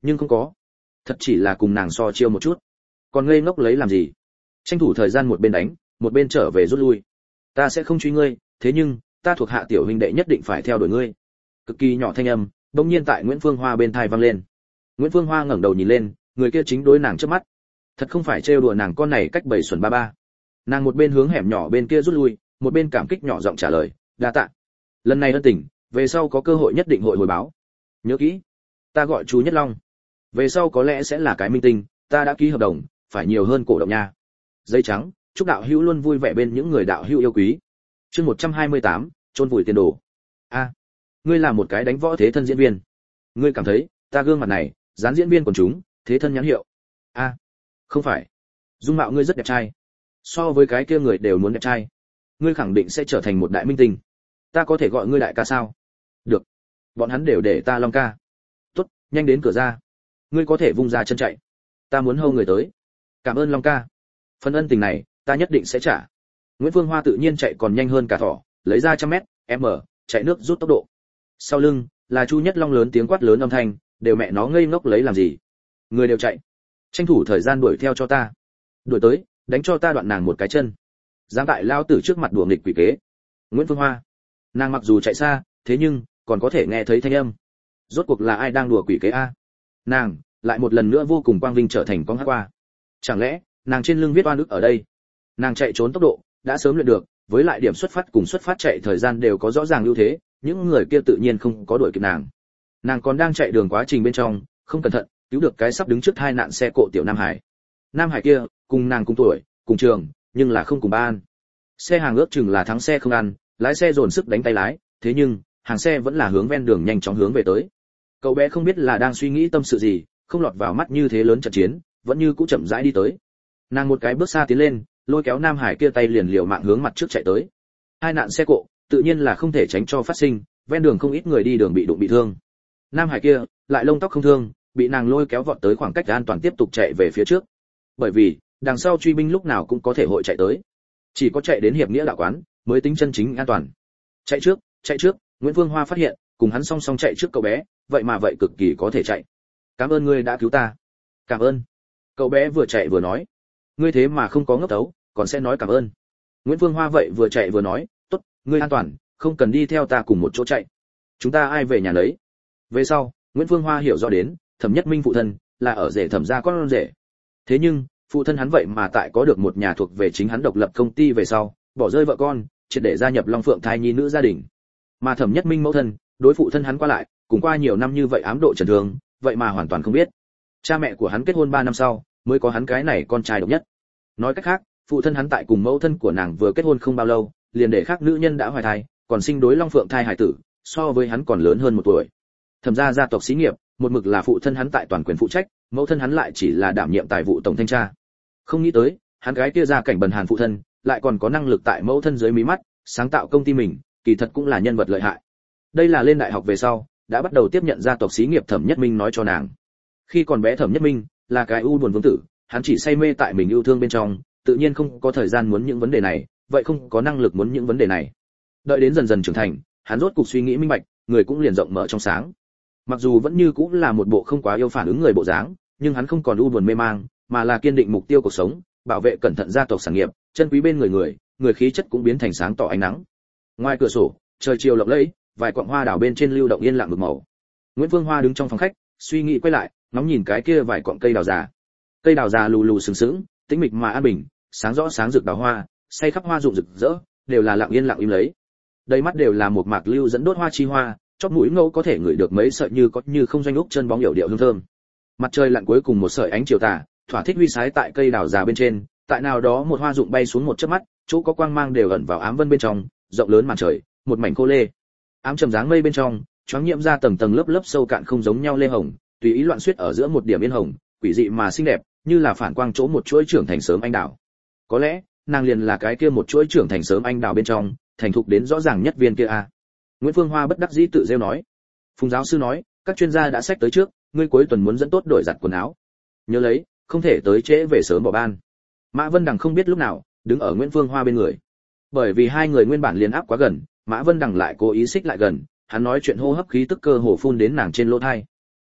nhưng không có, thật chỉ là cùng nàng so chiêu một chút. Còn ngây ngốc lấy làm gì? Tranh thủ thời gian một bên đánh, một bên trở về rút lui. Ta sẽ không truy ngươi, thế nhưng ta thuộc hạ tiểu huynh đệ nhất định phải theo đuổi ngươi. Cực kỳ nhỏ thanh âm, bỗng nhiên tại Nguyễn Phương Hoa bên tai vang lên. Nguyễn Phương Hoa ngẩng đầu nhìn lên, người kia chính đối nàng trước mắt. Thật không phải trêu đùa nàng con này cách bảy xuẩn ba ba. Nàng một bên hướng hẻm nhỏ bên kia rút lui, một bên cảm kích nhỏ giọng trả lời, đa tạ. Lần này ân tình, về sau có cơ hội nhất định hội hồi báo. Nhớ kỹ, ta gọi chú Nhất Long. Về sau có lẽ sẽ là cái minh tinh, ta đã ký hợp đồng, phải nhiều hơn cổ động nha. Giấy trắng, chúc đạo hữu luôn vui vẻ bên những người đạo hữu yêu quý. Chương một trăm hai mươi tám, chôn vùi tiền đồ. A, ngươi là một cái đánh võ thế thân diễn viên. Ngươi cảm thấy, ta gương mặt này, dán diễn viên quần chúng, thế thân nhãn hiệu. A, không phải. Dung mạo ngươi rất đẹp trai. So với cái kia người đều muốn đẹp trai. Ngươi khẳng định sẽ trở thành một đại minh tinh. Ta có thể gọi ngươi đại ca sao? Được. Bọn hắn đều để ta Long ca. Tốt, nhanh đến cửa ra. Ngươi có thể vung ra chân chạy. Ta muốn hâu người tới. Cảm ơn Long ca. Phần ân tình này, ta nhất định sẽ trả. Nguyễn Phương Hoa tự nhiên chạy còn nhanh hơn cả thỏ, lấy ra trăm mét, m, chạy nước rút tốc độ. Sau lưng là Chu Nhất Long lớn tiếng quát lớn âm thanh, đều mẹ nó ngây ngốc lấy làm gì? Người đều chạy. Tranh thủ thời gian đuổi theo cho ta. Đuổi tới, đánh cho ta đoạn nàng một cái chân. Dám tại lao tử trước mặt đùa nghịch quỷ kế. Nguyễn Phương Hoa. Nàng mặc dù chạy xa, thế nhưng còn có thể nghe thấy thanh âm. Rốt cuộc là ai đang đùa quỷ kế a? Nàng lại một lần nữa vô cùng quang vinh trở thành con hát qua. Chẳng lẽ nàng trên lưng viết oan ức ở đây? Nàng chạy trốn tốc độ đã sớm luyện được, với lại điểm xuất phát cùng xuất phát chạy thời gian đều có rõ ràng ưu thế, những người kia tự nhiên không có đuổi kịp nàng. Nàng còn đang chạy đường quá trình bên trong, không cẩn thận cứu được cái sắp đứng trước hai nạn xe cộ tiểu Nam Hải. Nam Hải kia cùng nàng cùng tuổi, cùng trường, nhưng là không cùng ban. Xe hàng ước chừng là thắng xe không ăn, lái xe dồn sức đánh tay lái, thế nhưng hàng xe vẫn là hướng ven đường nhanh chóng hướng về tới. Cậu bé không biết là đang suy nghĩ tâm sự gì, không lọt vào mắt như thế lớn trận chiến, vẫn như cũ chậm rãi đi tới. Nàng một cái bước xa tiến lên, lôi kéo Nam Hải kia tay liền liều mạng hướng mặt trước chạy tới. Hai nạn xe cộ, tự nhiên là không thể tránh cho phát sinh, ven đường không ít người đi đường bị đụng bị thương. Nam Hải kia lại lông tóc không thương, bị nàng lôi kéo vọt tới khoảng cách an toàn tiếp tục chạy về phía trước. Bởi vì đằng sau truy binh lúc nào cũng có thể hội chạy tới, chỉ có chạy đến hiệp nghĩa đạo quán mới tính chân chính an toàn. Chạy trước, chạy trước, Nguyễn Phương Hoa phát hiện, cùng hắn song song chạy trước cậu bé, vậy mà vậy cực kỳ có thể chạy. Cảm ơn ngươi đã cứu ta. Cảm ơn. Cậu bé vừa chạy vừa nói. Ngươi thế mà không có ngốc tấu, còn sẽ nói cảm ơn. Nguyễn Phương Hoa vậy vừa chạy vừa nói, tốt, ngươi an toàn, không cần đi theo ta cùng một chỗ chạy. Chúng ta ai về nhà lấy. Về sau, Nguyễn Phương Hoa hiểu rõ đến, Thẩm Nhất Minh phụ thân là ở rể Thẩm gia con rể. Thế nhưng, phụ thân hắn vậy mà tại có được một nhà thuộc về chính hắn độc lập công ty về sau, bỏ rơi vợ con, triệt để gia nhập Long Phượng thai nhi nữ gia đình. Mà Thẩm Nhất Minh mẫu thân, đối phụ thân hắn qua lại, cùng qua nhiều năm như vậy ám độ trần thương, vậy mà hoàn toàn không biết. Cha mẹ của hắn kết hôn ba năm sau, mới có hắn cái này con trai độc nhất. Nói cách khác, phụ thân hắn tại cùng mẫu thân của nàng vừa kết hôn không bao lâu, liền để khác nữ nhân đã hoài thai, còn sinh đối Long Phượng thai hải tử, so với hắn còn lớn hơn một tuổi. Thẩm gia gia tộc xí nghiệp, một mực là phụ thân hắn tại toàn quyền phụ trách, mẫu thân hắn lại chỉ là đảm nhiệm tài vụ tổng thanh tra. Không nghĩ tới, hắn gái kia ra cảnh bần hàn phụ thân, lại còn có năng lực tại mẫu thân dưới mí mắt, sáng tạo công ty mình, kỳ thật cũng là nhân vật lợi hại. Đây là lên đại học về sau, đã bắt đầu tiếp nhận gia tộc xí nghiệp Thẩm Nhất Minh nói cho nàng. Khi còn bé Thẩm Nhất Minh là cái u buồn vương tử, hắn chỉ say mê tại mình yêu thương bên trong, tự nhiên không có thời gian muốn những vấn đề này, vậy không có năng lực muốn những vấn đề này. Đợi đến dần dần trưởng thành, hắn rốt cục suy nghĩ minh bạch, người cũng liền rộng mở trong sáng. Mặc dù vẫn như cũng là một bộ không quá yêu phản ứng người bộ dáng, nhưng hắn không còn u buồn mê mang, mà là kiên định mục tiêu cuộc sống, bảo vệ cẩn thận gia tộc sản nghiệp, chân quý bên người người, người khí chất cũng biến thành sáng tỏ ánh nắng. Ngoài cửa sổ, trời chiều lộng lẫy, vài quặng hoa đào bên trên lưu động yên lặng mực màu. Nguyễn Phương Hoa đứng trong phòng khách, suy nghĩ quay lại, ngóng nhìn cái kia vài quặng cây đào già. Cây đào già lù lù sừng sững, tĩnh mịch mà an bình, sáng rõ sáng rực đào hoa, say khắp hoa rụng rực rỡ, đều là lặng yên lặng im lấy. Đầy mắt đều là một mạc lưu dẫn đốt hoa chi hoa, chóp mũi ngẫu có thể ngửi được mấy sợi như có như không doanh úc chân bóng hiểu điệu hương thơm. Mặt trời lặn cuối cùng một sợi ánh chiều tà, thỏa thích huy sái tại cây đào già bên trên, tại nào đó một hoa rụng bay xuống một chớp mắt, chỗ có quang mang đều ẩn vào ám vân bên trong, rộng lớn màn trời, một mảnh cô lê. Ám trầm dáng mây bên trong, choáng nhiễm ra tầng tầng lớp lớp sâu cạn không giống nhau lê hồng, tùy ý loạn xuyết ở giữa một điểm yên hồng, quỷ dị mà xinh đẹp, như là phản quang chỗ một chuỗi trưởng thành sớm anh đào. Có lẽ, nàng liền là cái kia một chuỗi trưởng thành sớm anh đào bên trong, thành thục đến rõ ràng nhất viên kia a. Nguyễn Phương Hoa bất đắc dĩ tự rêu nói. Phùng giáo sư nói, các chuyên gia đã sách tới trước, ngươi cuối tuần muốn dẫn tốt đổi giặt quần áo. Nhớ lấy, không thể tới trễ về sớm bỏ ban. Mã Vân Đằng không biết lúc nào đứng ở Nguyễn Phương Hoa bên người. Bởi vì hai người nguyên bản liền áp quá gần, Mã Vân Đằng lại cố ý xích lại gần, hắn nói chuyện hô hấp khí tức cơ hồ phun đến nàng trên lỗ tai.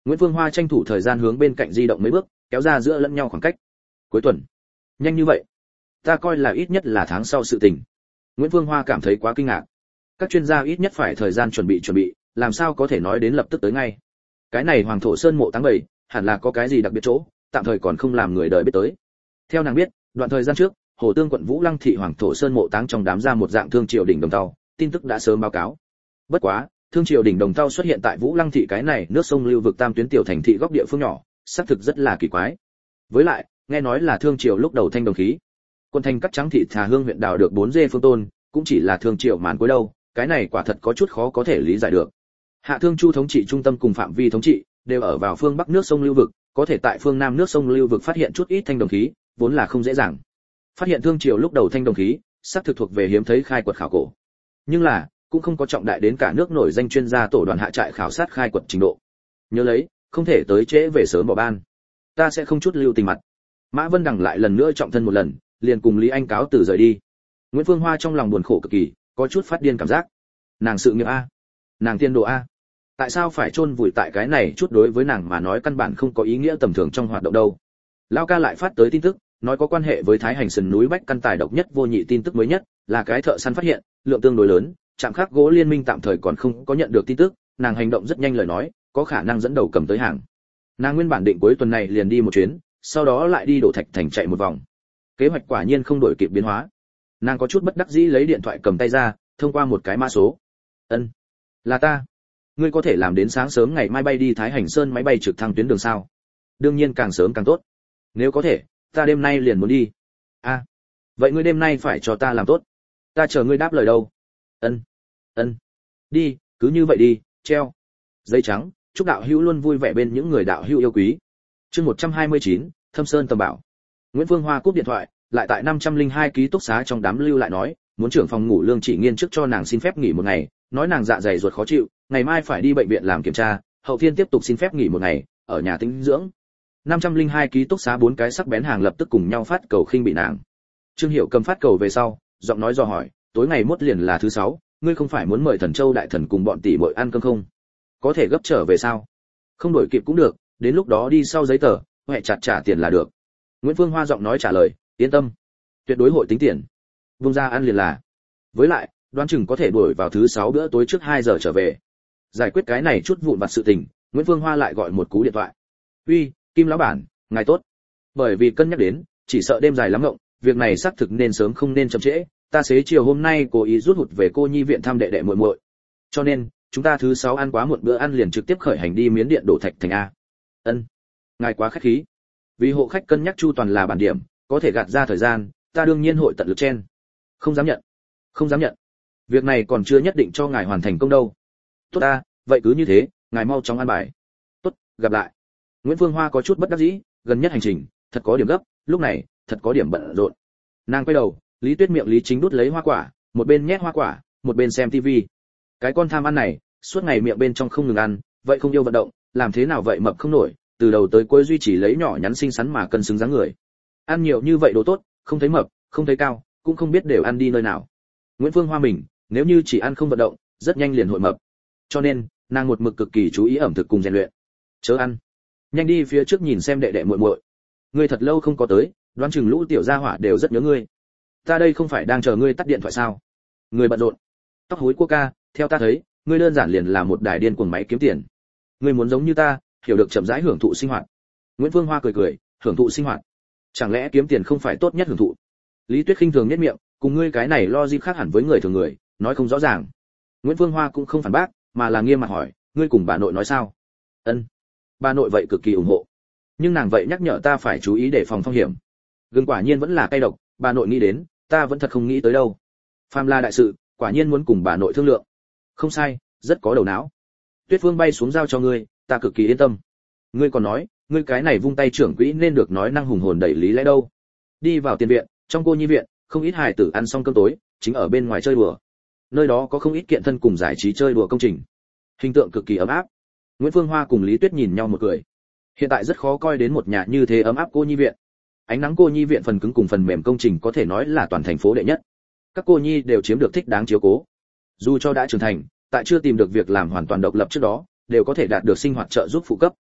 Nguyễn Phương Hoa tranh thủ thời gian hướng bên cạnh di động mấy bước, kéo ra giữa lẫn nhau khoảng cách. Cuối tuần, nhanh như vậy? Ta coi là ít nhất là tháng sau sự tình. Nguyễn Phương Hoa cảm thấy quá kinh ngạc. Các chuyên gia ít nhất phải thời gian chuẩn bị chuẩn bị, làm sao có thể nói đến lập tức tới ngay. Cái này Hoàng thổ sơn mộ tháng bảy, hẳn là có cái gì đặc biệt chỗ, tạm thời còn không làm người đời biết tới. Theo nàng biết, đoạn thời gian trước, Hồ Tương quận Vũ Lăng thị Hoàng thổ sơn mộ táng trong đám ra một dạng thương triều đỉnh đồng tàu, tin tức đã sớm báo cáo. Bất quá, thương triều đỉnh đồng tàu xuất hiện tại Vũ Lăng thị cái này nước sông lưu vực tam tuyến tiểu thành thị góc địa phương nhỏ, xác thực rất là kỳ quái. Với lại, nghe nói là thương triều lúc đầu thanh đồng khí. Quân thành cắt trắng thị Thà Hương huyện đào được bốn dê phương tôn, cũng chỉ là thương triều màn cuối đâu, cái này quả thật có chút khó có thể lý giải được. Hạ Thương Chu thống trị trung tâm cùng phạm vi thống trị đều ở vào phương bắc nước sông lưu vực, có thể tại phương nam nước sông lưu vực phát hiện chút ít thanh đồng khí, vốn là không dễ dàng. Phát hiện thương triều lúc đầu thanh đồng khí, xác thực thuộc về hiếm thấy khai quật khảo cổ. Nhưng là, cũng không có trọng đại đến cả nước nổi danh chuyên gia tổ đoàn hạ trại khảo sát khai quật trình độ. Nhớ lấy, không thể tới trễ về sớm bỏ ban. Ta sẽ không chút lưu tình mặt. Mã Vân Đằng lại lần nữa trọng thân một lần, liền cùng Lý Anh cáo từ rời đi. Nguyễn Phương Hoa trong lòng buồn khổ cực kỳ, có chút phát điên cảm giác. Nàng sự nghiệp a, nàng tiên độ a, tại sao phải chôn vùi tại cái này chút đối với nàng mà nói căn bản không có ý nghĩa tầm thường trong hoạt động đâu. Lao ca lại phát tới tin tức, nói có quan hệ với Thái Hành sườn núi Bách căn tài độc nhất vô nhị tin tức mới nhất, là cái thợ săn phát hiện, lượng tương đối lớn, trạm khắc gỗ liên minh tạm thời còn không có nhận được tin tức, nàng hành động rất nhanh lời nói, có khả năng dẫn đầu cầm tới hàng. Nàng nguyên bản định cuối tuần này liền đi một chuyến, sau đó lại đi đổ thạch thành chạy một vòng. Kế hoạch quả nhiên không đổi kịp biến hóa. Nàng có chút bất đắc dĩ lấy điện thoại cầm tay ra, thông qua một cái mã số. Ân, là ta. Ngươi có thể làm đến sáng sớm ngày mai bay đi Thái Hành Sơn máy bay trực thăng tuyến đường sao? Đương nhiên càng sớm càng tốt. Nếu có thể, ta đêm nay liền muốn đi. A, à, vậy ngươi đêm nay phải cho ta làm tốt. Ta chờ ngươi đáp lời đâu. Ân, ân, đi, cứ như vậy đi, treo. Giấy trắng, chúc đạo hữu luôn vui vẻ bên những người đạo hữu yêu quý. Chương một trăm hai mươi chín, Thâm Sơn tầm bảo. Nguyễn Phương Hoa cúp điện thoại, lại tại năm trăm linh hai ký túc xá trong đám lưu lại nói, muốn trưởng phòng ngủ Lương Chỉ Nghiên trước cho nàng xin phép nghỉ một ngày, nói nàng dạ dày ruột khó chịu, ngày mai phải đi bệnh viện làm kiểm tra, hậu thiên tiếp tục xin phép nghỉ một ngày, ở nhà tĩnh dưỡng. năm trăm linh hai ký túc xá bốn cái sắc bén hàng lập tức cùng nhau phát cầu khinh bị nàng. Trương Hiểu cầm phát cầu về sau, giọng nói dò hỏi, tối ngày mốt liền là thứ sáu, ngươi không phải muốn mời Thần Châu đại thần cùng bọn tỷ muội ăn cơm không? Có thể gấp trở về sao? Không đổi kịp cũng được, đến lúc đó đi sau giấy tờ, huệ chặt trả tiền là được. Nguyễn Phương Hoa giọng nói trả lời, yên tâm, tuyệt đối hội tính tiền. Vung ra ăn liền là. Với lại, đoán chừng có thể đuổi vào thứ sáu bữa tối trước hai giờ trở về. Giải quyết cái này chút vụn vặt sự tình, Nguyễn Phương Hoa lại gọi một cú điện thoại. Uy, Kim lão bản, ngài tốt. Bởi vì cân nhắc đến, chỉ sợ đêm dài lắm ngộng, việc này xác thực nên sớm không nên chậm trễ, ta xế chiều hôm nay cố ý rút hụt về cô nhi viện thăm đệ đệ muội muội. Cho nên, chúng ta thứ sáu ăn quá muộn bữa ăn liền trực tiếp khởi hành đi Miến Điện đổ thạch thành a. Ân, ngài quá khách khí. Vì hộ khách cân nhắc chu toàn là bản điểm, có thể gạt ra thời gian, ta đương nhiên hội tận lực chen. Không dám nhận. Không dám nhận. Việc này còn chưa nhất định cho ngài hoàn thành công đâu. Tốt ta, vậy cứ như thế, ngài mau chóng ăn bài. Tốt, gặp lại. Nguyễn Phương Hoa có chút bất đắc dĩ, gần nhất hành trình, thật có điểm gấp, lúc này, thật có điểm bận rộn. Nàng quay đầu, Lý Tuyết miệng Lý Chính đút lấy hoa quả, một bên nhét hoa quả, một bên xem tivi. Cái con tham ăn này, suốt ngày miệng bên trong không ngừng ăn, vậy không yêu vận động, làm thế nào vậy mập không nổi, từ đầu tới cuối duy trì lấy nhỏ nhắn xinh xắn mà cân xứng dáng người. Ăn nhiều như vậy đồ tốt, không thấy mập, không thấy cao, cũng không biết đều ăn đi nơi nào. Nguyễn Phương Hoa mình, nếu như chỉ ăn không vận động, rất nhanh liền hội mập. Cho nên, nàng một mực cực kỳ chú ý ẩm thực cùng rèn luyện. Chớ ăn, nhanh đi phía trước nhìn xem đệ đệ muội muội. Ngươi thật lâu không có tới, đoán chừng lũ tiểu gia hỏa đều rất nhớ ngươi. Ta đây không phải đang chờ ngươi tắt điện thoại sao? Ngươi bận rộn. Tóc hối của ca, theo ta thấy, ngươi đơn giản liền là một đài điên cuồng máy kiếm tiền. Ngươi muốn giống như ta, hiểu được chậm rãi hưởng thụ sinh hoạt. Nguyễn Phương Hoa cười cười, hưởng thụ sinh hoạt. Chẳng lẽ kiếm tiền không phải tốt nhất hưởng thụ? Lý Tuyết khinh thường nhếch miệng, cùng ngươi cái này lo gì khác hẳn với người thường người, nói không rõ ràng. Nguyễn Phương Hoa cũng không phản bác, mà là nghiêm mặt hỏi, ngươi cùng bà nội nói sao? Ân, bà nội vậy cực kỳ ủng hộ, nhưng nàng vậy nhắc nhở ta phải chú ý để phòng phong hiểm. Gừng quả nhiên vẫn là cay độc, bà nội nghĩ đến, ta vẫn thật không nghĩ tới đâu. Phàm là đại sự, quả nhiên muốn cùng bà nội thương lượng. Không sai, rất có đầu não. Tuyết Phương bay xuống giao cho ngươi, ta cực kỳ yên tâm. Ngươi còn nói, ngươi cái này vung tay trưởng quỹ nên được nói năng hùng hồn đẩy lý lẽ đâu. Đi vào tiền viện, trong cô nhi viện, không ít hài tử ăn xong cơm tối, chính ở bên ngoài chơi đùa. Nơi đó có không ít kiện thân cùng giải trí chơi đùa công trình, hình tượng cực kỳ ấm áp. Nguyễn Phương Hoa cùng Lý Tuyết nhìn nhau một cười. Hiện tại rất khó coi đến một nhà như thế ấm áp cô nhi viện. Ánh nắng cô nhi viện phần cứng cùng phần mềm công trình có thể nói là toàn thành phố đệ nhất. Các cô nhi đều chiếm được thích đáng chiếu cố. Dù cho đã trưởng thành, tại chưa tìm được việc làm hoàn toàn độc lập trước đó, đều có thể đạt được sinh hoạt trợ giúp phụ cấp.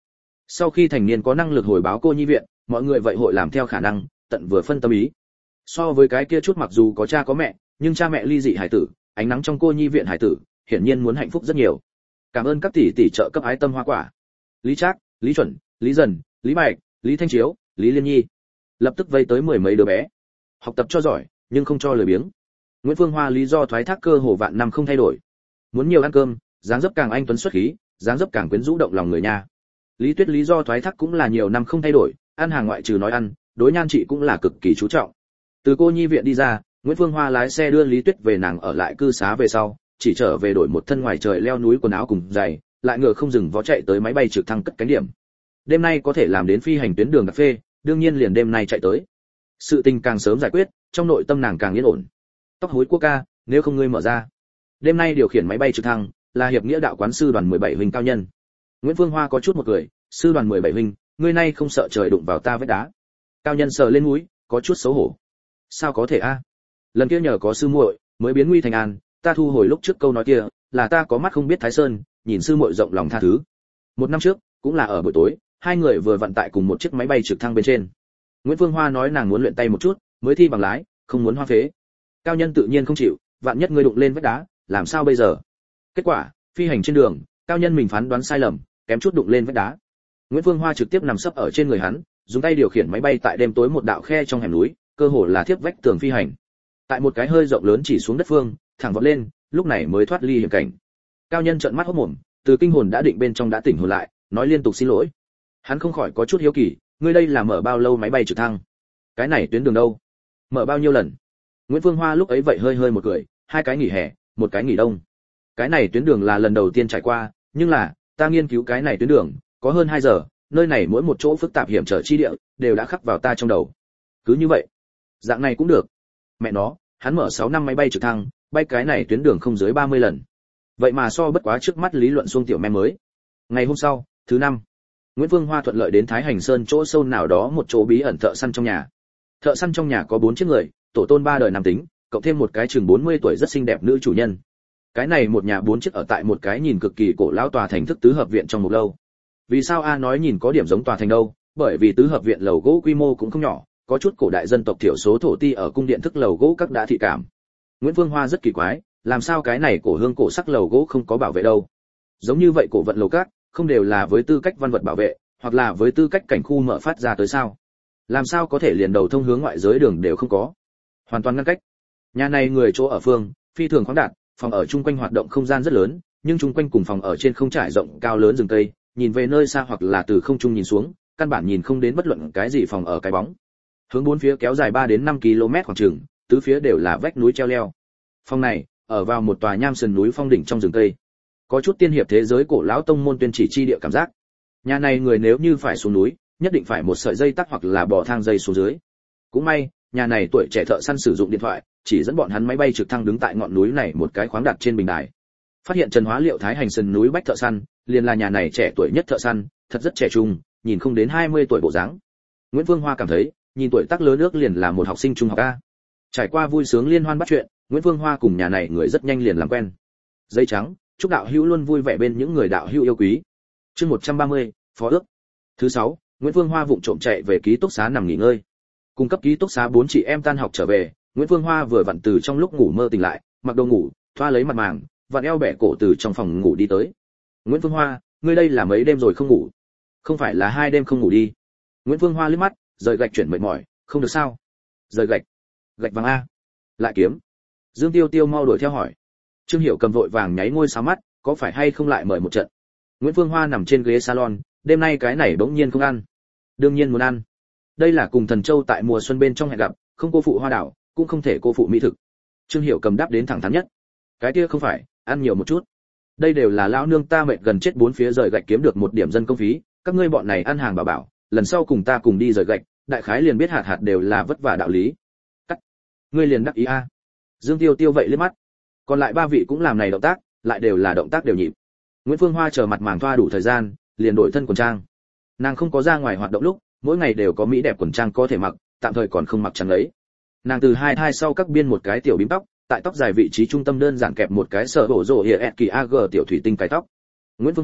Sau khi thành niên có năng lực hồi báo cô nhi viện, mọi người vậy hội làm theo khả năng, tận vừa phân tâm ý. So với cái kia chút mặc dù có cha có mẹ, nhưng cha mẹ ly dị hải tử, ánh nắng trong cô nhi viện hải tử, hiển nhiên muốn hạnh phúc rất nhiều. Cảm ơn các tỷ tỷ trợ cấp ái tâm hoa quả. Lý Trác, Lý Chuẩn, Lý Dần, Lý Bạch, Lý Thanh Chiếu, Lý Liên Nhi, lập tức vây tới mười mấy đứa bé. Học tập cho giỏi, nhưng không cho lười biếng. Nguyễn Phương Hoa lý do thoái thác cơ hồ vạn năm không thay đổi. Muốn nhiều ăn cơm, dáng dấp càng anh tuấn xuất khí, dáng dấp càng quyến rũ động lòng người nha. Lý Tuyết lý do thoái thác cũng là nhiều năm không thay đổi, ăn hàng ngoại trừ nói ăn, đối nhan trị cũng là cực kỳ chú trọng. Từ cô nhi viện đi ra, Nguyễn Phương Hoa lái xe đưa Lý Tuyết về nàng ở lại cư xá về sau, chỉ trở về đổi một thân ngoài trời leo núi quần áo cùng giày, lại ngựa không dừng vó chạy tới máy bay trực thăng cất cánh điểm. Đêm nay có thể làm đến phi hành tuyến đường cà phê, đương nhiên liền đêm nay chạy tới. Sự tình càng sớm giải quyết, trong nội tâm nàng càng yên ổn. Tóc hối quốc ca, nếu không ngươi mở ra. Đêm nay điều khiển máy bay trực thăng là hiệp nghĩa đạo quán sư đoàn mười bảy huynh cao nhân. Nguyễn Phương Hoa có chút một cười, sư đoàn mười bảy huynh, ngươi nay không sợ trời đụng vào ta vết đá. Cao nhân sờ lên mũi, có chút xấu hổ. Sao có thể a? Lần kia nhờ có sư muội mới biến nguy thành an, ta thu hồi lúc trước câu nói kia, là ta có mắt không biết Thái Sơn, nhìn sư muội rộng lòng tha thứ. Một năm trước, cũng là ở buổi tối, hai người vừa vận tại cùng một chiếc máy bay trực thăng bên trên. Nguyễn Phương Hoa nói nàng muốn luyện tay một chút, mới thi bằng lái, không muốn hoa phế. Cao nhân tự nhiên không chịu, vạn nhất ngươi đụng lên vách đá, làm sao bây giờ? Kết quả, phi hành trên đường, cao nhân mình phán đoán sai lầm, kém chút đụng lên vách đá. Nguyễn Phương Hoa trực tiếp nằm sấp ở trên người hắn, dùng tay điều khiển máy bay tại đêm tối một đạo khe trong hẻm núi, cơ hồ là thiếp vách tường phi hành. Tại một cái hơi rộng lớn chỉ xuống đất phương, thẳng vọt lên, lúc này mới thoát ly hiểm cảnh. Cao nhân trợn mắt hốt mồm, từ kinh hồn đã định bên trong đã tỉnh hồn lại, nói liên tục xin lỗi. Hắn không khỏi có chút hiếu kỳ, ngươi đây là mở bao lâu máy bay trực thăng? Cái này tuyến đường đâu? Mở bao nhiêu lần? Nguyễn Phương Hoa lúc ấy vậy hơi hơi một cười, hai cái nghỉ hè, một cái nghỉ đông. Cái này tuyến đường là lần đầu tiên trải qua, nhưng là, ta nghiên cứu cái này tuyến đường, có hơn hai giờ, nơi này mỗi một chỗ phức tạp hiểm trở chi địa, đều đã khắc vào ta trong đầu. Cứ như vậy, dạng này cũng được. Mẹ nó, hắn mở sáu năm máy bay trực thăng, bay cái này tuyến đường không dưới ba mươi lần. Vậy mà so bất quá trước mắt lý luận xuông tiểu mem mới. Ngày hôm sau, thứ năm, Nguyễn Phương Hoa thuận lợi đến Thái Hành Sơn chỗ sâu nào đó một chỗ bí ẩn thợ săn trong nhà. Thợ săn trong nhà có bốn chiếc người, tổ tôn ba đời nam tính, cộng thêm một cái chừng bốn mươi tuổi rất xinh đẹp nữ chủ nhân. Cái này một nhà bốn chiếc ở tại một cái nhìn cực kỳ cổ lão tòa thành thức tứ hợp viện trong một lâu. Vì sao a nói nhìn có điểm giống tòa thành đâu? Bởi vì tứ hợp viện lầu gỗ quy mô cũng không nhỏ, có chút cổ đại dân tộc thiểu số thổ ti ở cung điện thức lầu gỗ các đã thị cảm. Nguyễn Phương Hoa rất kỳ quái, làm sao cái này cổ hương cổ sắc lầu gỗ không có bảo vệ đâu? Giống như vậy cổ vận lầu các, không đều là với tư cách văn vật bảo vệ, hoặc là với tư cách cảnh khu mở phát ra tới sao? Làm sao có thể liền đầu thông hướng ngoại giới đường đều không có? Hoàn toàn ngăn cách. Nhà này người chỗ ở phương, phi thường khoáng đạt, phòng ở chung quanh hoạt động không gian rất lớn, nhưng chung quanh cùng phòng ở trên không trải rộng cao lớn rừng cây, nhìn về nơi xa hoặc là từ không trung nhìn xuống, căn bản nhìn không đến bất luận cái gì phòng ở cái bóng. Hướng bốn phía kéo dài ba đến năm ki lô mét khoảng chừng, tứ phía đều là vách núi treo leo. Phòng này, ở vào một tòa nham sườn núi phong đỉnh trong rừng cây. Có chút tiên hiệp thế giới cổ lão tông môn tuyên chỉ chi địa cảm giác. Nhà này người nếu như phải xuống núi, nhất định phải một sợi dây tắc hoặc là bò thang dây xuống dưới. Cũng may, nhà này tuổi trẻ thợ săn sử dụng điện thoại, chỉ dẫn bọn hắn máy bay trực thăng đứng tại ngọn núi này một cái khoáng đặt trên bình đài. Phát hiện Trần Hóa Liệu Thái Hành Sơn núi Bách thợ săn, liền là nhà này trẻ tuổi nhất thợ săn, thật rất trẻ trung, nhìn không đến hai mươi tuổi bộ dáng. Nguyễn Phương Hoa cảm thấy, nhìn tuổi tác lớn ước liền là một học sinh trung học a. Trải qua vui sướng liên hoan bắt chuyện, Nguyễn Phương Hoa cùng nhà này người rất nhanh liền làm quen. Dây trắng, chúc đạo hữu luôn vui vẻ bên những người đạo hữu yêu quý. Chương một trăm ba mươi, phó ước. Thứ sáu, Nguyễn Phương Hoa vụng trộm chạy về ký túc xá nằm nghỉ ngơi. Cung cấp ký túc xá bốn chị em tan học trở về, Nguyễn Phương Hoa vừa vặn từ trong lúc ngủ mơ tỉnh lại, mặc đồ ngủ, thoa lấy mặt màng, vặn eo bẻ cổ từ trong phòng ngủ đi tới. Nguyễn Phương Hoa, ngươi đây là mấy đêm rồi không ngủ? Không phải là hai đêm không ngủ đi? Nguyễn Phương Hoa liếc mắt, rời gạch chuyển mệt mỏi, không được sao? Rời gạch, gạch vàng a, lại kiếm. Dương Tiêu Tiêu mau đuổi theo hỏi. Trương Hiểu Cầm vội vàng nháy ngôi sao mắt, có phải hay không lại mời một trận? Nguyễn Phương Hoa nằm trên ghế salon, đêm nay cái này bỗng nhiên không ăn. Đương nhiên muốn ăn. Đây là cùng Thần Châu tại mùa xuân bên trong hẹn gặp, không cô phụ hoa đảo, cũng không thể cô phụ mỹ thực. Trương Hiểu Cầm đáp đến thẳng thắn nhất. Cái kia không phải, ăn nhiều một chút. Đây đều là lão nương ta mệt gần chết bốn phía rời gạch kiếm được một điểm dân công phí, các ngươi bọn này ăn hàng bảo bảo, lần sau cùng ta cùng đi rời gạch, đại khái liền biết hạt hạt đều là vất vả đạo lý. Cắt. Ngươi liền đắc ý a. Dương Tiêu Tiêu vậy liếc mắt. Còn lại ba vị cũng làm này động tác, lại đều là động tác đều nhịp. Nguyễn Phương Hoa chờ mặt màng thoa đủ thời gian, liền đổi thân quần trang. Nàng không có ra ngoài hoạt động lúc, mỗi ngày đều có mỹ đẹp quần trang có thể mặc, tạm thời còn không mặc trắng lấy. Nàng từ hai thai sau các biên một cái tiểu bím tóc, tại tóc dài vị trí trung tâm đơn giản kẹp một cái sở bổ rổ hiệp kỳ ag tiểu thủy tinh cái tóc. Nguyễn Phương Hoa,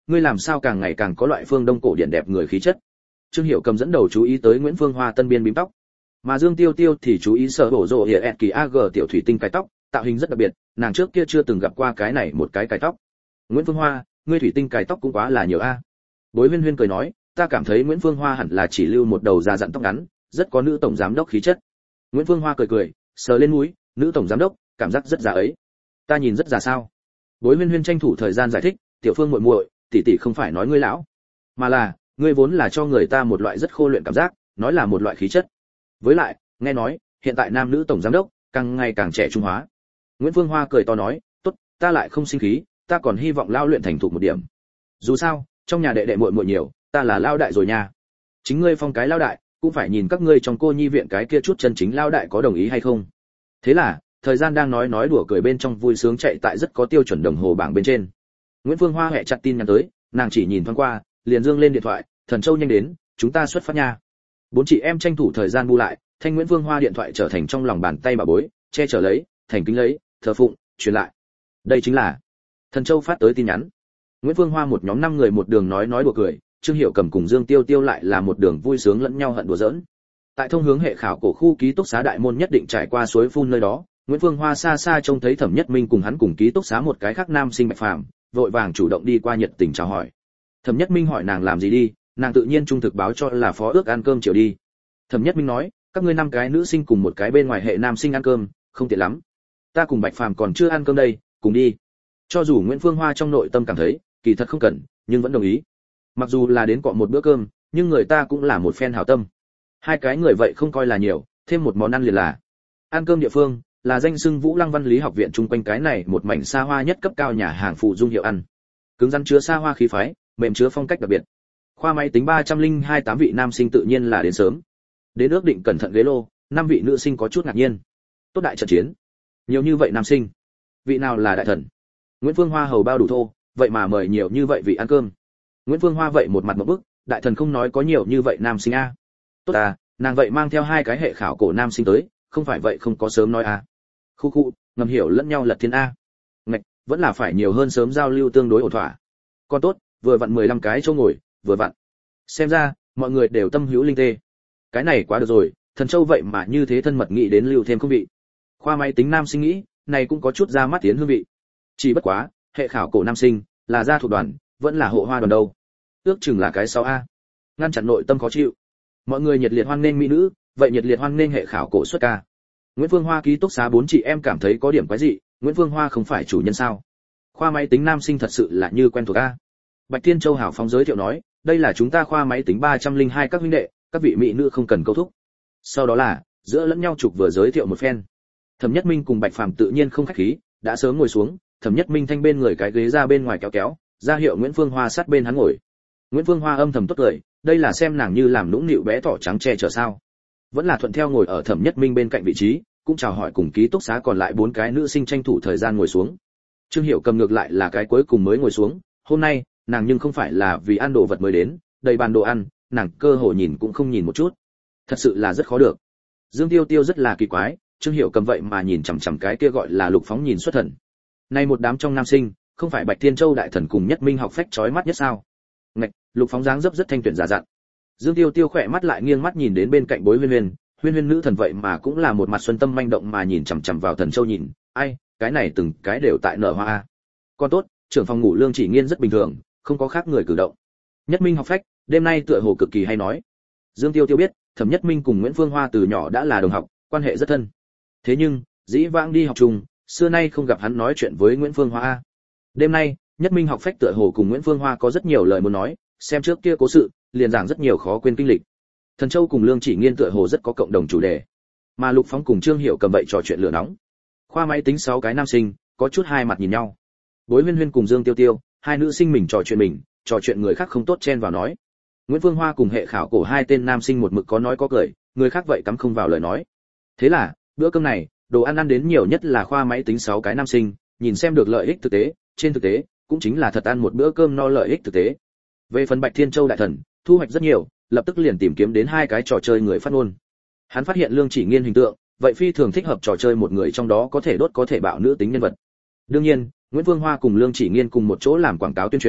ngươi làm sao càng ngày càng có loại phương đông cổ điển đẹp người khí chất. Trương Hiểu Cầm dẫn đầu chú ý tới Nguyễn Phương Hoa tân biên bím tóc, mà Dương Tiêu Tiêu thì chú ý sở bổ rộ hiệp kỳ ag tiểu thủy tinh cái tóc, tạo hình rất đặc biệt, nàng trước kia chưa từng gặp qua cái này một cái cái tóc. Nguyễn Phương Hoa, ngươi thủy tinh cái tóc cũng quá là nhiều a. Bối Huyên Huyên cười nói, ta cảm thấy Nguyễn Phương Hoa hẳn là chỉ lưu một đầu già dặn tóc ngắn, rất có nữ tổng giám đốc khí chất. Nguyễn Phương Hoa cười cười, sờ lên mũi, nữ tổng giám đốc, cảm giác rất già ấy. Ta nhìn rất già sao? Bối Huyên Huyên tranh thủ thời gian giải thích, tiểu Phương muội muội, tỷ tỷ không phải nói ngươi lão, mà là ngươi vốn là cho người ta một loại rất khô luyện cảm giác, nói là một loại khí chất. Với lại, nghe nói, hiện tại nam nữ tổng giám đốc càng ngày càng trẻ trung hóa. Nguyễn Phương Hoa cười to nói, tốt, ta lại không sinh khí, ta còn hy vọng lao luyện thành thục một điểm. Dù sao, trong nhà đệ đệ muội muội nhiều, ta là lao đại rồi nha. Chính ngươi phong cái lao đại, cũng phải nhìn các ngươi trong cô nhi viện cái kia chút chân chính lao đại có đồng ý hay không. Thế là, thời gian đang nói nói đùa cười bên trong vui sướng chạy tại rất có tiêu chuẩn đồng hồ bảng bên trên. Nguyễn Phương Hoa hẹ chặt tin nhắn tới, nàng chỉ nhìn thoáng qua, liền dương lên điện thoại, Thần Châu nhanh đến, chúng ta xuất phát nha. Bốn chị em tranh thủ thời gian bu lại, thanh Nguyễn Phương Hoa điện thoại trở thành trong lòng bàn tay bà bối, che chở lấy, thành kính lấy, thờ phụng, truyền lại. Đây chính là Thần Châu phát tới tin nhắn. Nguyễn Phương Hoa một nhóm năm người một đường nói nói đùa cười, Trương Hiểu Cầm cùng Dương Tiêu Tiêu lại là một đường vui sướng lẫn nhau hận đùa giỡn. Tại thông hướng hệ khảo cổ khu ký túc xá đại môn nhất định trải qua suối phun nơi đó, Nguyễn Phương Hoa xa xa trông thấy Thẩm Nhất Minh cùng hắn cùng ký túc xá một cái khác nam sinh Bạch Phàm, vội vàng chủ động đi qua nhiệt tình chào hỏi. Thẩm Nhất Minh hỏi nàng làm gì đi, nàng tự nhiên trung thực báo cho là phó ước ăn cơm chiều đi. Thẩm Nhất Minh nói, các ngươi năm cái nữ sinh cùng một cái bên ngoài hệ nam sinh ăn cơm, không tiện lắm. Ta cùng Bạch Phàm còn chưa ăn cơm đây, cùng đi. Cho dù Nguyễn Phương Hoa trong nội tâm cảm thấy, kỳ thật không cần, nhưng vẫn đồng ý. Mặc dù là đến cọ một bữa cơm, nhưng người ta cũng là một phen hảo tâm. Hai cái người vậy không coi là nhiều, thêm một món ăn liền là. Ăn cơm địa phương là danh xưng Vũ Lăng Văn Lý học viện chung quanh cái này một mảnh xa hoa nhất cấp cao nhà hàng phụ dung hiệu ăn. Cứng rắn chứa xa hoa khí phái, mềm chứa phong cách đặc biệt. Khoa máy tính ba trăm lẻ hai tám vị nam sinh tự nhiên là đến sớm. Đến ước định cẩn thận ghế lô, năm vị nữ sinh có chút ngạc nhiên. Tốt đại trận chiến. Nhiều như vậy nam sinh. Vị nào là đại thần? Nguyễn Phương Hoa hầu bao đủ thô, vậy mà mời nhiều như vậy vị ăn cơm. Nguyễn Phương Hoa vậy một mặt một bức, đại thần không nói có nhiều như vậy nam sinh a. Tốt à, nàng vậy mang theo hai cái hệ khảo cổ nam sinh tới, không phải vậy không có sớm nói a. Khu khu, ngầm hiểu lẫn nhau lật thiên a. Ngạch, vẫn là phải nhiều hơn sớm giao lưu tương đối ổn thỏa. Còn tốt, vừa vặn mười lăm cái chỗ ngồi, vừa vặn. Xem ra, mọi người đều tâm hữu linh tê. Cái này quá được rồi, Thần Châu vậy mà như thế thân mật nghĩ đến lưu thêm không vị. Khoa máy tính nam sinh nghĩ, này cũng có chút ra mắt tiến hương vị. Chỉ bất quá, hệ khảo cổ nam sinh, là gia thuộc đoàn, vẫn là hộ hoa đoàn đâu. Ước chừng là cái sáu a. Ngăn chặn nội tâm khó chịu. Mọi người nhiệt liệt hoan nghênh mỹ nữ, vậy nhiệt liệt hoan nghênh hệ khảo cổ xuất ca. Nguyễn Phương Hoa ký túc xá bốn chị em cảm thấy có điểm quái dị, Nguyễn Phương Hoa không phải chủ nhân sao? Khoa máy tính nam sinh thật sự là như quen thuộc a. Bạch Thiên Châu hảo phóng giới thiệu nói, đây là chúng ta khoa máy tính ba trăm lẻ hai các huynh đệ, các vị mỹ nữ không cần câu thúc. Sau đó là, giữa lẫn nhau chụp vừa giới thiệu một phen. Thẩm Nhất Minh cùng Bạch Phàm tự nhiên không khách khí, đã sớm ngồi xuống, Thẩm Nhất Minh thanh bên người cái ghế ra bên ngoài kéo kéo, ra hiệu Nguyễn Phương Hoa sát bên hắn ngồi. Nguyễn Phương Hoa âm thầm tốt cười, đây là xem nàng như làm nũng nịu bé thỏ trắng che chở sao? Vẫn là thuận theo ngồi ở Thẩm Nhất Minh bên cạnh vị trí, cũng chào hỏi cùng ký túc xá còn lại bốn cái nữ sinh tranh thủ thời gian ngồi xuống. Trương Hiểu Cầm ngược lại là cái cuối cùng mới ngồi xuống, hôm nay, nàng nhưng không phải là vì ăn đồ vật mới đến, đầy bàn đồ ăn, nàng cơ hồ nhìn cũng không nhìn một chút. Thật sự là rất khó được. Dương Tiêu Tiêu rất là kỳ quái, Trương Hiểu Cầm vậy mà nhìn chằm chằm cái kia gọi là Lục Phóng nhìn xuất thần. Nay một đám trong nam sinh, không phải Bạch Thiên Châu đại thần cùng Nhất Minh học phách chói mắt nhất sao? Ngạch, Lục Phóng dáng dấp rất thanh tuyển giả dặn. Dương Tiêu Tiêu khỏe mắt lại nghiêng mắt nhìn đến bên cạnh Bối Huyên Huyên, Huyên Huyên nữ thần vậy mà cũng là một mặt xuân tâm manh động mà nhìn chằm chằm vào Thần Châu nhìn, ai, cái này từng cái đều tại nở hoa a. Còn tốt, trưởng phòng ngủ Lương Chỉ Nghiên rất bình thường, không có khác người cử động. Nhất Minh học phách, đêm nay tựa hồ cực kỳ hay nói. Dương Tiêu Tiêu biết, Thẩm Nhất Minh cùng Nguyễn Phương Hoa từ nhỏ đã là đồng học, quan hệ rất thân. Thế nhưng, dĩ vãng đi học chung, xưa nay không gặp hắn nói chuyện với Nguyễn Phương Hoa a. Đêm nay, Nhất Minh học phách tựa hồ cùng Nguyễn Phương Hoa có rất nhiều lời muốn nói, xem trước kia cố sự, liền giảng rất nhiều khó quên kinh lịch. Thần Châu cùng Lương Chỉ Nghiên tựa hồ rất có cộng đồng chủ đề, mà Lục Phóng cùng Trương Hiểu Cầm vậy trò chuyện lửa nóng. Khoa máy tính sáu cái nam sinh, có chút hai mặt nhìn nhau. Bối Huyên Huyên cùng Dương Tiêu Tiêu, hai nữ sinh mình trò chuyện mình, trò chuyện người khác không tốt chen vào nói. Nguyễn Phương Hoa cùng hệ khảo cổ hai tên nam sinh một mực có nói có cười, người khác vậy cắm không vào lời nói. Thế là, bữa cơm này, đồ ăn ăn đến nhiều nhất là khoa máy tính sáu cái nam sinh, nhìn xem được lợi ích thực tế, trên thực tế, cũng chính là thật ăn một bữa cơm no lợi ích thực tế. Về phần Bạch Thiên Châu đại thần, thu hoạch rất nhiều, lập tức liền tìm kiếm đến hai cái trò chơi người phát ngôn. Hắn phát hiện Lương Chỉ Nghiên hình tượng, vậy phi thường thích hợp trò chơi một người trong đó có thể đốt có thể bạo nữ tính nhân vật. Đương nhiên, Nguyễn Phương Hoa cùng Lương Chỉ Nghiên cùng một chỗ làm quảng cáo tuyên truyền,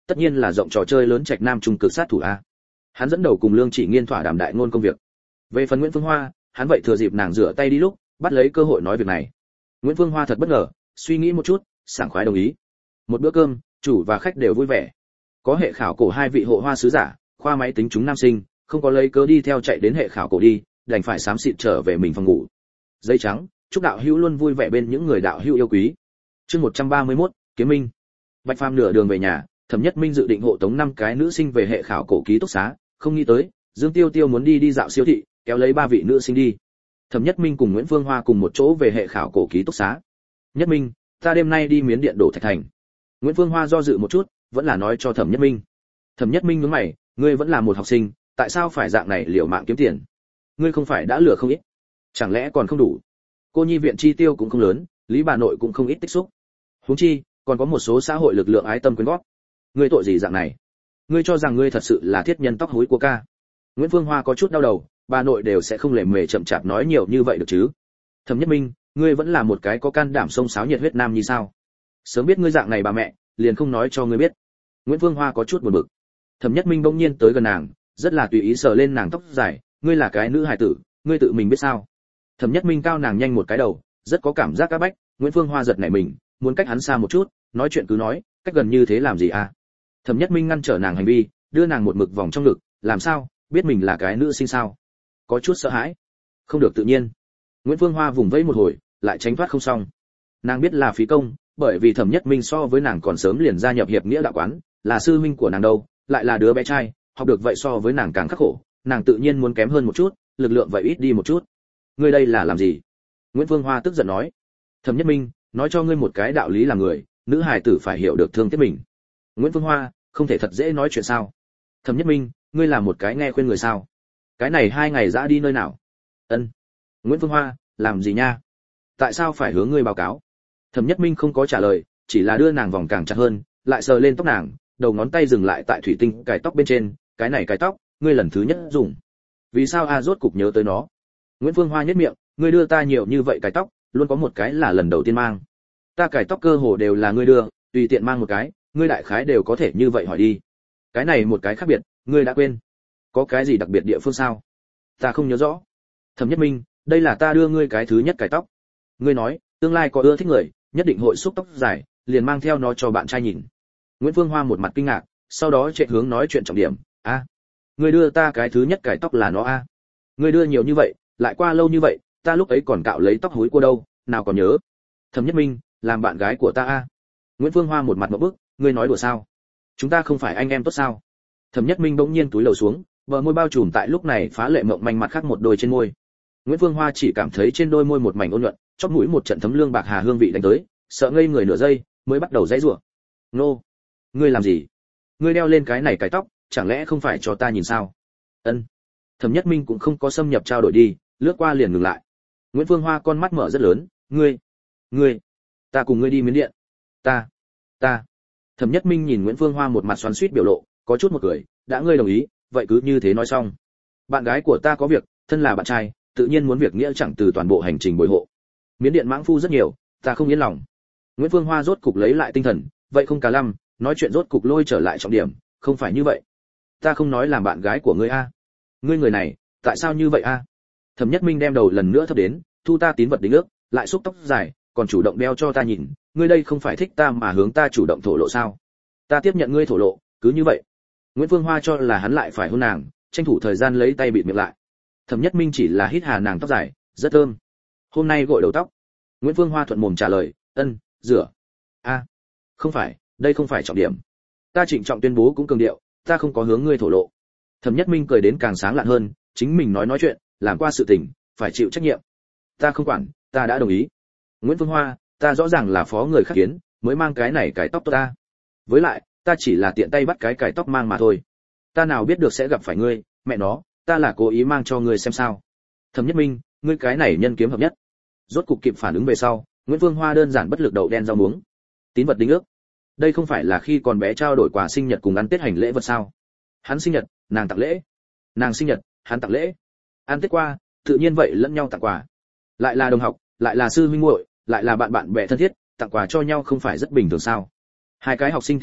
Tất nhiên là rộng trò chơi lớn Trạch Nam trung cực sát thủ a. Hắn dẫn đầu cùng Lương Chỉ Nghiên thỏa đàm đại ngôn công việc. Về phần Nguyễn Phương Hoa, hắn vậy thừa dịp nàng rửa tay đi lúc, bắt lấy cơ hội nói việc này. Nguyễn Phương Hoa thật bất ngờ, suy nghĩ một chút, sảng khoái đồng ý. Một bữa cơm, chủ và khách đều vui vẻ. Có hệ khảo cổ hai vị hộ hoa sứ giả, khoa máy tính chúng nam sinh, không có lấy cớ đi theo chạy đến hệ khảo cổ đi, đành phải xám xịt trở về mình phòng ngủ. Giấy trắng, chúc đạo hữu luôn vui vẻ bên những người đạo hữu yêu quý. Chương một trăm ba mươi mốt, Kiếm Minh. Bạch Phàm nửa đường về nhà, Thẩm Nhất Minh dự định hộ tống năm cái nữ sinh về hệ khảo cổ ký túc xá, không nghĩ tới, Dương Tiêu Tiêu muốn đi đi dạo siêu thị, kéo lấy ba vị nữ sinh đi. Thẩm Nhất Minh cùng Nguyễn Phương Hoa cùng một chỗ về hệ khảo cổ ký túc xá. Nhất Minh, ta đêm nay đi Miến Điện đổ Thạch Thành. Nguyễn Phương Hoa do dự một chút, vẫn là nói cho Thẩm Nhất Minh. Thẩm Nhất Minh nhướng mày, ngươi vẫn là một học sinh, tại sao phải dạng này liều mạng kiếm tiền? Ngươi không phải đã lừa không ít, chẳng lẽ còn không đủ? Cô nhi viện chi tiêu cũng không lớn, Lý bà nội cũng không ít tích xúc. Huống chi, còn có một số xã hội lực lượng ái tâm quyên góp. Ngươi tội gì dạng này? Ngươi cho rằng ngươi thật sự là thiết nhân tóc húi của ca? Nguyễn Phương Hoa có chút đau đầu, bà nội đều sẽ không lề mề chậm chạp nói nhiều như vậy được chứ? Thẩm Nhất Minh, ngươi vẫn là một cái có can đảm xông xáo nhiệt huyết nam như sao? Sớm biết ngươi dạng này bà mẹ, liền không nói cho ngươi biết. Nguyễn Phương Hoa có chút buồn bực. Thẩm Nhất Minh bỗng nhiên tới gần nàng, rất là tùy ý sờ lên nàng tóc dài, ngươi là cái nữ hài tử, ngươi tự mình biết sao? Thẩm Nhất Minh cao nàng nhanh một cái đầu, rất có cảm giác áp bách. Nguyễn Phương Hoa giật nảy mình, muốn cách hắn xa một chút, nói chuyện cứ nói, cách gần như thế làm gì à? Thẩm Nhất Minh ngăn trở nàng hành vi, đưa nàng một mực vòng trong ngực, làm sao, biết mình là cái nữ sinh sao? Có chút sợ hãi, không được tự nhiên. Nguyễn Phương Hoa vùng vẫy một hồi, lại tránh thoát không xong. Nàng biết là phí công, bởi vì Thẩm Nhất Minh so với nàng còn sớm liền gia nhập hiệp nghĩa đạo quán, là sư huynh của nàng đâu, lại là đứa bé trai, học được vậy so với nàng càng khắc khổ, nàng tự nhiên muốn kém hơn một chút, lực lượng vậy ít đi một chút. Ngươi đây là làm gì? Nguyễn Phương Hoa tức giận nói. Thẩm Nhất Minh, nói cho ngươi một cái đạo lý là người, nữ hài tử phải hiểu được thương tiếc mình. Nguyễn Phương Hoa, không thể thật dễ nói chuyện sao? Thẩm Nhất Minh, ngươi là một cái nghe khuyên người sao? Cái này hai ngày dã đi nơi nào? Ân. Nguyễn Phương Hoa, làm gì nha? Tại sao phải hướng ngươi báo cáo? Thẩm Nhất Minh không có trả lời, chỉ là đưa nàng vòng càng chặt hơn, lại sờ lên tóc nàng, đầu ngón tay dừng lại tại thủy tinh cài tóc bên trên, cái này cài tóc, ngươi lần thứ nhất dùng. Vì sao a rốt cục nhớ tới nó? Nguyễn Phương Hoa nhếch miệng, ngươi đưa ta nhiều như vậy cài tóc, luôn có một cái là lần đầu tiên mang. Ta cài tóc cơ hồ đều là ngươi đưa, tùy tiện mang một cái, ngươi đại khái đều có thể như vậy hỏi đi. Cái này một cái khác biệt, ngươi đã quên. Có cái gì đặc biệt địa phương sao? Ta không nhớ rõ. Thẩm Nhất Minh, đây là ta đưa ngươi cái thứ nhất cài tóc. Ngươi nói, tương lai có ưa thích người, nhất định hội xúc tóc dài, liền mang theo nó cho bạn trai nhìn. Nguyễn Phương Hoa một mặt kinh ngạc, sau đó chạy hướng nói chuyện trọng điểm, a, à, ngươi đưa ta cái thứ nhất cài tóc là nó a. À. Ngươi đưa nhiều như vậy, lại qua lâu như vậy, ta lúc ấy còn cạo lấy tóc húi của đâu, nào còn nhớ. Thẩm Nhất Minh, làm bạn gái của ta a. À. Nguyễn Phương Hoa một mặt ngộp bức, ngươi nói đùa sao? Chúng ta không phải anh em tốt sao? Thẩm Nhất Minh bỗng nhiên túi lầu xuống, bờ môi bao trùm tại lúc này phá lệ mộng manh mặt khác một đôi trên môi. Nguyễn Phương Hoa chỉ cảm thấy trên đôi môi một mảnh ôn nhuận, chóp mũi một trận thấm lương bạc hà hương vị đánh tới, sợ ngây người nửa giây, mới bắt đầu dãy rủa. Nô, ngươi làm gì? Ngươi đeo lên cái này cái tóc, chẳng lẽ không phải cho ta nhìn sao? Ân. Thẩm Nhất Minh cũng không có xâm nhập trao đổi đi, lướt qua liền ngừng lại. Nguyễn Phương Hoa con mắt mở rất lớn, ngươi, ngươi, ta cùng ngươi đi Miến Điện. Ta, ta. Thẩm Nhất Minh nhìn Nguyễn Phương Hoa một mặt xoắn xuýt biểu lộ, có chút một cười, đã ngươi đồng ý, vậy cứ như thế nói xong. Bạn gái của ta có việc, thân là bạn trai, tự nhiên muốn việc nghĩa chẳng từ toàn bộ hành trình bồi hộ. Miến Điện mãng phu rất nhiều, ta không yên lòng. Nguyễn Phương Hoa rốt cục lấy lại tinh thần, vậy không cả lăm, nói chuyện rốt cục lôi trở lại trọng điểm, không phải như vậy. Ta không nói làm bạn gái của ngươi a. Ngươi người này, tại sao như vậy a? Thẩm Nhất Minh đem đầu lần nữa thấp đến, thu ta tín vật đính ước, lại xúc tóc dài, còn chủ động đeo cho ta nhìn, ngươi đây không phải thích ta mà hướng ta chủ động thổ lộ sao? Ta tiếp nhận ngươi thổ lộ, cứ như vậy. Nguyễn Phương Hoa cho là hắn lại phải hôn nàng, tranh thủ thời gian lấy tay bịt miệng lại. Thẩm Nhất Minh chỉ là hít hà nàng tóc dài, rất thơm. Hôm nay gội đầu tóc. Nguyễn Phương Hoa thuận mồm trả lời, ân, rửa. A, à, không phải, đây không phải trọng điểm. Ta trịnh trọng tuyên bố cũng cường điệu, ta không có hướng ngươi thổ lộ. Thẩm Nhất Minh cười đến càng sáng lạn hơn, chính mình nói nói chuyện, làm qua sự tình, phải chịu trách nhiệm. Ta không quản, ta đã đồng ý. Nguyễn Phương Hoa, ta rõ ràng là phó người khác kiến, mới mang cái này cái tóc tốt ta. Với lại, ta chỉ là tiện tay bắt cái cài tóc mang mà thôi. Ta nào biết được sẽ gặp phải ngươi, mẹ nó, ta là cố ý mang cho ngươi xem sao. Thẩm Nhất Minh, ngươi cái này nhân kiếm hợp nhất. Rốt cục kịp phản ứng về sau, Nguyễn Phương Hoa đơn giản bất lực đậu đen rau muống. Tín vật đính ước. Đây không phải là khi còn bé trao đổi quà sinh nhật cùng ăn Tết hành lễ vật sao? Hắn sinh nhật, nàng tặng lễ. Nàng sinh nhật, hắn tặng lễ. Ăn Tết qua, tự nhiên vậy lẫn nhau tặng quà. Lại là đồng học, lại là sư huynh muội, lại là bạn bạn bè thân thiết, tặng quà cho nhau không phải rất bình thường sao? Hai cái học sinh tiểu học,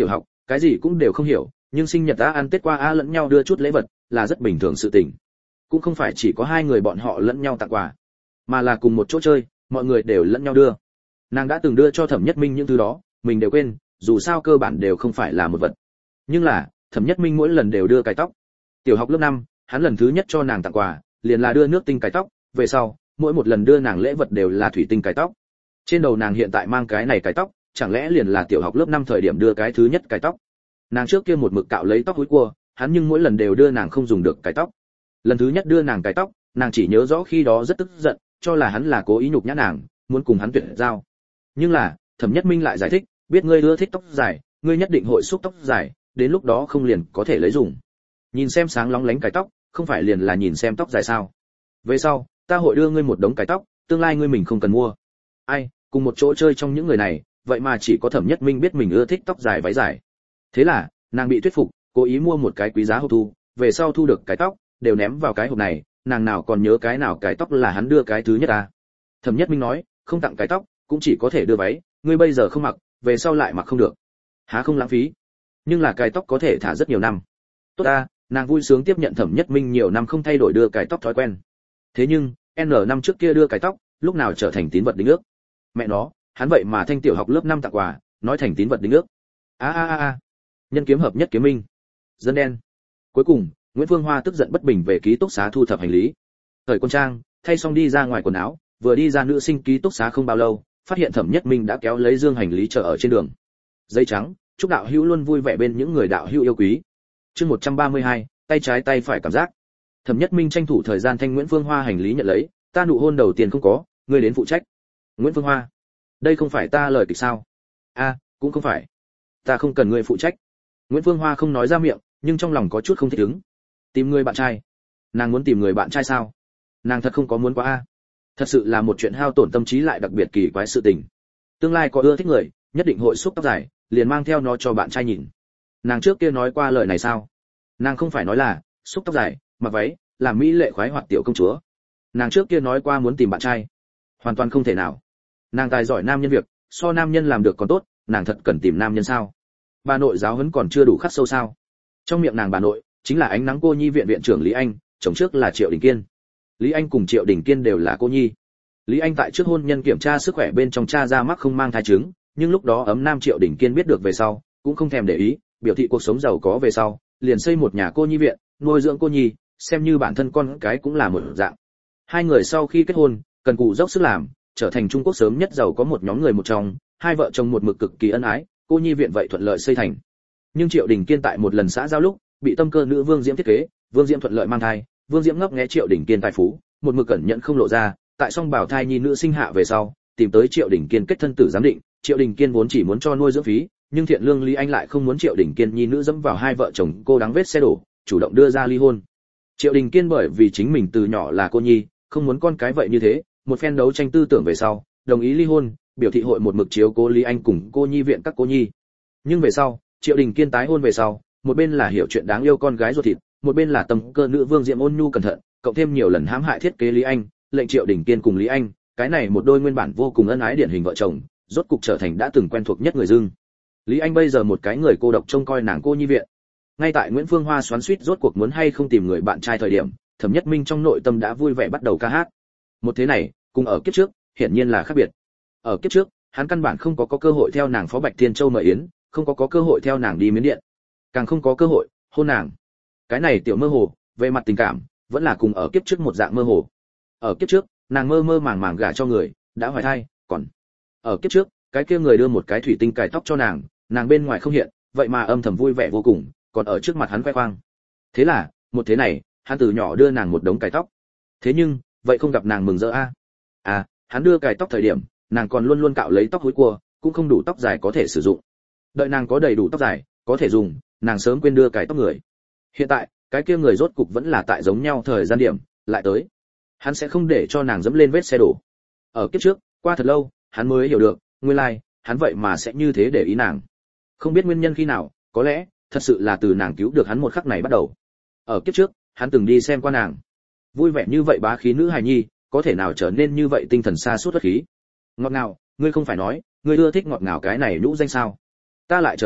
cái gì cũng đều không hiểu, nhưng sinh nhật a ăn tết qua a lẫn nhau đưa chút lễ vật là rất bình thường sự tình. Cũng không phải chỉ có hai người bọn họ lẫn nhau tặng quà, mà là cùng một chỗ chơi, mọi người đều lẫn nhau đưa. Nàng đã từng đưa cho Thẩm Nhất Minh những thứ đó, mình đều quên, dù sao cơ bản đều không phải là một vật. Nhưng là, Thẩm Nhất Minh mỗi lần đều đưa cái tóc. Tiểu học lớp năm, hắn lần thứ nhất cho nàng tặng quà, liền là đưa nước tinh cái tóc, về sau, mỗi một lần đưa nàng lễ vật đều là thủy tinh cái tóc. Trên đầu nàng hiện tại mang cái này cái tóc, chẳng lẽ liền là tiểu học lớp năm thời điểm đưa cái thứ nhất cái tóc. Nàng trước kia một mực cạo lấy tóc húi cua, hắn nhưng mỗi lần đều đưa nàng không dùng được cái tóc. Lần thứ nhất đưa nàng cái tóc, nàng chỉ nhớ rõ khi đó rất tức giận, cho là hắn là cố ý nhục nhã nàng, muốn cùng hắn tuyệt giao. Nhưng là, Thẩm Nhất Minh lại giải thích, biết ngươi ưa thích tóc dài, ngươi nhất định hội xúc tóc dài, đến lúc đó không liền có thể lấy dùng. Nhìn xem sáng lóng lánh cái tóc, không phải liền là nhìn xem tóc dài sao? Về sau, ta hội đưa ngươi một đống cái tóc, tương lai ngươi mình không cần mua. Ai, cùng một chỗ chơi trong những người này, vậy mà chỉ có Thẩm Nhất Minh biết mình ưa thích tóc dài váy dài. Thế là, nàng bị thuyết phục, cố ý mua một cái quý giá hộp thu, về sau thu được cái tóc, đều ném vào cái hộp này, nàng nào còn nhớ cái nào cái tóc là hắn đưa cái thứ nhất à? Thẩm Nhất Minh nói, không tặng cái tóc, cũng chỉ có thể đưa váy, ngươi bây giờ không mặc, về sau lại mặc không được. Há không lãng phí? Nhưng là cái tóc có thể thả rất nhiều năm. Tốt ta, nàng vui sướng tiếp nhận Thẩm Nhất Minh nhiều năm không thay đổi đưa cái tóc thói quen. Thế nhưng, N năm trước kia đưa cái tóc, lúc nào trở thành tín vật đính ước. Mẹ nó, hắn vậy mà thanh tiểu học lớp năm tặng quà, nói thành tín vật đính ước. A a a a. Nhân kiếm hợp nhất kiếm minh. Dân đen. Cuối cùng, Nguyễn Phương Hoa tức giận bất bình về ký túc xá thu thập hành lý. Thời quân trang, thay xong đi ra ngoài quần áo, vừa đi ra nữ sinh ký túc xá không bao lâu, phát hiện Thẩm Nhất Minh đã kéo lấy dương hành lý chờ ở trên đường. Giấy trắng, chúc đạo hữu luôn vui vẻ bên những người đạo hữu yêu quý. Chương một trăm ba mươi hai, tay trái tay phải cảm giác. Thẩm Nhất Minh tranh thủ thời gian thanh Nguyễn Phương Hoa hành lý nhận lấy, ta nụ hôn đầu tiên không có, ngươi đến phụ trách. Nguyễn Phương Hoa, đây không phải ta lời kịch sao? A, cũng không phải. Ta không cần ngươi phụ trách. Nguyễn Phương Hoa không nói ra miệng, nhưng trong lòng có chút không thích ứng. Tìm người bạn trai? Nàng muốn tìm người bạn trai sao? Nàng thật không có muốn quá a. Thật sự là một chuyện hao tổn tâm trí lại đặc biệt kỳ quái sự tình. Tương lai có ưa thích người, nhất định hội xúc tóc dài, liền mang theo nó cho bạn trai nhìn. Nàng trước kia nói qua lời này sao? Nàng không phải nói là xúc tóc dài, mặc váy, làm mỹ lệ khoái hoạt tiểu công chúa. Nàng trước kia nói qua muốn tìm bạn trai. Hoàn toàn không thể nào. Nàng tài giỏi nam nhân việc, so nam nhân làm được còn tốt, nàng thật cần tìm nam nhân sao? Bà nội giáo huấn còn chưa đủ khắc sâu sao? Trong miệng nàng bà nội chính là ánh nắng cô nhi viện viện trưởng Lý Anh, chồng trước là Triệu Đình Kiên. Lý Anh cùng Triệu Đình Kiên đều là cô nhi. Lý Anh tại trước hôn nhân kiểm tra sức khỏe bên trong cha ra mắc không mang thai trứng, nhưng lúc đó ấm nam Triệu Đình Kiên biết được về sau, cũng không thèm để ý, biểu thị cuộc sống giàu có về sau, liền xây một nhà cô nhi viện, nuôi dưỡng cô nhi, xem như bản thân con cái cũng là một dạng. Hai người sau khi kết hôn, cần cù dốc sức làm, trở thành Trung Quốc sớm nhất giàu có một nhóm người một trong, hai vợ chồng một mực cực kỳ ân ái, cô nhi viện vậy thuận lợi xây thành. Nhưng Triệu Đình Kiên tại một lần xã giao lúc, bị tâm cơ nữ Vương Diễm thiết kế, Vương Diễm thuận lợi mang thai, Vương Diễm ngấp nghé Triệu Đình Kiên tài phú, một mực cẩn nhận không lộ ra, tại song bảo thai nhi nữ sinh hạ về sau, tìm tới Triệu Đình Kiên kết thân tử giám định, Triệu Đình Kiên vốn chỉ muốn cho nuôi dưỡng phí, nhưng thiện lương Lý Anh lại không muốn Triệu Đình Kiên nhi nữ dẫm vào hai vợ chồng cô đáng vết xe đổ, chủ động đưa ra ly hôn. Triệu Đình Kiên bởi vì chính mình từ nhỏ là cô nhi, không muốn con cái vậy như thế, một phen đấu tranh tư tưởng về sau, đồng ý ly hôn, biểu thị hội một mực chiếu cố Lý Anh cùng cô nhi viện các cô nhi. Nhưng về sau, Triệu Đình Kiên tái hôn về sau, một bên là hiểu chuyện đáng yêu con gái ruột thịt, một bên là tâm cơ nữ Vương Diễm ôn nhu cẩn thận, cộng thêm nhiều lần hãm hại thiết kế Lý Anh, lệnh Triệu Đình Kiên cùng Lý Anh, cái này một đôi nguyên bản vô cùng ân ái điển hình vợ chồng, rốt cục trở thành đã từng quen thuộc nhất người dưng. Lý Anh bây giờ một cái người cô độc trông coi nàng cô nhi viện. Ngay tại Nguyễn Phương Hoa xoắn xuýt rốt cuộc muốn hay không tìm người bạn trai thời điểm, Thẩm Nhất Minh trong nội tâm đã vui vẻ bắt đầu ca hát. Một thế này, cùng ở kiếp trước, hiển nhiên là khác biệt. Ở kiếp trước, hắn căn bản không có, có cơ hội theo nàng Phó Bạch Thiên Châu mời yến, không có, có cơ hội theo nàng đi Miến Điện, càng không có cơ hội hôn nàng. Cái này tiểu mơ hồ, về mặt tình cảm, vẫn là cùng ở kiếp trước một dạng mơ hồ. Ở kiếp trước, nàng mơ mơ màng màng gả cho người, đã hoài thai, còn ở kiếp trước, cái kia người đưa một cái thủy tinh cài tóc cho nàng, nàng bên ngoài không hiện, vậy mà âm thầm vui vẻ vô cùng, còn ở trước mặt hắn khoe khoang. Thế là, một thế này, hắn từ nhỏ đưa nàng một đống cài tóc. Thế nhưng, vậy không gặp nàng mừng rỡ a. À? à, hắn đưa cài tóc thời điểm, nàng còn luôn luôn cạo lấy tóc húi cua, cũng không đủ tóc dài có thể sử dụng. Đợi nàng có đầy đủ tóc dài, có thể dùng, nàng sớm quên đưa cài tóc người. Hiện tại, cái kia người rốt cục vẫn là tại giống nhau thời gian điểm, lại tới. Hắn sẽ không để cho nàng dẫm lên vết xe đổ. Ở kiếp trước, qua thật lâu, hắn mới hiểu được, nguyên lai, like, hắn vậy mà sẽ như thế để ý nàng. Không biết nguyên nhân khi nào, có lẽ, thật sự là từ nàng cứu được hắn một khắc này bắt đầu. Ở kiếp trước, hắn từng đi xem qua nàng. Vui vẻ như vậy bá khí nữ hài nhi, có thể nào trở nên như vậy tinh thần xa suốt bất khí. Ngọt ngào, ngươi không phải nói, ngươi ưa thích ngọt ngào cái này nhũ danh sao? Ta lại trở về,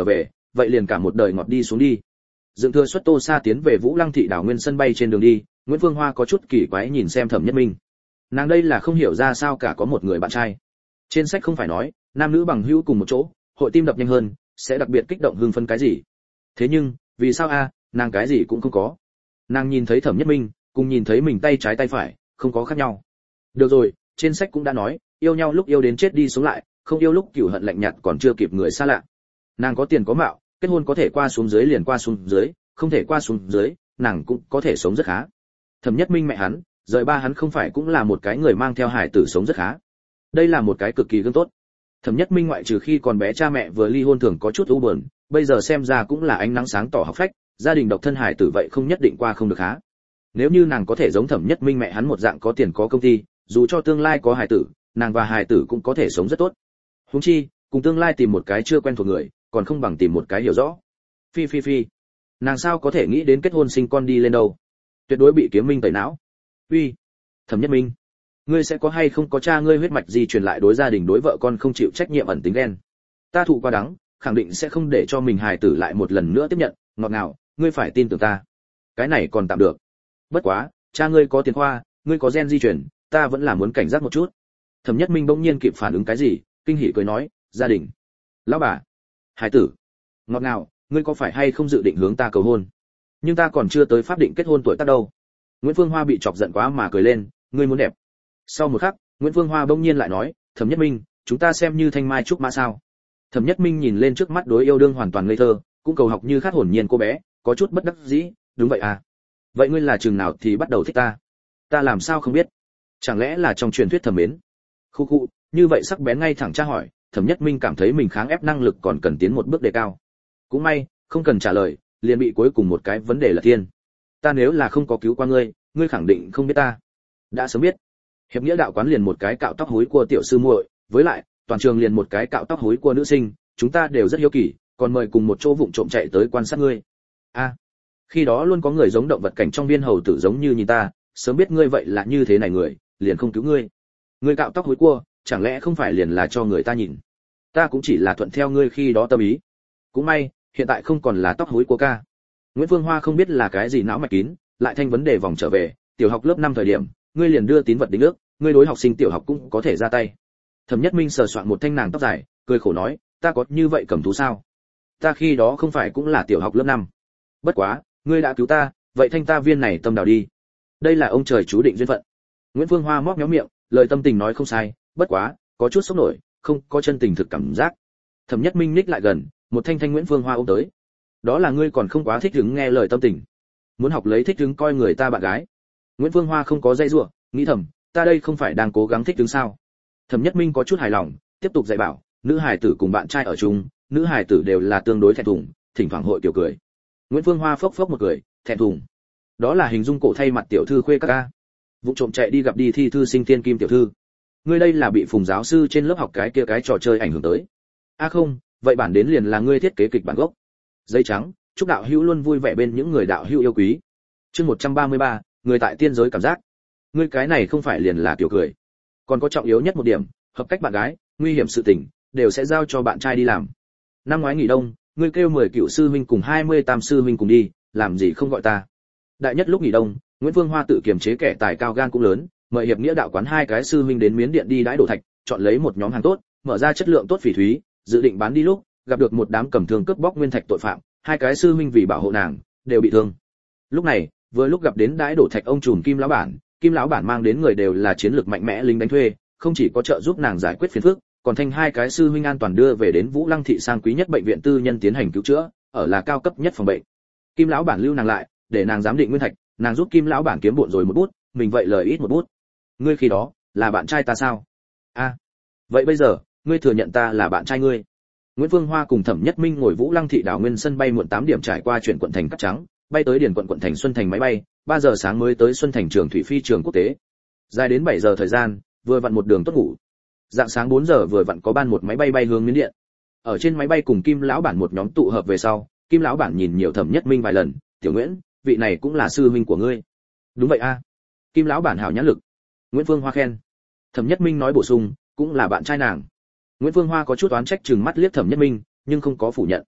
vậy liền cả một đời ngọt đi xuống đi. Dựng thừa xuất Tô Sa tiến về Vũ Lăng thị đảo nguyên sân bay trên đường đi, Nguyễn Phương Hoa có chút kỳ quái nhìn xem Thẩm Nhất Minh. Nàng đây là không hiểu ra sao cả có một người bạn trai. Trên sách không phải nói, nam nữ bằng hữu cùng một chỗ, hội tim đập nhanh hơn, sẽ đặc biệt kích động hưng phấn cái gì. Thế nhưng, vì sao a, nàng cái gì cũng không có. Nàng nhìn thấy Thẩm Nhất Minh, cùng nhìn thấy mình tay trái tay phải, không có khác nhau. Được rồi, trên sách cũng đã nói, yêu nhau lúc yêu đến chết đi sống lại, không yêu lúc cừu hận lạnh nhạt còn chưa kịp người xa lạ. Nàng có tiền có mạo, kết hôn có thể qua xuống dưới liền qua xuống dưới, không thể qua xuống dưới, nàng cũng có thể sống rất khá. Thẩm Nhất Minh mẹ hắn, rời ba hắn không phải cũng là một cái người mang theo hài tử sống rất khá. Đây là một cái cực kỳ gương tốt. Thẩm Nhất Minh ngoại trừ khi còn bé cha mẹ vừa ly hôn thường có chút u buồn, bây giờ xem ra cũng là ánh nắng sáng tỏ học phách, gia đình độc thân hài tử vậy không nhất định qua không được khá. Nếu như nàng có thể giống Thẩm Nhất Minh mẹ hắn một dạng có tiền có công ty, dù cho tương lai có hài tử, nàng và hài tử cũng có thể sống rất tốt. Huống chi, cùng tương lai tìm một cái chưa quen thuộc người, còn không bằng tìm một cái hiểu rõ. Phi phi phi, nàng sao có thể nghĩ đến kết hôn sinh con đi lên đâu? Tuyệt đối bị Kiếm Minh tẩy não. Uy, Thẩm Nhất Minh, ngươi sẽ có hay không có cha ngươi huyết mạch di truyền lại đối gia đình đối vợ con không chịu trách nhiệm ẩn tính ghen. Ta thụ quá đắng, khẳng định sẽ không để cho mình hài tử lại một lần nữa tiếp nhận, ngọt ngào, ngươi phải tin tưởng ta. Cái này còn tạm được. Bất quá, cha ngươi có tiền khoa, ngươi có gen di truyền, ta vẫn là muốn cảnh giác một chút. Thẩm Nhất Minh bỗng nhiên kịp phản ứng cái gì, kinh hỉ cười nói, gia đình, lão bà, hài tử, ngọt ngào, ngươi có phải hay không dự định hướng ta cầu hôn? Nhưng ta còn chưa tới pháp định kết hôn tuổi tác đâu. Nguyễn Phương Hoa bị chọc giận quá mà cười lên, ngươi muốn đẹp. Sau một khắc, Nguyễn Phương Hoa bỗng nhiên lại nói, Thẩm Nhất Minh, chúng ta xem như thanh mai trúc mã sao? Thẩm Nhất Minh nhìn lên trước mắt đối yêu đương hoàn toàn ngây thơ, cũng cầu học như khát hồn nhiên cô bé, có chút bất đắc dĩ, đúng vậy à? Vậy ngươi là chừng nào thì bắt đầu thích ta? Ta làm sao không biết? Chẳng lẽ là trong truyền thuyết thầm mến? Khu khu, như vậy sắc bén ngay thẳng tra hỏi, Thẩm Nhất Minh cảm thấy mình kháng ép năng lực còn cần tiến một bước đề cao. Cũng may, không cần trả lời, liền bị cuối cùng một cái vấn đề là thiên. Ta nếu là không có cứu qua ngươi, ngươi khẳng định không biết ta. Đã sớm biết. Hiệp nghĩa đạo quán liền một cái cạo tóc húi của tiểu sư muội, với lại, toàn trường liền một cái cạo tóc húi của nữ sinh, chúng ta đều rất hiếu kỳ, còn mời cùng một chỗ vụng trộm chạy tới quan sát ngươi. A, khi đó luôn có người giống động vật cảnh trong viên hầu tử giống như nhìn ta, sớm biết ngươi vậy là như thế này người, liền không cứu ngươi. Ngươi cạo tóc húi cua, chẳng lẽ không phải liền là cho người ta nhìn? Ta cũng chỉ là thuận theo ngươi khi đó tâm ý. Cũng may, hiện tại không còn là tóc húi cua ca. Nguyễn Phương Hoa không biết là cái gì não mạch kín, lại thanh vấn đề vòng trở về, tiểu học lớp năm thời điểm, ngươi liền đưa tín vật đính ước, ngươi đối học sinh tiểu học cũng có thể ra tay. Thẩm Nhất Minh sờ soạn một thanh nàng tóc dài, cười khổ nói, ta có như vậy cầm thú sao? Ta khi đó không phải cũng là tiểu học lớp năm. Bất quá, ngươi đã cứu ta, vậy thanh ta viên này tâm đào đi. Đây là ông trời chú định duyên phận. Nguyễn Phương Hoa móc méo miệng, lời tâm tình nói không sai, bất quá, có chút sốc nổi, không có chân tình thực cảm giác. Thẩm Nhất Minh ních lại gần, một thanh thanh Nguyễn Phương Hoa ôm tới. Đó là ngươi còn không quá thích hứng nghe lời tâm tình, muốn học lấy thích hứng coi người ta bạn gái. Nguyễn Phương Hoa không có dây dưa, nghĩ thầm, ta đây không phải đang cố gắng thích hứng sao? Thẩm Nhất Minh có chút hài lòng, tiếp tục dạy bảo, nữ hài tử cùng bạn trai ở chung, nữ hài tử đều là tương đối thẹn thùng, thỉnh thoảng hội tiểu cười. Nguyễn Phương Hoa phốc phốc một cười, thẹn thùng. Đó là hình dung cổ thay mặt tiểu thư khuê các ca. Vụ trộm chạy đi gặp đi thi thư sinh tiên kim tiểu thư. Ngươi đây là bị Phùng giáo sư trên lớp học cái kia cái trò chơi ảnh hưởng tới. A à không, vậy bản đến liền là ngươi thiết kế kịch bản gốc. Giấy trắng, chúc đạo hữu luôn vui vẻ bên những người đạo hữu yêu quý. Chương một trăm ba mươi ba, người tại tiên giới cảm giác. Ngươi cái này không phải liền là tiểu cười. Còn có trọng yếu nhất một điểm, hợp cách bạn gái, nguy hiểm sự tình, đều sẽ giao cho bạn trai đi làm. Năm ngoái nghỉ đông, ngươi kêu mười cựu sư huynh cùng hai mươi tam sư huynh cùng đi, làm gì không gọi ta. Đại nhất lúc nghỉ đông, Nguyễn Phương Hoa tự kiềm chế kẻ tài cao gan cũng lớn, mời hiệp nghĩa đạo quán hai cái sư huynh đến Miến Điện đi đãi đổ thạch, chọn lấy một nhóm hàng tốt, mở ra chất lượng tốt phỉ thúy, dự định bán đi lúc, gặp được một đám cầm thương cướp bóc nguyên thạch tội phạm, hai cái sư huynh vì bảo hộ nàng, đều bị thương. Lúc này, vừa lúc gặp đến đãi đổ thạch ông trùm Kim lão bản, Kim lão bản mang đến người đều là chiến lược mạnh mẽ lính đánh thuê, không chỉ có trợ giúp nàng giải quyết phiền phức, còn thanh hai cái sư huynh an toàn đưa về đến Vũ Lăng thị sang quý nhất bệnh viện tư nhân tiến hành cứu chữa, ở là cao cấp nhất phòng bệnh. Kim lão bản lưu nàng lại, để nàng giám định nguyên thạch, nàng giúp Kim lão bản kiếm bộn rồi một bút, mình vậy lời ít một bút. Ngươi khi đó là bạn trai ta sao? A, à, vậy bây giờ, ngươi thừa nhận ta là bạn trai ngươi? Nguyễn Phương Hoa cùng Thẩm Nhất Minh ngồi Vũ Lăng thị đảo nguyên sân bay muộn tám điểm trải qua chuyển quận thành cát trắng, bay tới điển quận quận thành Xuân Thành máy bay, ba giờ sáng mới tới Xuân Thành trường thủy phi trường quốc tế. Dài đến bảy giờ thời gian, vừa vặn một đường tốt ngủ. Dạng sáng bốn giờ vừa vặn có ban một máy bay bay hướng Miến Điện. Ở trên máy bay cùng Kim lão bản một nhóm tụ hợp về sau, Kim lão bản nhìn nhiều Thẩm Nhất Minh vài lần, "Tiểu Nguyễn, vị này cũng là sư huynh của ngươi." "Đúng vậy a." À. Kim lão bản hảo nhãn lực. Nguyễn Phương Hoa khen. Thẩm Nhất Minh nói bổ sung, "Cũng là bạn trai nàng." Nguyễn Phương Hoa có chút oán trách trừng mắt liếc Thẩm Nhất Minh, nhưng không có phủ nhận.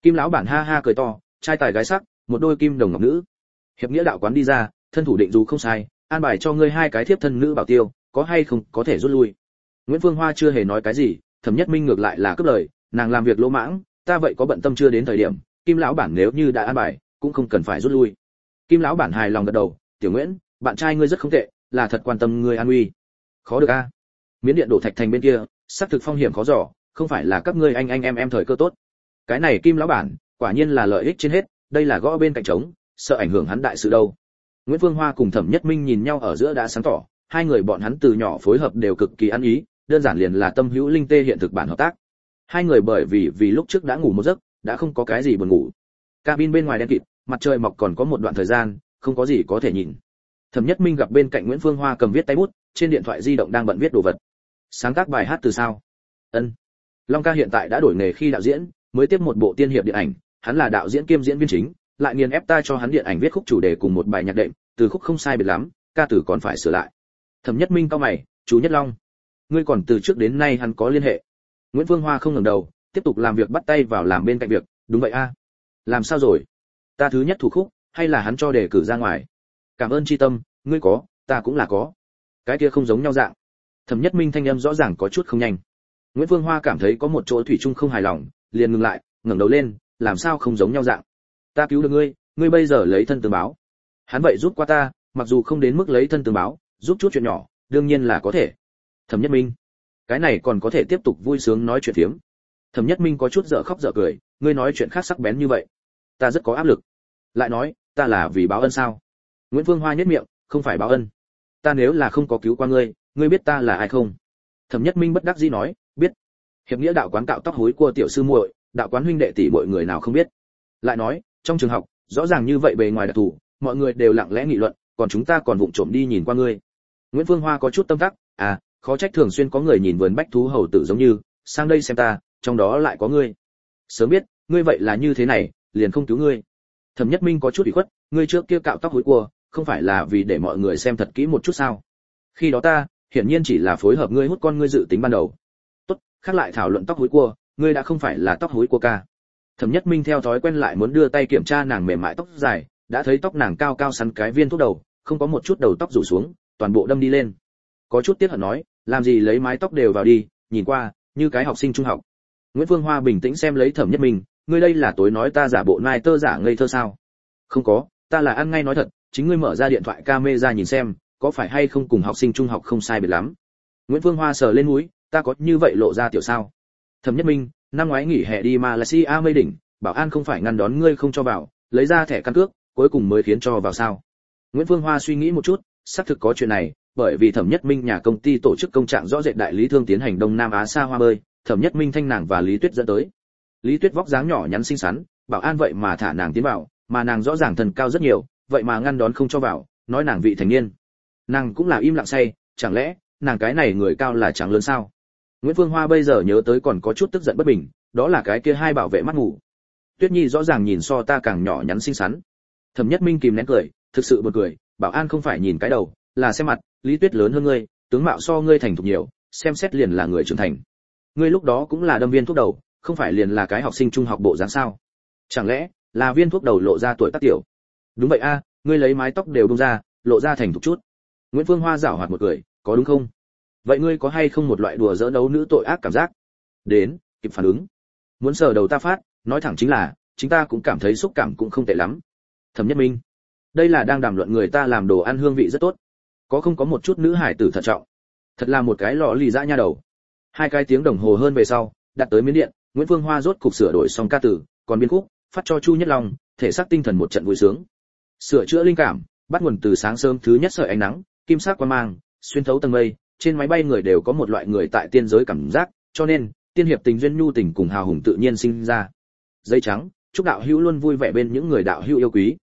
Kim lão bản ha ha cười to, trai tài gái sắc, một đôi kim đồng ngọc nữ. Hiệp nghĩa đạo quán đi ra, thân thủ định dù không sai, an bài cho ngươi hai cái thiếp thân nữ bảo tiêu, có hay không có thể rút lui. Nguyễn Phương Hoa chưa hề nói cái gì, Thẩm Nhất Minh ngược lại là cướp lời, nàng làm việc lỗ mãng, ta vậy có bận tâm chưa đến thời điểm, Kim lão bản nếu như đã an bài, cũng không cần phải rút lui. Kim lão bản hài lòng gật đầu, tiểu Nguyễn, bạn trai ngươi rất không tệ, là thật quan tâm ngươi an nguy. Khó được a. Miến điện đổ thạch thành bên kia, xác thực phong hiểm khó dò, không phải là các ngươi anh anh em em thời cơ tốt. Cái này Kim lão bản, quả nhiên là lợi ích trên hết, đây là gõ bên cạnh trống, sợ ảnh hưởng hắn đại sự đâu. Nguyễn Phương Hoa cùng Thẩm Nhất Minh nhìn nhau ở giữa đã sáng tỏ, hai người bọn hắn từ nhỏ phối hợp đều cực kỳ ăn ý, đơn giản liền là tâm hữu linh tê hiện thực bản hợp tác. Hai người bởi vì vì lúc trước đã ngủ một giấc, đã không có cái gì buồn ngủ. Cabin bên ngoài đen kịt, mặt trời mọc còn có một đoạn thời gian, không có gì có thể nhìn. Thẩm Nhất Minh gặp bên cạnh Nguyễn Phương Hoa cầm viết tay bút, trên điện thoại di động đang bận viết đồ vật. Sáng tác bài hát từ sao? Ân. Long ca hiện tại đã đổi nghề khi đạo diễn, mới tiếp một bộ tiên hiệp điện ảnh, hắn là đạo diễn kiêm diễn viên chính, lại nghiền ép ta cho hắn điện ảnh viết khúc chủ đề cùng một bài nhạc đệm, từ khúc không sai biệt lắm, ca từ còn phải sửa lại. Thẩm Nhất Minh cau mày, chú Nhất Long, ngươi còn từ trước đến nay hắn có liên hệ. Nguyễn Phương Hoa không ngẩng đầu, tiếp tục làm việc bắt tay vào làm bên cạnh việc, đúng vậy a. Làm sao rồi? Ta thứ nhất thủ khúc, hay là hắn cho đề cử ra ngoài? Cảm ơn tri tâm, ngươi có, ta cũng là có. Cái kia không giống nhau dạng. Thẩm Nhất Minh thanh âm rõ ràng có chút không nhanh. Nguyễn Phương Hoa cảm thấy có một chỗ thủy chung không hài lòng, liền ngừng lại, ngẩng đầu lên, làm sao không giống nhau dạng? Ta cứu được ngươi, ngươi bây giờ lấy thân tương báo. Hắn vậy giúp qua ta, mặc dù không đến mức lấy thân tương báo, giúp chút chuyện nhỏ, đương nhiên là có thể. Thẩm Nhất Minh, cái này còn có thể tiếp tục vui sướng nói chuyện phiếm. Thẩm Nhất Minh có chút dở khóc dở cười, ngươi nói chuyện khác sắc bén như vậy, ta rất có áp lực. Lại nói, ta là vì báo ân sao? Nguyễn Phương Hoa nhếch miệng, không phải báo ân. Ta nếu là không có cứu qua ngươi, ngươi biết ta là ai không? Thẩm Nhất Minh bất đắc dĩ nói, biết. Hiệp nghĩa đạo quán cạo tóc hối của tiểu sư muội, đạo quán huynh đệ tỷ muội người nào không biết. Lại nói, trong trường học, rõ ràng như vậy bề ngoài đặc thù, mọi người đều lặng lẽ nghị luận, còn chúng ta còn vụng trộm đi nhìn qua ngươi. Nguyễn Phương Hoa có chút tâm đắc, à, khó trách thường xuyên có người nhìn vườn bách thú hầu tử giống như, sang đây xem ta, trong đó lại có ngươi. Sớm biết, ngươi vậy là như thế này, liền không cứu ngươi. Thẩm Nhất Minh có chút ủy khuất, ngươi trước kia cạo tóc hối cua, không phải là vì để mọi người xem thật kỹ một chút sao? Khi đó ta, hiển nhiên chỉ là phối hợp ngươi hút con ngươi dự tính ban đầu. Tốt, khác lại thảo luận tóc hối cua, ngươi đã không phải là tóc hối cua ca. Thẩm Nhất Minh theo thói quen lại muốn đưa tay kiểm tra nàng mềm mại tóc dài, đã thấy tóc nàng cao cao sắn cái viên thuốc đầu, không có một chút đầu tóc rủ xuống, toàn bộ đâm đi lên. Có chút tiếc hận nói, làm gì lấy mái tóc đều vào đi, nhìn qua như cái học sinh trung học. Nguyễn Phương Hoa bình tĩnh xem lấy Thẩm Nhất Minh, ngươi đây là tối nói ta giả bộ nai tơ giả ngây thơ sao? Không có, ta là ăn ngay nói thật, chính ngươi mở ra điện thoại camera nhìn xem, có phải hay không cùng học sinh trung học không sai biệt lắm. Nguyễn Phương Hoa sờ lên mũi, ta có như vậy lộ ra tiểu sao? Thẩm Nhất Minh, năm ngoái nghỉ hè đi Malaysia mây đỉnh, bảo an không phải ngăn đón ngươi không cho vào, lấy ra thẻ căn cước, cuối cùng mới khiến cho vào sao? Nguyễn Phương Hoa suy nghĩ một chút, xác thực có chuyện này, bởi vì Thẩm Nhất Minh nhà công ty tổ chức công trạng rõ rệt đại lý thương tiến hành Đông Nam Á xa hoa bơi, Thẩm Nhất Minh thanh nàng và Lý Tuyết dẫn tới. Lý Tuyết vóc dáng nhỏ nhắn xinh xắn, bảo an vậy mà thả nàng tiến vào, mà nàng rõ ràng thần cao rất nhiều, vậy mà ngăn đón không cho vào, nói nàng vị thành niên. Nàng cũng là im lặng say, chẳng lẽ nàng cái này người cao là chẳng lớn sao? Nguyễn Phương Hoa bây giờ nhớ tới còn có chút tức giận bất bình, đó là cái kia hai bảo vệ mắt ngủ. Tuyết Nhi rõ ràng nhìn so ta càng nhỏ nhắn xinh xắn. Thẩm Nhất Minh kìm nén cười, thực sự buồn cười, bảo an không phải nhìn cái đầu, là xem mặt, Lý Tuyết lớn hơn ngươi, tướng mạo so ngươi thành thục nhiều, xem xét liền là người trưởng thành. Ngươi lúc đó cũng là đâm viên thuốc đầu, không phải liền là cái học sinh trung học bộ dáng sao? Chẳng lẽ là viên thuốc đầu lộ ra tuổi tác tiểu? Đúng vậy a, ngươi lấy mái tóc đều bung ra, lộ ra thành thục chút. Nguyễn Phương Hoa giảo hoạt một cười, có đúng không? Vậy ngươi có hay không một loại đùa giỡn đấu nữ tội ác cảm giác? Đến, kịp phản ứng. Muốn sờ đầu ta phát, nói thẳng chính là, chính ta cũng cảm thấy xúc cảm cũng không tệ lắm. Thẩm Nhất Minh, đây là đang đàm luận người ta làm đồ ăn hương vị rất tốt. Có không có một chút nữ hải tử thận trọng. Thật là một cái lọ lì dã nha đầu. Hai cái tiếng đồng hồ hơn về sau, đặt tới miến điện, Nguyễn Phương Hoa rốt cục sửa đổi xong ca từ, còn biên khúc, phát cho Chu Nhất Long, thể xác tinh thần một trận vui sướng. Sửa chữa linh cảm, bắt nguồn từ sáng sớm thứ nhất sợi ánh nắng, kim sắc quang mang, xuyên thấu tầng mây, trên máy bay người đều có một loại người tại tiên giới cảm giác, cho nên, tiên hiệp tình duyên nhu tình cùng hào hùng tự nhiên sinh ra. Dây trắng, chúc đạo hữu luôn vui vẻ bên những người đạo hữu yêu quý.